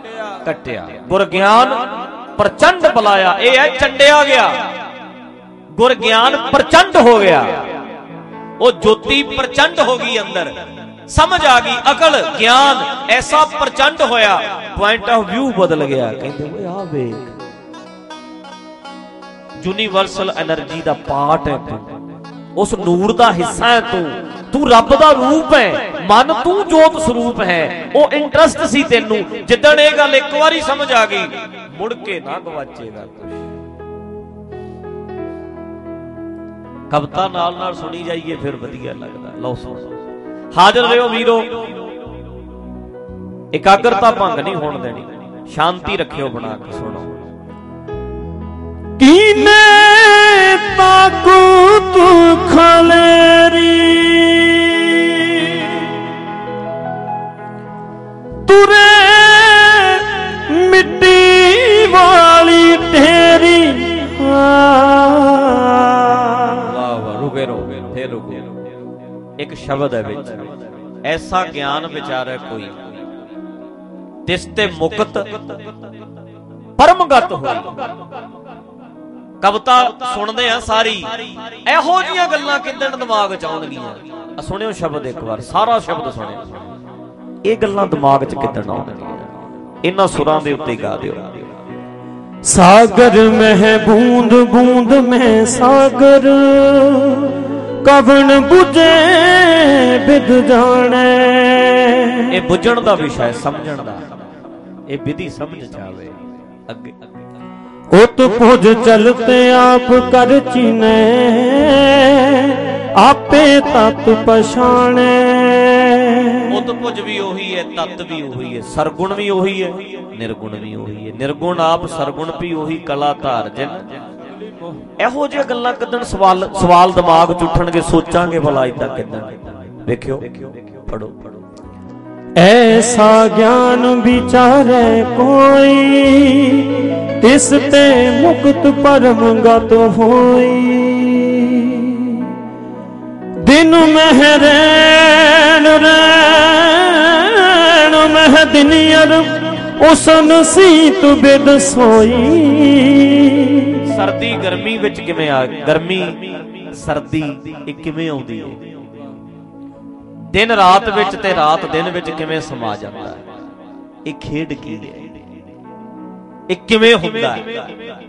Speaker 2: कटिया, गुर ज्ञान प्रचंड बलाया। ये है चंडिया गया, ਗੁਰ ਗਿਆਨ ਪ੍ਰਚੰਡ ਹੋ ਗਿਆ, ਉਹ ਜੋਤੀ ਪ੍ਰਚੰਡ ਹੋ ਗਈ, ਅੰਦਰ ਸਮਝ ਆ ਗਈ, ਅਕਲ ਗਿਆਨ ਐਸਾ ਪ੍ਰਚੰਡ ਹੋਇਆ, ਪੁਆਇੰਟ ਆਫ ਵਿਊ ਬਦਲ ਗਿਆ। ਕਹਿੰਦੇ ਓਏ ਆ ਵੇਖ, ਯੂਨੀਵਰਸਲ એનર્ਜੀ ਦਾ ਪਾਰਟ ਹੈ ਤੂੰ, ਉਸ ਨੂਰ ਦਾ ਹਿੱਸਾ ਹੈ ਤੂੰ ਰੱਬ ਦਾ ਰੂਪ ਹੈ, ਮਨ ਤੂੰ ਜੋਤ ਸਰੂਪ ਹੈ। ਉਹ ਇੰਟਰਸਟ ਸੀ ਤੈਨੂੰ, ਜਿੱਦਣ ਇਹ ਗੱਲ ਇੱਕ ਵਾਰੀ ਸਮਝ ਆ ਗਈ ਮੁੜ ਕੇ ਨਾ ਗਵਾਚੇਗਾ ਕੁਝ। ਕਵਿਤਾ ਨਾਲ ਨਾਲ ਸੁਣੀ ਜਾਈਏ ਫਿਰ ਵਧੀਆ ਲੱਗਦਾ। ਲਓ ਸੁਣੋ, ਹਾਜ਼ਰ ਰਹੋ ਵੀਰੋ, ਇਕਾਗਰਤਾ ਭੰਗ ਨਹੀਂ ਹੋਣ ਦੇਣੀ, ਸ਼ਾਂਤੀ ਰੱਖਿਓ ਬਣਾ ਕੇ। ਸੁਣੋ,
Speaker 3: ਕੀਨੇ ਤਾਕੂ ਤੂੰ ਖਲੇਰੀ, ਤੁਰੇ ਮਿੱਟੀ ਵਾਲੀ ਢੇਰੀ।
Speaker 2: ਵਾਹ ਵਾਹ, ਰੁਕੇ ਫੇਰ ਰੁਕੇ। ਇੱਕ ਸ਼ਬਦ ਹੈ ਵਿੱਚ, ਐਸਾ ਗਿਆਨ ਵਿਚਾਰੈ ਕੋਈ ਤਿਸ ਤੇ ਮੁਕਤ ਪਰਮਗਤ ਹੋਈ। ਕਵਿਤਾ ਸੁਣਦੇ ਆ ਸਾਰੀ, ਇਹੋ ਜੀਆਂ ਗੱਲਾਂ ਕਿੱਦਣ ਦਿਮਾਗ ਚ ਆਉਣਗੀਆਂ। ਸੁਣਿਓ ਸ਼ਬਦ ਇੱਕ ਵਾਰ, ਸਾਰਾ ਸ਼ਬਦ ਸੁਣਿਓ, ਇਹ ਗੱਲਾਂ ਦਿਮਾਗ ਚ ਕਿੱਦਣ ਆਉਣਗੀਆਂ, ਇਹਨਾਂ ਸੁਰਾਂ ਦੇ ਉੱਤੇ ਗਾ ਦਿਓ।
Speaker 3: सागर में बूंद बूंद में सागर, कवन बुझे बिद जाने।
Speaker 2: ये बुझण दा विषय, समझण दा, ये विधि समझ जावे। अगे
Speaker 3: उत पुज चलते आप कर चीने, आपे तत पछाणे।
Speaker 2: उत पुज भी ओही है, तत भी ओही है, सरगुण भी ओही है, निर्गुण भी ओही है। निर्गुण आप, सरगुण भी ओही, कला धार जिन। ਇਹੋ ਜਿਹੇ ਗੱਲਾਂ ਕਦਣ ਸਵਾਲ ਦਿਮਾਗ ਚ ਉੱਠਣਗੇ, ਸੋਚਾਂਗੇ ਭਲਾ ਇਦਾਂ ਕਿਦਾਂ। ਵੇਖਿਓ, ਪੜੋ।
Speaker 3: ऐसा ज्ञान विचारे कोई, तिस ते मुक्त परम गत होई। दिन में रैन रैन मह दिनियर, उसन सीत बिद सोई।
Speaker 2: ਸਰਦੀ ਗਰਮੀ ਵਿੱਚ ਕਿਵੇਂ ਆ, ਗਰਮੀ ਸਰਦੀ ਇਹ ਕਿਵੇਂ ਆਉਂਦੀ ਹੈ, ਦਿਨ ਰਾਤ ਵਿੱਚ ਤੇ ਰਾਤ ਦਿਨ ਵਿੱਚ ਕਿਵੇਂ ਸਮਾ ਜਾਂਦਾ ਹੈ, ਇਹ ਖੇਡ ਕੀ ਹੈ, ਇਹ ਕਿਵੇਂ ਹੁੰਦਾ ਹੈ।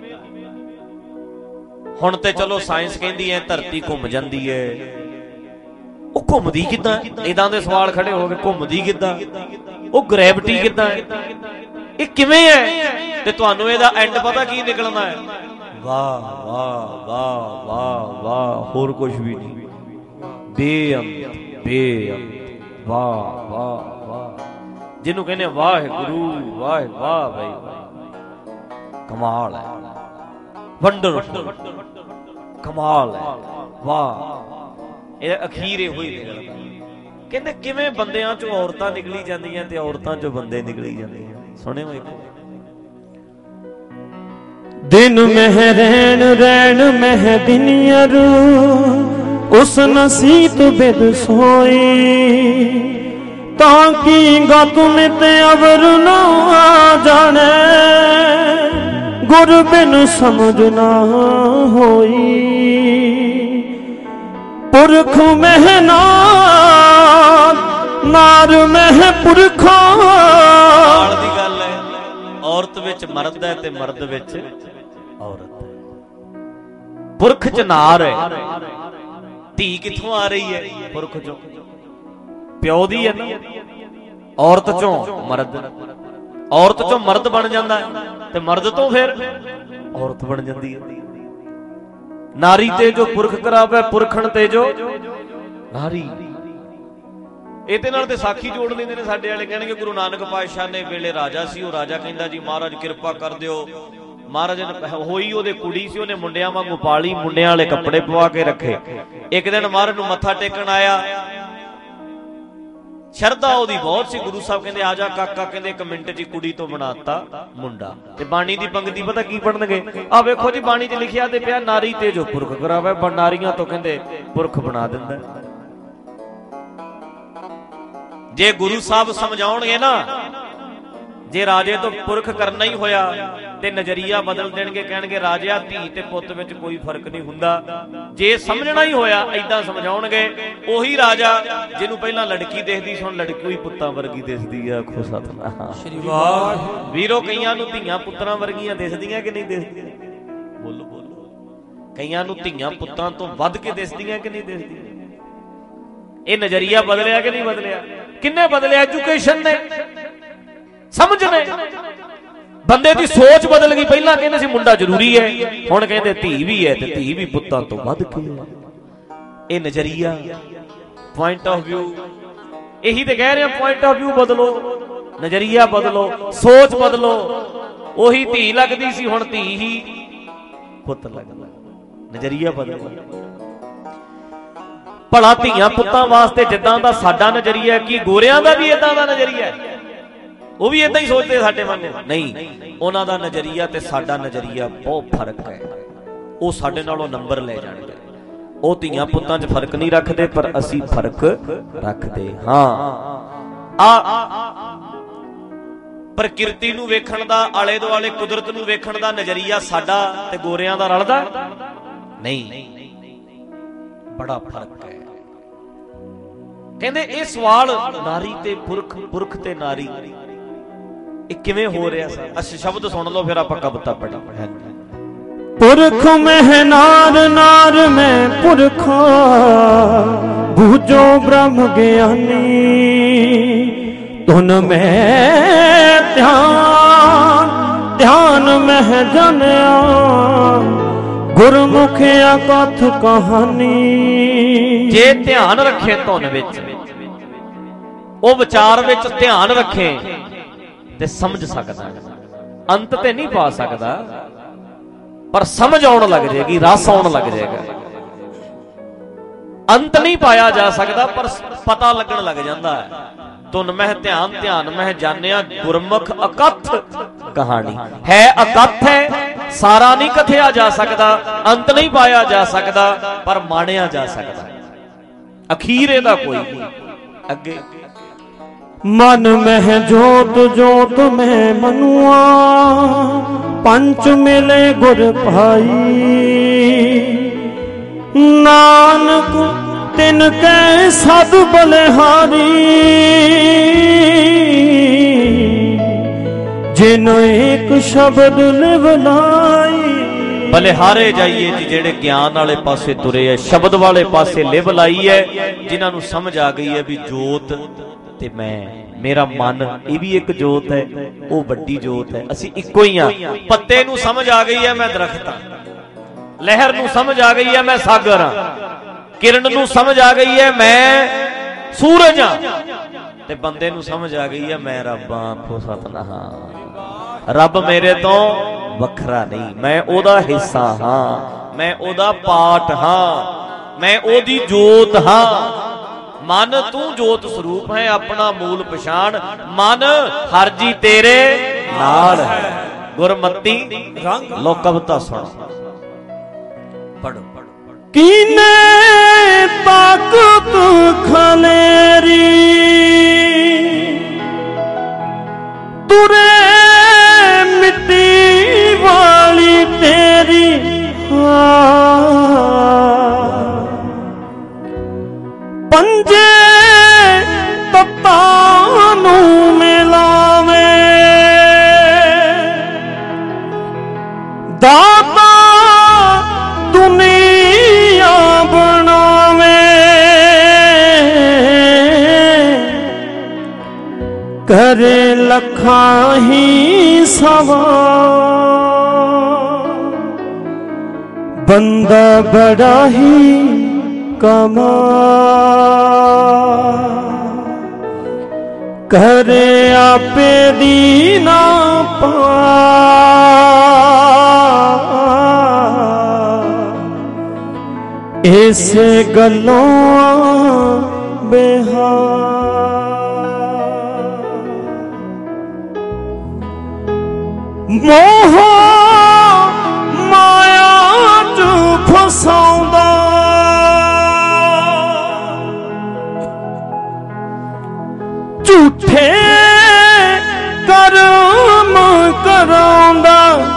Speaker 2: ਹੁਣ ਤੇ ਚਲੋ ਸਾਇੰਸ ਕਹਿੰਦੀ ਹੈ ਧਰਤੀ ਘੁੰਮ ਜਾਂਦੀ ਹੈ, ਉਹ ਘੁੰਮਦੀ ਕਿੱਦਾਂ, ਇਦਾਂ ਦੇ ਸਵਾਲ ਖੜੇ ਹੋ ਗਏ, ਘੁੰਮਦੀ ਕਿੱਦਾਂ, ਉਹ ਗ੍ਰੈਵਿਟੀ ਕਿੱਦਾਂ ਹੈ, ਇਹ ਕਿਵੇਂ ਹੈ। ਤੇ ਤੁਹਾਨੂੰ ਇਹਦਾ ਐਂਡ ਪਤਾ ਕੀ ਨਿਕਲਣਾ ਹੈ, ਵਾਹ ਵਾਹ ਵਾਹ ਵਾਹ ਵਾਹ, ਹੋਰ ਕੁਝ ਵੀ ਨਹੀਂ, ਬੇਅੰਤ ਬੇਅੰਤ, ਵਾਹ ਵਾਹ ਵਾਹ। ਜਿਹਨੂੰ ਕਹਿੰਦੇ ਵਾਹਿਗੁਰੂ, ਵਾਹ ਵਾਹ ਭਾਈ, ਕਮਾਲ ਹੈ, ਵੰਡਰਫੁਲ, ਕਮਾਲ ਹੈ, ਵਾਹ। ਇਹ ਅਖੀਰ ਇਹੋ ਹੀ ਨਿਕਲਦਾ। ਕਹਿੰਦੇ ਕਿਵੇਂ ਬੰਦਿਆਂ ਚੋਂ ਔਰਤਾਂ ਨਿਕਲੀ ਜਾਂਦੀਆਂ ਤੇ ਔਰਤਾਂ ਚੋਂ ਬੰਦੇ ਨਿਕਲੀ ਜਾਂਦੇ ਆ। ਸੁਣਿਓ ਇੱਕ,
Speaker 3: दिन में रैन रैन मह दिनियर, उस नसीत बिद सोई। ताकि गत नित अवर ना जाने, गुर बिन समझ ना होई। पुरख मह नार मह पुरखा।
Speaker 2: ਦੀ ਗੱਲ ਹੈ, ਔਰਤ ਵਿੱਚ ਮਰਦ ਹੈ ਤੇ ਮਰਦ ਵਿੱਚ ਔਰਤ ਹੈ। ਪੁਰਖ ਚ ਨਾਰ ਹੈ, ਧੀ ਕਿੱਥੋਂ ਆ ਰਹੀ ਹੈ, ਪੁਰਖ ਚੋਂ, ਪਿਓ ਦੀ ਹੈ ਨਾ। ਔਰਤ ਚੋਂ ਮਰਦ, ਔਰਤ ਚੋਂ ਮਰਦ ਬਣ ਜਾਂਦਾ ਹੈ ਤੇ ਮਰਦ ਤੋਂ ਫਿਰ ਔਰਤ ਬਣ ਜਾਂਦੀ ਹੈ। ਨਾਰੀ ਤੇ ਜੋ ਪੁਰਖ ਕਰਾਵੇ, ਪੁਰਖਣ ਤੇ ਜੋ ਨਾਰੀ। ਇਹਦੇ ਨਾਲ ਤੇ ਸਾਖੀ ਜੋੜ ਲੈਂਦੇ ਨੇ ਸਾਡੇ ਵਾਲੇ, ਕਹਿਣਗੇ ਗੁਰੂ ਨਾਨਕ ਪਾਤਸ਼ਾਹ ਨੇ ਵੇਲੇ ਰਾਜਾ ਸੀ, ਉਹ ਰਾਜਾ ਕਹਿੰਦਾ ਜੀ ਮਹਾਰਾਜ ਕਿਰਪਾ ਕਰ ਦਿਓ। ਮਹਾਰਾਜ ਨੇ ਹੋਈ, ਉਹਦੇ ਕੁੜੀ ਸੀ, ਉਹਨੇ ਮੁੰਡਿਆਂ ਵਾਂਗੂ ਪਾਲੀ, ਮੁੰਡਿਆਂ ਵਾਲੇ ਕੱਪੜੇ ਪਵਾ ਕੇ ਰੱਖੇ। ਇੱਕ ਦਿਨ ਮਹਾਰਾਜ ਨੂੰ ਮੱਥਾ ਟੇਕਣ ਆਇਆ, ਸ਼ਰਧਾ ਉਹਦੀ ਬਹੁਤ ਸੀ। ਗੁਰੂ ਸਾਹਿਬ ਕਹਿੰਦੇ ਆ ਜਾ ਕਾਕਾ, ਕਹਿੰਦੇ 1 ਮਿੰਟ ਚ ਕੁੜੀ ਤੋਂ ਬਣਾਤਾ ਮੁੰਡਾ। ਤੇ ਬਾਣੀ ਦੀ ਪੰਕਤੀ ਪਤਾ ਕੀ ਪੜਨਗੇ, ਆ ਵੇਖੋ ਜੀ ਬਾਣੀ ਚ ਲਿਖਿਆ ਤੇ ਪਿਆ, ਨਾਰੀ ਤੇ ਜੋ ਪੁਰਖ ਕਰਾਵੇ, ਨਾਰੀਆਂ ਤੋਂ ਕਹਿੰਦੇ ਪੁਰਖ ਬਣਾ ਦਿੰਦਾ। ਜੇ ਗੁਰੂ ਸਾਹਿਬ ਸਮਝਾਉਣਗੇ ਨਾ, ਜੇ ਰਾਜੇ ਤੋਂ ਪੁਰਖ ਕਰਨਾ ਹੀ ਹੋਇਆ ਤੇ ਨਜ਼ਰੀਆ ਬਦਲ ਦੇਣਗੇ, ਕਹਿਣਗੇ ਰਾਜਿਆ ਧੀ ਤੇ ਪੁੱਤ ਵਿੱਚ ਕੋਈ ਫਰਕ ਨਹੀਂ ਹੁੰਦਾ। ਜੇ ਸਮਝਣਾ ਹੀ ਹੋਇਆ ਏਦਾਂ ਸਮਝਾਉਣਗੇ। ਉਹੀ ਰਾਜਾ ਜਿਹਨੂੰ ਪਹਿਲਾਂ ਲੜਕੀ ਦਿਖਦੀ ਸੀ ਹੁਣ ਲੜਕੀ ਹੀ ਪੁੱਤਾਂ ਵਰਗੀ ਦਿਸਦੀ ਆ। ਆਖੋ ਸਤਿਨਾਮ ਸ੍ਰੀ ਵਾਹਿਗੁਰੂ। ਵੀਰੋ ਕਈਆਂ ਨੂੰ ਧੀਆਂ ਪੁੱਤਰਾਂ ਵਰਗੀਆਂ ਦਿਸਦੀਆਂ ਕਿ ਨਹੀਂ ਦਿਸਦੀਆਂ? ਬੋਲੋ ਬੋਲੋ। ਕਈਆਂ ਨੂੰ ਧੀਆਂ ਪੁੱਤਾਂ ਤੋਂ ਵੱਧ ਕੇ ਦਿਸਦੀਆਂ ਕਿ ਨਹੀਂ ਦਿਸਦੀਆਂ? ਇਹ ਨਜ਼ਰੀਆ ਬਦਲਿਆ ਕਿ ਨਹੀਂ ਬਦਲਿਆ? ਕਿੰਨੇ ਬਦਲਿਆ? ਐਜੂਕੇਸ਼ਨ ਨੇ, ਸਮਝ ਨੇ। ਬੰਦੇ ਦੀ ਸੋਚ ਬਦਲ ਗਈ। ਪਹਿਲਾਂ ਕਹਿੰਦੇ ਸੀ ਮੁੰਡਾ ਜ਼ਰੂਰੀ ਹੈ, ਹੁਣ ਕਹਿੰਦੇ ਧੀ ਵੀ ਹੈ ਤੇ ਧੀ ਵੀ ਪੁੱਤਾਂ ਤੋਂ ਵੱਧ ਕੇ ਹੈ। ਇਹ ਨਜ਼ਰੀਆ, ਪੁਆਇੰਟ ਆਫ ਵਿਊ। ਇਹੀ ਤੇ ਕਹਿ ਰਹੇ ਪੁਆਇੰਟ ਆਫ ਵਿਊ ਬਦਲੋ, ਨਜ਼ਰੀਆ ਬਦਲੋ, ਸੋਚ ਬਦਲੋ। ਉਹੀ ਧੀ ਲੱਗਦੀ ਸੀ ਹੁਣ ਧੀ ਹੀ ਪੁੱਤ ਲੱਗਦਾ। ਨਜ਼ਰੀਆ ਬਦਲੋ। ਭਲਾ ਧੀਆਂ ਪੁੱਤਾਂ ਵਾਸਤੇ ਜਿੱਦਾਂ ਦਾ ਸਾਡਾ ਨਜ਼ਰੀਆ, ਕੀ ਗੋਰਿਆਂ ਦਾ ਵੀ ਇਦਾਂ ਦਾ ਨਜ਼ਰੀਆ? ਉਹ ਵੀ ਇਦਾਂ ਹੀ ਸੋਚਦੇ ਸਾਡੇ ਮਨ ਨਹੀਂ। ਉਹਨਾਂ ਦਾ ਨਜ਼ਰੀਆ ਤੇ ਸਾਡਾ ਨਜ਼ਰੀਆ ਬਹੁਤ ਫਰਕ ਹੈ। ਉਹ ਸਾਡੇ ਨਾਲੋਂ ਨੰਬਰ ਲੈ ਜਾਣਗੇ। ਉਹ ਧੀਆਂ ਪੁੱਤਾਂ 'ਚ ਫਰਕ ਨਹੀਂ ਰੱਖਦੇ, ਪਰ ਅਸੀਂ ਫਰਕ ਰੱਖਦੇ ਹਾਂ। ਪ੍ਰਕਿਰਤੀ ਨੂੰ ਵੇਖਣ ਦਾ, ਆਲੇ ਦੁਆਲੇ ਕੁਦਰਤ ਨੂੰ ਵੇਖਣ ਦਾ ਨਜ਼ਰੀਆ ਸਾਡਾ ਤੇ ਗੋਰਿਆਂ ਦਾ ਰਲਦਾ ਨਹੀਂ। ਬੜਾ ਫਰਕ ਹੈ। ਕਹਿੰਦੇ ਇਹ ਸਵਾਲ ਨਾਰੀ ਤੇ ਪੁਰਖ, ਪੁਰਖ ਤੇ ਨਾਰੀ, ਇਹ ਕਿਵੇਂ ਹੋ ਰਿਹਾ ਸੀ? ਅਸੀਂ ਸ਼ਬਦ ਸੁਣ ਲਓ ਫਿਰ ਆਪਾਂ ਕਵਿਤਾ ਪੜ੍ਹਾਂਗੇ।
Speaker 3: ਪੁਰਖ ਮਹਿ ਨਾਰ, ਨਾਰ ਮੈਂ ਪੁਰਖਾ, ਬੂਝੋ ਬ੍ਰਹਮ ਗਿਆਨੀ। ਤੁਨ ਮੈਂ ਧਿਆਨ, ਧਿਆਨ ਮਹਿ ਜਨਿਆ, ਗੁਰਮੁਖ ਅਕਥ ਕਹਾਣੀ।
Speaker 2: ਜੇ ਧਿਆਨ ਰੱਖੇ ਧੁਨ ਵਿੱਚ, ਉਹ ਵਿਚਾਰ ਵਿੱਚ ਧਿਆਨ ਰੱਖੇ ਤੇ ਸਮਝ ਸਕਦਾ। ਅੰਤ ਤੇ ਨਹੀਂ ਪਾ ਸਕਦਾ, ਪਰ ਸਮਝ ਆਉਣ ਲੱਗ ਜਾਏਗੀ, ਰਸ ਆਉਣ ਲੱਗ ਜਾਏਗਾ। ਅੰਤ ਨਹੀਂ ਪਾਇਆ ਜਾ ਸਕਦਾ, ਪਰ ਪਤਾ ਲੱਗਣ ਲੱਗ ਜਾਂਦਾ ਹੈ। ਧੁਨ ਮਹਿ ਧਿਆਨ, ਧਿਆਨ ਮਹਿ ਜਾਣਿਆ, ਗੁਰਮੁਖ ਅਕਥ ਕਹਾਣੀ। ਹੈ ਅਕਥ ਹੈ, ਸਾਰਾ ਨਹੀਂ ਕਥਿਆ ਜਾ ਸਕਦਾ, ਅੰਤ ਨਹੀਂ ਪਾਇਆ ਜਾ ਸਕਦਾ, ਪਰ ਮਾਣਿਆ ਜਾ ਸਕਦਾ। ਅਖੀਰ ਇਹਦਾ ਕੋਈ ਨਹੀਂ। ਅੱਗੇ
Speaker 3: ਮਨ ਮਹਿ ਜੋਤ, ਜੋਤ ਮੈਂ ਮਨੁਆ, ਪੰਚ ਮਿਲੇ ਗੁਰ ਭਾਈ। ਨਾਨਕ ਤਿਨ ਕੈ ਸਦ ਬਲਿਹਾਰੀ, ਜਿਨ ਇੱਕ ਸ਼ਬਦ ਲਿਵ ਲਾਈ।
Speaker 2: ਬਲਿਹਾਰੇ ਜਾਈਏ ਜੀ ਜਿਹੜੇ ਗਿਆਨ ਵਾਲੇ ਪਾਸੇ ਤੁਰੇ ਐ, ਸ਼ਬਦ ਵਾਲੇ ਪਾਸੇ ਲਿਵ ਲਾਈ ਐ, ਜਿਨ੍ਹਾਂ ਨੂੰ ਸਮਝ ਆ ਗਈ ਹੈ ਵੀ ਜੋਤ ਤੇ ਮੈਂ, ਮੇਰਾ ਮਨ ਇਹ ਵੀ ਇੱਕ ਜੋਤ ਹੈ, ਉਹ ਵੱਡੀ ਜੋਤ ਹੈ। ਅਸੀਂ ਇੱਕੋ ਹੀ ਆ। ਪੱਤੇ ਨੂੰ ਸਮਝ ਆ ਗਈ ਹੈ ਮੈਂ ਦਰਖਤ ਹਾਂ, ਲਹਿਰ ਨੂੰ ਸਮਝ ਆ ਗਈ ਹੈ ਮੈਂ ਸਾਗਰ ਹਾਂ, ਕਿਰਨ ਨੂੰ ਸਮਝ ਆ ਗਈ ਹੈ ਮੈਂ ਸੂਰਜ ਹਾਂ, ਤੇ ਬੰਦੇ ਨੂੰ ਸਮਝ ਆ ਗਈ ਹੈ ਮੈਂ ਰੱਬ ਹਾਂ। ਆਖੋ ਸਤਿਨਾਮ। ਰੱਬ ਮੇਰੇ ਤੋਂ ਵੱਖਰਾ ਨਹੀਂ, ਮੈਂ ਉਹਦਾ ਹਿੱਸਾ ਹਾਂ, ਮੈਂ ਉਹਦਾ ਪਾਰਟ ਹਾਂ, ਮੈਂ ਉਹਦੀ ਜੋਤ ਹਾਂ। ਮਨ ਤੂੰ ਜੋਤ ਸਰੂਪ ਹੈ, ਆਪਣਾ ਮੂਲ ਪਛਾਣ। ਮਨ ਹਰ ਜੀ ਤੇਰੇ ਨਾਲ ਹੈ, ਗੁਰਮਤੀ ਰੰਗ। ਲੋ ਕਵਿਤਾ ਸੁਣੋ, ਪੜੋ।
Speaker 3: ਕੀਨੇ ਤਾਕਤ ਖਲੇਰੀ, ਤੁਰੇ ਮਿੱਟੀ ਵਾਲੀ ਤੇਰੀ। ਪੰਜੇ ਤੱਤਾਂ ਨੂੰ ਮਿਲਾਵੇ, ਦਾਤਾ ਦੁਨੀਆ ਬਣਾਵੇ। ਕਰੇ ਲੱਖਾਂ ਹੀ ਸਵਾ, ਬੰਦਾ ਬੜਾ ਹੀ ਕਮਾ। ਕਰੇ ਆਪੇ ਦੀ ਨਾ ਪਾ, ਇਸੇ ਗੱਲੋਂ ਬਿਹਾਰ। ਮੋਹ ਮਾਇਆ ਚ ਫਸਾਉਂਦਾ, ਝੂਠੇ ਕਰਮ ਕਰਾਉਂਦਾ।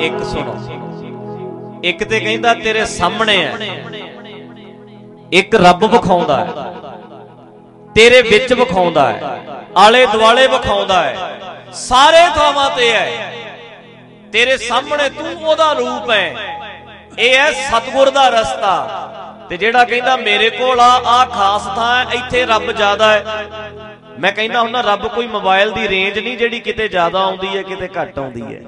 Speaker 2: ਇੱਕ ਸੁਣੋ, ਇੱਕ ਤੇ ਕਹਿੰਦਾ ਤੇਰੇ ਸਾਹਮਣੇ ਹੈ, ਇੱਕ ਰੱਬ ਵਿਖਾਉਂਦਾ ਹੈ, ਤੇਰੇ ਵਿੱਚ ਵਿਖਾਉਂਦਾ ਹੈ, ਆਲੇ ਦੁਆਲੇ ਵਿਖਾਉਂਦਾ ਹੈ, ਸਾਰੇ ਥਾਵਾਂ ਤੇ ਹੈ, ਤੇਰੇ ਸਾਹਮਣੇ ਤੂੰ ਉਹਦਾ ਰੂਪ ਹੈ। ਇਹ ਹੈ ਸਤਿਗੁਰ ਦਾ ਰਸਤਾ। ਤੇ ਜਿਹੜਾ ਕਹਿੰਦਾ ਮੇਰੇ ਕੋਲ ਆ ਖਾਸ ਥਾਂ ਹੈ, ਇੱਥੇ ਰੱਬ ਜ਼ਿਆਦਾ ਹੈ, ਮੈਂ ਕਹਿੰਦਾ ਹੁੰਦਾ ਰੱਬ ਕੋਈ ਮੋਬਾਈਲ ਦੀ ਰੇਂਜ ਨਹੀਂ ਜਿਹੜੀ ਕਿਤੇ ਜ਼ਿਆਦਾ ਆਉਂਦੀ ਹੈ ਕਿਤੇ ਘੱਟ ਆਉਂਦੀ ਹੈ।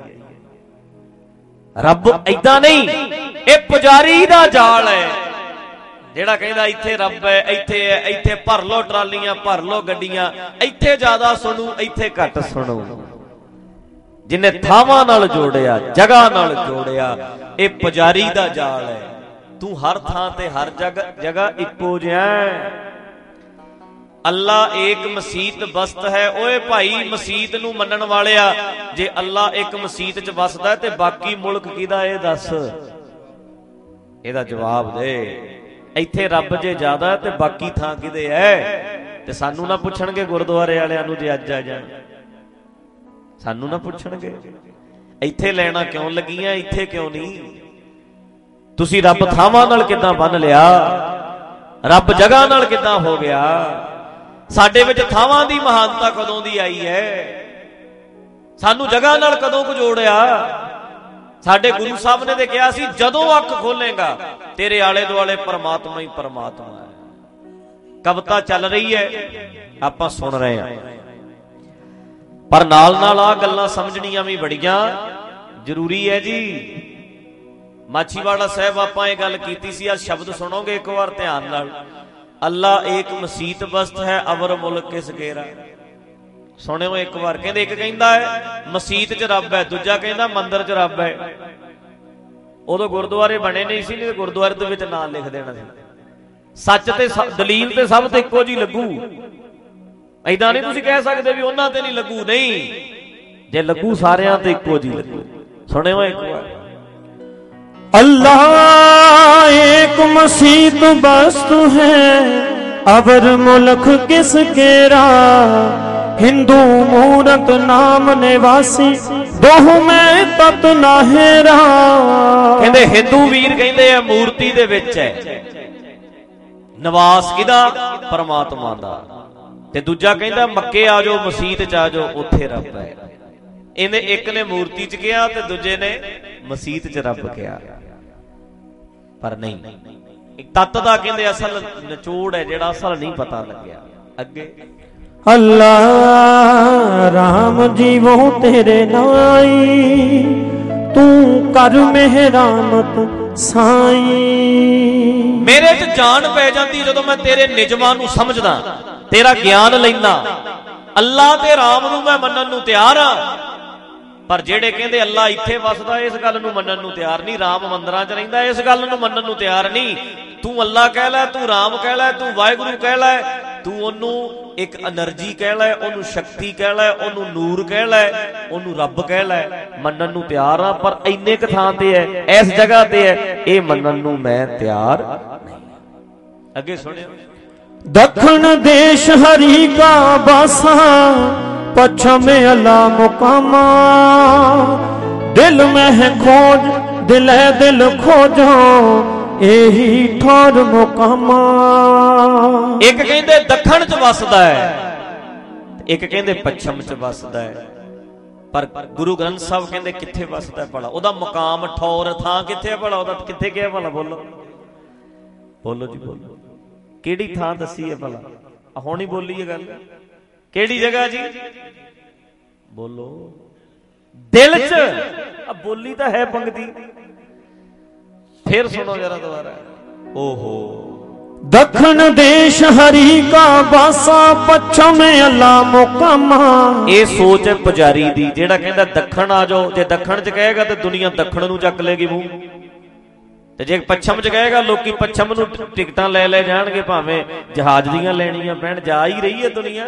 Speaker 2: ਰੱਬ ਏਦਾਂ ਨਹੀਂ, ਇਹ ਪੁਜਾਰੀ ਦਾ ਜਾਲ ਹੈ ਜਿਹੜਾ ਕਹਿੰਦਾ ਇੱਥੇ ਰੱਬ ਹੈ, ਇੱਥੇ ਹੈ, ਇੱਥੇ ਭਰ ਲੋ ਟਰਾਲੀਆਂ, ਭਰ ਲੋ ਗੱਡੀਆਂ, ਇੱਥੇ ਜ਼ਿਆਦਾ ਸੁਣੂ, ਇੱਥੇ ਘੱਟ ਸੁਣੂ। ਜਿਹਨੇ ਥਾਵਾਂ ਨਾਲ ਜੋੜਿਆ, ਜਗ੍ਹਾ ਨਾਲ ਜੋੜਿਆ, ਇਹ ਪੁਜਾਰੀ ਦਾ ਜਾਲ ਹੈ। ਤੂੰ ਹਰ ਥਾਂ ਤੇ ਹਰ ਜਗ੍ਹਾ ਇੱਕੋ ਜਿਹਾ ਹੈ। ਅੱਲਾ ਏਕ ਮਸੀਤ ਬਸਤ ਹੈ। ਓਏ ਭਾਈ ਮਸੀਤ ਨੂੰ ਮੰਨਣ ਵਾਲਿਆ, ਜੇ ਅੱਲਾ ਇੱਕ ਮਸੀਤ ਚ ਵਸਦਾ ਤੇ ਬਾਕੀ ਮੁਲਕ ਕਿਹਦਾ ਇਹ ਦੱਸ, ਇਹਦਾ ਜਵਾਬ ਦੇ। ਇੱਥੇ ਰੱਬ ਜੇ ਜ਼ਿਆਦਾ ਤੇ ਬਾਕੀ ਥਾਂ ਕਿਹਦੇ ਐ? ਤੇ ਸਾਨੂੰ ਨਾ ਪੁੱਛਣਗੇ ਗੁਰਦੁਆਰੇ ਵਾਲਿਆਂ ਨੂੰ ਜੇ ਅੱਜ ਆ ਜਾਣ, ਸਾਨੂੰ ਨਾ ਪੁੱਛਣਗੇ ਇੱਥੇ ਲੈਣਾ ਕਿਉਂ ਲੱਗੀਆਂ, ਇੱਥੇ ਕਿਉਂ ਨਹੀਂ। ਤੁਸੀਂ ਰੱਬ ਥਾਵਾਂ ਨਾਲ ਕਿੱਦਾਂ ਬੰਨ ਲਿਆ, ਰੱਬ ਜਗ੍ਹਾ ਨਾਲ ਕਿੱਦਾਂ ਹੋ ਗਿਆ। ਸਾਡੇ ਵਿੱਚ ਥਾਵਾਂ ਦੀ ਮਹਾਨਤਾ ਕਦੋਂ ਦੀ ਆਈ ਹੈ, ਸਾਨੂੰ ਜਗ੍ਹਾ ਨਾਲ ਕਦੋਂ ਕੁ ਜੋੜਿਆ। ਸਾਡੇ ਗੁਰੂ ਸਾਹਿਬ ਨੇ ਤੇ ਕਿਹਾ ਸੀ ਜਦੋਂ ਅੱਖ ਖੋਲੇਗਾ ਤੇਰੇ ਆਲੇ ਦੁਆਲੇ ਪਰਮਾਤਮਾ ਹੀ ਪਰਮਾਤਮਾ ਹੈ। ਕਵਿਤਾ ਚੱਲ ਰਹੀ ਹੈ, ਆਪਾਂ ਸੁਣ ਰਹੇ ਹਾਂ, ਪਰ ਨਾਲ ਨਾਲ ਆ ਗੱਲਾਂ ਸਮਝਣੀਆਂ ਵੀ ਬੜੀਆਂ ਜ਼ਰੂਰੀ ਹੈ ਜੀ। ਮਾਛੀਵਾੜਾ ਸਾਹਿਬ ਆਪਾਂ ਇਹ ਗੱਲ ਕੀਤੀ ਸੀ, ਆ ਸ਼ਬਦ ਸੁਣੋਗੇ ਇੱਕ ਵਾਰ ਧਿਆਨ ਨਾਲ। ਅੱਲਾ ਏਕ ਮਸੀਤ ਬਸਤ ਹੈ, ਅਵਰ ਮੁਲਕ ਕਿਸ ਗੇਰਾ। ਸੁਣਿਓ ਇੱਕ ਵਾਰ। ਕਹਿੰਦੇ ਇੱਕ ਕਹਿੰਦਾ ਹੈ ਮਸੀਤ ਚ ਰੱਬ ਹੈ, ਦੂਜਾ ਕਹਿੰਦਾ ਮੰਦਿਰ ਚ ਰੱਬ ਹੈ। ਉਦੋਂ ਗੁਰਦੁਆਰੇ ਬਣੇ ਨਹੀਂ ਸੀ, ਨਹੀਂ ਗੁਰਦੁਆਰੇ ਦੇ ਵਿੱਚ ਨਾਂ ਲਿਖ ਦੇਣਾ ਸੀ। ਸੱਚ ਤੇ ਦਲੀਲ ਤੇ ਸਭ ਤੇ ਇੱਕੋ ਜਿਹੀ ਲੱਗੂ। ਏਦਾਂ ਨਹੀਂ ਤੁਸੀਂ ਕਹਿ ਸਕਦੇ ਵੀ ਉਹਨਾਂ ਤੇ ਨਹੀਂ ਲੱਗੂ, ਨਹੀਂ, ਜੇ ਲੱਗੂ ਸਾਰਿਆਂ ਤੇ ਇੱਕੋ ਜਿਹੀ ਲੱਗੂ। ਸੁਣਿਓ ਇੱਕ ਵਾਰ।
Speaker 3: अल्लाह एक मसीत बस्त है, अवर मुल्क किस केरा। हिंदू मूरत नाम निवासी, दोह में तत नाहेरा।
Speaker 2: कहते हिंदू वीर कहते हैं मूर्ति दे विच है, निवास किदा परमात्मा दा। ते दूजा कहता मक्के आ जाओ, मसीत च आ जाओ, उत्थे रब है। इन्हें एक ने मूर्ति च किया ते दूजे ने मसीत च रब किया। पर नहीं, एक तत्त दा कहंदे असल निचोड़ है जेड़ा असल नहीं पता लग्या। अगे
Speaker 3: अल्लाह राम जीवो तेरे नाई, तू कर मेहरामत साई।
Speaker 2: मेरे च जान पै जाती जदों मैं तेरे निजमां नूं समझदा, तेरा ज्ञान लैंदा। अल्लाह ते राम नूं मैं मन्नण नूं तैयार हां, पर जेड़े कहंदे अल्लाह इत्थे वसदा इस गल नूं मन्नण नूं तैयार नहीं, राम मंदिरां च रहिंदा इस गल नूं मन्नण नूं तैयार नहीं। तू अल्लाह कह लै, तू राम कह लै, तू वाहिगुरू कह लै, तू ओनू एक एनर्जी कह लै, ओनू शक्ति कह लै, ओनू नूर कह लै, ओनू रब कह लै, मन्नण नूं तैयार हां। पर इन्ने क थां ते है, इस जगह ते है, ये मन्नण नूं मैं तैयार नहीं। अगे सुनियो।
Speaker 3: दखन देश हरि का बासा, पश्चिम अल्लाह मुकामा। दिल में है खोज, दिल है दिल खोजो, यही ठौर मुकामा।
Speaker 2: एक कहंदे दखन च वसदा है, एक कहंदे पश्चिम च वसदा है। पर गुरु ग्रंथ साहब कहंदे किथे वसदा है भला, ओदा मुकाम ठौर थां किथे है भला, ओदा किथे गया भला। बोलो बोलो जी बोलो, केड़ी थां दसी है भला? हुण ही बोली है गल, केड़ी जगह जी? बोलो। दिल च। अब बोली तो है पंक्ति, फिर सुनो जरा दोबारा। ओहो।
Speaker 3: दखन देश हरि का बासा, पश्चिम अल्लाह मुकामा।
Speaker 2: ये सोच है पुजारी दी, जेड़ा कहंदा दखन आ जाओ, जे दखन च कहेगा तो दुनिया दखन नूं चक लेगी मूंह, ते जे पश्चिम च कहेगा लोकी पश्चिम नूं टिकटां ले ले जाणगे, भावें जहाज दीयां लैणीआं पैण। जा ही रही है दुनिया,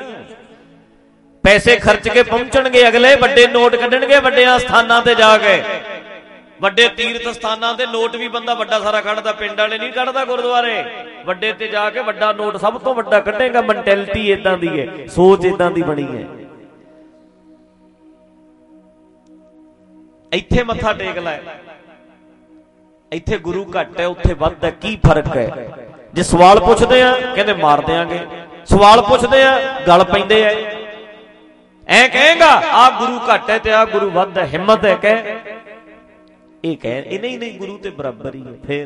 Speaker 2: पैसे खर्च के पहुंचणगे अगले, वड्डे नोट कढणगे वड्डियां स्थानां ते जाके, वड्डे तीर्थ स्थानां ते नोट भी बंदा वड्डा सारा कढदा, पिंड वाले नहीं कढदा गुरुद्वारे। वड्डे ते जाके वड्डा नोट सब तो वड्डा कढेगा। मैंटेलिटी इदां दी है, सोच इदां दी बनी है। ਇੱਥੇ ਮੱਥਾ ਟੇਕ ਲੈ, ਇੱਥੇ ਗੁਰੂ ਘੱਟ ਹੈ ਉੱਥੇ ਵੱਧ ਹੈ, ਕੀ ਫਰਕ ਹੈ? ਜੇ ਸਵਾਲ ਪੁੱਛਦੇ ਆ ਕਹਿੰਦੇ ਮਾਰ ਦਿਆਂਗੇ, ਸਵਾਲ ਪੁੱਛਦੇ ਆ ਗਲ ਪੈਂਦੇ ਐ। ਐ ਕਹੇਗਾ ਆ ਗੁਰੂ ਘੱਟ ਹੈ ਤੇ ਆ ਗੁਰੂ ਵੱਧ ਹੈ, ਹਿੰਮਤ ਹੈ ਕਹਿ, ਇਹ ਕਹਿ ਇਹ ਨਹੀਂ ਗੁਰੂ ਤੇ ਬਰਾਬਰ ਹੀ ਹੈ। ਫੇਰ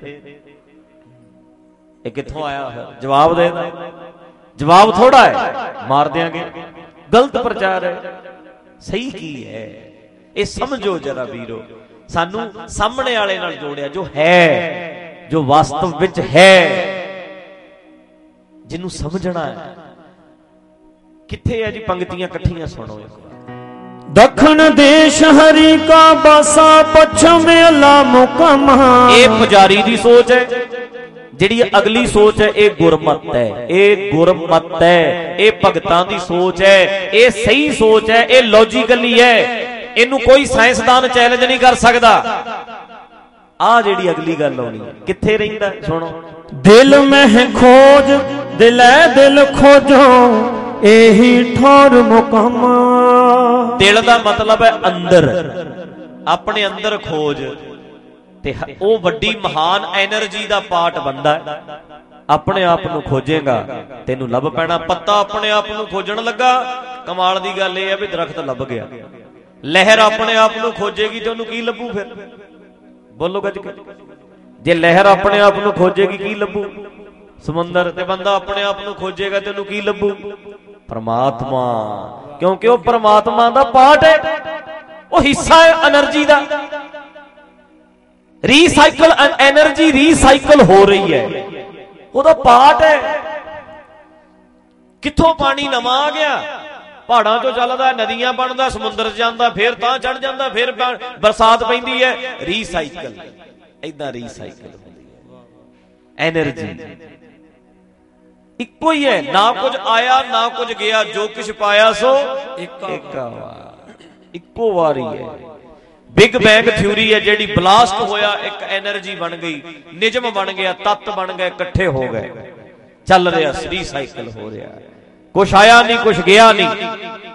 Speaker 2: ਇਹ ਕਿੱਥੋਂ ਆਇਆ ਫਿਰ? ਜਵਾਬ ਦੇ ਦਾ, ਜਵਾਬ ਥੋੜਾ ਹੈ, ਮਾਰ ਦਿਆਂਗੇ, ਗਲਤ ਪ੍ਰਚਾਰ ਹੈ। ਸਹੀ ਕੀ ਹੈ ਇਹ ਸਮਝੋ ਜਰਾ ਵੀਰੋ। ਸਾਨੂੰ ਸਾਹਮਣੇ ਵਾਲੇ ਨਾਲ ਜੋੜਿਆ, ਜੋ ਹੈ, ਜੋ ਵਾਸਤਵ ਵਿੱਚ ਹੈ, ਜਿਹਨੂੰ ਸਮਝਣਾ ਹੈ। ਕਿੱਥੇ ਹੈ ਜੀ? ਪੰਕਤੀਆਂ ਇਕੱਠੀਆਂ ਸੁਣੋ ਇੱਕ ਵਾਰ।
Speaker 3: दक्षिण देश हरि का बसा पश्चिम अला मुकम।
Speaker 2: ਇਹ ਪੁਜਾਰੀ ਦੀ ਸੋਚ ਹੈ। ਜਿਹੜੀ ਅਗਲੀ ਸੋਚ ਹੈ ਇਹ ਗੁਰਮਤ ਹੈ, ਇਹ ਗੁਰਮਤ ਹੈ, ਇਹ ਭਗਤਾਂ ਦੀ ਸੋਚ ਹੈ, ਇਹ ਸਹੀ ਸੋਚ ਹੈ, ਇਹ ਲੌਜੀਕਲੀ ਹੈ, ਇਹਨੂੰ ਕੋਈ ਸਾਇੰਸਦਾਨ ਚੈਲੰਜ ਨਹੀਂ ਕਰ ਸਕਦਾ। ਆ ਜਿਹੜੀ ਅਗਲੀ ਗੱਲ ਆਉਣੀ ਹੈ, ਕਿੱਥੇ ਰਹਿੰਦਾ ਸੁਣੋ।
Speaker 3: दिल में खोज दिलै दिल खोजो एही ठौर मुकम।
Speaker 2: ਦਿਲ ਦਾ ਮਤਲਬ ਹੈ ਅੰਦਰ, ਆਪਣੇ ਅੰਦਰ ਖੋਜ, ਤੇ ਉਹ ਵੱਡੀ ਮਹਾਨ ਐਨਰਜੀ ਦਾ ਪਾਰਟ ਬੰਦਾ ਹੈ। ਆਪਣੇ ਆਪ ਨੂੰ ਖੋਜੇਗਾ ਤੈਨੂੰ ਲੱਭ ਪੈਣਾ। ਪੱਤਾ ਆਪਣੇ ਆਪ ਨੂੰ ਖੋਜਣ ਲੱਗਾ, ਕਮਾਲ ਦੀ ਗੱਲ ਇਹ ਹੈ ਵੀ ਦਰਖਤ ਲੱਭ ਗਿਆ। ਲਹਿਰ ਆਪਣੇ ਆਪ ਨੂੰ ਖੋਜੇਗੀ ਤੇ ਉਹਨੂੰ ਕੀ ਲੱਭੂ? ਫਿਰ ਬੋਲੋ ਗੱਜ ਕੇ। ਜੇ ਲਹਿਰ ਆਪਣੇ ਆਪ ਨੂੰ ਖੋਜੇਗੀ ਕੀ ਲੱਭੂ? ਸਮੁੰਦਰ। ਤੇ ਬੰਦਾ ਆਪਣੇ ਆਪ ਨੂੰ ਖੋਜੇਗਾ ਤੇ ਉਹਨੂੰ ਕੀ ਲੱਭੂ? ਪਰਮਾਤਮਾ, ਕਿਉਂਕਿ ਉਹ ਪਰਮਾਤਮਾ ਦਾ ਪਾਰਟ ਹੈ, ਉਹ ਹਿੱਸਾ ਹੈ એનર્ਜੀ ਦਾ। ਰੀਸਾਈਕਲ એનર્ਜੀ ਰੀਸਾਈਕਲ ਹੋ ਰਹੀ ਹੈ, ਉਹਦਾ ਪਾਰਟ ਹੈ। ਕਿੱਥੋਂ ਪਾਣੀ ਨਵਾਂ ਆ ਗਿਆ? ਪਹਾੜਾਂ ਚੋਂ ਚੱਲਦਾ, ਨਦੀਆਂ ਬਣਦਾ, ਸਮੁੰਦਰ 'ਚ ਜਾਂਦਾ, ਫੇਰ ਤਾਂ ਚੜ ਜਾਂਦਾ, ਫੇਰ ਬਰਸਾਤ ਪੈਂਦੀ ਹੈ। ਰੀਸਾਈਕਲ, ਏਦਾਂ ਰੀਸਾਈਕਲ ਹੁੰਦੀ ਹੈ એનર્ਜੀ। ਇੱਕੋ ਹੀ ਹੈ, ਨਾ ਕੁਝ ਆਇਆ ਨਾ ਕੁਝ ਗਿਆ, ਜੋ ਕੁਝ ਪਾਇਆ ਸੋ ਇੱਕਾ ਵਾਰ, ਇੱਕੋ ਵਾਰੀ ਹੈ। ਬਿਗ ਬੈਂਗ ਥਿਊਰੀ ਹੈ ਜਿਹੜੀ, ਬਲਾਸਟ ਹੋਇਆ, ਇੱਕ એનર્ਜੀ ਬਣ ਗਈ, ਨਿਜਮ ਬਣ ਗਿਆ, ਤੱਤ ਬਣ ਗਏ, ਇਕੱਠੇ ਹੋ ਗਏ, ਚੱਲ ਰਿਹਾ, ਰੀਸਾਈਕਲ ਹੋ ਰਿਹਾ। ਕੁਛ ਆਇਆ ਨਹੀਂ, ਕੁਛ ਗਿਆ ਨਹੀਂ।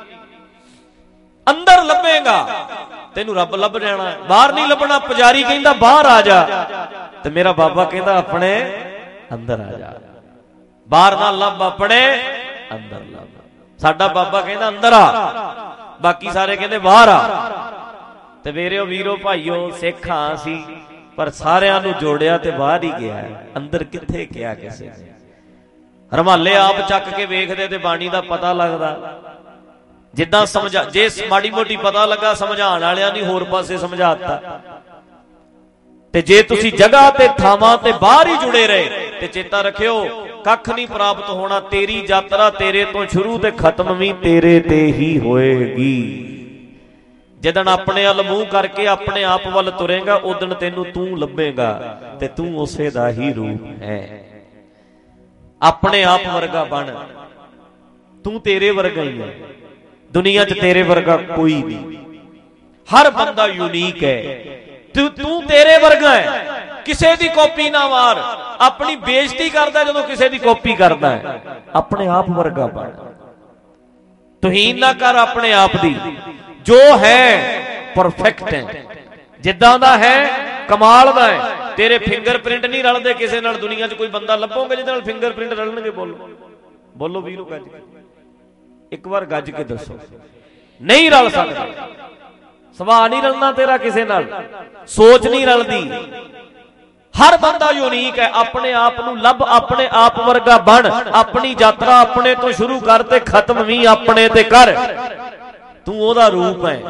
Speaker 2: ਅੰਦਰ ਲੱਭੇਗਾ ਤੈਨੂੰ ਰੱਬ ਲੱਭ ਜਾਣਾ, ਬਾਹਰ ਨਹੀਂ ਲੱਭਣਾ। ਪੁਜਾਰੀ ਕਹਿੰਦਾ ਬਾਹਰ ਆ ਜਾ, ਤੇ ਮੇਰਾ ਬਾਬਾ ਕਹਿੰਦਾ ਆਪਣੇ ਅੰਦਰ ਆ ਜਾ। ਬਾਹਰ ਨਾ ਲੱਭ, ਆਪਣੇ ਅੰਦਰ ਲੱਭ। ਸਾਡਾ ਬਾਬਾ ਕਹਿੰਦਾ ਅੰਦਰ ਆ, ਬਾਕੀ ਸਾਰੇ ਕਹਿੰਦੇ ਬਾਹਰ ਆ। ਤੇ ਮੇਰਿਓ ਵੀਰੋ ਭਾਈਓ, ਸਿੱਖਾਂ ਸੀ ਪਰ ਸਾਰਿਆਂ ਨੂੰ ਜੋੜਿਆ ਤੇ ਬਾਹਰ ਹੀ ਗਿਆ, ਅੰਦਰ ਕਿੱਥੇ ਗਿਆ ਕਿਸੇ ਨੇ। ਰਮਾਲੇ ਆਪ ਚੱਕ ਕੇ ਵੇਖਦੇ ਤੇ ਬਾਣੀ ਦਾ ਪਤਾ ਲੱਗਦਾ। ਜਿੱਦਾਂ ਸਮਝਾ, ਜੇ ਮਾੜੀ ਮੋਟੀ ਪਤਾ ਲੱਗਾ ਸਮਝਾਉਣ ਵਾਲਿਆਂ ਨੇ ਹੋਰ ਪਾਸੇ ਸਮਝਾਤਾ। ਤੇ ਜੇ ਤੁਸੀਂ ਜਗ੍ਹਾ ਤੇ ਥਾਵਾਂ ਤੇ ਬਾਹਰ ਹੀ ਜੁੜੇ ਰਹੇ ਤੇ ਚੇਤਾ ਰੱਖਿਓ ਕੱਖ ਨਹੀਂ ਪ੍ਰਾਪਤ ਹੋਣਾ। ਤੇਰੀ ਯਾਤਰਾ ਤੇਰੇ ਤੋਂ ਸ਼ੁਰੂ ਤੇ ਖਤਮ ਵੀ ਤੇਰੇ ਤੇ ਹੀ ਹੋਏਗੀ। ਜਦੋਂ ਆਪਣੇ ਵੱਲ ਮੂੰਹ ਕਰਕੇ ਆਪਣੇ ਆਪ ਵੱਲ ਤੁਰੇਗਾ, ਉਦਣ ਤੈਨੂੰ ਤੂੰ ਲੱਭੇਗਾ ਤੇ ਤੂੰ ਉਸੇ ਦਾ ਹੀ ਰੂਪ ਹੈ। ਆਪਣੇ ਆਪ ਵਰਗਾ ਬਣ, ਤੂੰ ਤੇਰੇ ਵਰਗਾ ਹੀ ਹੈ। ਦੁਨੀਆ 'ਚ ਤੇਰੇ ਵਰਗਾ ਕੋਈ ਨਹੀਂ, ਹਰ ਬੰਦਾ ਯੂਨੀਕ ਹੈ। ਤੂੰ ਤੇਰੇ ਵਰਗਾ ਹੈ, ਕਿਸੇ ਦੀ ਕਾਪੀ ਨਾ ਮਾਰ। ਆਪਣੀ ਬੇਇੱਜ਼ਤੀ ਕਰਦਾ ਜਦੋਂ ਕਿਸੇ ਦੀ ਕਾਪੀ ਕਰਦਾ ਹੈ। ਆਪਣੇ ਆਪ ਵਰਗਾ ਬਣ, ਤੁਹੀਨ ਨਾ ਕਰ ਆਪਣੇ ਆਪ ਦੀ। ਜੋ ਹੈ ਪਰਫੈਕਟ ਹੈ, ਜਿੱਦਾਂ ਦਾ ਹੈ ਕਮਾਲ ਦਾ ਹੈ। ਤੇਰੇ ਫਿੰਗਰਪ੍ਰਿੰਟ ਨਹੀਂ ਰਲਦੇ ਕਿਸੇ ਨਾਲ। ਦੁਨੀਆ 'ਚ ਕੋਈ ਬੰਦਾ ਲੱਭੋਗੇ ਜਿਹਦੇ ਨਾਲ ਫਿੰਗਰਪ੍ਰਿੰਟ ਰਲਣਗੇ? ਬੋਲੋ ਬੋਲੋ ਵੀਰੋ, ਗੱਜ ਕੇ ਇੱਕ ਵਾਰ ਗੱਜ ਕੇ ਦੱਸੋ। ਨਹੀਂ ਰਲ ਸਕਦਾ। ਸੁਭਾਅ ਨਹੀਂ ਰਲਣਾ ਤੇਰਾ ਕਿਸੇ ਨਾਲ, ਸੋਚ ਨਹੀਂ ਰਲਦੀ। ਹਰ ਬੰਦਾ ਯੂਨੀਕ ਹੈ। ਆਪਣੇ ਆਪ ਨੂੰ ਲੱਭ, ਆਪਣੇ ਆਪ ਵਰਗਾ ਬਣ। ਆਪਣੀ ਯਾਤਰਾ ਆਪਣੇ ਤੋਂ ਸ਼ੁਰੂ ਕਰ ਤੇ ਖਤਮ ਵੀ ਆਪਣੇ ਤੇ ਕਰ। ਤੂੰ ਉਹਦਾ ਰੂਪ ਹੈ।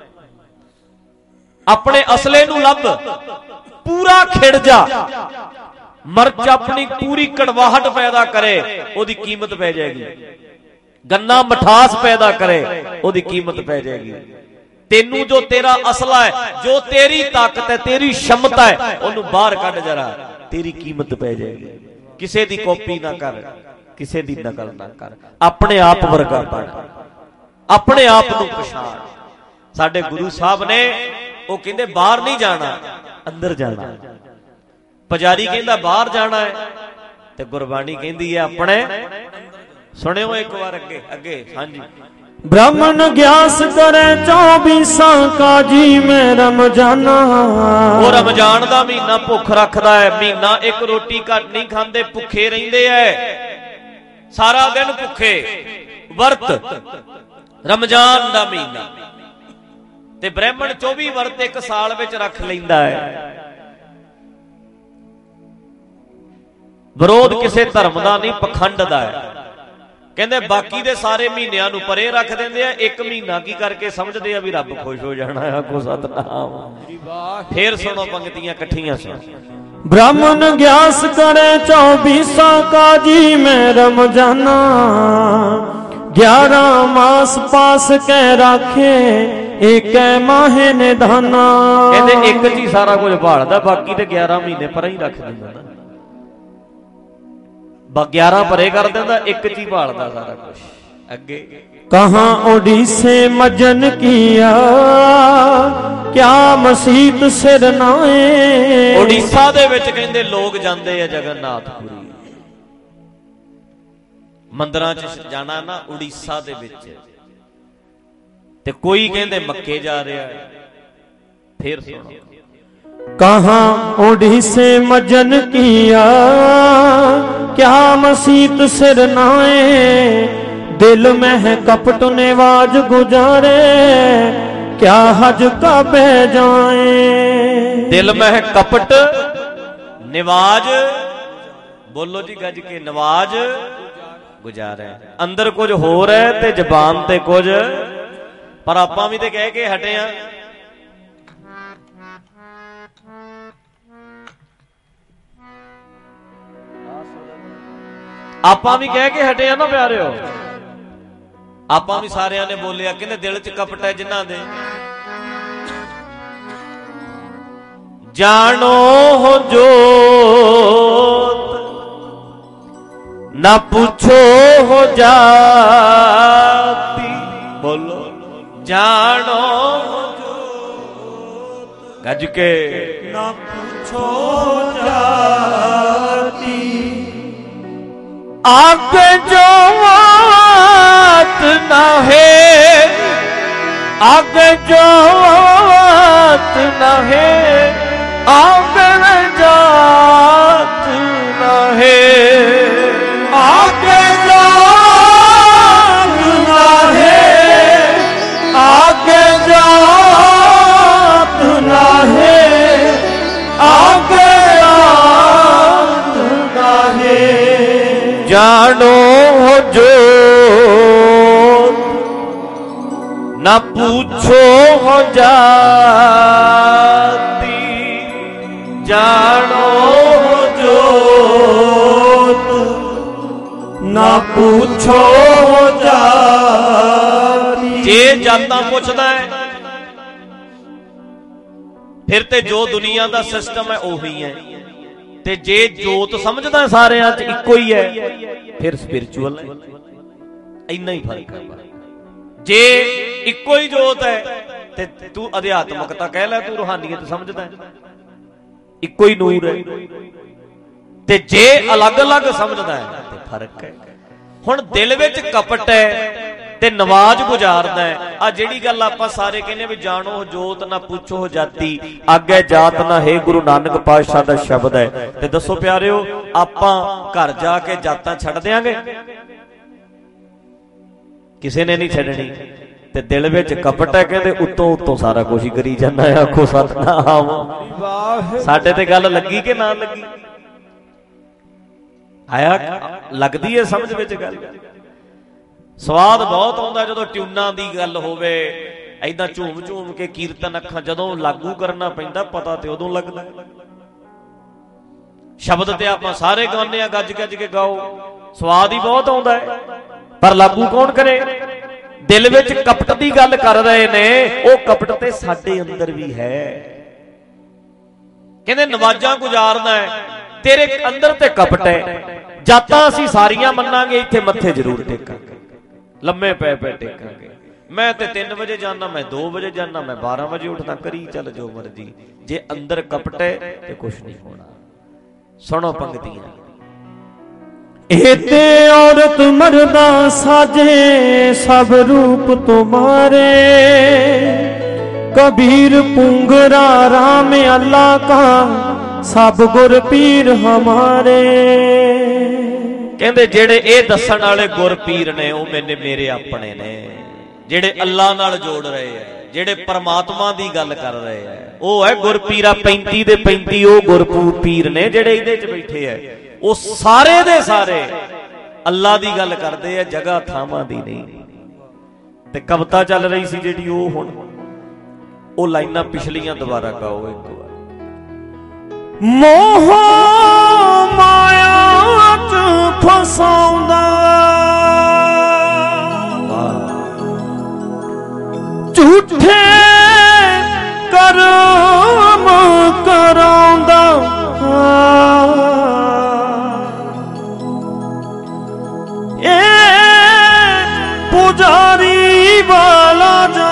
Speaker 2: ਆਪਣੇ ਅਸਲੇ ਨੂੰ ਲੱਭ, ਪੂਰਾ ਖਿੜ ਜਾ। ਮਿਰਚ ਆਪਣੀ ਪੂਰੀ ਕੜਵਾਹਟ ਪੈਦਾ ਕਰੇ, ਉਹਦੀ ਕੀਮਤ ਪੈ ਜਾਏਗੀ। ਗੰਨਾ ਮਿਠਾਸ ਪੈਦਾ ਕਰੇ, ਉਹਦੀ ਕੀਮਤ ਪੈ ਜਾਏਗੀ। ਤੈਨੂੰ ਜੋ ਤੇਰਾ ਅਸਲਾ ਹੈ, ਜੋ ਤੇਰੀ ਤਾਕਤ ਹੈ, ਤੇਰੀ ਸ਼ਮਤਾ ਹੈ, ਉਹਨੂੰ ਬਾਹਰ ਕੱਢ ਜਰਾ, ਤੇਰੀ ਕੀਮਤ ਪੈ ਜਾਏਗੀ। ਕਿਸੇ ਦੀ ਕਾਪੀ ਨਾ ਕਰ, ਕਿਸੇ ਦੀ ਨਕਲ ਨਾ ਕਰ। ਆਪਣੇ ਆਪ ਵਰਗਾ ਬਣ, ਆਪਣੇ ਆਪ ਨੂੰ ਪਛਾਣ। ਸਾਡੇ ਗੁਰੂ ਸਾਹਿਬ ਨੇ ਉਹ ਕਹਿੰਦੇ ਬਾਹਰ ਨਹੀਂ ਜਾਣਾ, ਅੰਦਰ ਜਾਣਾ। ਪੁਜਾਰੀ ਕਹਿੰਦਾ ਬਾਹਰ ਜਾਣਾ ਹੈ ਤੇ ਗੁਰਬਾਣੀ ਕਹਿੰਦੀ ਹੈ ਆਪਣੇ। ਸੁਣਿਓ ਇੱਕ ਵਾਰ ਅੱਗੇ ਅੱਗੇ। ਹਾਂਜੀ,
Speaker 3: ब्राह्मण ग्यास करे 24 काजी में रमजाना।
Speaker 2: वो रमजान दा महीना भुख रखदा है, महीना एक रोटी घट नहीं खांदे, भुखे रहिंदे है, सारा दिन भुखे वर्त। रमजान दा महीना ते ब्राह्मण 24 वर्त एक साल विच रख लैंदा है। विरोध किसे धर्म दा नहीं, पखंड दा है। कहते बाकी दे सारे महीनों नूं परे रख देंदे आ, एक महीना की करके समझते आ भी रब खुश हो जाना है। आखो सतनाम। फिर सुनो पंक्तियां इकट्ठियां सुनो।
Speaker 3: ब्राह्मण ग्यास करे 24 काजी में रमजाना। 11 मास पास कै राखे एक माहे निधाना।
Speaker 2: कहते एक च ही सारा कुछ भालदा, बाकी ते 11 महीने पर ही रख दिंदा ना। 11 परे कर देंदा, एक च ही भालदा सारा कुछ। अगे
Speaker 3: कहाँ ओडिसे मजन किया क्या मसीत सिर नाए।
Speaker 2: ओडिशा दे विच कहंदे लोग जांदे आ जगन्नाथपुरी मंदिरां च जाना ना, उड़ीसा दे विच ते कोई कहंदे मक्के जा रहा है। फिर सुनो।
Speaker 3: कहाँ ओडिसे मजन किया क्या मसीत सिर नाए। दिल में है कपट नेवाज गुजारे क्या हज काबे जाए।
Speaker 2: दिल में है कपट निवाज, बोलो जी गज के, नवाज गुजारे। अंदर कुछ हो रहा है ते जबान ते कुछ, पर आपां भी ते कह के हटे आ। आपां भी कह के हटे ना प्यारे हो। आपां भी सारिਆਂ ने बोलिया कहते दिल च कपट है जिन्हां दे। जानो हो जोत ना पूछो हो जाती। बोलो जानो हो जोत गज के
Speaker 3: ना पूछो जाती।
Speaker 2: आगे जो बात ना है, आगे जो बात ना है, आगे जात ना है।
Speaker 3: आगे जात ना है, आगे जात ना है, आगे जात ना है।
Speaker 2: जानो जो ना पूछो हो जाती। जानो जो
Speaker 3: ना पूछो हो जाती।
Speaker 2: जे जातां पुछदा है फिर ते जो दुनिया दा सिस्टम है ओही है, ते जे जोत समझदा सारिਆਂ ਚ ਇੱਕੋ ही है फिर स्पिरिचुअल है। इन्ना ही फर्क है। जे ਇੱਕੋ ही जोत है ते तू अध्यात्मकता कह लै, तू रूहानीयत समझदा है, ਇੱਕੋ ही नूर है। ते जे अलग अलग समझदा है ते फर्क है। हुण दिल विच कपट है ते नवाज गुजारदा है। आ जेड़ी गल आपां सारे कहने भी जानो जोत ना पूछो जाती, आगे जात ना है, गुरु नानक पातशाह दा शब्द है। ते दसो प्यारिओ, आपां घर जाके जातां छड्ड देंगे? किसी ने नहीं छड्डनी। ते दिल विच कपट है, कहंदे उत्तों उत्तों सारा कुछ ही करी जाना है। आखो सतनाम। साडे ते गल लगी कि ना लगी? आया लगदी है समझ विच गल? स्वाद बहुत आउंदा जदों ट्यूनां दी गल होवे, ऐदां झूम झूम के कीर्तन अखां जदों लागू करना पैंदा पता ते उदों लगदा। शब्द ते आपां सारे गाउने आ, गज गज के गाओ, स्वाद ही बहुत आउंदा है, पर लागू कौन करे? दिल विच कपट दी गल कर रहे ने, वो कपट ते साडे अंदर भी है। कहंदे नवाजां गुजारना है, तेरे अंदर ते कपट है। जातां असीं सारियां मन्नांगे, इत्थे मत्थे जरूर टेकांगे, लम्मे पै पै टेकांगे। मैं ते 3 बजे जाना, मैं 2 बजे जाना, मैं 12 बजे उठना, करी चल जो मर्जी। जे अंदर कपट है ते कुछ नहीं होना। सुनो पंक्तियां।
Speaker 3: एते औरत मर्दा साजे सब रूप तुम्हारे, कबीर पुंगरा राम अल्लाह का सब गुर पीर हमारे।
Speaker 2: कहंदे जेड़े ए दसन वाले गुर पीर ने वो मेरे अपने ने, जेड़े अल्लाह नाल जोड़ रहे हैं, जेड़े परमात्मा दी गल कर रहे हैं, वो है गुर पीरा। 35 दे 35 वो गुर पीर ने जेड़े इहदे च बैठे है, वो सारे दे सारे अल्लाह दी गल करते हैं, जगह थावां दी नहीं। ते कविता चल रही सी जिहड़ी वो हुण वो लाइनां पिछलियां दोबारा गाओ एक बार।
Speaker 3: मोह माया च फसाउंदा, झूठे करम कराउंदा, ए पुजारी वाला जा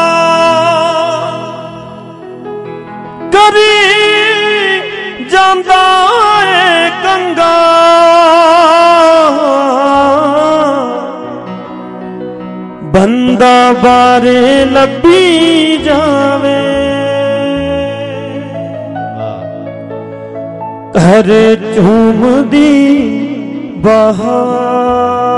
Speaker 3: करी ਜਾਂਦਾ ਏ ਕੰਗਾ, ਬੰਦਾ ਬਾਰੇ ਲੱਭੀ ਜਾਵੇ, ਘਰ ਝੂਮਦੀ ਬਹਾਰ।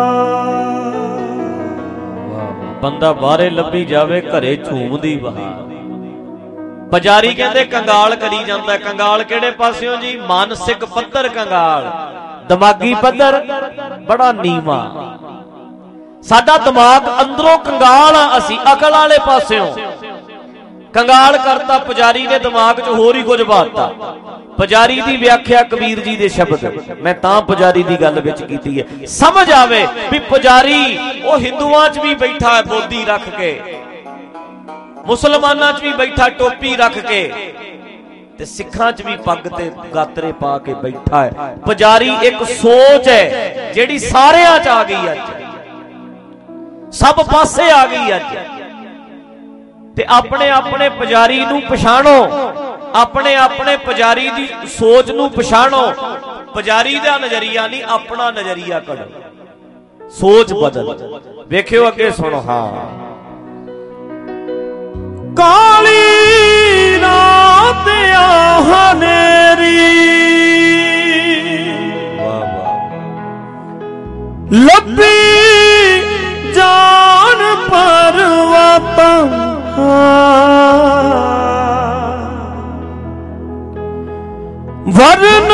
Speaker 2: ਬੰਦਾ ਬਾਹਰੇ ਲੱਭੀ ਜਾਵੇ, ਘਰੇ ਝੂਮਦੀ ਬਹਾਰ। पुजारी कहते कंगाल करी जाता है। कंगाल केड़े पासियों जी? मानसिक पद्धर कंगाल, दिमागी पद्धर बड़ा नीवा। साडा दिमाग अंदरों कंगाल आ, असी अकल वाले पासियों कंगाल करता। पुजारी ने दिमाग च होर ही कुछ पाता। पुजारी दी व्याख्या कबीर जी दे शब्द मैं तां पुजारी दी गल विच कीती है, समझ आवे भी पुजारी वो हिंदुआं च भी बैठा है बोधी रख के, मुसलमाना च भी बैठा टोपी रख के, ते सिखां च भी पग ते गातरे पा के बैठा है। पुजारी एक सोच है जिहड़ी सारियां च आ गई, अज सब पासे आ गई अज। ते अपने अपने पुजारी नूं पछाणो, अपने अपने पुजारी दी सोच नूं पछाणो। पुजारी दा नजरिया नहीं, अपना नजरिया कढो, सोच बदल। वेखियो अगे सुनो। हाँ,
Speaker 3: काली रात हनेरी लब्बी जान परवाता, वरन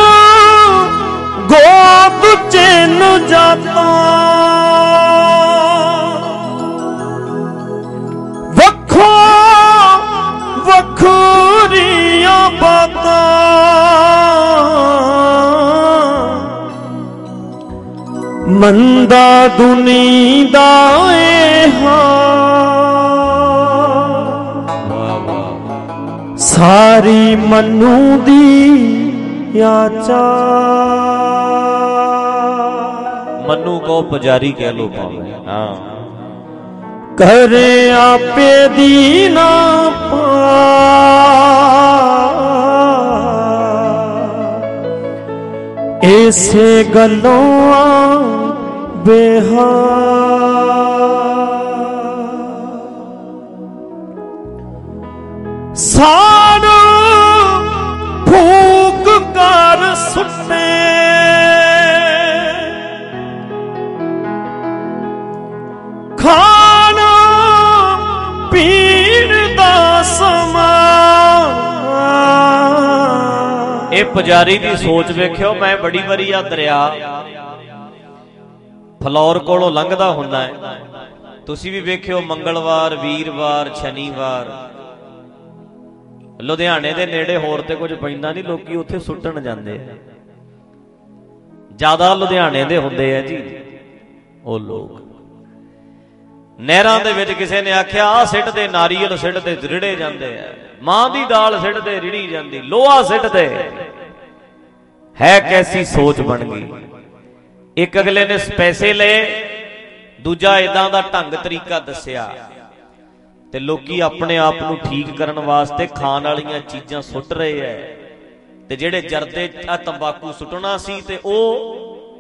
Speaker 3: गोद चैन जाता, वखोरियां बातां मंदा दुनी दा सारी मनु दी याचा।
Speaker 2: मनु को पुजारी कह लो पावे। हाँ,
Speaker 3: करे आपे दीना पा, ऐसे गलों बेहार। सारू फूक कर सुटे खाना पीण दा समा।
Speaker 2: ये पुजारी दी सोच वेखियो। मैं बड़ी वारी आ दरिया फलौर कोलों लंघदा हुंदा है, तुसी भी वेखियो मंगलवार, वीरवार, शनिवार लुधियाने दे नेड़े होर ते कुछ पैंदा नहीं, लोकी उत्थे सुट्टण जांदे आ। ज्यादा लुधियाने दे हुंदे आ जी ओ लोग। नहरां दे विच किसे ने आख्या आ सिट दे, नारियल सिट दे रिड़े जांदे आ, मां दी दाल सिट दे रिड़ी जांदी, लोहा सिट दे। है कैसी सोच बन गई। एक अगले ने पैसे ले, दूजा इदां दा ढंग तरीका दस्सिया, ते लोकी अपने आप नूं ठीक करन वास्ते खाण वालियां चीजां सुट रहे है। ते जेड़े जरदे तंबाकू सुटना सी ते ओ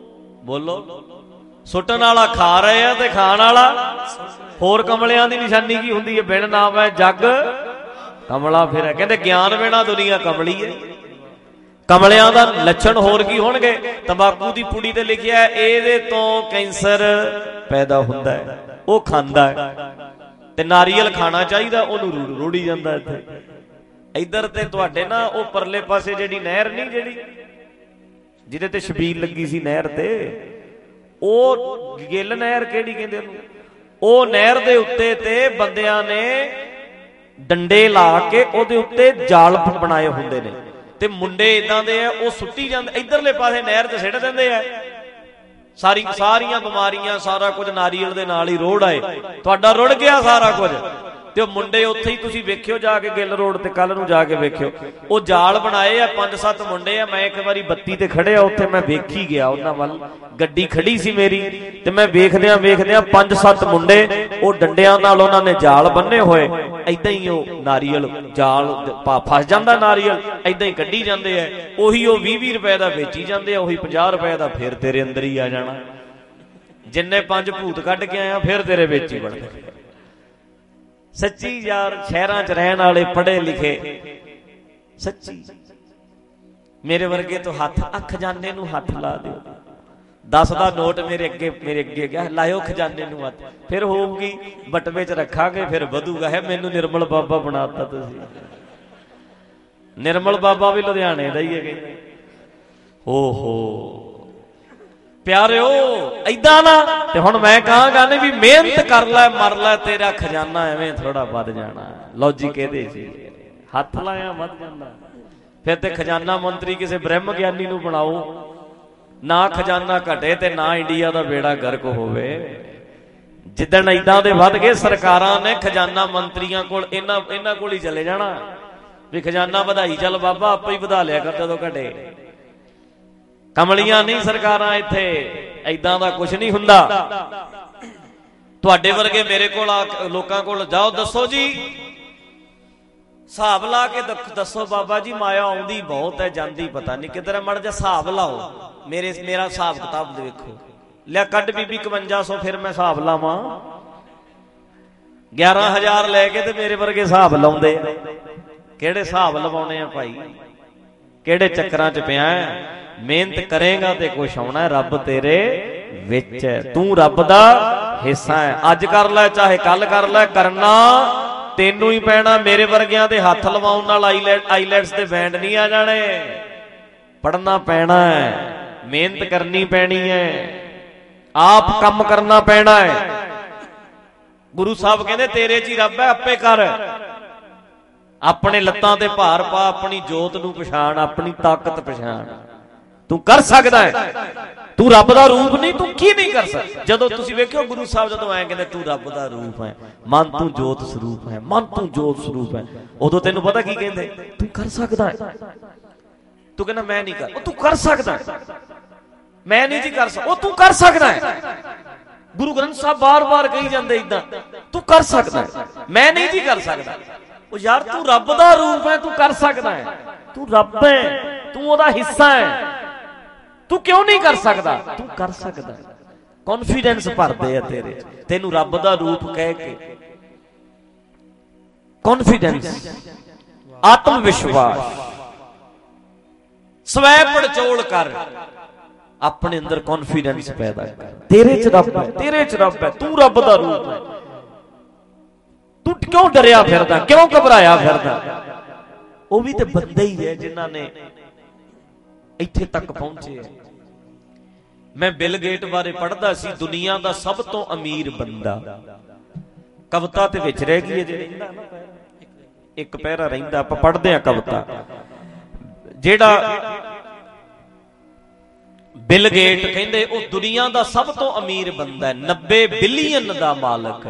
Speaker 2: ਬੋਲੋ। ਸੁੱਟਣ ਵਾਲਾ ਖਾ ਰਹੇ ਆ ਤੇ ਖਾਣ ਵਾਲਾ। ਹੋਰ ਕਮਲਿਆਂ ਦੀ ਨਿਸ਼ਾਨੀ ਕੀ ਹੁੰਦੀ ਹੈ? ਬਿਨ ਨਾਮ ਹੈ ਜੱਗ ਕਮਲਾ ਫਿਰ। ਕਹਿੰਦੇ ਗਿਆਨ ਬਿਨਾ ਦੁਨੀਆ ਕਮਲੀ ਹੈ। ਕਮਲਿਆਂ ਦਾ ਲੱਛਣ ਹੋਰ ਕੀ ਹੋਣਗੇ? ਤੰਬਾਕੂ ਦੀ ਪੁੜੀ ਤੇ ਲਿਖਿਆ ਇਹਦੇ ਤੋਂ ਕੈਂਸਰ ਪੈਦਾ ਹੁੰਦਾ ਹੈ, ਉਹ ਖਾਂਦਾ ਹੈ। ਤੇ ਨਾਰੀਅਲ ਖਾਣਾ ਚਾਹੀਦਾ, ਉਹਨੂੰ ਰੋੜੀ ਜਾਂਦਾ ਇੱਥੇ। ਇੱਧਰ ਤੇ ਤੁਹਾਡੇ ਨਾ ਉਹ ਪਰਲੇ ਪਾਸੇ ਜਿਹੜੀ ਨਹਿਰ ਨਹੀਂ, ਜਿਹੜੀ ਜਿਹਦੇ ਤੇ ਛਬੀਲ ਲੱਗੀ ਸੀ ਨਹਿਰ ਤੇ, ਉਹ ਗਿੱਲ ਨਹਿਰ ਕਿਹੜੀ ਕਹਿੰਦੇ ਉਹਨੂੰ, ਉਹ ਨਹਿਰ ਦੇ ਉੱਤੇ ਤੇ ਬੰਦਿਆਂ ਨੇ ਡੰਡੇ ਲਾ ਕੇ ਉਹਦੇ ਉੱਤੇ ਜਾਲ ਬਣਾਏ ਹੁੰਦੇ ਨੇ, ਤੇ ਮੁੰਡੇ ਇਦਾਂ ਦੇ ਆ ਉਹ ਸੁੱਟੀ ਜਾਂਦੇ ਇੱਧਰਲੇ ਪਾਸੇ ਨਹਿਰ ਤੇ ਸਿੱਟ ਦਿੰਦੇ ਆ। ਸਾਰੀਆਂ ਬਿਮਾਰੀਆਂ ਸਾਰਾ ਕੁਝ ਨਾਰੀਅਲ ਦੇ ਨਾਲ ਹੀ ਰੋੜ ਆਏ, ਤੁਹਾਡਾ ਰੁੜ ਗਿਆ ਸਾਰਾ ਕੁਝ। ਤੇ ਉਹ ਮੁੰਡੇ ਉੱਥੇ ਹੀ ਤੁਸੀਂ ਵੇਖਿਓ ਜਾ ਕੇ ਗਿੱਲ ਰੋਡ ਤੇ, ਕੱਲ ਨੂੰ ਜਾ ਕੇ ਵੇਖਿਓ ਉਹ ਜਾਲ ਬਣਾਏ ਆ। 5-7 ਮੁੰਡੇ ਆ। ਮੈਂ ਇੱਕ ਵਾਰੀ ਬੱਤੀ ਤੇ ਖੜਿਆ ਉੱਥੇ, ਮੈਂ ਵੇਖੀ ਗਿਆ ਉਹਨਾਂ ਵੱਲ, ਗੱਡੀ ਖੜੀ ਸੀ ਮੇਰੀ, ਤੇ ਮੈਂ ਵੇਖਦਿਆਂ 5-7 ਮੁੰਡੇ ਉਹ ਡੰਡਿਆਂ ਨਾਲ ਉਹਨਾਂ ਨੇ ਜਾਲ ਬੰਨੇ ਹੋਏ, ਏਦਾਂ ਹੀ ਉਹ ਨਾਰੀਅਲ ਜਾਲ ਫਸ ਜਾਂਦਾ, ਨਾਰੀਅਲ ਏਦਾਂ ਹੀ ਕੱਢੀ ਜਾਂਦੇ ਆ। ਉਹੀ ਉਹ 20-20 ਰੁਪਏ ਦਾ ਵੇਚੀ ਜਾਂਦੇ ਆ, ਉਹੀ 50 ਰੁਪਏ ਦਾ ਫਿਰ ਤੇਰੇ ਅੰਦਰ ਹੀ ਆ ਜਾਣਾ। ਜਿੰਨੇ 5 ਭੂਤ ਕੱਢ ਕੇ ਆਇਆ ਫਿਰ ਤੇਰੇ ਵਿੱਚ ਹੀ ਵੜਦੇ। ਸੱਚੀ ਯਾਰ, ਸ਼ਹਿਰਾਂ 'ਚ ਰਹਿਣ ਵਾਲੇ ਪੜ੍ਹੇ ਲਿਖੇ, ਸੱਚੀ ਮੇਰੇ ਵਰਗੇ ਤੋਂ ਹੱਥ ਖਜ਼ਾਨੇ ਨੂੰ ਹੱਥ ਲਾ ਦਿਓ। 10 ਦਾ ਨੋਟ ਮੇਰੇ ਅੱਗੇ ਗਿਆ, ਲਾਇਓ ਖਜ਼ਾਨੇ ਨੂੰ ਹੱਥ, ਫਿਰ ਹੋਊਗੀ ਬਟਵੇ 'ਚ ਰੱਖਾਂਗੇ, ਫਿਰ ਵਧੂਗਾ। ਹੈ ਮੈਨੂੰ ਨਿਰਮਲ ਬਾਬਾ ਬਣਾਤਾ ਤੁਸੀਂ। ਨਿਰਮਲ ਬਾਬਾ ਵੀ ਲੁਧਿਆਣੇ ਦਾ ਹੀ ਹੈ ਕਹਿੰਦੇ। ਓਹੋ ਪਿਆਰਿਓ, ਏਦਾਂ ਨਾ। ਤੇ ਹੁਣ ਮੈਂ ਕਹਾਂਗਾ ਨਹੀਂ ਵੀ ਮਿਹਨਤ ਕਰ ਲੈ, ਮਰ ਲੈ, ਤੇਰਾ ਖਜ਼ਾਨਾ ਐਵੇਂ ਥੋੜਾ ਵੱਧ ਜਾਣਾ। ਲੌਜਿਕ ਇਹਦੇ ਸੀ, ਹੱਥ ਲਾਇਆ ਵੱਧ ਜਾਂਦਾ। ਫਿਰ ਤੇ ਖਜ਼ਾਨਾ ਮੰਤਰੀ ਕਿਸੇ ਬ੍ਰਹਮ ਗਿਆਨੀ ਨੂੰ ਬਣਾਓ, ਨਾ ਖਜ਼ਾਨਾ ਘਟੇ ਤੇ ਨਾ ਇੰਡੀਆ ਦਾ ਬੇੜਾ ਗਰਕ ਹੋਵੇ। ਜਿੱਦਣ ਏਦਾਂ ਦੇ ਵੱਧ ਗਏ, ਸਰਕਾਰਾਂ ਨੇ ਖਜ਼ਾਨਾ ਮੰਤਰੀਆਂ ਕੋਲ ਇਹਨਾਂ ਕੋਲ ਹੀ ਚਲੇ ਜਾਣਾ ਵੀ ਖਜ਼ਾਨਾ ਵਧਾਈ ਚੱਲ ਬਾਬਾ, ਆਪੇ ਹੀ ਵਧਾ ਲਿਆ ਕਰ ਜਦੋਂ ਘਟੇ। ਕਮਲੀਆਂ ਨਹੀਂ ਸਰਕਾਰਾਂ ਇੱਥੇ, ਏਦਾਂ ਦਾ ਕੁਝ ਨਹੀਂ ਹੁੰਦਾ। ਤੁਹਾਡੇ ਵਰਗੇ ਮੇਰੇ ਕੋਲ ਲੋਕਾਂ ਕੋਲ ਜਾਓ, ਦੱਸੋ ਜੀ ਹਿਸਾਬ ਲਾ ਕੇ ਦੱਸੋ ਬਾਬਾ ਜੀ ਮਾਇਆ ਆਉਂਦੀ ਬਹੁਤ ਹੈ, ਜਾਂਦੀ ਪਤਾ ਨਹੀਂ ਕਿੱਧਰ। ਮੜ ਜਾ ਹਿਸਾਬ ਲਾਓ, ਮੇਰਾ ਹਿਸਾਬ ਕਿਤਾਬ ਦੇਖੋ। ਲਿਆ ਕੱਢ ਬੀਬੀ 5100, ਫਿਰ ਮੈਂ ਹਿਸਾਬ ਲਾਵਾਂ। 11000 ਲੈ ਕੇ ਤੇ ਮੇਰੇ ਵਰਗੇ ਹਿਸਾਬ ਲਾਉਂਦੇ ਆ। ਕਿਹੜੇ ਹਿਸਾਬ ਲਵਾਉਣੇ ਆ ਭਾਈ? ਕਿਹੜੇ ਚੱਕਰਾਂ 'ਚ ਪਿਆ? ਮਿਹਨਤ ਕਰੇਗਾ ਤੇ ਕੁਛ ਆਉਣਾ। ਰੱਬ ਤੇਰੇ ਵਿੱਚ ਹੈ, ਤੂੰ ਰੱਬ ਦਾ ਹਿੱਸਾ ਹੈ। ਅੱਜ ਕਰ ਲੈ ਚਾਹੇ ਕੱਲ ਕਰ ਲੈ, ਕਰਨਾ ਤੈਨੂੰ ਹੀ ਪੈਣਾ। ਮੇਰੇ ਵਰਗਿਆਂ ਦੇ ਹੱਥ ਲਵਾਉਣ ਨਾਲ ਆਈਲੈਟਸ ਦੇ ਬੈਂਡ ਨਹੀਂ ਆ ਜਾਣੇ। ਪੜ੍ਹਨਾ ਪੈਣਾ ਹੈ, ਮਿਹਨਤ ਕਰਨੀ ਪੈਣੀ ਹੈ, ਆਪ ਕੰਮ ਕਰਨਾ ਪੈਣਾ ਹੈ। ਗੁਰੂ ਸਾਹਿਬ ਕਹਿੰਦੇ ਤੇਰੇ 'ਚ ਹੀ ਰੱਬ ਹੈ, ਆਪੇ ਕਰ। ਆਪਣੇ ਲੱਤਾਂ ਤੇ ਭਾਰ ਪਾ, ਆਪਣੀ ਜੋਤ ਨੂੰ ਪਛਾਣ, ਆਪਣੀ ਤਾਕਤ ਪਛਾਣ। ਤੂੰ ਕਰ ਸਕਦਾ ਹੈ, ਤੂੰ ਰੱਬ ਦਾ ਰੂਪ ਨਹੀਂ, ਤੂੰ ਕੀ ਨਹੀਂ ਕਰ ਸਕਦਾ। ਜਦੋਂ ਤੁਸੀਂ ਵੇਖਿਓ ਗੁਰੂ ਸਾਹਿਬ ਜਦੋਂ ਐਂ ਕਹਿੰਦੇ ਤੂੰ ਰੱਬ ਦਾ ਰੂਪ ਹੈ, ਮਨ ਤੂੰ ਜੋਤ ਸਰੂਪ ਹੈ, ਮਨ ਤੂੰ ਜੋਤ ਸਰੂਪ ਹੈ, ਉਦੋਂ ਤੈਨੂੰ ਪਤਾ ਕੀ ਕਹਿੰਦੇ? ਤੂੰ ਕਰ ਸਕਦਾ ਹੈ। ਤੂੰ ਕਹਿੰਦਾ ਮੈਂ ਨਹੀਂ ਕਰ, ਉਹ ਤੂੰ ਕਰ ਸਕਦਾ। ਮੈਂ ਨਹੀਂ ਜੀ ਕਰ ਸਕਦਾ, ਉਹ ਤੂੰ ਕਰ ਸਕਦਾ ਹੈ। ਗੁਰੂ ਗ੍ਰੰਥ ਸਾਹਿਬ ਬਾਰ-ਬਾਰ ਕਹੀ ਜਾਂਦੇ ਇਦਾਂ, ਤੂੰ ਕਰ ਸਕਦਾ ਹੈ, ਮੈਂ ਨਹੀਂ ਜੀ ਕਰ ਸਕਦਾ। ਉਹ ਯਾਰ ਤੂੰ ਰੱਬ ਦਾ ਰੂਪ ਹੈ, ਤੂੰ ਕਰ ਸਕਦਾ ਹੈ, ਤੂੰ ਰੱਬ ਹੈ, ਤੂੰ ਉਹਦਾ ਹਿੱਸਾ ਹੈ, ਤੂੰ ਕਿਉਂ ਨਹੀਂ ਕਰ ਸਕਦਾ? ਤੂੰ ਕਰ ਸਕਦਾ। ਕੌਨਫੀਡੈਂਸ ਭਰਦੇ ਆ ਤੇਰੇ 'ਚ, ਤੈਨੂੰ ਰੱਬ ਦਾ ਰੂਪ ਕਹਿ ਕੇ। ਕੌਨਫੀਡੈਂਸ, ਆਤਮ ਵਿਸ਼ਵਾਸ, ਸਵੈ ਪੜਚੋਲ ਕਰ, ਆਪਣੇ ਅੰਦਰ ਕੌਨਫੀਡੈਂਸ ਪੈਦਾ ਕਰ। ਤੇਰੇ 'ਚ ਰੱਬ ਹੈ, ਤੇਰੇ 'ਚ ਰੱਬ ਹੈ, ਤੂੰ ਰੱਬ ਦਾ ਰੂਪ ਹੈ। ਤੂੰ ਕਿਉਂ ਡਰਿਆ ਫਿਰਦਾ, ਕਿਉਂ ਘਬਰਾਇਆ ਫਿਰਦਾ? ਉਹ ਵੀ ਤੇ ਬੰਦੇ ਹੀ ਹੈ ਜਿਨ੍ਹਾਂ ਨੇ ਇੱਥੇ ਤੱਕ ਪਹੁੰਚੇ। ਮੈਂ ਬਿਲ ਗੇਟ ਬਾਰੇ ਪੜ੍ਹਦਾ ਸੀ, ਦੁਨੀਆ ਦਾ ਸਭ ਤੋਂ ਅਮੀਰ ਬੰਦਾ। ਕਵਿਤਾ ਤੇ ਵਿੱਚ ਰਹਿ ਗਈ ਹੈ, ਜੇ ਰਹਿੰਦਾ ਇੱਕ ਪੈਰਾ ਰਹਿੰਦਾ, ਆਪਾਂ ਪੜ੍ਹਦੇ ਆ ਕਵਿਤਾ। ਜਿਹੜਾ ਬਿਲ ਗੇਟ ਕਹਿੰਦੇ ਉਹ ਦੁਨੀਆ ਦਾ ਸਭ ਤੋਂ ਅਮੀਰ ਬੰਦਾ ਹੈ, 90 ਬਿਲੀਅਨ ਦਾ ਮਾਲਕ ਹੈ।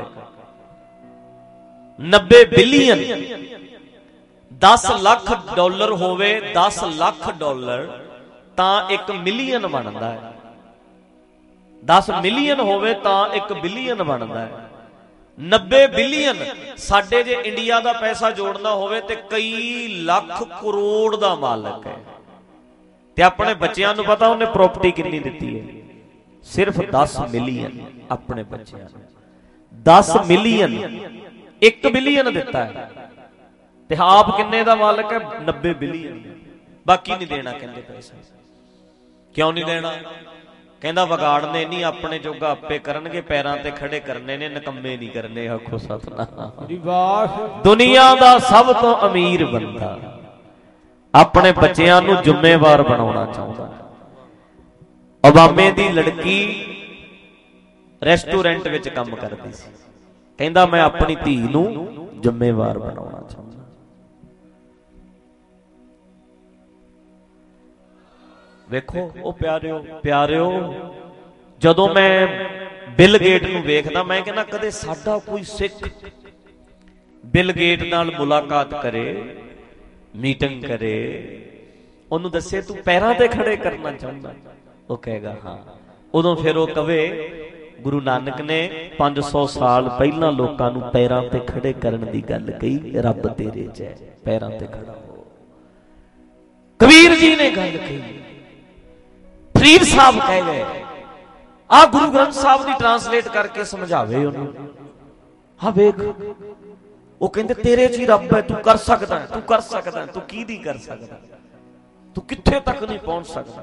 Speaker 2: 90 ਬਿਲੀਅਨ, 10 ਲੱਖ ਡਾਲਰ ਹੋਵੇ, 10 ਲੱਖ ਡਾਲਰ ਤਾਂ 1 ਮਿਲੀਅਨ ਬਣਦਾ ਹੈ। 10 ਮਿਲੀਅਨ ਹੋਵੇ ਤਾਂ 1 ਬਿਲੀਅਨ ਬਣਦਾ ਹੈ। 90 ਬਿਲੀਅਨ ਸਾਡੇ ਜੇ ਇੰਡੀਆ ਦਾ ਪੈਸਾ ਜੋੜਨਾ ਹੋਵੇ ਤੇ ਕਈ ਲੱਖ ਕਰੋੜ ਦਾ ਮਾਲਕ ਹੈ। ਤੇ ਆਪਣੇ ਬੱਚਿਆਂ ਨੂੰ ਪਤਾ ਉਹਨੇ ਪ੍ਰਾਪਰਟੀ ਕਿੰਨੀ ਦਿੱਤੀ ਹੈ? ਸਿਰਫ 10 ਮਿਲੀਅਨ ਆਪਣੇ ਬੱਚਿਆਂ ਨੂੰ, 10 ਮਿਲੀਅਨ, 1 ਬਿਲੀਅਨ ਦਿੱਤਾ ਹੈ ਤੇ ਆਪ ਕਿੰਨੇ ਦਾ ਮਾਲਕ ਹੈ? 90 ਬਿਲੀਅਨ। ਬਾਕੀ ਨਹੀਂ ਦੇਣਾ ਕਹਿੰਦੇ ਪੈਸਾ। ਕਿਉਂ ਨਹੀਂ ਦੇਣਾ? ਕਹਿੰਦਾ ਵਿਗਾੜਨੇ ਨਹੀਂ, ਆਪਣੇ ਜੋਗਾ ਆਪੇ ਕਰਨਗੇ, ਪੈਰਾਂ ਤੇ ਖੜੇ ਕਰਨੇ ਨੇ, ਨਿਕੰਮੇ ਨਹੀਂ ਕਰਨੇ। ਆਖੋ ਸਤਿਨਾਮ। ਦੁਨੀਆ ਦਾ ਸਭ ਤੋਂ ਅਮੀਰ ਬੰਦਾ ਆਪਣੇ ਬੱਚਿਆਂ ਨੂੰ ਜ਼ਿੰਮੇਵਾਰ ਬਣਾਉਣਾ ਚਾਹੁੰਦਾ। ਓਬਾਮੇ ਦੀ ਲੜਕੀ ਰੈਸਟੋਰੈਂਟ ਵਿੱਚ ਕੰਮ ਕਰਦੀ ਸੀ, ਕਹਿੰਦਾ ਮੈਂ ਆਪਣੀ ਧੀ ਨੂੰ ਜ਼ਿੰਮੇਵਾਰ ਬਣਾਉਣਾ ਚਾਹੁੰਦਾ। ਵੇਖੋ ਉਹ ਪਿਆਰਿਓ, ਜਦੋਂ ਮੈਂ ਬਿਲ ਗੇਟ ਨੂੰ ਵੇਖਦਾ, ਮੈਂ ਕਹਿੰਦਾ ਕਦੇ ਸਾਡਾ ਕੋਈ ਸਿੱਖ ਬਿਲ ਗੇਟ ਨਾਲ ਮੁਲਾਕਾਤ ਕਰੇ, ਮੀਟਿੰਗ ਕਰੇ, ਉਹਨੂੰ ਦੱਸੇ ਤੂੰ ਪੈਰਾਂ ਤੇ ਖੜੇ ਕਰਨਾ ਚਾਹੁੰਦਾ, ਉਹ ਕਹੇਗਾ ਹਾਂ। ਉਦੋਂ ਫਿਰ ਉਹ ਕਵੇ ਗੁਰੂ ਨਾਨਕ ਨੇ 500 ਸਾਲ ਪਹਿਲਾਂ ਲੋਕਾਂ ਨੂੰ ਪੈਰਾਂ ਤੇ ਖੜੇ ਕਰਨ ਦੀ ਗੱਲ ਕਹੀ, ਰੱਬ ਤੇਰੇ 'ਚ ਹੈ, ਪੈਰਾਂ ਤੇ ਖੜਾ ਹੋ। ਕਬੀਰ ਜੀ ਨੇ ਗੱਲ ਕਹੀ, ਫਰੀਦ ਸਾਹਿਬ ਕਹਿ ਗਏ, ਆ ਗੁਰੂ ਗ੍ਰੰਥ ਸਾਹਿਬ ਦੀ ਟਰਾਂਸਲੇਟ ਕਰਕੇ ਸਮਝਾਵੇ ਉਹਨੂੰ। ਹਾਂ ਵੇਖ, ਉਹ ਕਹਿੰਦੇ ਤੇਰੇ 'ਚ ਹੀ ਰੱਬ ਹੈ, ਤੂੰ ਕਰ ਸਕਦਾ, ਤੂੰ ਕਰ ਸਕਦਾ, ਤੂੰ ਕੀ ਨਹੀਂ ਕਰ ਸਕਦਾ, ਤੂੰ ਕਿੱਥੇ ਤੱਕ ਨਹੀਂ ਪਹੁੰਚ ਸਕਦਾ।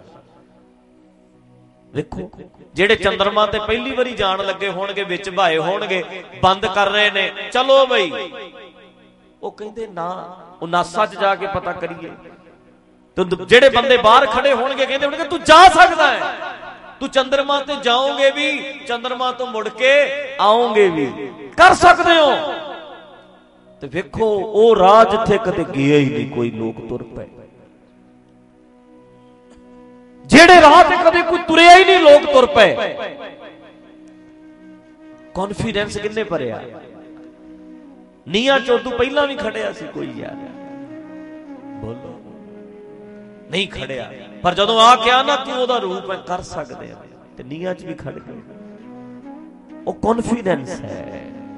Speaker 2: ਵੇਖੋ ਜਿਹੜੇ ਚੰਦਰਮਾ ਤੇ ਪਹਿਲੀ ਵਾਰੀ ਜਾਣ ਲੱਗੇ ਹੋਣਗੇ, ਵਿੱਚ ਭਾਏ ਹੋਣਗੇ, ਬੰਦ ਕਰ ਰਹੇ ਨੇ, ਚਲੋ ਬਈ। ਉਹ ਕਹਿੰਦੇ ਨਾ, ਉਹ ਨਾਸਾ 'ਚ ਜਾ ਕੇ ਪਤਾ ਕਰੀਏ। ਜਿਹੜੇ ਬੰਦੇ ਬਾਹਰ ਖੜੇ ਹੋਣਗੇ ਕਹਿੰਦੇ ਹੋਣਗੇ ਤੂੰ ਜਾ ਸਕਦਾ ਹੈ, ਤੂੰ ਚੰਦਰਮਾ ਤੇ ਜਾਓਗੇ ਵੀ, ਚੰਦਰਮਾ ਤੋਂ ਮੁੜ ਕੇ ਆਓਗੇ ਵੀ, ਕਰ ਸਕਦੇ ਹੋ। ਤੇ ਵੇਖੋ ਉਹ ਰਾਹ ਜਿੱਥੇ ਕਦੇ ਗਿਆ ਹੀ ਨਹੀਂ ਕੋਈ, ਲੋਕ ਤੁਰ ਪਏ। ਜਿਹੜੇ ਰਾਹ ਤੇ ਕਦੇ ਕੋਈ ਤੁਰਿਆ ਹੀ ਨਹੀਂ, ਲੋਕ ਤੁਰ ਪਏ। ਕੌਨਫੀਡੈਂਸ ਕਿੰਨੇ ਭਰਿਆ। ਨੀਹਾਂ ਚੋਂ ਤੂੰ ਪਹਿਲਾਂ ਵੀ ਖੜਿਆ ਸੀ ਕੋਈ ਯਾਰ, ਬੋਲੋ ਨਹੀਂ ਖੜਿਆ, ਪਰ ਜਦੋਂ ਆ ਕਿਹਾ ਨਾ ਤੂੰ ਉਹਦਾ ਰੂਪ ਹੈ, ਕਰ ਸਕਦੇ ਆ, ਤੇ ਨੀਹਾਂ 'ਚ ਵੀ ਖੜ ਗਏ। ਉਹ ਕੌਨਫੀਡੈਂਸ ਹੈ,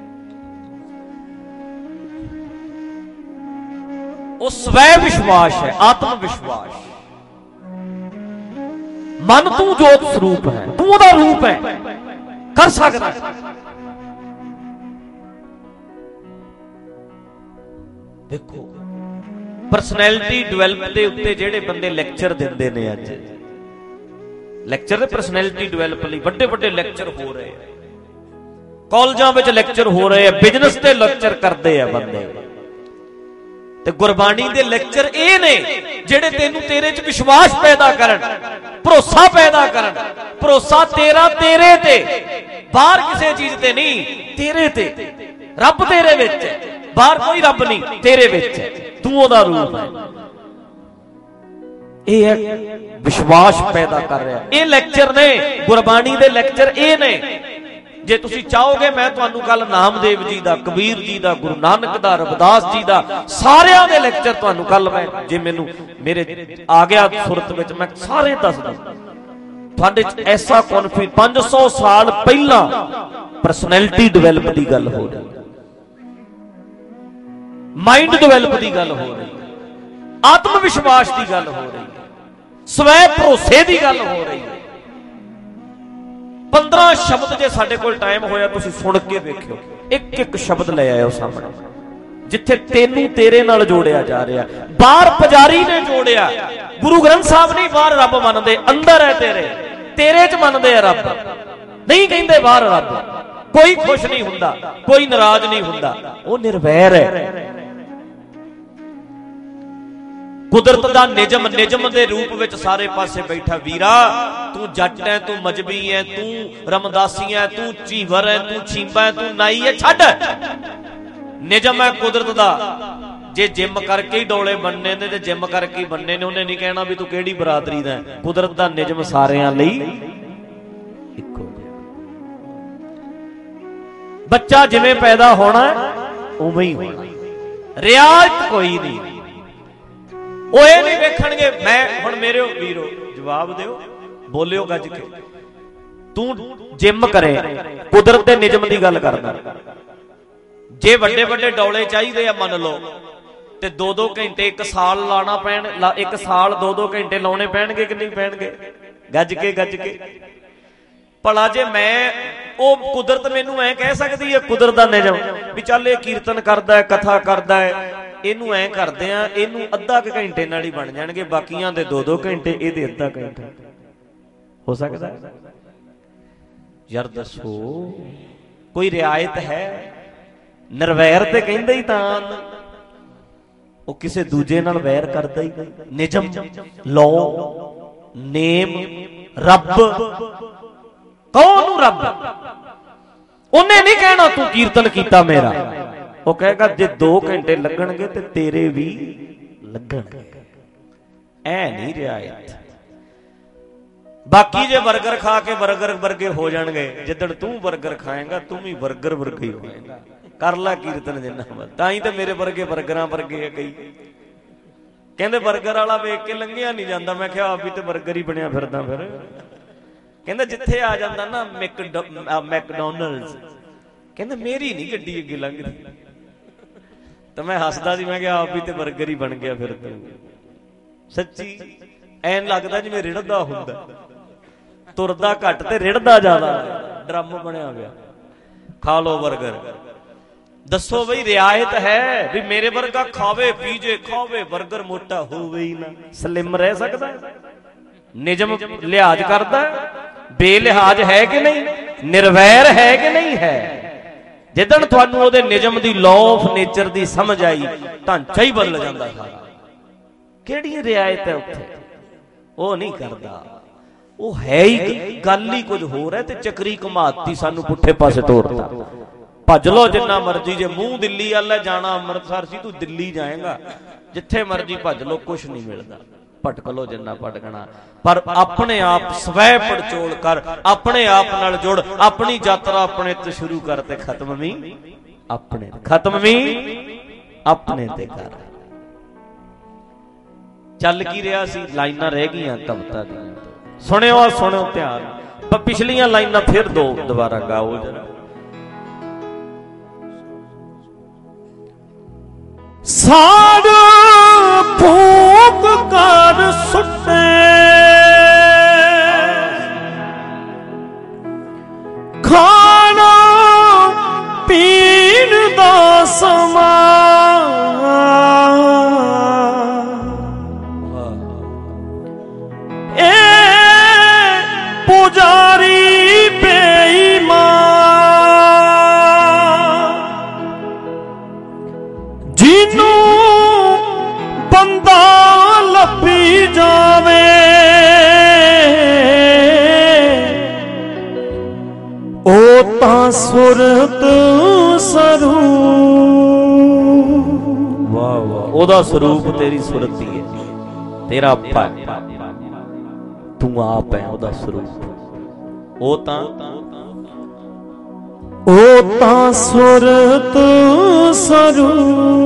Speaker 2: ਉਹ ਸਵੈ ਵਿਸ਼ਵਾਸ ਹੈ, ਆਤਮ ਵਿਸ਼ਵਾਸ। ਮਨ ਤੂੰ ਜੋਤ ਸਰੂਪ ਹੈ, ਤੂੰ ਉਹਦਾ ਰੂਪ ਹੈ, ਕਰ ਸਕਦਾ। ਦੇਖੋ ਪਰਸਨੈਲਿਟੀ ਡਿਵੈਲਪ ਦੇ ਉੱਤੇ ਜਿਹੜੇ ਬੰਦੇ ਲੈਕਚਰ ਦਿੰਦੇ ਨੇ, ਅੱਜ ਲੈਕਚਰ ਦੇ ਪਰਸਨੈਲਿਟੀ ਡਿਵੈਲਪ ਲਈ ਵੱਡੇ ਵੱਡੇ ਲੈਕਚਰ ਹੋ ਰਹੇ ਆ, ਕਾਲਜਾਂ ਵਿੱਚ ਲੈਕਚਰ ਹੋ ਰਹੇ ਆ, ਬਿਜ਼ਨਸ ਤੇ ਲੈਕਚਰ ਕਰਦੇ ਆ ਬੰਦੇ। ਤੇ ਗੁਰਬਾਣੀ ਦੇ ਲੈਕਚਰ ਇਹ ਨੇ ਜਿਹੜੇ ਤੈਨੂੰ ਤੇਰੇ 'ਚ ਵਿਸ਼ਵਾਸ ਪੈਦਾ ਕਰਨ, ਭਰੋਸਾ ਪੈਦਾ ਕਰਨ। ਭਰੋਸਾ ਤੇਰਾ ਤੇਰੇ ਤੇ, ਬਾਹਰ ਕਿਸੇ ਚੀਜ਼ ਤੇ ਨਹੀਂ, ਤੇਰੇ ਤੇ। ਰੱਬ ਤੇਰੇ ਵਿੱਚ ਹੈ, ਬਾਹਰ ਕੋਈ ਰੱਬ ਨਹੀਂ, ਤੇਰੇ ਵਿੱਚ ਹੈ, ਤੂੰ ਉਹਦਾ ਰੂਪ ਹੈ। ਇਹ ਹੈ ਵਿਸ਼ਵਾਸ ਪੈਦਾ ਕਰ ਰਿਹਾ। ਇਹ ਲੈਕਚਰ ਨੇ, ਗੁਰਬਾਣੀ ਦੇ ਲੈਕਚਰ ਇਹ ਨੇ। ਜੇ ਤੁਸੀਂ ਚਾਹੋਗੇ ਮੈਂ ਤੁਹਾਨੂੰ ਕੱਲ ਨਾਮਦੇਵ ਜੀ ਦਾ, ਕਬੀਰ ਜੀ ਦਾ, ਗੁਰੂ ਨਾਨਕ ਦਾ, ਰਵਿਦਾਸ ਜੀ ਦਾ, ਸਾਰਿਆਂ ਦੇ ਲੈਕਚਰ ਤੁਹਾਨੂੰ ਕੱਲ ਮੈਂ, ਜੇ ਮੈਨੂੰ ਮੇਰੇ ਆ ਗਿਆ ਸੁਰਤ ਵਿੱਚ, ਮੈਂ ਸਾਰੇ ਦੱਸ ਦਾਂ। ਤੁਹਾਡੇ 'ਚ ਐਸਾ ਕੌਨਫੀਡੈਂਸ, 500 ਸਾਲ ਪਹਿਲਾਂ ਪਰਸਨੈਲਿਟੀ ਡਿਵੈਲਪ ਦੀ ਗੱਲ ਹੋ ਰਹੀ, ਮਾਈਂਡ ਡਿਵੈਲਪ ਦੀ ਗੱਲ ਹੋ ਰਹੀ, ਆਤਮ ਵਿਸ਼ਵਾਸ ਦੀ ਗੱਲ ਹੋ ਰਹੀ, ਸਵੈ ਭਰੋਸੇ ਦੀ ਗੱਲ ਹੋ ਰਹੀ। 15 ਸ਼ਬਦ ਜੇ ਸਾਡੇ ਕੋਲ ਟਾਈਮ ਹੋਇਆ ਤੁਸੀਂ ਸੁਣ ਕੇ ਵੇਖਿਓ, ਇੱਕ ਇੱਕ ਸ਼ਬਦ ਲੈ ਆਇਓ ਸਾਹਮਣੇ, ਜਿੱਥੇ ਤੈਨੂੰ ਤੇਰੇ ਨਾਲ ਜੋੜਿਆ ਜਾ ਰਿਹਾ। ਬਾਹਰ ਪੁਜਾਰੀ ਨੇ ਜੋੜਿਆ, ਗੁਰੂ ਗ੍ਰੰਥ ਸਾਹਿਬ ਨਹੀਂ ਬਾਹਰ ਰੱਬ ਮੰਨਦੇ, ਅੰਦਰ ਹੈ ਤੇਰੇ, ਤੇਰੇ 'ਚ ਮੰਨਦੇ ਆ ਰੱਬ, ਨਹੀਂ ਕਹਿੰਦੇ ਬਾਹਰ ਰੱਬ। ਕੋਈ ਖੁਸ਼ ਨਹੀਂ ਹੁੰਦਾ, ਕੋਈ ਨਾਰਾਜ਼ ਨਹੀਂ ਹੁੰਦਾ, ਉਹ ਨਿਰਵੈਰ ਹੈ। ਕੁਦਰਤ ਦਾ ਨਿਜਮ, ਨਿਜਮ ਦੇ ਰੂਪ ਵਿੱਚ ਸਾਰੇ ਪਾਸੇ ਬੈਠਾ। ਵੀਰਾ ਤੂੰ ਜੱਟ ਹੈ, ਤੂੰ ਮਜਬੀ ਹੈ, ਤੂੰ ਰਮਦਾਸੀ ਹੈ, ਤੂੰ ਚੀਵਰ ਹੈ, ਤੂੰ ਛੀਂਬਾ ਹੈ, ਤੂੰ ਨਾਈ ਹੈ, ਛੱਡ। ਨਿਜਮ ਹੈ ਕੁਦਰਤ ਦਾ। ਜੇ ਜਿੰਮ ਕਰਕੇ ਹੀ ਡੋਲੇ ਬੰਨੇ ਨੇ ਤੇ ਜਿੰਮ ਕਰਕੇ ਹੀ ਬੰਨੇ ਨੇ, ਉਹਨੇ ਨਹੀਂ ਕਹਿਣਾ ਵੀ ਤੂੰ ਕਿਹੜੀ ਬਰਾਦਰੀ ਦਾ। ਕੁਦਰਤ ਦਾ ਨਿਜਮ ਸਾਰਿਆਂ ਲਈ ਇੱਕੋ ਜਿਹਾ। ਬੱਚਾ ਜਿਵੇਂ ਪੈਦਾ ਹੋਣਾ ਉਵੇਂ ਹੀ ਹੋਣਾ, ਰਿਆਇਤ ਕੋਈ ਨਹੀਂ। ਉਹ ਇਹ ਨਹੀਂ ਵੇਖਣਗੇ, ਮੈਂ ਹੁਣ ਮੇਰੇ ਵੀਰੋ ਜਵਾਬ ਦਿਓ, ਬੋਲਿਓ ਗੱਜ ਕੇ, ਤੂੰ ਜਿੰਮ ਕਰੇ, ਕੁਦਰਤ ਦੇ ਨਿਯਮ ਦੀ ਗੱਲ ਕਰਦਾ। ਜੇ ਵੱਡੇ ਵੱਡੇ ਡੌਲੇ ਚਾਹੀਦੇ ਆ ਮੰਨ ਲਓ, ਤੇ 2-2 ਘੰਟੇ 1 ਸਾਲ ਲਾਣਾ ਪੈਣ, 1 ਸਾਲ 2-2 ਘੰਟੇ ਲਾਉਣੇ ਪੈਣਗੇ ਕਿ ਨਹੀਂ ਪੈਣਗੇ? ਗੱਜ ਕੇ ਗੱਜ ਕੇ। ਭਲਾ ਜੇ ਮੈਂ ਉਹ ਕੁਦਰਤ ਮੈਨੂੰ ਐ ਕਹਿ ਸਕਦੀ ਹੈ, ਕੁਦਰਤ ਦਾ ਨਿਯਮ ਵੀ ਚੱਲ ਇਹ ਕੀਰਤਨ ਕਰਦਾ ਹੈ, ਕਥਾ ਕਰਦਾ ਹੈ, ਇਹਨੂੰ ਐ ਕਰਦੇ ਆ, ਇਹਨੂੰ ਅੱਧਾ ਕੁ ਘੰਟੇ ਨਾਲ ਹੀ ਬਣ ਜਾਣਗੇ, ਬਾਕੀਆਂ ਦੇ 2-2 ਘੰਟੇ, ਇਹਦੇ ਅੱਧਾ ਘੰਟਾ। ਹੋ ਸਕਦਾ ਯਾਰ? ਦੱਸੋ ਕੋਈ ਰਿਆਇਤ ਹੈ? ਨਿਰਵੈਰ ਤੇ ਕਹਿੰਦਾ ਹੀ ਤਾਂ ਉਹ ਕਿਸੇ ਦੂਜੇ ਨਾਲ ਵੈਰ ਕਰਦਾ ਹੀ ਨਹੀਂ। ਨਿਯਮ, ਲੋ, ਨੇਮ, ਰੱਬ। ਕੌਣ ਨੂੰ ਰੱਬ? ਉਹਨੇ ਨਹੀਂ ਕਹਿਣਾ ਤੂੰ ਕੀਰਤਨ ਕੀਤਾ ਮੇਰਾ, ਉਹ ਕਹੇਗਾ ਜੇ 2 ਘੰਟੇ ਲੱਗਣਗੇ ਤੇ ਤੇਰੇ ਵੀ ਲੱਗਣਗੇ। ਐ ਨਹੀਂ ਰਿਆਇਤ। ਬਾਕੀ ਜੇ 버ਗਰ ਖਾ ਕੇ 버ਗਰ ਵਰਗੇ ਹੋ ਜਾਣਗੇ, ਜਿੱਦਣ ਤੂੰ 버ਗਰ ਖਾਏਗਾ ਤੂੰ ਵੀ 버ਗਰ ਵਰਗਾ ਹੀ ਹੋਏਗਾ। ਕਰ ਲੈ ਕੀਰਤਨ ਜਿੰਨਾ ਮਰ। ਤਾਂ ਹੀ ਤੇ ਮੇਰੇ ਵਰਗੇ 버ਗਰਾਂ ਵਰਗੇ ਆ ਕਈ। ਕਹਿੰਦੇ 버ਗਰ ਵਾਲਾ ਵੇਖ ਕੇ ਲੰਘਿਆ ਨਹੀਂ ਜਾਂਦਾ। ਮੈਂ ਕਿਹਾ ਆਪ ਵੀ ਤੇ 버ਗਰ ਹੀ ਬਣਿਆ ਫਿਰਦਾ। ਫਿਰ ਕਹਿੰਦਾ ਜਿੱਥੇ ਆ ਜਾਂਦਾ ਨਾ ਮੈਕਡੋਨਲਡਸ, ਕਹਿੰਦਾ ਮੇਰੀ ਨਹੀਂ ਗੱਡੀ ਅੱਗੇ ਲੰਘਦੀ। ਤਾਂ ਮੈਂ ਹੱਸਦਾ ਸੀ, ਮੈਂ ਕਿਹਾ ਆਪ ਵੀ ਤੇ 버ਗਰ ਹੀ ਬਣ ਗਿਆ ਫਿਰ ਤੂੰ। ਸੱਚੀ ਐਨ ਲੱਗਦਾ ਜਿਵੇਂ ਰਿੜਦਾ ਹੁੰਦਾ, ਤੁਰਦਾ ਘੱਟ ਤੇ ਰਿੜਦਾ ਜ਼ਿਆਦਾ। ਡਰਮ ਬਣਿਆ ਹੋਇਆ। ਖਾ ਲੋ 버ਗਰ। ਦੱਸੋ ਬਈ ਰਿਆਇਤ ਹੈ ਵੀ ਮੇਰੇ ਵਰਗਾ ਖਾਵੇ, ਪੀਜੇ, ਖਾਵੇ, 버ਗਰ ਮੋਟਾ ਹੋਵੇ ਹੀ ਨਾ, ਸਲਿਮ ਰਹਿ ਸਕਦਾ? ਨਿਯਮ ਲਿਹਾਜ਼ ਕਰਦਾ, ਬੇਲਿਹਾਜ਼ ਹੈ ਕਿ ਨਹੀਂ? ਨਿਰਵੈਰ ਹੈ ਕਿ ਨਹੀਂ ਹੈ? ਜਿੱਦਣ ਤੁਹਾਨੂੰ ਉਹਦੇ ਨਿਯਮ ਦੀ ਲਾਅ ਆਫ ਨੇਚਰ ਦੀ ਸਮਝ ਆਈ, ਢਾਂਚਾ ਹੀ ਬਦਲ ਜਾਂਦਾ ਸਾਰਾ। ਕਿਹੜੀ ਰਿਆਇਤ ਹੈ ਉੱਥੇ? ਉਹ ਨਹੀਂ ਕਰਦਾ। ਉਹ ਹੈ ਹੀ ਗੱਲ ਹੀ ਕੁਝ ਹੋਰ ਹੈ ਤੇ ਚੱਕਰੀ ਘੁਮਾਤੀ ਸਾਨੂੰ ਪੁੱਠੇ ਪਾਸੇ ਤੋਰਤਾ। ਭੱਜ ਲੋ ਜਿੰਨਾ ਮਰਜੀ, ਜੇ ਮੂੰਹ ਦਿੱਲੀ ਵੱਲ ਜਾਣਾ, ਅੰਮ੍ਰਿਤਸਰ ਸੀ ਤੂੰ ਦਿੱਲੀ ਜਾਏਗਾ, ਜਿੱਥੇ ਮਰਜੀ ਭੱਜ ਲੋ, ਕੁਛ ਨਹੀਂ ਮਿਲਦਾ। ਭਟਕ ਲੋ ਜਿੰਨਾ ਭਟਕਣਾ, ਪਰ ਆਪਣੇ ਆਪ ਸਵੈ ਪੜਚੋਲ ਕਰ, ਆਪਣੇ ਆਪ ਨਾਲ ਜੁੜ। ਆਪਣੀ ਯਾਤਰਾ ਆਪਣੇ ਤੇ ਸ਼ੁਰੂ ਕਰ ਤੇ ਖਤਮ ਵੀ ਆਪਣੇ, ਖਤਮ ਵੀ ਆਪਣੇ ਤੇ ਕਰ। ਚੱਲ ਕੀ ਰਿਹਾ ਸੀ? ਲਾਈਨਾਂ ਰਹਿ ਗਈਆਂ ਕਵਿਤਾ ਦੀਆਂ। ਸੁਣਿਓ, ਸੁਣਿਓ ਧਿਆਨ। ਪਰ ਪਿਛਲੀਆਂ ਲਾਈਨਾਂ ਫਿਰ ਦੁਬਾਰਾ ਗਾਓ ਜਰਾ।
Speaker 3: ਸਾੜ ਫੂਕ ਕਰ ਸੁੱਟੇ ਖਾਣਾ ਪੀਣ ਦਾ ਸਮਾਂ, ਇਹ ਪੁਜਾਰੀ ਬੇਈਮਾਨ ਜਿਹਨੂੰ ਬੰਦਾ ਲੱਭੀ ਜਾਵੇ, ਉਹ ਤਾਂ ਸੁਰਤ ਸਰੂਪ।
Speaker 2: ਵਾਹ ਵਾਹ, ਉਹਦਾ ਸਰੂਪ ਤੇਰੀ ਸੁਰਤ ਹੀ ਹੈ, ਤੇਰਾ ਆਪਾ ਹੈ, ਤੂੰ ਆਪ ਹੈ ਉਹਦਾ ਸਰੂਪ। ਉਹ ਤਾਂ
Speaker 3: ਸੁਰਤ ਸਰੂਪ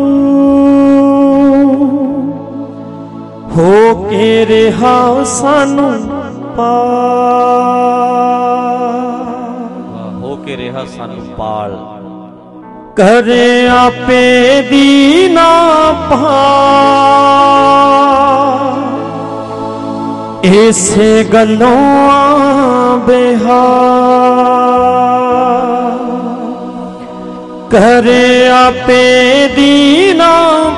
Speaker 3: ਹੋ ਕੇ ਰਿਹਾ ਸਾਨੂੰ
Speaker 2: ਹੋ ਕੇ ਰਿਹਾ ਸਾਨੂੰ ਪਾਲ।
Speaker 3: ਕਰੇ ਆਪੇ ਦੀ ਨਾ ਇਸੇ ਗੱਲੋਂ ਬੇਹਾਲ। ਕਰੇ ਆਪੇ ਦੀ ਨਾ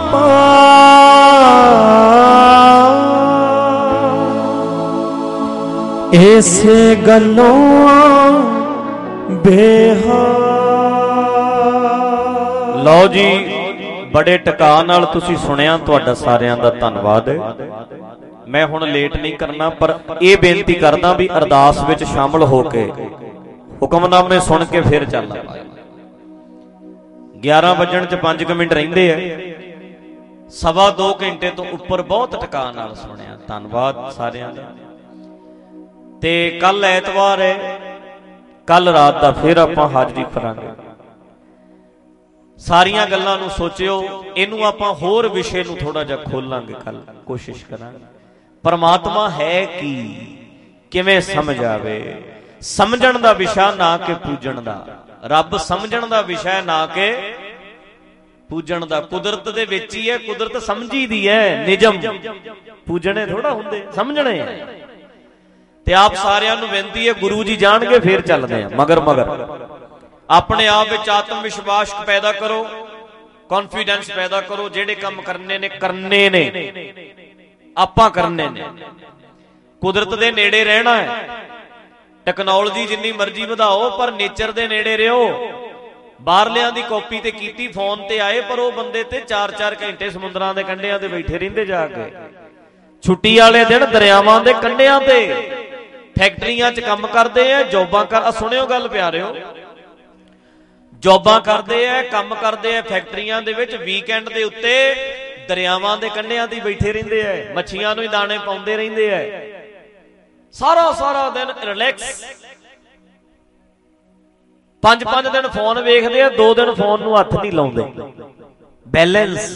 Speaker 3: ਇਸੇ ਗੱਲੋਂ ਬੇਹਾਲ।
Speaker 2: ਲਓ ਜੀ, ਬੜੇ ਟਿਕਾ ਨਾਲ ਤੁਸੀਂ ਸੁਣਿਆ, ਤੁਹਾਡਾ ਸਾਰਿਆਂ ਦਾ ਧੰਨਵਾਦ ਹੈ। ਮੈਂ ਹੁਣ ਲੇਟ ਨਹੀਂ ਕਰਨਾ, ਪਰ ਇਹ ਬੇਨਤੀ ਕਰਦਾ ਵੀ ਅਰਦਾਸ ਵਿੱਚ ਸ਼ਾਮਲ ਹੋ ਕੇ ਹੁਕਮਨਾਮੇ ਸੁਣ ਕੇ ਫਿਰ ਚੱਲਣਾ। 11 ਵਜਣ ਚ 5 ਮਿੰਟ ਰਹਿੰਦੇ ਆ। 2.25 ਘੰਟੇ ਤੋਂ ਉੱਪਰ ਬਹੁਤ ਟਿਕਾ ਨਾਲ ਸੁਣਿਆ, ਧੰਨਵਾਦ ਸਾਰਿਆਂ ਦਾ। ਤੇ ਕੱਲ ਐਤਵਾਰ ਹੈ, ਕੱਲ ਰਾਤ ਦਾ ਫਿਰ ਆਪਾਂ ਹਾਜ਼ਰੀ ਕਰਾਂਗੇ। ਸਾਰੀਆਂ ਗੱਲਾਂ ਨੂੰ ਸੋਚਿਓ, ਇਹਨੂੰ ਆਪਾਂ ਹੋਰ ਵਿਸ਼ੇ ਨੂੰ ਥੋੜਾ ਜਿਹਾ ਖੋਲਾਂਗੇ ਕੱਲ, ਕੋਸ਼ਿਸ਼ ਕਰਾਂਗੇ। ਪਰਮਾਤਮਾ ਹੈ ਕੀ, ਕਿਵੇਂ ਸਮਝ ਆਵੇ। ਸਮਝਣ ਦਾ ਵਿਸ਼ਾ ਨਾ ਕਿ ਪੂਜਣ ਦਾ। ਰੱਬ ਸਮਝਣ ਦਾ ਵਿਸ਼ਾ ਨਾ ਕਿ ਪੂਜਣ ਦਾ। ਕੁਦਰਤ ਦੇ ਵਿੱਚ ਹੀ ਹੈ, ਕੁਦਰਤ ਸਮਝੀ ਦੀ ਹੈ। ਨਿਯਮ ਪੂਜਣੇ ਥੋੜਾ ਹੁੰਦੇ, ਸਮਝਣੇ। ਤੇ ਆਪ ਸਾਰਿਆਂ ਨੂੰ ਬੇਨਤੀ ਹੈ, ਗੁਰੂ ਜੀ ਜਾਣਗੇ ਫੇਰ ਚੱਲਦੇ ਆ ਮਗਰ ਮਗਰ। ਆਪਣੇ ਆਪ ਵਿੱਚ ਆਤਮ ਵਿਸ਼ਵਾਸ ਪੈਦਾ ਕਰੋ, ਕੌਨਫੀਡੈਂਸ ਪੈਦਾ ਕਰੋ। ਜਿਹੜੇ ਕੰਮ ਕਰਨੇ ਨੇ ਕਰਨੇ ਨੇ, ਆਪਾਂ ਕਰਨੇ ਨੇ। ਕੁਦਰਤ ਦੇ ਨੇੜੇ ਰਹਿਣਾ ਹੈ। ਟੈਕਨੋਲੋਜੀ ਜਿੰਨੀ ਮਰਜ਼ੀ ਵਧਾਓ ਪਰ ਨੇਚਰ ਦੇ ਨੇੜੇ ਰਹੋ। ਬਾਹਰਲਿਆਂ ਦੀ ਕਾਪੀ ਤੇ ਕੀਤੀ, ਫੋਨ ਤੇ ਆਏ, ਪਰ ਉਹ ਬੰਦੇ ਤੇ 4-4 ਘੰਟੇ ਸਮੁੰਦਰਾਂ ਦੇ ਕੰਢਿਆਂ ਤੇ ਬੈਠੇ ਰਹਿੰਦੇ ਜਾ ਕੇ। ਛੁੱਟੀ ਵਾਲੇ ਦਿਨ ਦਰਿਆਵਾਂ ਦੇ ਕੰਢਿਆਂ ਤੇ ਫੈਕਟਰੀਆਂ 'ਚ ਕੰਮ ਕਰਦੇ ਆ, ਜੋਬਾਂ ਕਰ। ਸੁਣਿਓ ਗੱਲ ਪਿਆਰਿਓ, ਜੋਬਾਂ ਕਰਦੇ ਆ, ਕੰਮ ਕਰਦੇ ਆ ਫੈਕਟਰੀਆਂ ਦੇ ਵਿੱਚ। ਵੀਕਐਂਡ ਦੇ ਉੱਤੇ ਦਰਿਆਵਾਂ ਦੇ ਕੰਢਿਆਂ ਤੇ ਬੈਠੇ ਰਹਿੰਦੇ ਆ, ਮੱਛੀਆਂ ਨੂੰ ਹੀ ਦਾਣੇ ਪਾਉਂਦੇ ਰਹਿੰਦੇ ਆ। ਸਾਰਾ ਦਿਨ ਰਿਲੈਕਸ। 5-5 ਦਿਨ ਫੋਨ ਵੇਖਦੇ ਆ, 2 ਦਿਨ ਫੋਨ ਨੂੰ ਹੱਥ ਨਹੀਂ ਲਾਉਂਦੇ। ਬੈਲੈਂਸ।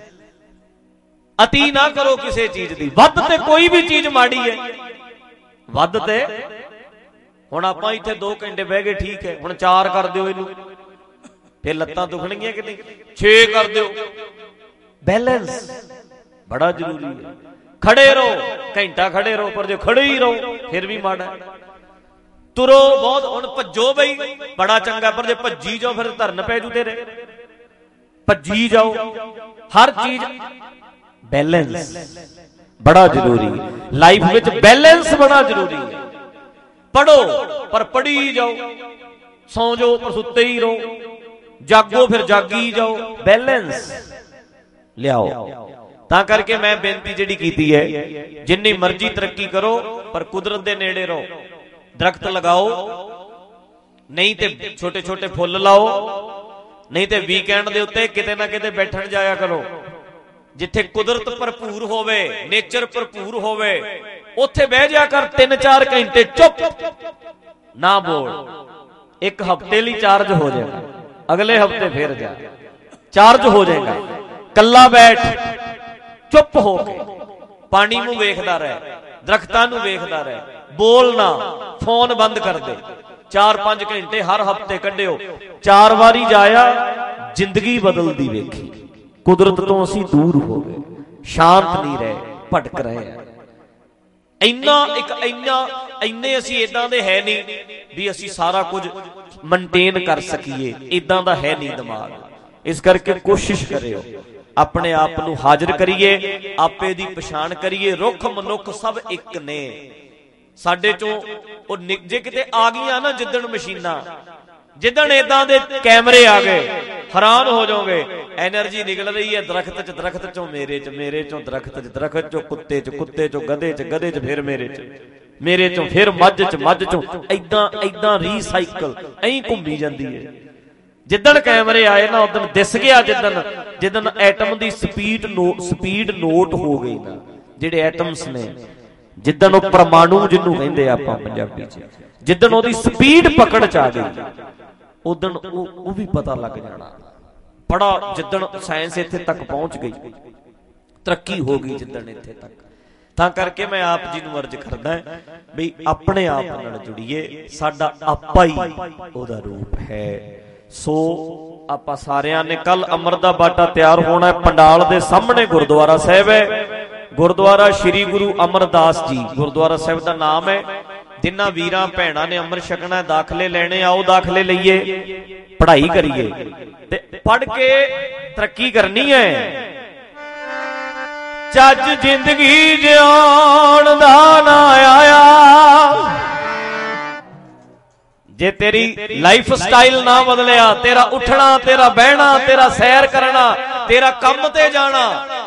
Speaker 2: ਅਤੀ ਨਾ ਕਰੋ ਕਿਸੇ ਚੀਜ਼ ਦੀ। ਵੱਧ ਤੇ ਕੋਈ ਵੀ ਚੀਜ਼ ਮਾੜੀ ਹੈ, ਵੱਧ ਤੇ। ਹੁਣ ਆਪਾਂ ਇੱਥੇ 2 ਘੰਟੇ ਬਹਿ ਗਏ, ਠੀਕ ਹੈ। ਹੁਣ 4 ਕਰ ਦਿਓ ਇਹਨੂੰ, ਫਿਰ ਲੱਤਾਂ ਦੁਖਣਗੀਆਂ ਕਿ ਨਹੀਂ। 6 ਕਰ ਦਿਓ। ਬੈਲੈਂਸ ਬੜਾ ਜ਼ਰੂਰੀ ਹੈ। ਖੜੇ ਰਹੋ, ਘੰਟਾ ਖੜੇ ਰਹੋ, ਪਰ ਜੇ ਖੜੇ ਹੀ ਰਹੋ ਫਿਰ ਵੀ ਮਾੜਾ। ਤੁਰੋ ਬਹੁਤ, ਹੁਣ ਭੱਜੋ ਬਈ ਬੜਾ ਚੰਗਾ, ਪਰ ਜੇ ਭੱਜੀ ਜਾਓ ਫਿਰ ਧਰਨ ਪੈ ਜੂ ਤੇਰੇ। ਭੱਜੀ ਜਾਓ, ਹਰ ਚੀਜ਼ ਬੈਲੈਂਸ ਬੜਾ ਜ਼ਰੂਰੀ ਹੈ। ਲਾਈਫ ਵਿੱਚ ਬੈਲੈਂਸ ਬੜਾ ਜ਼ਰੂਰੀ ਹੈ। ਪੜੋ ਪਰ ਪੜੀ ਜਾਓ, ਸੌਂ ਜਾਓ ਪਰ ਸੁੱਤੇ ਹੀ ਰਹੋ, ਜਾਗੋ ਫਿਰ ਜਾਗੀ ਜਾਓ। ਬੈਲੈਂਸ ਲਿਆਓ। ਤਾਂ ਕਰਕੇ ਮੈਂ ਬੇਨਤੀ ਜਿਹੜੀ ਕੀਤੀ ਹੈ, ਜਿੰਨੀ ਮਰਜ਼ੀ ਤਰੱਕੀ ਕਰੋ ਪਰ ਕੁਦਰਤ ਦੇ ਨੇੜੇ ਰਹੋ। ਦਰਖਤ ਲਗਾਓ, ਨਹੀਂ ਤੇ ਛੋਟੇ-ਛੋਟੇ ਫੁੱਲ ਲਾਓ, ਨਹੀਂ ਤੇ ਵੀਕਐਂਡ ਦੇ ਉੱਤੇ ਕਿਤੇ ਨਾ ਕਿਤੇ ਬੈਠਣ ਜਾਇਆ ਕਰੋ। ਜਿੱਥੇ ਕੁਦਰਤ ਭਰਪੂਰ ਹੋਵੇ, ਨੇਚਰ ਭਰਪੂਰ ਹੋਵੇ, ਉੱਥੇ ਬਹਿ ਜਾ ਕਰ 3-4 ਘੰਟੇ ਚੁੱਪ ਨਾ ਬੋਲ। 1 ਹਫ਼ਤੇ ਲਈ ਚਾਰਜ ਹੋ ਜਾਏਗਾ, ਅਗਲੇ ਹਫ਼ਤੇ ਫੇਰ ਜਾ, ਚਾਰਜ ਹੋ ਜਾਏਗਾ। ਕੱਲਾ ਬੈਠ, ਚੁੱਪ ਹੋ ਕੇ, ਪਾਣੀ ਨੂੰ ਵੇਖਦਾ ਰਹਿ, ਦਰਖਤਾਂ ਨੂੰ ਵੇਖਦਾ ਰਹਿ, ਬੋਲਣਾ। ਫੋਨ ਬੰਦ ਕਰ ਦੇ। 4-5 ਘੰਟੇ ਹਰ ਹਫ਼ਤੇ ਕੱਢਿਓ। 4 ਵਾਰੀ ਜਾਇਆ, ਜ਼ਿੰਦਗੀ ਬਦਲਦੀ ਵੇਖੀ। ਕੁਦਰਤ ਤੋਂ ਅਸੀਂ ਦੂਰ ਹੋ ਗਏ, ਸ਼ਾਂਤ ਨਹੀਂ ਰਹੇ, ਭਟਕ ਰਹੇ ਆ। ਇੰਨੇ ਅਸੀਂ ਇਦਾਂ ਦੇ ਹੈ ਨਹੀਂ ਵੀ ਅਸੀਂ ਸਾਰਾ ਕੁਝ ਮੇਨਟੇਨ ਕਰ ਸਕੀਏ। ਇਦਾਂ ਦਾ ਹੈ ਨਹੀਂ ਦਿਮਾਗ। ਇਸ ਕਰਕੇ ਕੋਸ਼ਿਸ਼ ਕਰਿਓ, ਆਪਣੇ ਆਪ ਨੂੰ ਹਾਜ਼ਰ ਕਰੀਏ, ਆਪੇ ਦੀ ਪਛਾਣ ਕਰੀਏ। ਰੁੱਖ ਮਨੁੱਖ ਸਭ ਇੱਕ ਨੇ। ਸਾਡੇ ਚੋਂ ਉਹ ਜੇ ਕਿਤੇ ਆ ਗਈਆਂ ਨਾ ਜਿੱਦਣ ਮਸ਼ੀਨਾਂ, ਜਿੱਦਣ ਏਦਾਂ ਦੇ ਕੈਮਰੇ ਆ ਗਏ, ਹੈਰਾਨ ਹੋ ਜਾਓਗੇ। ਐਨਰਜੀ ਨਿਕਲ ਰਹੀ ਹੈ ਦਰਖਤ 'ਚ, ਦਰਖਤ 'ਚੋਂ ਮੇਰੇ 'ਚ, ਮੇਰੇ 'ਚੋਂ ਦਰਖਤ 'ਚ, ਦਰਖਤ 'ਚੋਂ ਕੁੱਤੇ 'ਚ, ਕੁੱਤੇ 'ਚੋਂ ਗਧੇ 'ਚ, ਗਧੇ 'ਚ ਫਿਰ ਮੇਰੇ 'ਚ, ਮੇਰੇ 'ਚੋਂ ਫਿਰ ਮੱਝ 'ਚ, ਮੱਝ 'ਚੋਂ ਏਦਾਂ ਰੀਸਾਈਕਲ ਐਂ ਘੁੰਮੀ ਜਾਂਦੀ ਹੈ। ਜਿੱਦਣ ਕੈਮਰੇ ਆਏ ਨਾ ਉਦਣ ਦਿਸ ਗਿਆ, ਜਿੱਦਣ ਐਟਮ ਦੀ ਸਪੀਡ ਨੋਟ ਹੋ ਗਈ ਨਾ, ਜਿਹੜੇ ਐਟਮਸ ਨੇ, ਜਿੱਦਣ ਉਹ ਪਰਮਾਣੂ ਜਿਹਨੂੰ ਕਹਿੰਦੇ ਆਪਾਂ ਪੰਜਾਬੀ 'ਚ, ਜਿੱਦਣ ਉਹਦੀ ਸਪੀਡ ਪਕੜ 'ਚ ਆ ਗਈ, ਉਦਣ ਉਹ ਵੀ ਪਤਾ ਲੱਗ ਜਾਣਾ। ਬੜਾ ਜਿੱਦਣ ਸਾਇੰਸ ਇੱਥੇ ਤੱਕ ਪਹੁੰਚ ਗਈ, ਤਰੱਕੀ ਹੋ ਗਈ ਜਿੱਦਣ ਇੱਥੇ ਤੱਕ। ਤਾਂ ਕਰਕੇ ਮੈਂ ਆਪ ਜੀ ਨੂੰ ਅਰਜ਼ ਕਰਦਾ ਵੀ ਆਪਣੇ ਆਪ ਨਾਲ ਜੁੜੀਏ। ਸਾਡਾ ਆਪਾ ਹੀ ਉਹਦਾ ਰੂਪ ਹੈ। ਸੋ ਆਪਾਂ ਸਾਰਿਆਂ ਨੇ ਕੱਲ ਅੰਮ੍ਰਿਤ ਦਾ ਬਾਟਾ ਤਿਆਰ ਹੋਣਾ ਹੈ। ਪੰਡਾਲ ਦੇ ਸਾਹਮਣੇ ਗੁਰਦੁਆਰਾ ਸਾਹਿਬ ਹੈ, ਗੁਰਦੁਆਰਾ ਸ਼੍ਰੀ ਗੁਰੂ ਅਮਰਦਾਸ ਜੀ ਗੁਰਦੁਆਰਾ ਸਾਹਿਬ ਦਾ ਨਾਮ ਹੈ। ਜਿਨ੍ਹਾਂ ਵੀਰਾਂ ਭੈਣਾਂ ਨੇ ਅੰਮ੍ਰਿਤ ਛਕਣਾ, ਦਾਖਲੇ ਲੈਣੇ, ਆਓ ਦਾਖਲੇ ਲਈਏ, ਪੜ੍ਹਾਈ ਕਰੀਏ ਤੇ ਪੜ੍ਹ ਕੇ ਤਰੱਕੀ ਕਰਨੀ ਹੈ। ਚੱਜ ਜ਼ਿੰਦਗੀ ਜਿਉਣ ਦਾ ਨਾ ਆਇਆ, ਜੇ ਤੇਰੀ ਲਾਈਫ ਸਟਾਈਲ ਨਾ ਬਦਲਿਆ, ਤੇਰਾ ਉੱਠਣਾ, ਤੇਰਾ ਬਹਿਣਾ, ਤੇਰਾ ਸੈਰ ਕਰਨਾ, ਤੇਰਾ ਕੰਮ ਤੇ ਜਾਣਾ,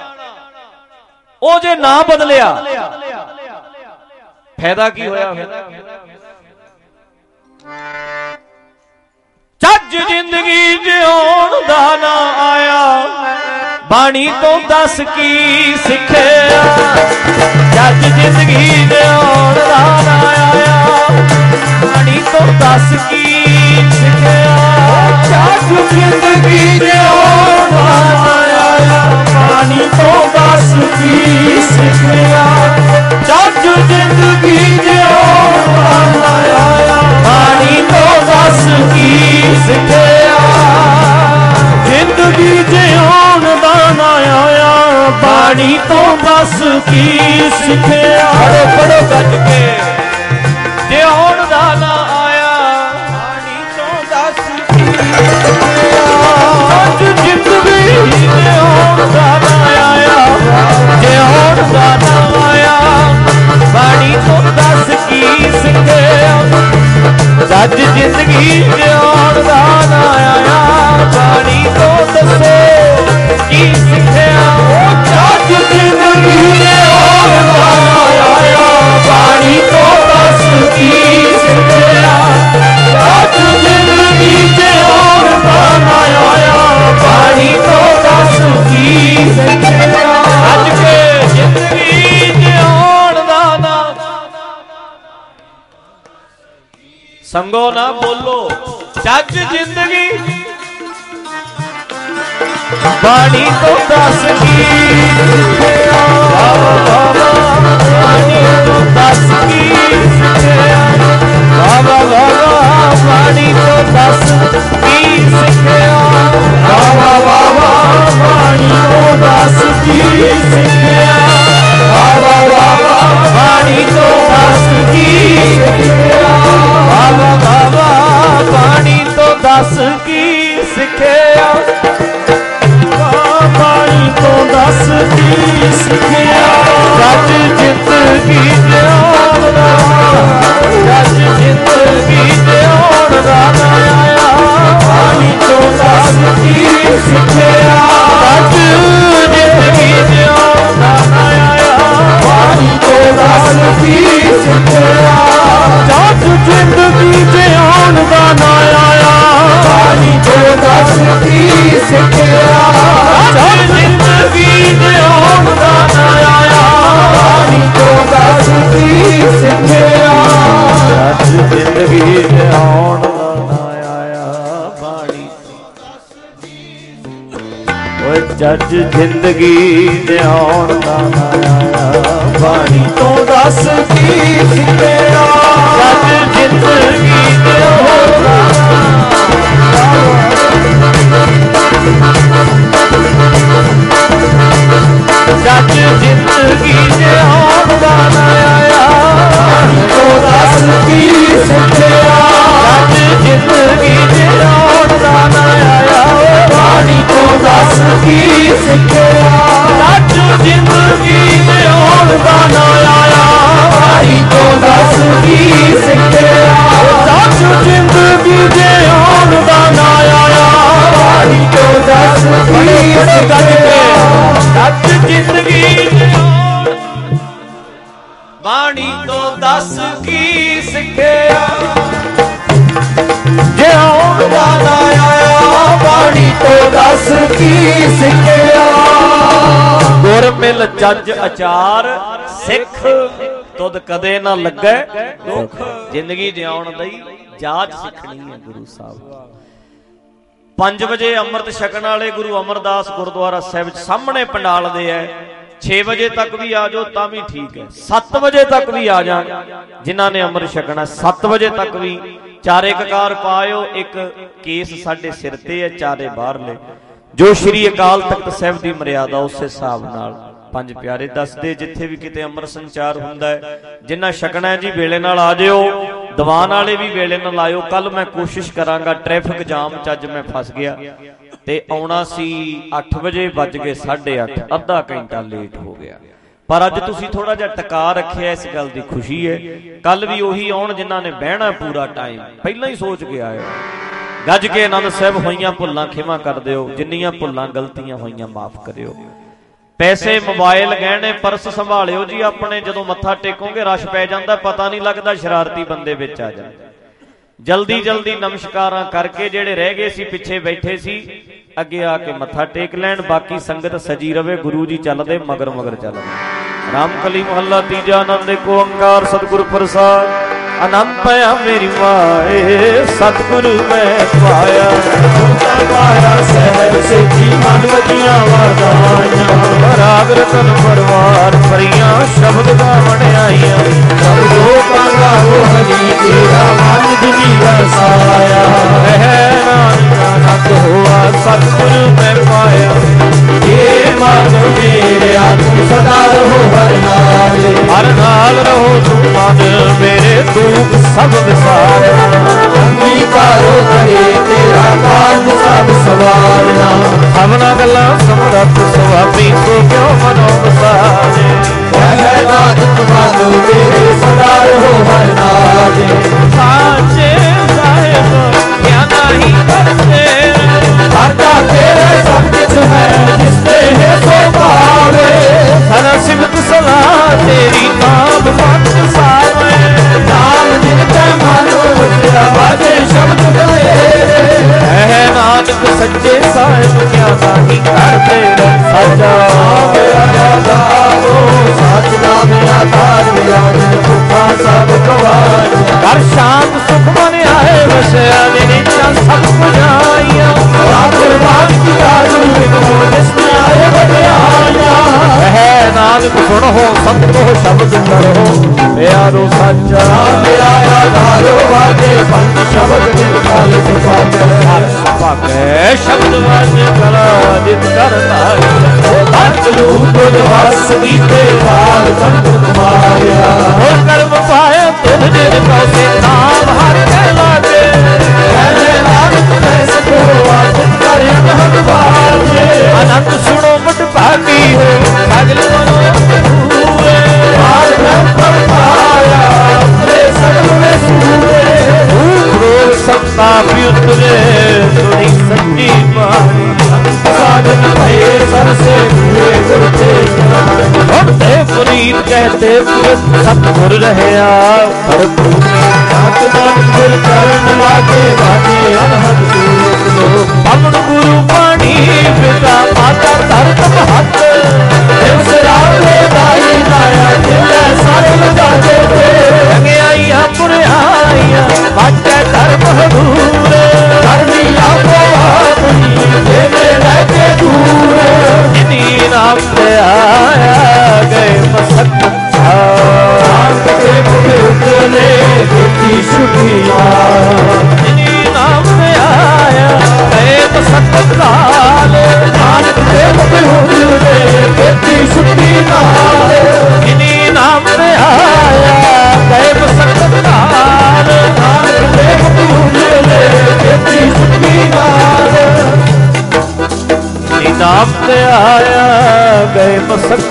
Speaker 2: ਉਹ ਜੇ ਨਾ ਬਦਲਿਆ ਫਾਇਦਾ ਕੀ ਹੋਇਆ ਫਿਰ? ਚੱਜ ਜ਼ਿੰਦਗੀ ਜਿਉਣ ਦਾ ਨਾ ਆਇਆ, ਬਾਣੀ ਤੋਂ ਦੱਸ ਕੀ ਸਿੱਖਿਆ। ਚੱਜ ਜ਼ਿੰਦਗੀ ਜਿਉਣ ਦਾ ਨਾ ਆਇਆ, ਬਾਣੀ ਤੋਂ ਦੱਸ ਕੀ ਸਿੱਖਿਆ। ਚੱਜ ਜ਼ਿੰਦਗੀ ਜਿਉਣ ਦਾ ਨਾ ਆਇਆ, ਬਾਣੀ ਤੋਂ ਦੱਸ ਕੀ ਸਿੱਖਿਆ। ਚੱਜ ਜ਼ਿੰਦਗੀ ਜਿਉਣ ਦਾ ਨਾ ਆਇਆ, ਬਾਣੀ ਤੋਂ ਦੱਸ ਕੀ ਸਿੱਖਿਆ। ਜ਼ਿੰਦਗੀ ਜਿਉਣ ਦਾ ਨਾ ਆਇਆ, ਬਾਣੀ ਤੋਂ ਦੱਸ ਕੀ ਸਿੱਖਿਆ। ਪੜੋ ਗੱਜ ਕੇ ਸੰਗੋ ਨਾ ਬੋਲੋ ਜੱਜ ਜ਼ਿੰਦਗੀ ਬਾਣੀ ਤੋਂ ਦੱਸ ਕੀ ਬਾਣੀ ਤੋਂ ਦੱਸ ਕੀ ਸਿੱਖਿਆ ਬਾਬਾ ਬਾਬਾ ਬਾਣੀ ਤੋਂ ਦੱਸ ਕੀ ਸਿੱਖਿਆ ਬਾਬਾ ਬਾਬਾ ਬਾਣੀ ਤੋਂ ਦੱਸ ਕੀ ਸਿੱਖਿਆ ਬਾਬਾ ਬਾਬਾ ਬਾਣੀ ਤੋਂ ਦੱਸ ਕੀ ਸਿੱਖਿਆ ਬਾਬਾ ਬਾਬਾ ਬਾਣੀ ਤੋਂ ਦੱਸ ਕੀ ਸਿੱਖਿਆ ਬਾਣੀ ਤੋਂ ਦੱਸ ਕੀ ਸਿੱਖਿਆ ਜੱਜ ਜ਼ਿੰਦਗੀ ਜਿਉਣ ਦਾ ਜੱਜ ਜ਼ਿੰਦਗੀ ਜਿਉਣ ਦਾ ਨਾ ਆਇਆ ਬਾਣੀ ਤੋਂ ਦੱਸ ਕੀ ਸਿੱਖਿਆ ਜੱਜ ਜ਼ਿੰਦਗੀ ਜਿਉਣ ਦਾ ਨਾ ਆਇਆ ਬਾਣੀ ਤੋਂ ਦੱਸ ਕੀ ਸਿੱਖਿਆ ਜੱਜ ਜ਼ਿੰਦਗੀ ਜਿਉਣ ਦਾ ਨਾ ਆਇਆ ਬਾਣੀ ਤੋਂ ਦੱਸ ਕੀ ਸਿੱਖਿਆ ਜੱਜ ਜ਼ਿੰਦਗੀ ਜਿਉਣ ਦਾ ਨਾ ਆਇਆ ਬਾਣੀ ਤੋਂ ਦੱਸ ਕੀ ਸਿੱਖਿਆ ਜੱਜ ਜ਼ਿੰਦਗੀ ਜਿਉਣ ਦਾ ਨਾ ਆਇਆ ਬਾਣੀ ਓਏ ਜੱਜ ਜ਼ਿੰਦਗੀ ਜਿਉਣ ਦਾ ਨਾ ਆਇਆ ਬਾਣੀ ਤੋਂ ਦੱਸ ਕੀ ਸਿੱਖਿਆ ਜੱਜ ਜ਼ਿੰਦਗੀ ਜਿਉਣ ਦਾ ਜੱਜ ਜ਼ਿੰਦਗੀ ਜਿਉਣ ਦਾ ਨਾ ਆਇਆ ਬਾਣੀ ਤੋਂ ਦੱਸ ਕੀ ਸਿੱਖਿਆ ਜੱਜ ਜ਼ਿੰਦਗੀ ਜਿਉਣ ਦਾ ਨਾ ਆਇਆ ਬਾਣੀ ਤੋਂ ਦੱਸ ਕੀ ਸਿੱਖਿਆ ਜੱਜ ਜ਼ਿੰਦਗੀ ਜਿਉਣ ਦਾ ਨਾ ਆਇਆ ਬਾਣੀ ਤੋਂ ਦੱਸ ਕੀ ਸਿੱਖਿਆ ਜੱਜ ਜ਼ਿੰਦਗੀ ਜਿਉਣ ਦਾ ਨਾ ਆਇਆ ਬਾਣੀ ਤੋਂ ਦੱਸ ਕੀ ਸਿੱਖਿਆ ਜੱਜ ਜ਼ਿੰਦਗੀ ਜਿਉਣ ਬਾਣੀ ਤੋਂ ਦੱਸ ਕੀ ਸਿੱਖਿਆ ਜਿਉਣ ਦਾ ਨਾ ਆਇਆ ਬਾਣੀ ਤੋਂ ਦੱਸ ਕੀ ਸਿੱਖਿਆ ਗੁਰ ਮਿਲ ਜੱਜ ਆਚਾਰ ਸਿੱਖ ਤੁਧ ਕਦੇ ਨਾ ਲੱਗੈ ਦੁੱਖ ਜ਼ਿੰਦਗੀ ਜਿਉਣ ਦੀ ਜਾਚ ਸਿੱਖਣੀ ਹੈ ਗੁਰੂ ਸਾਹਿਬ 5 ਵਜੇ ਅੰਮ੍ਰਿਤ ਛਕਣ ਵਾਲੇ ਗੁਰੂ ਅਮਰਦਾਸ ਗੁਰਦੁਆਰਾ ਸਾਹਿਬ ਸਾਹਮਣੇ ਪੰਡਾਲ ਦੇ ਹੈ 6 ਵਜੇ ਤੱਕ ਵੀ ਆ ਜਾਓ ਤਾਂ ਵੀ ਠੀਕ ਹੈ 7 ਵਜੇ ਤੱਕ ਵੀ ਆ ਜਾਣ ਜਿਨ੍ਹਾਂ ਨੇ ਅੰਮ੍ਰਿਤ ਛਕਣਾ 7 ਵਜੇ ਤੱਕ ਵੀ ਚਾਰੇ ਕਕਾਰ ਪਾਇਓ ਇੱਕ ਕੇਸ ਸਾਡੇ ਸਿਰ ਤੇ ਹੈ ਚਾਰੇ ਬਾਹਰਲੇ ਜੋ ਸ਼੍ਰੀ ਅਕਾਲ ਤਖਤ ਸਾਹਿਬ ਦੀ ਮਰਿਆਦਾ ਉਸ ਹਿਸਾਬ ਨਾਲ ਪੰਜ ਪਿਆਰੇ ਦੱਸਦੇ ਜਿੱਥੇ ਵੀ ਕਿਤੇ ਅੰਮ੍ਰਿਤ ਸੰਚਾਰ ਹੁੰਦਾ ਹੈ ਜਿਨ੍ਹਾਂ ਛਕਣਾ ਜੀ ਵੇਲੇ ਨਾਲ ਆ ਜਿਓ ਦੀਵਾਨ ਵਾਲੇ ਵੀ ਵੇਲੇ ਨਾਲ ਆਇਓ ਕੱਲ ਮੈਂ ਕੋਸ਼ਿਸ਼ ਕਰਾਂਗਾ ਟ੍ਰੈਫਿਕ ਜਾਮ ਚ ਅੱਜ ਮੈਂ ਫਸ ਗਿਆ ਤੇ ਆਉਣਾ ਸੀ 8 ਵਜੇ ਵੱਜ ਗਏ 8:30 ਅੱਧਾ ਘੰਟਾ ਲੇਟ ਹੋ ਗਿਆ ਪਰ ਅੱਜ ਤੁਸੀਂ ਥੋੜਾ ਜਿਹਾ ਟਿਕਾ ਰੱਖਿਆ ਇਸ ਗੱਲ ਦੀ ਖੁਸ਼ੀ ਹੈ ਕੱਲ ਵੀ ਉਹੀ ਆਉਣ ਜਿਨ੍ਹਾਂ ਨੇ ਬਹਿਣਾ ਪੂਰਾ ਟਾਈਮ ਪਹਿਲਾਂ ਹੀ ਸੋਚ ਕੇ ਆਇਓ ਗੱਜ ਕੇ ਆਨੰਦ ਸਾਹਿਬ ਹੋਈਆਂ ਭੁੱਲਾਂ ਖਿਮਾ ਕਰ ਦਿਓ ਜਿੰਨੀਆਂ ਭੁੱਲਾਂ ਗਲਤੀਆਂ ਹੋਈਆਂ ਮਾਫ ਕਰਿਓ ਪੈਸੇ ਮੋਬਾਈਲ ਗਹਿਣੇ ਪਰਸ ਸੰਭਾਲਿਓ ਜੀ ਆਪਣੇ ਜਦੋਂ ਮੱਥਾ ਟੇਕੋਗੇ ਰਸ਼ ਪੈ ਜਾਂਦਾ ਪਤਾ ਨਹੀਂ ਲੱਗਦਾ ਸ਼ਰਾਰਤੀ ਬੰਦੇ ਵਿੱਚ ਆ ਜਾਂਦੇ ਜਲਦੀ ਜਲਦੀ ਨਮਸਕਾਰਾਂ ਕਰਕੇ ਜਿਹੜੇ ਰਹਿ ਗਏ ਸੀ ਪਿੱਛੇ ਬੈਠੇ ਸੀ ਅੱਗੇ ਆ ਕੇ ਮੱਥਾ ਟੇਕ ਲੈਣ ਬਾਕੀ ਸੰਗਤ ਸਜੀ ਰਵੇ ਗੁਰੂ ਜੀ ਚੱਲਦੇ ਮਗਰ ਮਗਰ ਚੱਲਦੇ ਰਾਮਕਲੀ ਮਹੱਲਾ ਤੀਜਾ ਆਨੰਦ ਏਕ ਓੰਕਾਰ ਸਤਿਗੁਰ ਪ੍ਰਸਾਦ ਆਨੰਦ ਪਾਇਆ ਮੇਰੀ ਮਾਏ ਸਤਿਗੁਰੂ ਮੈਂ ਪਾਇਆ ਪਾਇਆ ਸਹਿਬ ਸੇਠੀ ਮਨ ਵਜੀਆਂ ਵਰਦਾਈਆਂ ਰਾਗ ਰਤਨ ਪਰਵਾਰ ਭਰੀਆਂ ਸ਼ਬਦ ਗਾਵਣ ਆਈਆਂ ਸਭ ਲੋਕਾਂ ਦਾ ਹਰੀ ਤੇਰਾ ਮਨ ਜਿਨੀ ਵਸਾਇਆ ਰਹਿ ਨਾਨਕ ਆਨੰਦ ਹੋਆ ਸਤਿਗੁਰੂ ਮੈਂ ਪਾਇਆ ਇਹ ਮਨ ਮੇਰਿਆ ਤੂੰ ਸਦਾ ਰਹੋ ਹਰ ਨਾਲ ਰਹੋ ਤੂੰ ਮਨ ਮੇਰੇ ਦੁੱਖ ਸਭ ਵਿਸਾਰਨਾ ਅੰਗੀਕਾਰੋ ਕਰੇ ਤੇਰਾ ਕਾਜ ਸਭ ਸਵਾਰਨਾ ਸਭਨਾ ਗੱਲਾਂ ਸਮਰੱਥ ਸੁਆਮੀ ਤੂੰ ਕਿਉਂ ਮਨੋ ਵਸਾਰੇ ਕਹਿ ਨਾਨਕ ਮਨ ਮੇਰੇ ਸਦਾ ਰਹੋ ਹਰ ਨਾਲ ਸਾਚੇ ਸਾਹਿਬ ਕਿਆ ਨਹੀਂ ਕਰਤੇ ਕਰਤਾ ਤੇਰੇ ਸਭ ਕੁਝ ਹੈ ਜਿਸ ਤੇ ਹੈ ਸੋ ਪਾਵੇ ਸਦਾ ਸਿਮਤ ਸਲਾਹ ਤੇਰੀ ਨਾਮ ਮਤ ਸਾਵੇ ਨਾਮ ਜਿਨ ਤੇ ਮਨ ਉਚਰਾ ਵਾਜੇ ਸ਼ਬਦ ਗਏ ਹੈ ਨਾਨਕ ਸੱਚੇ ਸਾਹਿਬ ਕਿਆ ਨਹੀਂ ਕਰਦੇ ਸੱਚਾ ਮੇਰਾ ਦਾਵੋ ਸੱਚ ਦਾ ਮੇਰਾ
Speaker 3: शब्द करो प्यारो सच्चा मेरा आधारो वाजे पंच शब्द निकाल सुभागे शब्द वाजे कला जित करता पंच रूप वास दीते वाल संत कुमारिया कर्म पाए तुम जिन कौसे नाम हर के लागे अनंत सुनो मट भागी हो साजल मनो सत्ता भी उतरे सुनी सच्ची बाणी साधन भये सर से हुए गुरते पुनीत कहते सतगुर रहे चरण लागे बाजे अनहद पवन गुरु पानी पिता माता धरत महत आइया पुर आइया बाटे धर्म हदूर नाम से आया गए मसक नाम से आया गए मसक काल नानक देव नाम से आया गए मसक काल नानक देव नाम से आया गए मसक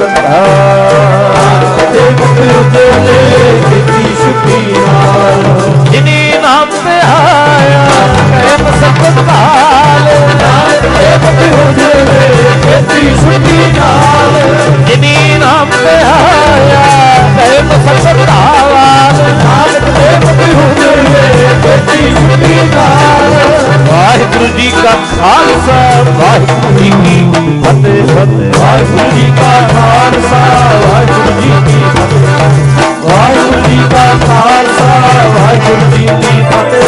Speaker 3: जिनी नाम से आया गए मसक काल जिनी नाम से आया गए मसक काल वाहिगुरु जी का खालसा वाहिगुरु जी की फतेह फतेह वाहिगुरु जी का खालसा वाहिगुरु जी की फतेह वाहिगुरु जी का खालसा वाहिगुरु जी की फतेह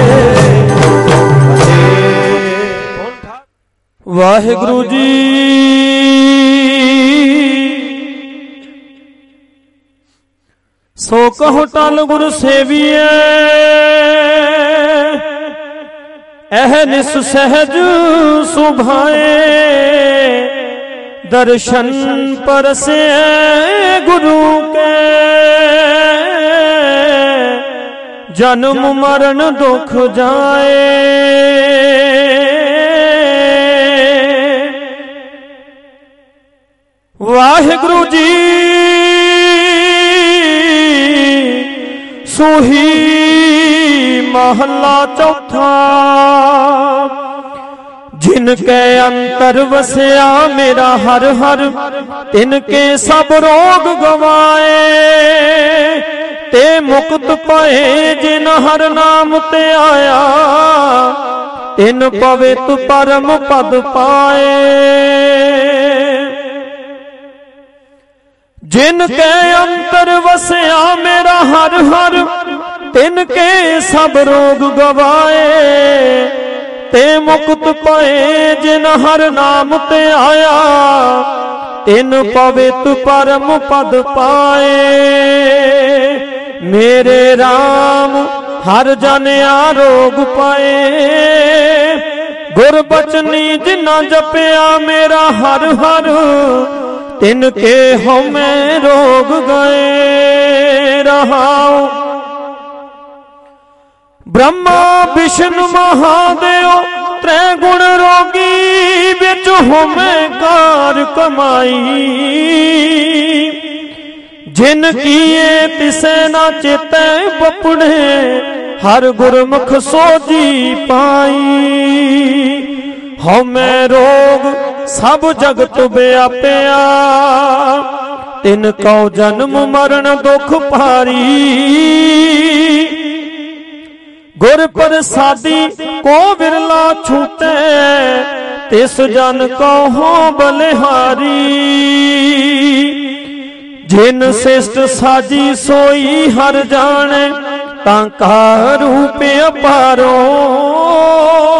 Speaker 3: वाहिगुरु जी सो कहो टल गुरु सेविए अहनिस सहज सुभाए दर्शन परसे गुरु के जन्म मरण दुख जाए वाहिगुरु जी सोही महला चौथा जिनके अंतर वसया मेरा हर हर तिनके सब रोग गवाए ते मुक्त पाए जिन हर नाम ते आया तिन पवित परम पद पाए जिनके अंतर वसया मेरा हर हर तिनके सब रोग गवाए ते मुक्त पाए जिन हर नाम ते आया तिन पवित परम पद पाए मेरे राम हर जन आरोग पाए गुर बचनी जिन्ना जपया मेरा हर हर तिनके होमे रोग गए रहाओ ब्रह्मा विष्णु महादेव त्रै गुण रोगी बिच होमे कार कमाई जिन किए तिसे ना चेते बपड़े हर गुरमुख सोजी पाई होमे रोग सब जगत व्यापिया तिन को जन्म मरण दुख भारी गुर प्रसादी को बिरला छूटे तिस जन को हो बलिहारी जिन शिष्ट साजी सोई हर जाने तांका रूप अपारो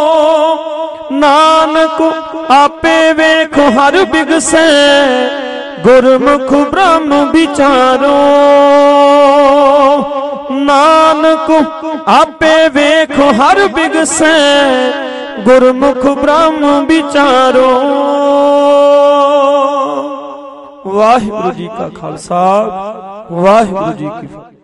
Speaker 3: नानक आपे वेख हर बिगसे गुरमुख ब्रह्म विचारो नानक आपे वेखो हर बिगसै गुरमुख ब्रह्म विचारो। वाहिगुरु जी का खालसा वाहिगुरु जी की फतेह।